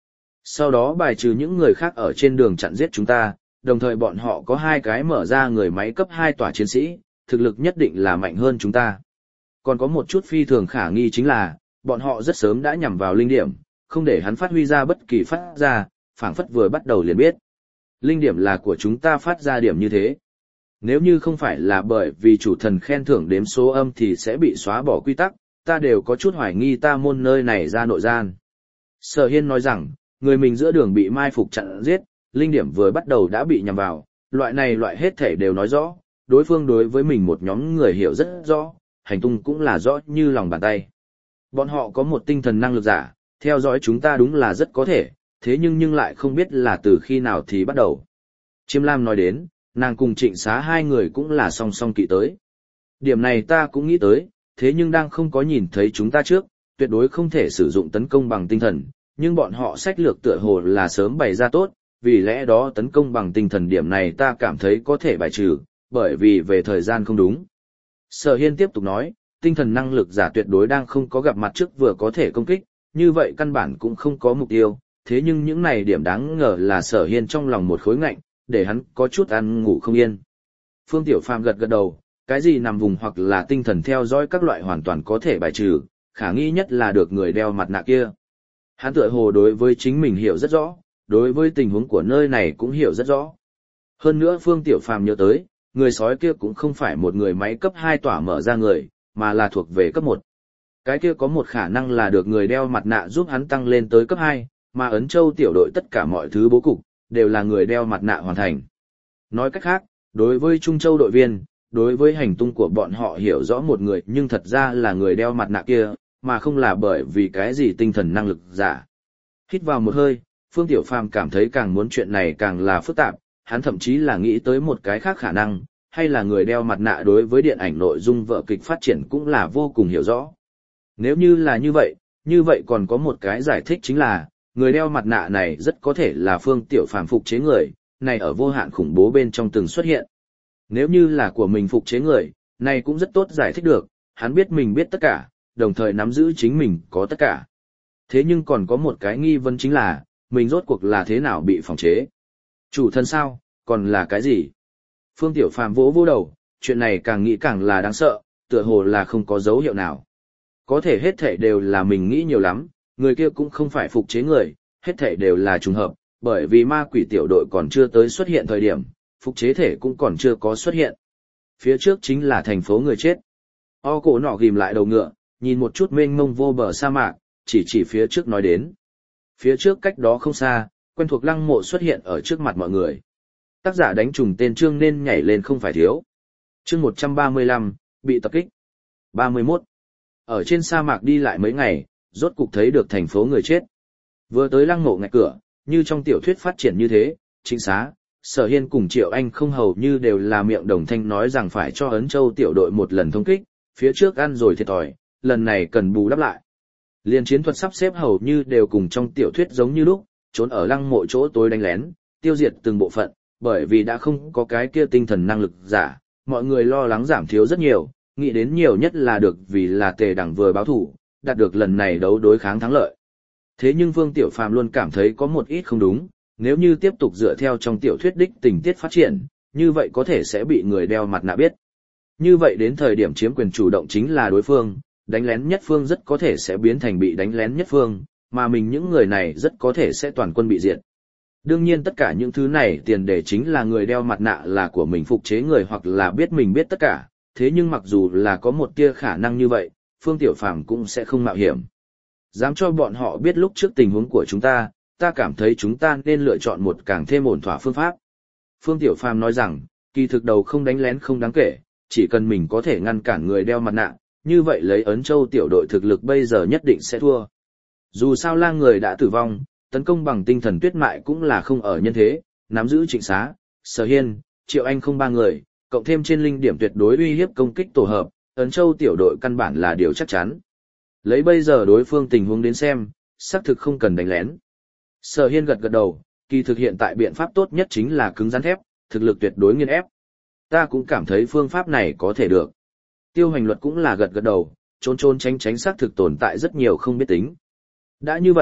Speaker 1: Sau đó bài trừ những người khác ở trên đường chặn giết chúng ta, đồng thời bọn họ có hai cái mở ra người máy cấp hai tòa chiến sĩ, thực lực nhất định là mạnh hơn chúng ta. Còn có một chút phi thường khả nghi chính là, bọn họ rất sớm đã nhằm vào linh điểm, không để hắn phát huy ra bất kỳ phát ra, phảng phất vừa bắt đầu liền biết. Linh điểm là của chúng ta phát ra điểm như thế. Nếu như không phải là bởi vì chủ thần khen thưởng đếm số âm thì sẽ bị xóa bỏ quy tắc, ta đều có chút hoài nghi ta môn nơi này ra nội gian. Sở Hiên nói rằng, người mình giữa đường bị mai phục chặn giết, linh điểm vừa bắt đầu đã bị nhằm vào, loại này loại hết thể đều nói rõ, đối phương đối với mình một nhóm người hiểu rất rõ, hành tung cũng là rõ như lòng bàn tay. Bọn họ có một tinh thần năng lực giả, theo dõi chúng ta đúng là rất có thể, thế nhưng nhưng lại không biết là từ khi nào thì bắt đầu. Chiêm Lam nói đến, nàng cùng Trịnh Xá hai người cũng là song song kỵ tới. Điểm này ta cũng nghĩ tới, thế nhưng đang không có nhìn thấy chúng ta trước, tuyệt đối không thể sử dụng tấn công bằng tinh thần, nhưng bọn họ sách lược tựa hồ là sớm bày ra tốt, vì lẽ đó tấn công bằng tinh thần điểm này ta cảm thấy có thể bài trừ, bởi vì về thời gian không đúng. Sở Hiên tiếp tục nói, tinh thần năng lực giả tuyệt đối đang không có gặp mặt trước vừa có thể công kích, như vậy căn bản cũng không có mục tiêu, thế nhưng những này điểm đáng ngờ là Sở Hiên trong lòng một khối ngạnh, để hắn có chút ăn ngủ không yên. Phương Tiểu Phàm gật gật đầu, cái gì nằm vùng hoặc là tinh thần theo dõi các loại hoàn toàn có thể bài trừ, khả nghi nhất là được người đeo mặt nạ kia. Hắn tựa hồ đối với chính mình hiểu rất rõ, đối với tình huống của nơi này cũng hiểu rất rõ. Hơn nữa Phương Tiểu Phàm nhớ tới, người sói kia cũng không phải một người máy cấp hai tỏa mở ra người, mà là thuộc về cấp một. Cái kia có một khả năng là được người đeo mặt nạ giúp hắn tăng lên tới cấp hai, mà Ấn Châu tiểu đội tất cả mọi thứ bố cục, đều là người đeo mặt nạ hoàn thành. Nói cách khác, đối với Trung Châu đội viên, đối với hành tung của bọn họ hiểu rõ một người nhưng thật ra là người đeo mặt nạ kia, mà không là bởi vì cái gì tinh thần năng lực giả. Hít vào một hơi, Phương Tiểu Phàm cảm thấy càng muốn chuyện này càng là phức tạp, hắn thậm chí là nghĩ tới một cái khác khả năng, hay là người đeo mặt nạ đối với điện ảnh nội dung vở kịch phát triển cũng là vô cùng hiểu rõ. Nếu như là như vậy, như vậy còn có một cái giải thích chính là, người đeo mặt nạ này rất có thể là Phương Tiểu Phàm phục chế người, này ở vô hạn khủng bố bên trong từng xuất hiện. Nếu như là của mình phục chế người, này cũng rất tốt giải thích được, hắn biết mình biết tất cả, đồng thời nắm giữ chính mình có tất cả. Thế nhưng còn có một cái nghi vấn chính là, mình rốt cuộc là thế nào bị phòng chế? Chủ thân sao, còn là cái gì? Phương Tiểu Phàm vỗ vỗ đầu, chuyện này càng nghĩ càng là đáng sợ, tựa hồ là không có dấu hiệu nào. Có thể hết thảy đều là mình nghĩ nhiều lắm, người kia cũng không phải phục chế người, hết thảy đều là trùng hợp, bởi vì ma quỷ tiểu đội còn chưa tới xuất hiện thời điểm, phục chế thể cũng còn chưa có xuất hiện. Phía trước chính là thành phố người chết. O cổ nọ ghim lại đầu ngựa, nhìn một chút mênh mông vô bờ sa mạc, chỉ chỉ phía trước nói đến. Phía trước cách đó không xa, quen thuộc lăng mộ xuất hiện ở trước mặt mọi người. Tác giả đánh trùng tên chương nên nhảy lên không phải thiếu. Chương một trăm ba mươi lăm, bị tập kích. ba mươi mốt. Ở trên sa mạc đi lại mấy ngày, rốt cục thấy được thành phố người chết. Vừa tới lăng mộ ngạch cửa, như trong tiểu thuyết phát triển như thế, Trịnh Xá, Sở Hiên cùng Triệu Anh không hầu như đều là miệng đồng thanh nói rằng phải cho Ấn Châu tiểu đội một lần thông kích, phía trước ăn rồi thiệt thòi, lần này cần bù đắp lại. Liên chiến thuật sắp xếp hầu như đều cùng trong tiểu thuyết giống như lúc, trốn ở lăng mộ chỗ tối đánh lén, tiêu diệt từng bộ phận, bởi vì đã không có cái kia tinh thần năng lực giả, mọi người lo lắng giảm thiếu rất nhiều, nghĩ đến nhiều nhất là được vì là Tề Đẳng vừa báo thủ, đạt được lần này đấu đối kháng thắng lợi. Thế nhưng Vương Tiểu Phàm luôn cảm thấy có một ít không đúng, nếu như tiếp tục dựa theo trong tiểu thuyết đích tình tiết phát triển, như vậy có thể sẽ bị người đeo mặt nạ biết. Như vậy đến thời điểm chiếm quyền chủ động chính là đối phương, đánh lén nhất phương rất có thể sẽ biến thành bị đánh lén nhất phương, mà mình những người này rất có thể sẽ toàn quân bị diệt. Đương nhiên tất cả những thứ này tiền đề chính là người đeo mặt nạ là của mình phục chế người hoặc là biết mình biết tất cả, thế nhưng mặc dù là có một tia khả năng như vậy, Phương Tiểu Phàm cũng sẽ không mạo hiểm. Dám cho bọn họ biết lúc trước tình huống của chúng ta, ta cảm thấy chúng ta nên lựa chọn một càng thêm ổn thỏa phương pháp. Phương Tiểu Phàm nói rằng, kỳ thực đầu không đánh lén không đáng kể, chỉ cần mình có thể ngăn cản người đeo mặt nạ, như vậy lấy Ấn Châu tiểu đội thực lực bây giờ nhất định sẽ thua. Dù sao lang người đã tử vong, tấn công bằng tinh thần tuyết mại cũng là không ở nhân thế, nắm giữ Trịnh Xá, Sở Hiên, Triệu Anh không ba người, cộng thêm trên linh điểm tuyệt đối uy hiếp công kích tổ hợp, Ấn Châu tiểu đội căn bản là điều chắc chắn. Lấy bây giờ đối phương tình huống đến xem, xác thực không cần đánh lén. Sở Hiên gật gật đầu, kỳ thực hiện tại biện pháp tốt nhất chính là cứng rắn thép, thực lực tuyệt đối nghiền ép. Ta cũng cảm thấy phương pháp này có thể được. Tiêu Hành Luật cũng là gật gật đầu, trốn trốn tránh tránh xác thực tồn tại rất nhiều không biết tính. Đã như vậy,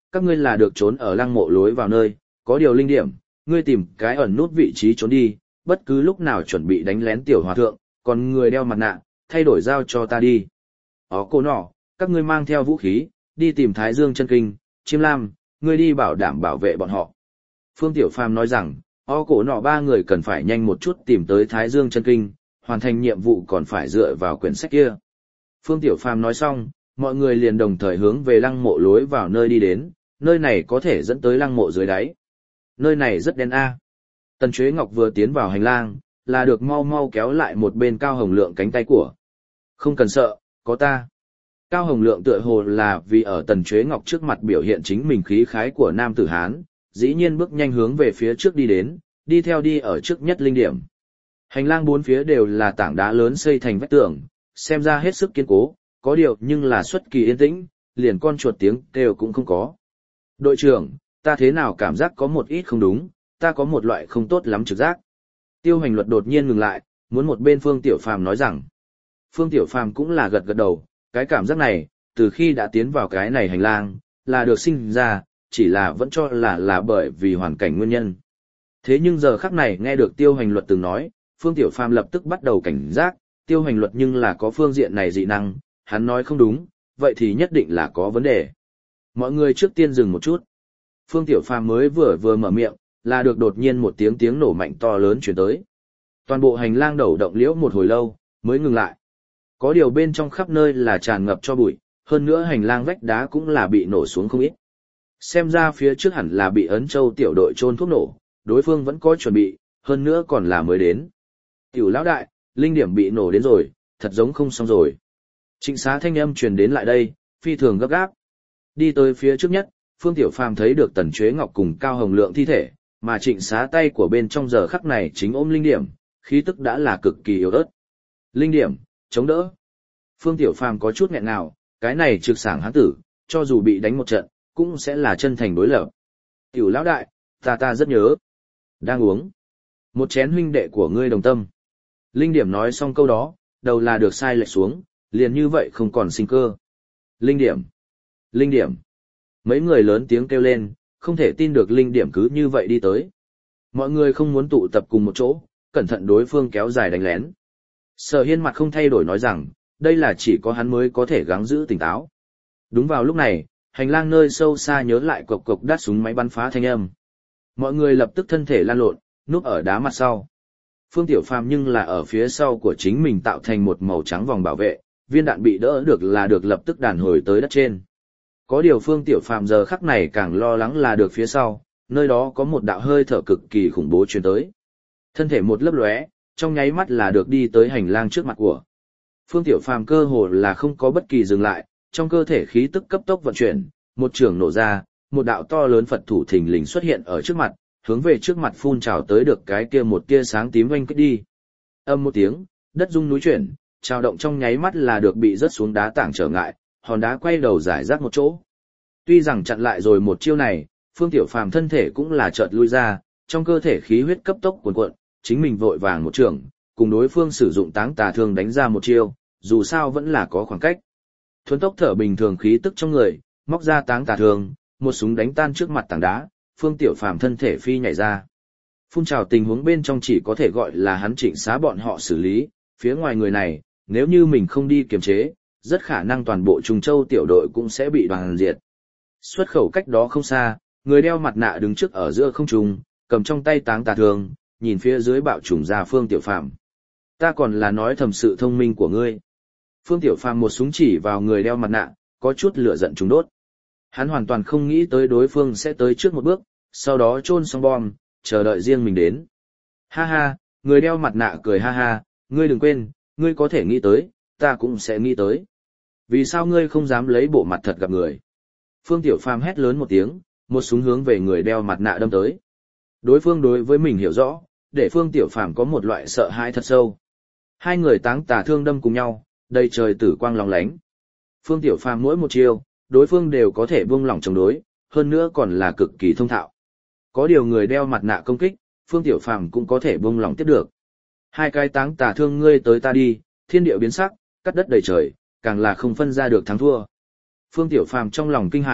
Speaker 1: các ngươi là được trốn ở lăng mộ lối vào nơi, có điều linh điểm, ngươi tìm cái ẩn nút vị trí trốn đi, bất cứ lúc nào chuẩn bị đánh lén tiểu hòa thượng, còn người đeo mặt nạ, thay đổi giao cho ta đi. Ó cô nọ, các ngươi mang theo vũ khí, đi tìm Thái Dương chân kinh, Chiêm Lam, ngươi đi bảo đảm bảo vệ bọn họ. Phương Tiểu Phàm nói rằng, ó cổ nọ ba người cần phải nhanh một chút tìm tới Thái Dương chân kinh, hoàn thành nhiệm vụ còn phải dựa vào quyển sách kia. Phương Tiểu Phàm nói xong, mọi người liền đồng thời hướng về lăng mộ lối vào nơi đi đến, nơi này có thể dẫn tới lăng mộ dưới đáy. Nơi này rất đen a. Tần Chuế Ngọc vừa tiến vào hành lang, là được mau mau kéo lại một bên Cao Hồng Lượng cánh tay của. Không cần sợ, có ta. Cao Hồng Lượng tựa hồ là vì ở Tần Chuế Ngọc trước mặt biểu hiện chính mình khí khái của nam tử Hán, dĩ nhiên bước nhanh hướng về phía trước đi đến, đi theo đi ở trước nhất linh điểm. Hành lang bốn phía đều là tảng đá lớn xây thành vách tường, xem ra hết sức kiên cố, có điều nhưng là xuất kỳ yên tĩnh, liền con chuột tiếng kêu cũng không có. Đội trưởng, ta thế nào cảm giác có một ít không đúng, ta có một loại không tốt lắm trực giác. Tiêu Hành Luật đột nhiên ngừng lại, muốn một bên Phương Tiểu Phàm nói rằng. Phương Tiểu Phàm cũng là gật gật đầu, cái cảm giác này, từ khi đã tiến vào cái này hành lang, là được sinh ra, chỉ là vẫn cho là là bởi vì hoàn cảnh nguyên nhân. Thế nhưng giờ khắc này nghe được Tiêu Hành Luật từng nói, Phương Tiểu Phàm lập tức bắt đầu cảnh giác, Tiêu Hành Luật nhưng là có phương diện này dị năng, hắn nói không đúng, vậy thì nhất định là có vấn đề. Mọi người trước tiên dừng một chút. Phương Tiểu Phàm mới vừa vừa mở miệng, là được đột nhiên một tiếng tiếng nổ mạnh to lớn truyền tới. Toàn bộ hành lang đầu động liễu một hồi lâu, mới ngừng lại. Có điều bên trong khắp nơi là tràn ngập cho bụi, hơn nữa hành lang vách đá cũng là bị nổ xuống không ít. Xem ra phía trước hẳn là bị Ấn Châu tiểu đội trôn thuốc nổ, đối phương vẫn có chuẩn bị, hơn nữa còn là mới đến. Tiểu lão đại, linh điểm bị nổ đến rồi, thật giống không xong rồi. Trịnh Xá thanh âm truyền đến lại đây, phi thường gấp gáp. Đi tới phía trước nhất, Phương Tiểu Phàm thấy được Tần Chuế Ngọc cùng Cao Hồng Lượng thi thể, mà Trịnh Xá tay của bên trong giờ khắc này chính ôm linh điểm, khí tức đã là cực kỳ yếu ớt. Linh điểm, chống đỡ. Phương Tiểu Phàm có chút nghẹn ngào, cái này trực sảng hán tử, cho dù bị đánh một trận, cũng sẽ là chân thành đối lập. Tiểu lão đại, ta ta rất nhớ. Đang uống. Một chén huynh đệ của ngươi đồng tâm. Linh điểm nói xong câu đó, đầu là được sai lệch xuống, liền như vậy không còn sinh cơ. Linh điểm. Linh điểm. Mấy người lớn tiếng kêu lên, không thể tin được linh điểm cứ như vậy đi tới. Mọi người không muốn tụ tập cùng một chỗ, cẩn thận đối phương kéo dài đánh lén. Sở Hiên mặt không thay đổi nói rằng, đây là chỉ có hắn mới có thể gắng giữ tỉnh táo. Đúng vào lúc này, hành lang nơi sâu xa nhớ lại cộc cộc đát súng máy bắn phá thanh âm. Mọi người lập tức thân thể lan lộn, núp ở đá mặt sau. Phương Tiểu Phàm nhưng là ở phía sau của chính mình tạo thành một màu trắng vòng bảo vệ, viên đạn bị đỡ được là được lập tức đàn hồi tới đất trên. Có điều Phương Tiểu Phàm giờ khắc này càng lo lắng là được phía sau, nơi đó có một đạo hơi thở cực kỳ khủng bố truyền tới. Thân thể một lấp lóe, trong nháy mắt là được đi tới hành lang trước mặt của. Phương Tiểu Phàm cơ hồ là không có bất kỳ dừng lại, trong cơ thể khí tức cấp tốc vận chuyển, một trường nổ ra, một đạo to lớn Phật thủ thình lình xuất hiện ở trước mặt, hướng về trước mặt phun trào tới được cái kia một tia sáng tím oanh kích đi. Âm một tiếng, đất rung núi chuyển, trào động trong nháy mắt là được bị rớt xuống đá tảng trở ngại, hòn đá quay đầu giải rác một chỗ. Tuy rằng chặn lại rồi một chiêu này, Phương Tiểu Phàm thân thể cũng là chợt lui ra, trong cơ thể khí huyết cấp tốc cuồn cuộn, chính mình vội vàng một trường, cùng đối phương sử dụng táng tà thương đánh ra một chiêu, dù sao vẫn là có khoảng cách. Thuấn tốc thở bình thường khí tức trong người, móc ra táng tà thương, một súng đánh tan trước mặt tảng đá, Phương Tiểu Phàm thân thể phi nhảy ra. Phun trào tình huống bên trong chỉ có thể gọi là hắn Trịnh Xá bọn họ xử lý, phía ngoài người này, nếu như mình không đi kiềm chế, rất khả năng toàn bộ Trùng Châu tiểu đội cũng sẽ bị đoàn diệt. Xuất khẩu cách đó không xa, người đeo mặt nạ đứng trước ở giữa không trung, cầm trong tay táng tà thương, nhìn phía dưới bạo trùng ra Phương Tiểu Phàm. Ta còn là nói thầm sự thông minh của ngươi. Phương Tiểu Phàm một súng chỉ vào người đeo mặt nạ, có chút lửa giận trùng đốt. Hắn hoàn toàn không nghĩ tới đối phương sẽ tới trước một bước, sau đó chôn xong bom, chờ đợi riêng mình đến. Ha ha, người đeo mặt nạ cười ha ha, ngươi đừng quên, ngươi có thể nghĩ tới, ta cũng sẽ nghĩ tới. Vì sao ngươi không dám lấy bộ mặt thật gặp người? Phương Tiểu Phàm hét lớn một tiếng, một súng hướng về người đeo mặt nạ đâm tới. Đối phương đối với mình hiểu rõ, để Phương Tiểu Phàm có một loại sợ hãi thật sâu. Hai người táng tà thương đâm cùng nhau, đầy trời tử quang lóng lánh. Phương Tiểu Phàm mỗi một chiêu, đối phương đều có thể buông lỏng chống đối, hơn nữa còn là cực kỳ thông thạo. Có điều người đeo mặt nạ công kích, Phương Tiểu Phàm cũng có thể buông lỏng tiếp được. Hai cái táng tà thương ngươi tới ta đi, thiên địa biến sắc, cắt đất đầy trời, càng là không phân ra được thắng thua. Phương Tiểu Phàm trong lòng kinh hãi,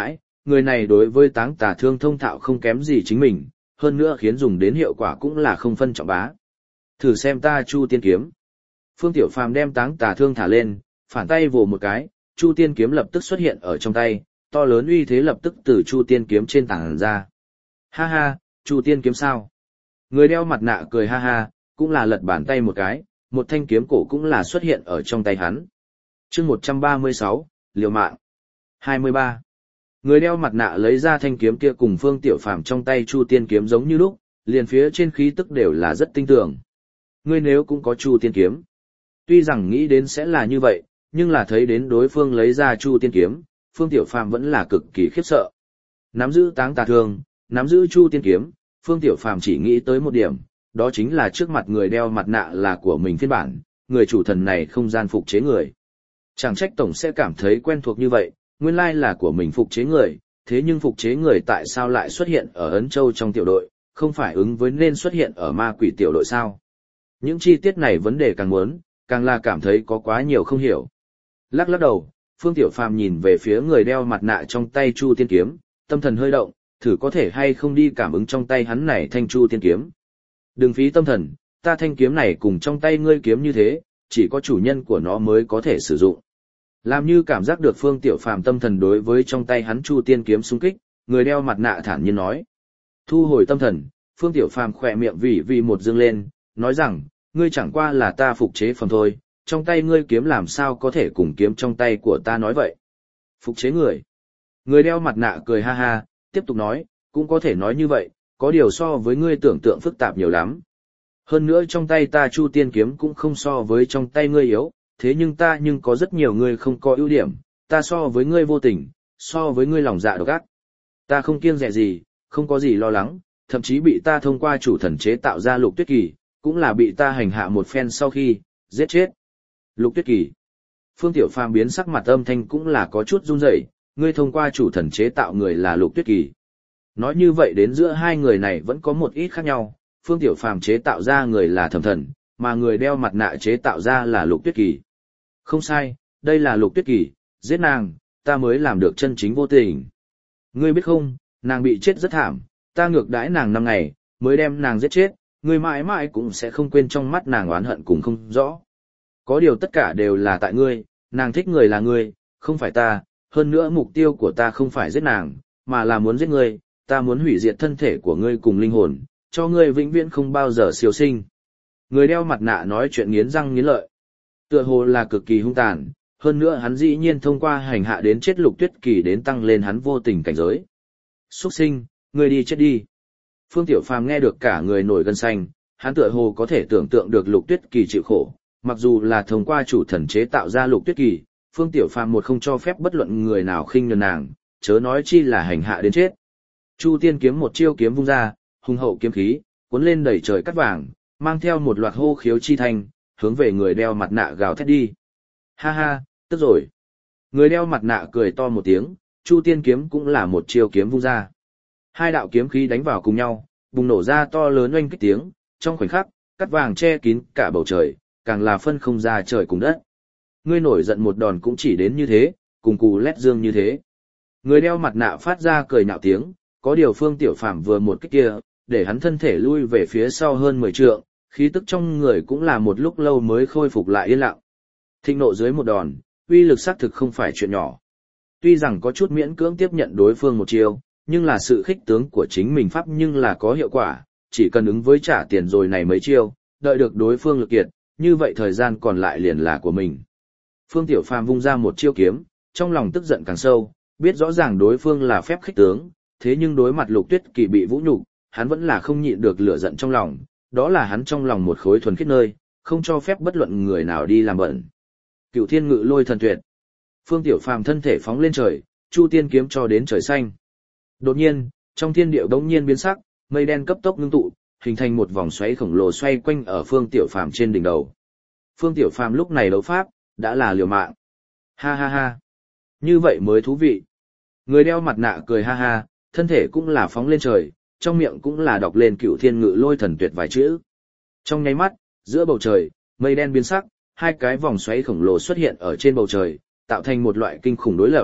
Speaker 1: người này đối với táng tà thương thông thạo không kém gì chính mình, hơn nữa khiến dùng đến hiệu quả cũng là không phân trọng bá. Thử xem ta Chu Tiên kiếm. Phương Tiểu Phàm đem táng tà thương thả lên, phản tay vồ một cái, Chu Tiên kiếm lập tức xuất hiện ở trong tay, to lớn uy thế lập tức từ Chu Tiên kiếm trên tảng ra. Ha ha, Chu Tiên kiếm sao? Người đeo mặt nạ cười ha ha, cũng là lật bàn tay một cái, một thanh kiếm cổ cũng là xuất hiện ở trong tay hắn. Chương một trăm ba mươi sáu, liều mạng. hai mươi ba. Người đeo mặt nạ lấy ra thanh kiếm kia cùng Phương Tiểu Phàm trong tay Chu Tiên kiếm giống như lúc, liền phía trên khí tức đều là rất tinh tường. Ngươi nếu cũng có Chu Tiên kiếm. Tuy rằng nghĩ đến sẽ là như vậy, nhưng là thấy đến đối phương lấy ra Chu Tiên kiếm, Phương Tiểu Phàm vẫn là cực kỳ khiếp sợ. Nắm giữ táng tà thương, nắm giữ Chu Tiên kiếm, Phương Tiểu Phàm chỉ nghĩ tới một điểm, đó chính là trước mặt người đeo mặt nạ là của mình phiên bản, người chủ thần này không gian phục chế người. Chẳng trách tổng sẽ cảm thấy quen thuộc như vậy, nguyên lai là của mình phục chế người, thế nhưng phục chế người tại sao lại xuất hiện ở Ấn Châu trong tiểu đội, không phải ứng với nên xuất hiện ở ma quỷ tiểu đội sao? Những chi tiết này vấn đề càng muốn, càng là cảm thấy có quá nhiều không hiểu. Lắc lắc đầu, Phương Tiểu Phàm nhìn về phía người đeo mặt nạ trong tay Chu Tiên kiếm, tâm thần hơi động, thử có thể hay không đi cảm ứng trong tay hắn này thanh Chu Tiên kiếm. Đừng phí tâm thần, ta thanh kiếm này cùng trong tay ngươi kiếm như thế, chỉ có chủ nhân của nó mới có thể sử dụng. Làm như cảm giác được Phương Tiểu Phàm tâm thần đối với trong tay hắn Chu Tiên kiếm xung kích, người đeo mặt nạ thản nhiên nói. Thu hồi tâm thần, Phương Tiểu Phàm khỏe miệng vì vì một dương lên, nói rằng, ngươi chẳng qua là ta phục chế phẩm thôi, trong tay ngươi kiếm làm sao có thể cùng kiếm trong tay của ta nói vậy. Phục chế người. Người đeo mặt nạ cười ha ha, tiếp tục nói, cũng có thể nói như vậy, có điều so với ngươi tưởng tượng phức tạp nhiều lắm. Hơn nữa trong tay ta Chu Tiên kiếm cũng không so với trong tay ngươi yếu, thế nhưng ta nhưng có rất nhiều người không có ưu điểm, ta so với ngươi vô tình, so với ngươi lòng dạ độc ác. Ta không kiêng dè gì, không có gì lo lắng, thậm chí bị ta thông qua chủ thần chế tạo ra Lục Tuyết Kỳ, cũng là bị ta hành hạ một phen sau khi giết chết. Lục Tuyết Kỳ. Phương Tiểu Phàm biến sắc mặt âm thanh cũng là có chút run rẩy, ngươi thông qua chủ thần chế tạo người là Lục Tuyết Kỳ. Nói như vậy đến giữa hai người này vẫn có một ít khác nhau, Phương Tiểu Phàm chế tạo ra người là Thẩm Thần, mà người đeo mặt nạ chế tạo ra là Lục Tuyết Kỳ. Không sai, đây là Lục Tuyết Kỳ, giết nàng, ta mới làm được chân chính vô tình. Ngươi biết không, nàng bị chết rất thảm, ta ngược đãi nàng năm ngày, mới đem nàng giết chết, ngươi mãi mãi cũng sẽ không quên trong mắt nàng oán hận cùng không rõ. Có điều tất cả đều là tại ngươi, nàng thích người là ngươi, không phải ta, hơn nữa mục tiêu của ta không phải giết nàng, mà là muốn giết ngươi, ta muốn hủy diệt thân thể của ngươi cùng linh hồn, cho ngươi vĩnh viễn không bao giờ siêu sinh. Người đeo mặt nạ nói chuyện nghiến răng nghiến lợi. Tựa hồ là cực kỳ hung tàn, hơn nữa hắn dĩ nhiên thông qua hành hạ đến chết Lục Tuyết Kỳ đến tăng lên hắn vô tình cảnh giới. Xuất sinh, ngươi đi chết đi. Phương Tiểu Phàm nghe được cả người nổi gân xanh, hắn tựa hồ có thể tưởng tượng được Lục Tuyết Kỳ chịu khổ, mặc dù là thông qua chủ thần chế tạo ra Lục Tuyết Kỳ, Phương Tiểu Phàm một không cho phép bất luận người nào khinh nhờn nàng, chớ nói chi là hành hạ đến chết. Chu Tiên kiếm một chiêu kiếm vung ra, hùng hậu kiếm khí, cuốn lên đầy trời cát vàng, mang theo một loạt hô khiếu chi thanh, hướng về người đeo mặt nạ gào thét đi. Ha ha, tức rồi. Người đeo mặt nạ cười to một tiếng, Chu Tiên kiếm cũng là một chiêu kiếm vung ra. Hai đạo kiếm khí đánh vào cùng nhau, bùng nổ ra to lớn oanh kích tiếng, trong khoảnh khắc, cát vàng che kín cả bầu trời, càng là phân không ra trời cùng đất. Ngươi nổi giận một đòn cũng chỉ đến như thế, cùng cù lét dương như thế. Người đeo mặt nạ phát ra cười nhạo tiếng, có điều Phương Tiểu Phàm vừa một kích kia, để hắn thân thể lui về phía sau hơn mười trượng, khí tức trong người cũng là một lúc lâu mới khôi phục lại yên lặng. Thịnh nộ dưới một đòn, uy lực xác thực không phải chuyện nhỏ. Tuy rằng có chút miễn cưỡng tiếp nhận đối phương một chiêu, nhưng là sự khích tướng của chính mình pháp nhưng là có hiệu quả, chỉ cần ứng với trả tiền rồi này mấy chiêu, đợi được đối phương lực kiệt, như vậy thời gian còn lại liền là của mình. Phương Tiểu Phàm vung ra một chiêu kiếm, trong lòng tức giận càng sâu, biết rõ ràng đối phương là phép khích tướng, thế nhưng đối mặt Lục Tuyết Kỳ bị vũ nhục, hắn vẫn là không nhịn được lửa giận trong lòng, đó là hắn trong lòng một khối thuần khiết nơi, không cho phép bất luận người nào đi làm bẩn. Cửu Thiên Ngự Lôi Thần Tuyệt. Phương Tiểu Phàm thân thể phóng lên trời, Chu Tiên kiếm cho đến trời xanh. Đột nhiên, trong thiên địa bỗng nhiên biến sắc, mây đen cấp tốc ngưng tụ, hình thành một vòng xoáy khổng lồ xoay quanh ở Phương Tiểu Phàm trên đỉnh đầu. Phương Tiểu Phàm lúc này đấu pháp, đã là liều mạng. Ha ha ha. Như vậy mới thú vị. Người đeo mặt nạ cười ha ha, thân thể cũng là phóng lên trời, trong miệng cũng là đọc lên Cửu Thiên Ngự Lôi Thần Tuyệt vài chữ. Trong nháy mắt, giữa bầu trời, mây đen biến sắc, hai cái vòng xoáy khổng lồ xuất hiện ở trên bầu trời, tạo thành một loại kinh khủng đối lập,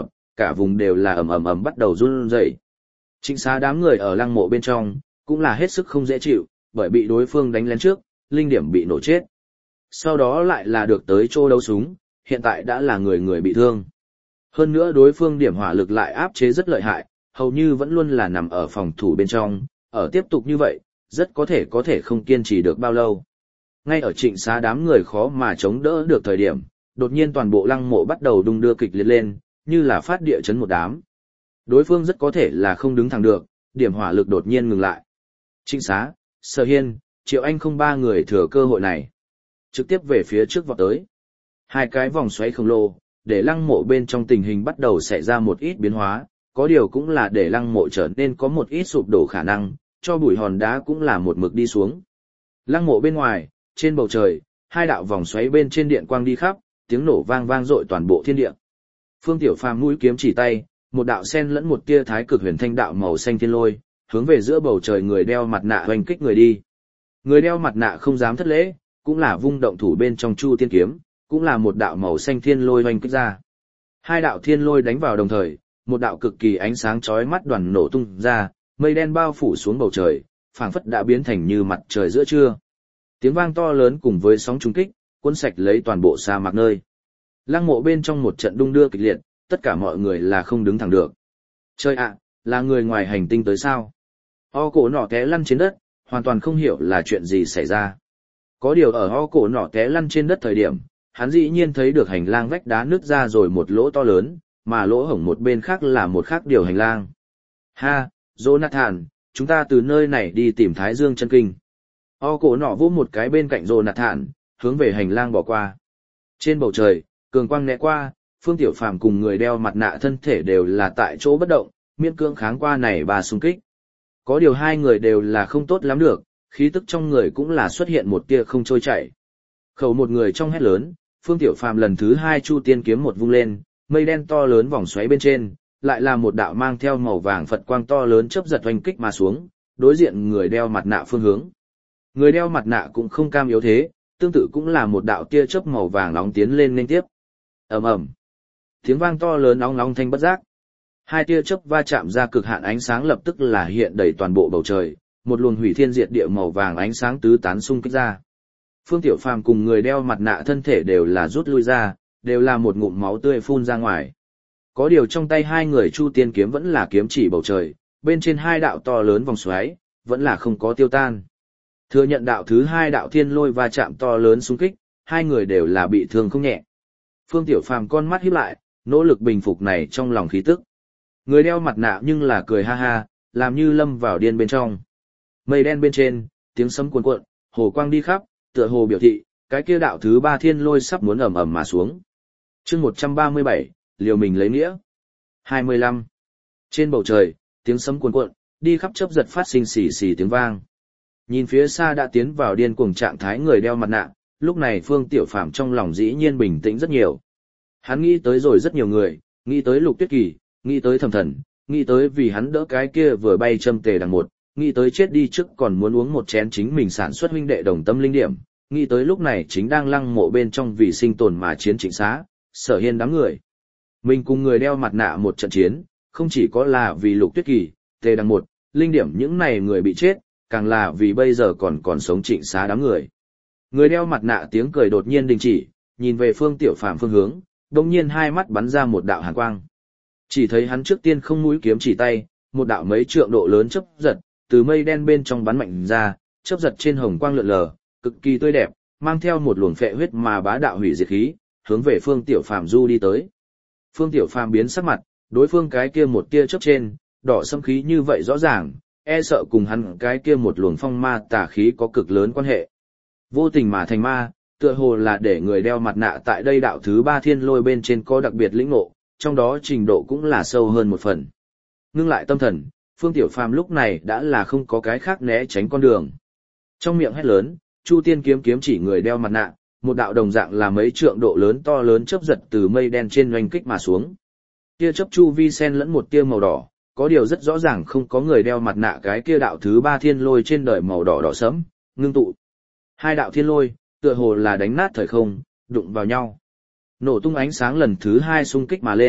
Speaker 1: cả vùng đều là ầm ầm ầm bắt đầu run rẩy. Trịnh Xá đám người ở lăng mộ bên trong, cũng là hết sức không dễ chịu, bởi bị đối phương đánh lén trước, linh điểm bị nổ chết. Sau đó lại là được tới chỗ đấu súng, hiện tại đã là người người bị thương. Hơn nữa đối phương điểm hỏa lực lại áp chế rất lợi hại, hầu như vẫn luôn là nằm ở phòng thủ bên trong, ở tiếp tục như vậy, rất có thể có thể không kiên trì được bao lâu. Ngay ở Trịnh Xá đám người khó mà chống đỡ được thời điểm, đột nhiên toàn bộ lăng mộ bắt đầu đung đưa kịch liệt lên, như là phát địa chấn một đám. Đối phương rất có thể là không đứng thẳng được, điểm hỏa lực đột nhiên ngừng lại. Trịnh Xá, Sở Hiên, Triệu Anh không ba người thừa cơ hội này, trực tiếp về phía trước vọt tới. Hai cái vòng xoáy khổng lồ, để lăng mộ bên trong tình hình bắt đầu xảy ra một ít biến hóa, có điều cũng là để lăng mộ trở nên có một ít sụp đổ khả năng, cho bụi hòn đá cũng là một mực đi xuống. Lăng mộ bên ngoài, trên bầu trời, hai đạo vòng xoáy bên trên điện quang đi khắp, tiếng nổ vang vang dội toàn bộ thiên địa. Phương Tiểu Phàm mũi kiếm chỉ tay, một đạo sen lẫn một tia thái cực huyền thanh đạo màu xanh thiên lôi, hướng về giữa bầu trời người đeo mặt nạ hoành kích người đi. Người đeo mặt nạ không dám thất lễ, cũng là vung động thủ bên trong chu tiên kiếm, cũng là một đạo màu xanh thiên lôi hoành kích ra. Hai đạo thiên lôi đánh vào đồng thời, một đạo cực kỳ ánh sáng chói mắt đoàn nổ tung ra, mây đen bao phủ xuống bầu trời, phảng phất đã biến thành như mặt trời giữa trưa. Tiếng vang to lớn cùng với sóng trùng kích, cuốn sạch lấy toàn bộ sa mạc nơi. Lăng mộ bên trong một trận đung đưa kịch liệt, tất cả mọi người là không đứng thẳng được. Trời ạ, là người ngoài hành tinh tới sao? O cổ nọ té lăn trên đất, hoàn toàn không hiểu là chuyện gì xảy ra. Có điều ở o cổ nọ té lăn trên đất thời điểm, hắn dĩ nhiên thấy được hành lang vách đá nứt ra rồi một lỗ to lớn, mà lỗ hổng một bên khác là một khác điều hành lang. Ha, Jonathan, chúng ta từ nơi này đi tìm Thái Dương chân kinh. O cổ nọ vỗ một cái bên cạnh Jonathan, hướng về hành lang bỏ qua. Trên bầu trời, cường quang né qua, Phương Tiểu Phàm cùng người đeo mặt nạ thân thể đều là tại chỗ bất động, miễn cưỡng kháng qua này ba xung kích. Có điều hai người đều là không tốt lắm được, khí tức trong người cũng là xuất hiện một tia không trôi chảy. Khẩu một người trong hét lớn, Phương Tiểu Phàm lần thứ hai chu tiên kiếm một vung lên, mây đen to lớn vòng xoáy bên trên, lại là một đạo mang theo màu vàng Phật quang to lớn chớp giật oanh kích mà xuống, đối diện người đeo mặt nạ phương hướng. Người đeo mặt nạ cũng không cam yếu thế, tương tự cũng là một đạo tia chớp màu vàng nóng tiến lên liên tiếp. Ầm ầm. Tiếng vang to lớn nóng nóng thanh bất giác. Hai tia chớp va chạm ra cực hạn ánh sáng lập tức là hiện đầy toàn bộ bầu trời, một luồng hủy thiên diệt địa màu vàng ánh sáng tứ tán xung kích ra. Phương Tiểu Phàm cùng người đeo mặt nạ thân thể đều là rút lui ra, đều là một ngụm máu tươi phun ra ngoài. Có điều trong tay hai người chu tiên kiếm vẫn là kiếm chỉ bầu trời, bên trên hai đạo to lớn vòng xoáy, vẫn là không có tiêu tan. Thừa nhận đạo thứ hai đạo thiên lôi va chạm to lớn xung kích, hai người đều là bị thương không nhẹ. Phương Tiểu Phàm con mắt híp lại, nỗ lực bình phục này trong lòng khí tức. Người đeo mặt nạ nhưng là cười ha ha, làm như lâm vào điên bên trong. Mây đen bên trên, tiếng sấm cuồn cuộn, hồ quang đi khắp, tựa hồ biểu thị, cái kia đạo thứ ba thiên lôi sắp muốn ầm ầm mà xuống. Chương một trăm ba mươi bảy, liều mình lấy nghĩa. hai mươi lăm. Trên bầu trời, tiếng sấm cuồn cuộn, đi khắp chớp giật phát sinh xì xì tiếng vang. Nhìn phía xa đã tiến vào điên cuồng trạng thái người đeo mặt nạ, lúc này Phương Tiểu Phàm trong lòng dĩ nhiên bình tĩnh rất nhiều. Hắn nghĩ tới rồi rất nhiều người, nghĩ tới Lục Tuyết Kỳ, nghĩ tới Thẩm Thần, nghĩ tới vì hắn đỡ cái kia vừa bay châm tề đằng một, nghĩ tới chết đi trước còn muốn uống một chén chính mình sản xuất huynh đệ đồng tâm linh điểm, nghĩ tới lúc này chính đang lăng mộ bên trong vì sinh tồn mà chiến Trịnh Xá, Sở Hiên đám người. Mình cùng người đeo mặt nạ một trận chiến, không chỉ có là vì Lục Tuyết Kỳ, tề đằng một, linh điểm những này người bị chết, càng là vì bây giờ còn còn sống Trịnh Xá đám người. Người đeo mặt nạ tiếng cười đột nhiên đình chỉ, nhìn về Phương Tiểu Phàm phương hướng, đột nhiên hai mắt bắn ra một đạo hàn quang. Chỉ thấy hắn trước tiên không mũi kiếm chỉ tay, một đạo mấy trượng độ lớn chớp giật, từ mây đen bên trong bắn mạnh ra, chớp giật trên hồng quang lượn lờ, cực kỳ tươi đẹp, mang theo một luồng phệ huyết mà bá đạo hủy diệt khí, hướng về Phương Tiểu Phàm du đi tới. Phương Tiểu Phàm biến sắc mặt, đối phương cái kia một tia chớp trên, đỏ sẫm khí như vậy rõ ràng, e sợ cùng hắn cái kia một luồng phong ma tà khí có cực lớn quan hệ. Vô tình mà thành ma, tựa hồ là để người đeo mặt nạ tại đây đạo thứ ba thiên lôi bên trên có đặc biệt lĩnh ngộ, trong đó trình độ cũng là sâu hơn một phần. Ngưng lại tâm thần, Phương Tiểu Phàm lúc này đã là không có cái khác né tránh con đường. Trong miệng hét lớn, Chu Tiên kiếm kiếm chỉ người đeo mặt nạ, một đạo đồng dạng là mấy trượng độ lớn to lớn chớp giật từ mây đen trên oanh kích mà xuống. Tia chớp chu vi sen lẫn một tia màu đỏ, có điều rất rõ ràng không có người đeo mặt nạ cái kia đạo thứ ba thiên lôi trên đời màu đỏ đỏ sẫm, ngưng tụ. Hai đạo thiên lôi, tựa hồ là đánh nát thời không, đụng vào nhau. Nổ tung ánh sáng lần thứ hai xung kích mà lên,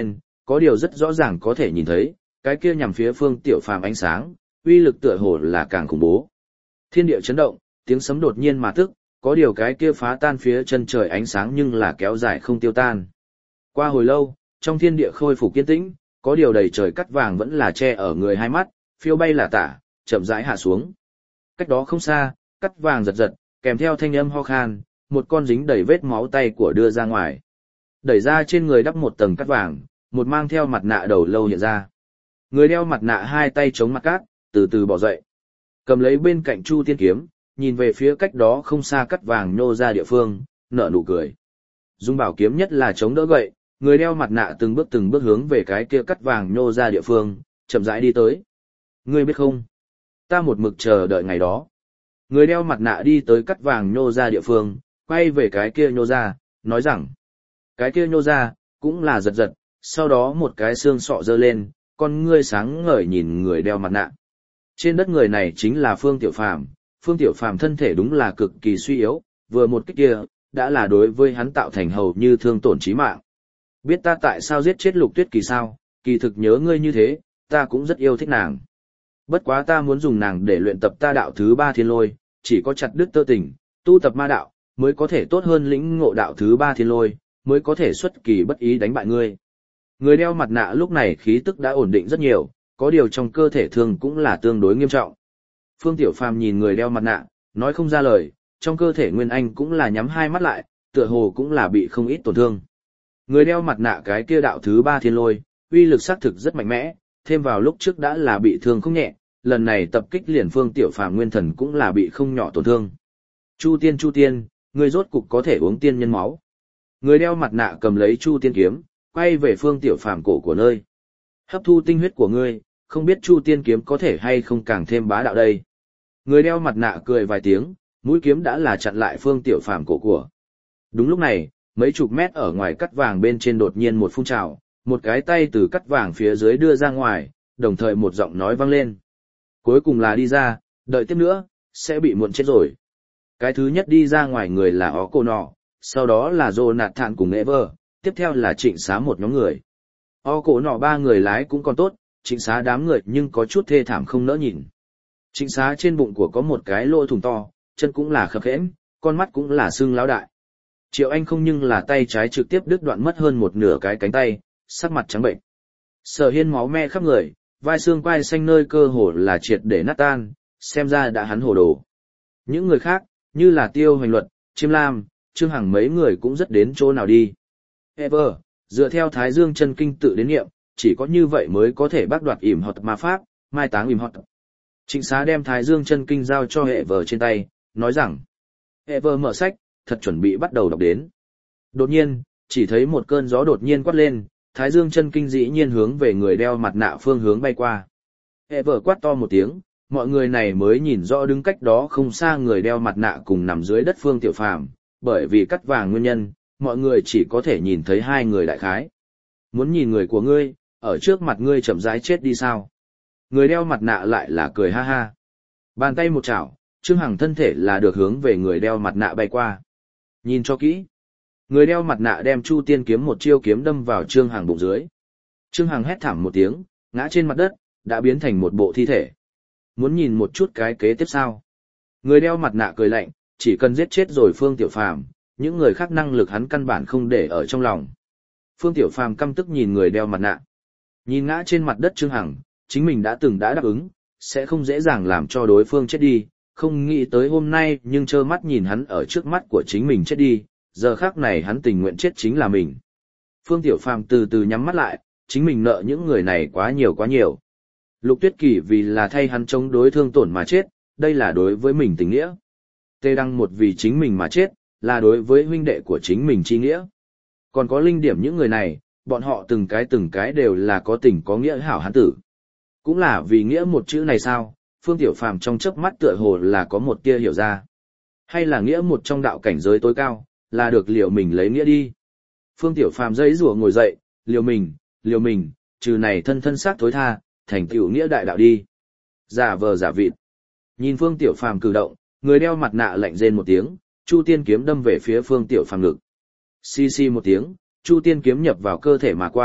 Speaker 1: có điều rất rõ ràng có thể nhìn thấy, cái kia nhằm phía Phương Tiểu Phàm ánh sáng, uy lực tựa hồ là càng khủng bố. Thiên địa chấn động, tiếng sấm đột nhiên mà tức, có điều cái kia phá tan phía chân trời ánh sáng nhưng là kéo dài không tiêu tan. Qua hồi lâu, trong thiên địa khôi phục kiên tĩnh, có điều đầy trời cắt vàng vẫn là che ở người hai mắt, phiêu bay là tả, chậm rãi hạ xuống. Cách đó không xa, cắt vàng giật giật, kèm theo thanh âm ho khan, một con dính đầy vết máu tay của đưa ra ngoài. Đẩy ra trên người đắp một tầng cắt vàng, một mang theo mặt nạ đầu lâu hiện ra. Người đeo mặt nạ hai tay chống mặt cát, từ từ bỏ dậy. Cầm lấy bên cạnh Chu Tiên kiếm, nhìn về phía cách đó không xa cắt vàng nhô ra địa phương, nở nụ cười. Dung bảo kiếm nhất là chống đỡ gậy, người đeo mặt nạ từng bước từng bước hướng về cái kia cắt vàng nhô ra địa phương, chậm rãi đi tới. Ngươi biết không? Ta một mực chờ đợi ngày đó. Người đeo mặt nạ đi tới cắt vàng nhô ra địa phương, quay về cái kia nhô ra, nói rằng. Cái kia nhô ra, cũng là giật giật, sau đó một cái xương sọ dơ lên, con ngươi sáng ngời nhìn người đeo mặt nạ. Trên đất người này chính là Phương Tiểu Phàm. Phương Tiểu Phàm thân thể đúng là cực kỳ suy yếu, vừa một kích kia, đã là đối với hắn tạo thành hầu như thương tổn chí mạng. Biết ta tại sao giết chết Lục Tuyết Kỳ sao, kỳ thực nhớ ngươi như thế, ta cũng rất yêu thích nàng. Bất quá ta muốn dùng nàng để luyện tập ta đạo thứ ba thiên lôi, chỉ có chặt đứt tơ tình, tu tập ma đạo, mới có thể tốt hơn lĩnh ngộ đạo thứ ba thiên lôi, mới có thể xuất kỳ bất ý đánh bại ngươi. Người đeo mặt nạ lúc này khí tức đã ổn định rất nhiều, có điều trong cơ thể thương cũng là tương đối nghiêm trọng. Phương Tiểu Phàm nhìn người đeo mặt nạ, nói không ra lời, trong cơ thể Nguyên Anh cũng là nhắm hai mắt lại, tựa hồ cũng là bị không ít tổn thương. Người đeo mặt nạ cái kia đạo thứ ba thiên lôi, uy lực xác thực rất mạnh mẽ, thêm vào lúc trước đã là bị thương không nhẹ, lần này tập kích liền Phương Tiểu Phàm nguyên thần cũng là bị không nhỏ tổn thương. Chu Tiên Chu Tiên, người rốt cục có thể uống tiên nhân máu. Người đeo mặt nạ cầm lấy Chu Tiên kiếm, quay về Phương Tiểu Phàm cổ của nơi. Hấp thu tinh huyết của ngươi, không biết Chu Tiên kiếm có thể hay không càng thêm bá đạo đây. Người đeo mặt nạ cười vài tiếng, mũi kiếm đã là chặn lại Phương Tiểu Phàm cổ của. Đúng lúc này, mấy chục mét ở ngoài cắt vàng bên trên đột nhiên một phun trào, một cái tay từ cắt vàng phía dưới đưa ra ngoài, đồng thời một giọng nói vang lên. Cuối cùng là đi ra, đợi tiếp nữa, sẽ bị muộn chết rồi. Cái thứ nhất đi ra ngoài người là Ó Cô Nọ, sau đó là Jonathan cùng Ever, tiếp theo là Trịnh Xá một nhóm người. Ó Cô Nọ ba người lái cũng còn tốt, Trịnh Xá đám người nhưng có chút thê thảm không nỡ nhìn. Trịnh Xá trên bụng của có một cái lỗ thủng to, chân cũng là khập khẽm, con mắt cũng là sưng láo đại. Triệu Anh không nhưng là tay trái trực tiếp đứt đoạn mất hơn một nửa cái cánh tay, sắc mặt trắng bệnh. Sở Hiên máu me khắp người, vai xương quai xanh nơi cơ hồ là triệt để nát tan, xem ra đã hắn hồ đồ. Những người khác, như là Tiêu Hoành Luật, Chiêm Lam, Trương Hằng mấy người cũng rất đến chỗ nào đi. Ever, dựa theo Thái Dương chân kinh tự đến nghiệm, chỉ có như vậy mới có thể bác đoạt ỉm hoặc ma pháp, mai táng ỉm hoặc. Trịnh Xá đem Thái Dương chân kinh giao cho Ever trên tay, nói rằng. Ever mở sách, thật chuẩn bị bắt đầu đọc đến. Đột nhiên, chỉ thấy một cơn gió đột nhiên quát lên, Thái Dương chân kinh dĩ nhiên hướng về người đeo mặt nạ phương hướng bay qua. Ever quát to một tiếng, mọi người này mới nhìn rõ đứng cách đó không xa người đeo mặt nạ cùng nằm dưới đất Phương Tiểu Phàm, bởi vì cắt vàng nguyên nhân, mọi người chỉ có thể nhìn thấy hai người đại khái. Muốn nhìn người của ngươi, ở trước mặt ngươi chậm rãi chết đi sao? Người đeo mặt nạ lại là cười ha ha. Bàn tay một chảo, Trương Hằng thân thể là được hướng về người đeo mặt nạ bay qua. Nhìn cho kỹ. Người đeo mặt nạ đem Chu Tiên kiếm một chiêu kiếm đâm vào Trương Hằng bụng dưới. Trương Hằng hét thảm một tiếng, ngã trên mặt đất, đã biến thành một bộ thi thể. Muốn nhìn một chút cái kế tiếp sao? Người đeo mặt nạ cười lạnh, chỉ cần giết chết rồi Phương Tiểu Phàm, những người khác năng lực hắn căn bản không để ở trong lòng. Phương Tiểu Phàm căm tức nhìn người đeo mặt nạ. Nhìn ngã trên mặt đất Trương Hằng, chính mình đã từng đã đáp ứng, sẽ không dễ dàng làm cho đối phương chết đi, không nghĩ tới hôm nay nhưng trơ mắt nhìn hắn ở trước mắt của chính mình chết đi, giờ khác này hắn tình nguyện chết chính là mình. Phương Tiểu Phàm từ từ nhắm mắt lại, chính mình nợ những người này quá nhiều quá nhiều. Lục Tuyết Kỳ vì là thay hắn chống đối thương tổn mà chết, đây là đối với mình tình nghĩa. Tê Đăng một vì chính mình mà chết, là đối với huynh đệ của chính mình chi nghĩa. Còn có linh điểm những người này, bọn họ từng cái từng cái đều là có tình có nghĩa hảo hán tử. Cũng là vì nghĩa một chữ này sao, Phương Tiểu Phàm trong chớp mắt tựa hồ là có một tia hiểu ra. Hay là nghĩa một trong đạo cảnh giới tối cao, là được liều mình lấy nghĩa đi. Phương Tiểu Phàm giãy giụa ngồi dậy, liều mình, liều mình, trừ này thân thân xác thối tha, thành tựu nghĩa đại đạo đi. Giả vờ giả vịt. Nhìn Phương Tiểu Phàm cử động, người đeo mặt nạ lạnh rên một tiếng, Chu Tiên kiếm đâm về phía Phương Tiểu Phàm ngực. Xì xì một tiếng, Chu Tiên kiếm nhập vào cơ thể mà qua,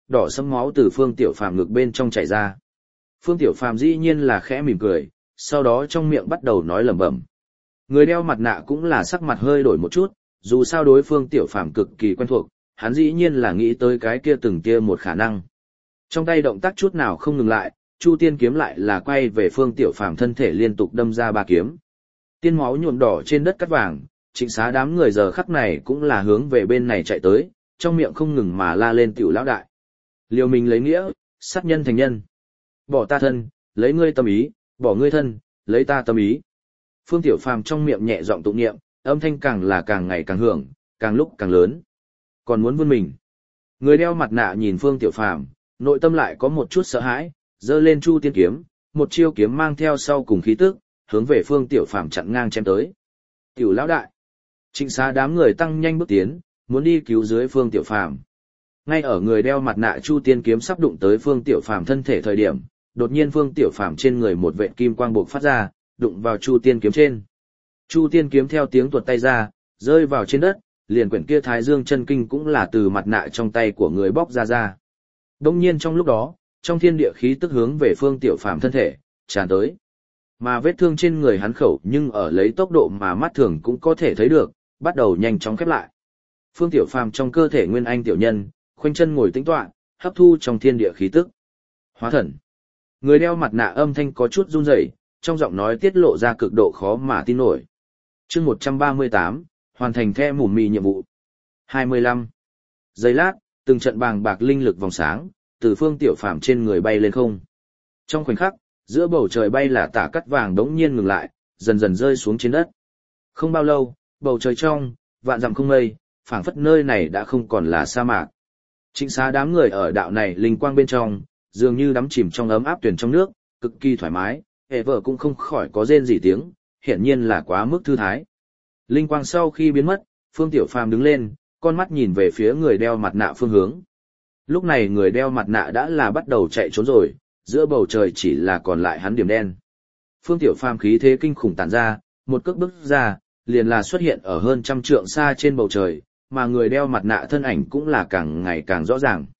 Speaker 1: đỏ sẫm máu từ Phương Tiểu Phàm ngực bên trong chảy ra. Phương Tiểu Phàm dĩ nhiên là khẽ mỉm cười, sau đó trong miệng bắt đầu nói lẩm bẩm. Người đeo mặt nạ cũng là sắc mặt hơi đổi một chút, dù sao đối Phương Tiểu Phàm cực kỳ quen thuộc, hắn dĩ nhiên là nghĩ tới cái kia từng kia một khả năng. Trong tay động tác chút nào không ngừng lại, Chu Tiên kiếm lại là quay về Phương Tiểu Phàm thân thể liên tục đâm ra ba kiếm. Tiên máu nhuộm đỏ trên đất cắt vàng, Trịnh Xá đám người giờ khắc này cũng là hướng về bên này chạy tới, trong miệng không ngừng mà la lên tiểu lão đại. Liều mình lấy nghĩa, sát nhân thành nhân. Bỏ ta thân, lấy ngươi tâm ý, bỏ ngươi thân, lấy ta tâm ý. Phương Tiểu Phàm trong miệng nhẹ giọng tụng niệm, âm thanh càng là càng ngày càng hưởng, càng lúc càng lớn. Còn muốn vươn mình. Người đeo mặt nạ nhìn Phương Tiểu Phàm, nội tâm lại có một chút sợ hãi, giơ lên Chu Tiên kiếm, một chiêu kiếm mang theo sau cùng khí tức, hướng về Phương Tiểu Phàm chặn ngang chém tới. Tiểu lão đại. Trịnh Xá đám người tăng nhanh bước tiến, muốn đi cứu dưới Phương Tiểu Phàm. Ngay ở người đeo mặt nạ Chu Tiên kiếm sắp đụng tới Phương Tiểu Phàm thân thể thời điểm, đột nhiên Phương Tiểu Phàm trên người một vệt kim quang bộc phát ra, đụng vào Chu Tiên kiếm trên. Chu Tiên kiếm theo tiếng tuột tay ra, rơi vào trên đất, liền quyển kia Thái Dương chân kinh cũng là từ mặt nạ trong tay của người bóc ra ra. Đông nhiên trong lúc đó, trong thiên địa khí tức hướng về Phương Tiểu Phàm thân thể tràn tới. Mà vết thương trên người hắn khẩu nhưng ở lấy tốc độ mà mắt thường cũng có thể thấy được, bắt đầu nhanh chóng khép lại. Phương Tiểu Phàm trong cơ thể nguyên anh tiểu nhân, khoanh chân ngồi tĩnh tọa, hấp thu trong thiên địa khí tức. Hóa thần. Người đeo mặt nạ âm thanh có chút run rẩy, trong giọng nói tiết lộ ra cực độ khó mà tin nổi. Chương một trăm ba mươi tám, hoàn thành the mùm mì nhiệm vụ. hai mươi lăm. Giây lát, từng trận bàng bạc linh lực vòng sáng, từ Phương Tiểu Phàm trên người bay lên không. Trong khoảnh khắc, giữa bầu trời bay là tả cắt vàng đống nhiên ngừng lại, dần dần rơi xuống trên đất. Không bao lâu, bầu trời trong, vạn dặm không mây, phảng phất nơi này đã không còn là sa mạc. Trịnh Xá đám người ở đạo này linh quang bên trong, dường như đắm chìm trong ấm áp tuyển trong nước, cực kỳ thoải mái, hệ vợ cũng không khỏi có rên gì tiếng, hiển nhiên là quá mức thư thái. Linh quang sau khi biến mất, Phương Tiểu Phàm đứng lên, con mắt nhìn về phía người đeo mặt nạ phương hướng. Lúc này người đeo mặt nạ đã là bắt đầu chạy trốn rồi, giữa bầu trời chỉ là còn lại hắn điểm đen. Phương Tiểu Phàm khí thế kinh khủng tản ra, một cước bước ra, liền là xuất hiện ở hơn trăm trượng xa trên bầu trời, mà người đeo mặt nạ thân ảnh cũng là càng ngày càng rõ ràng.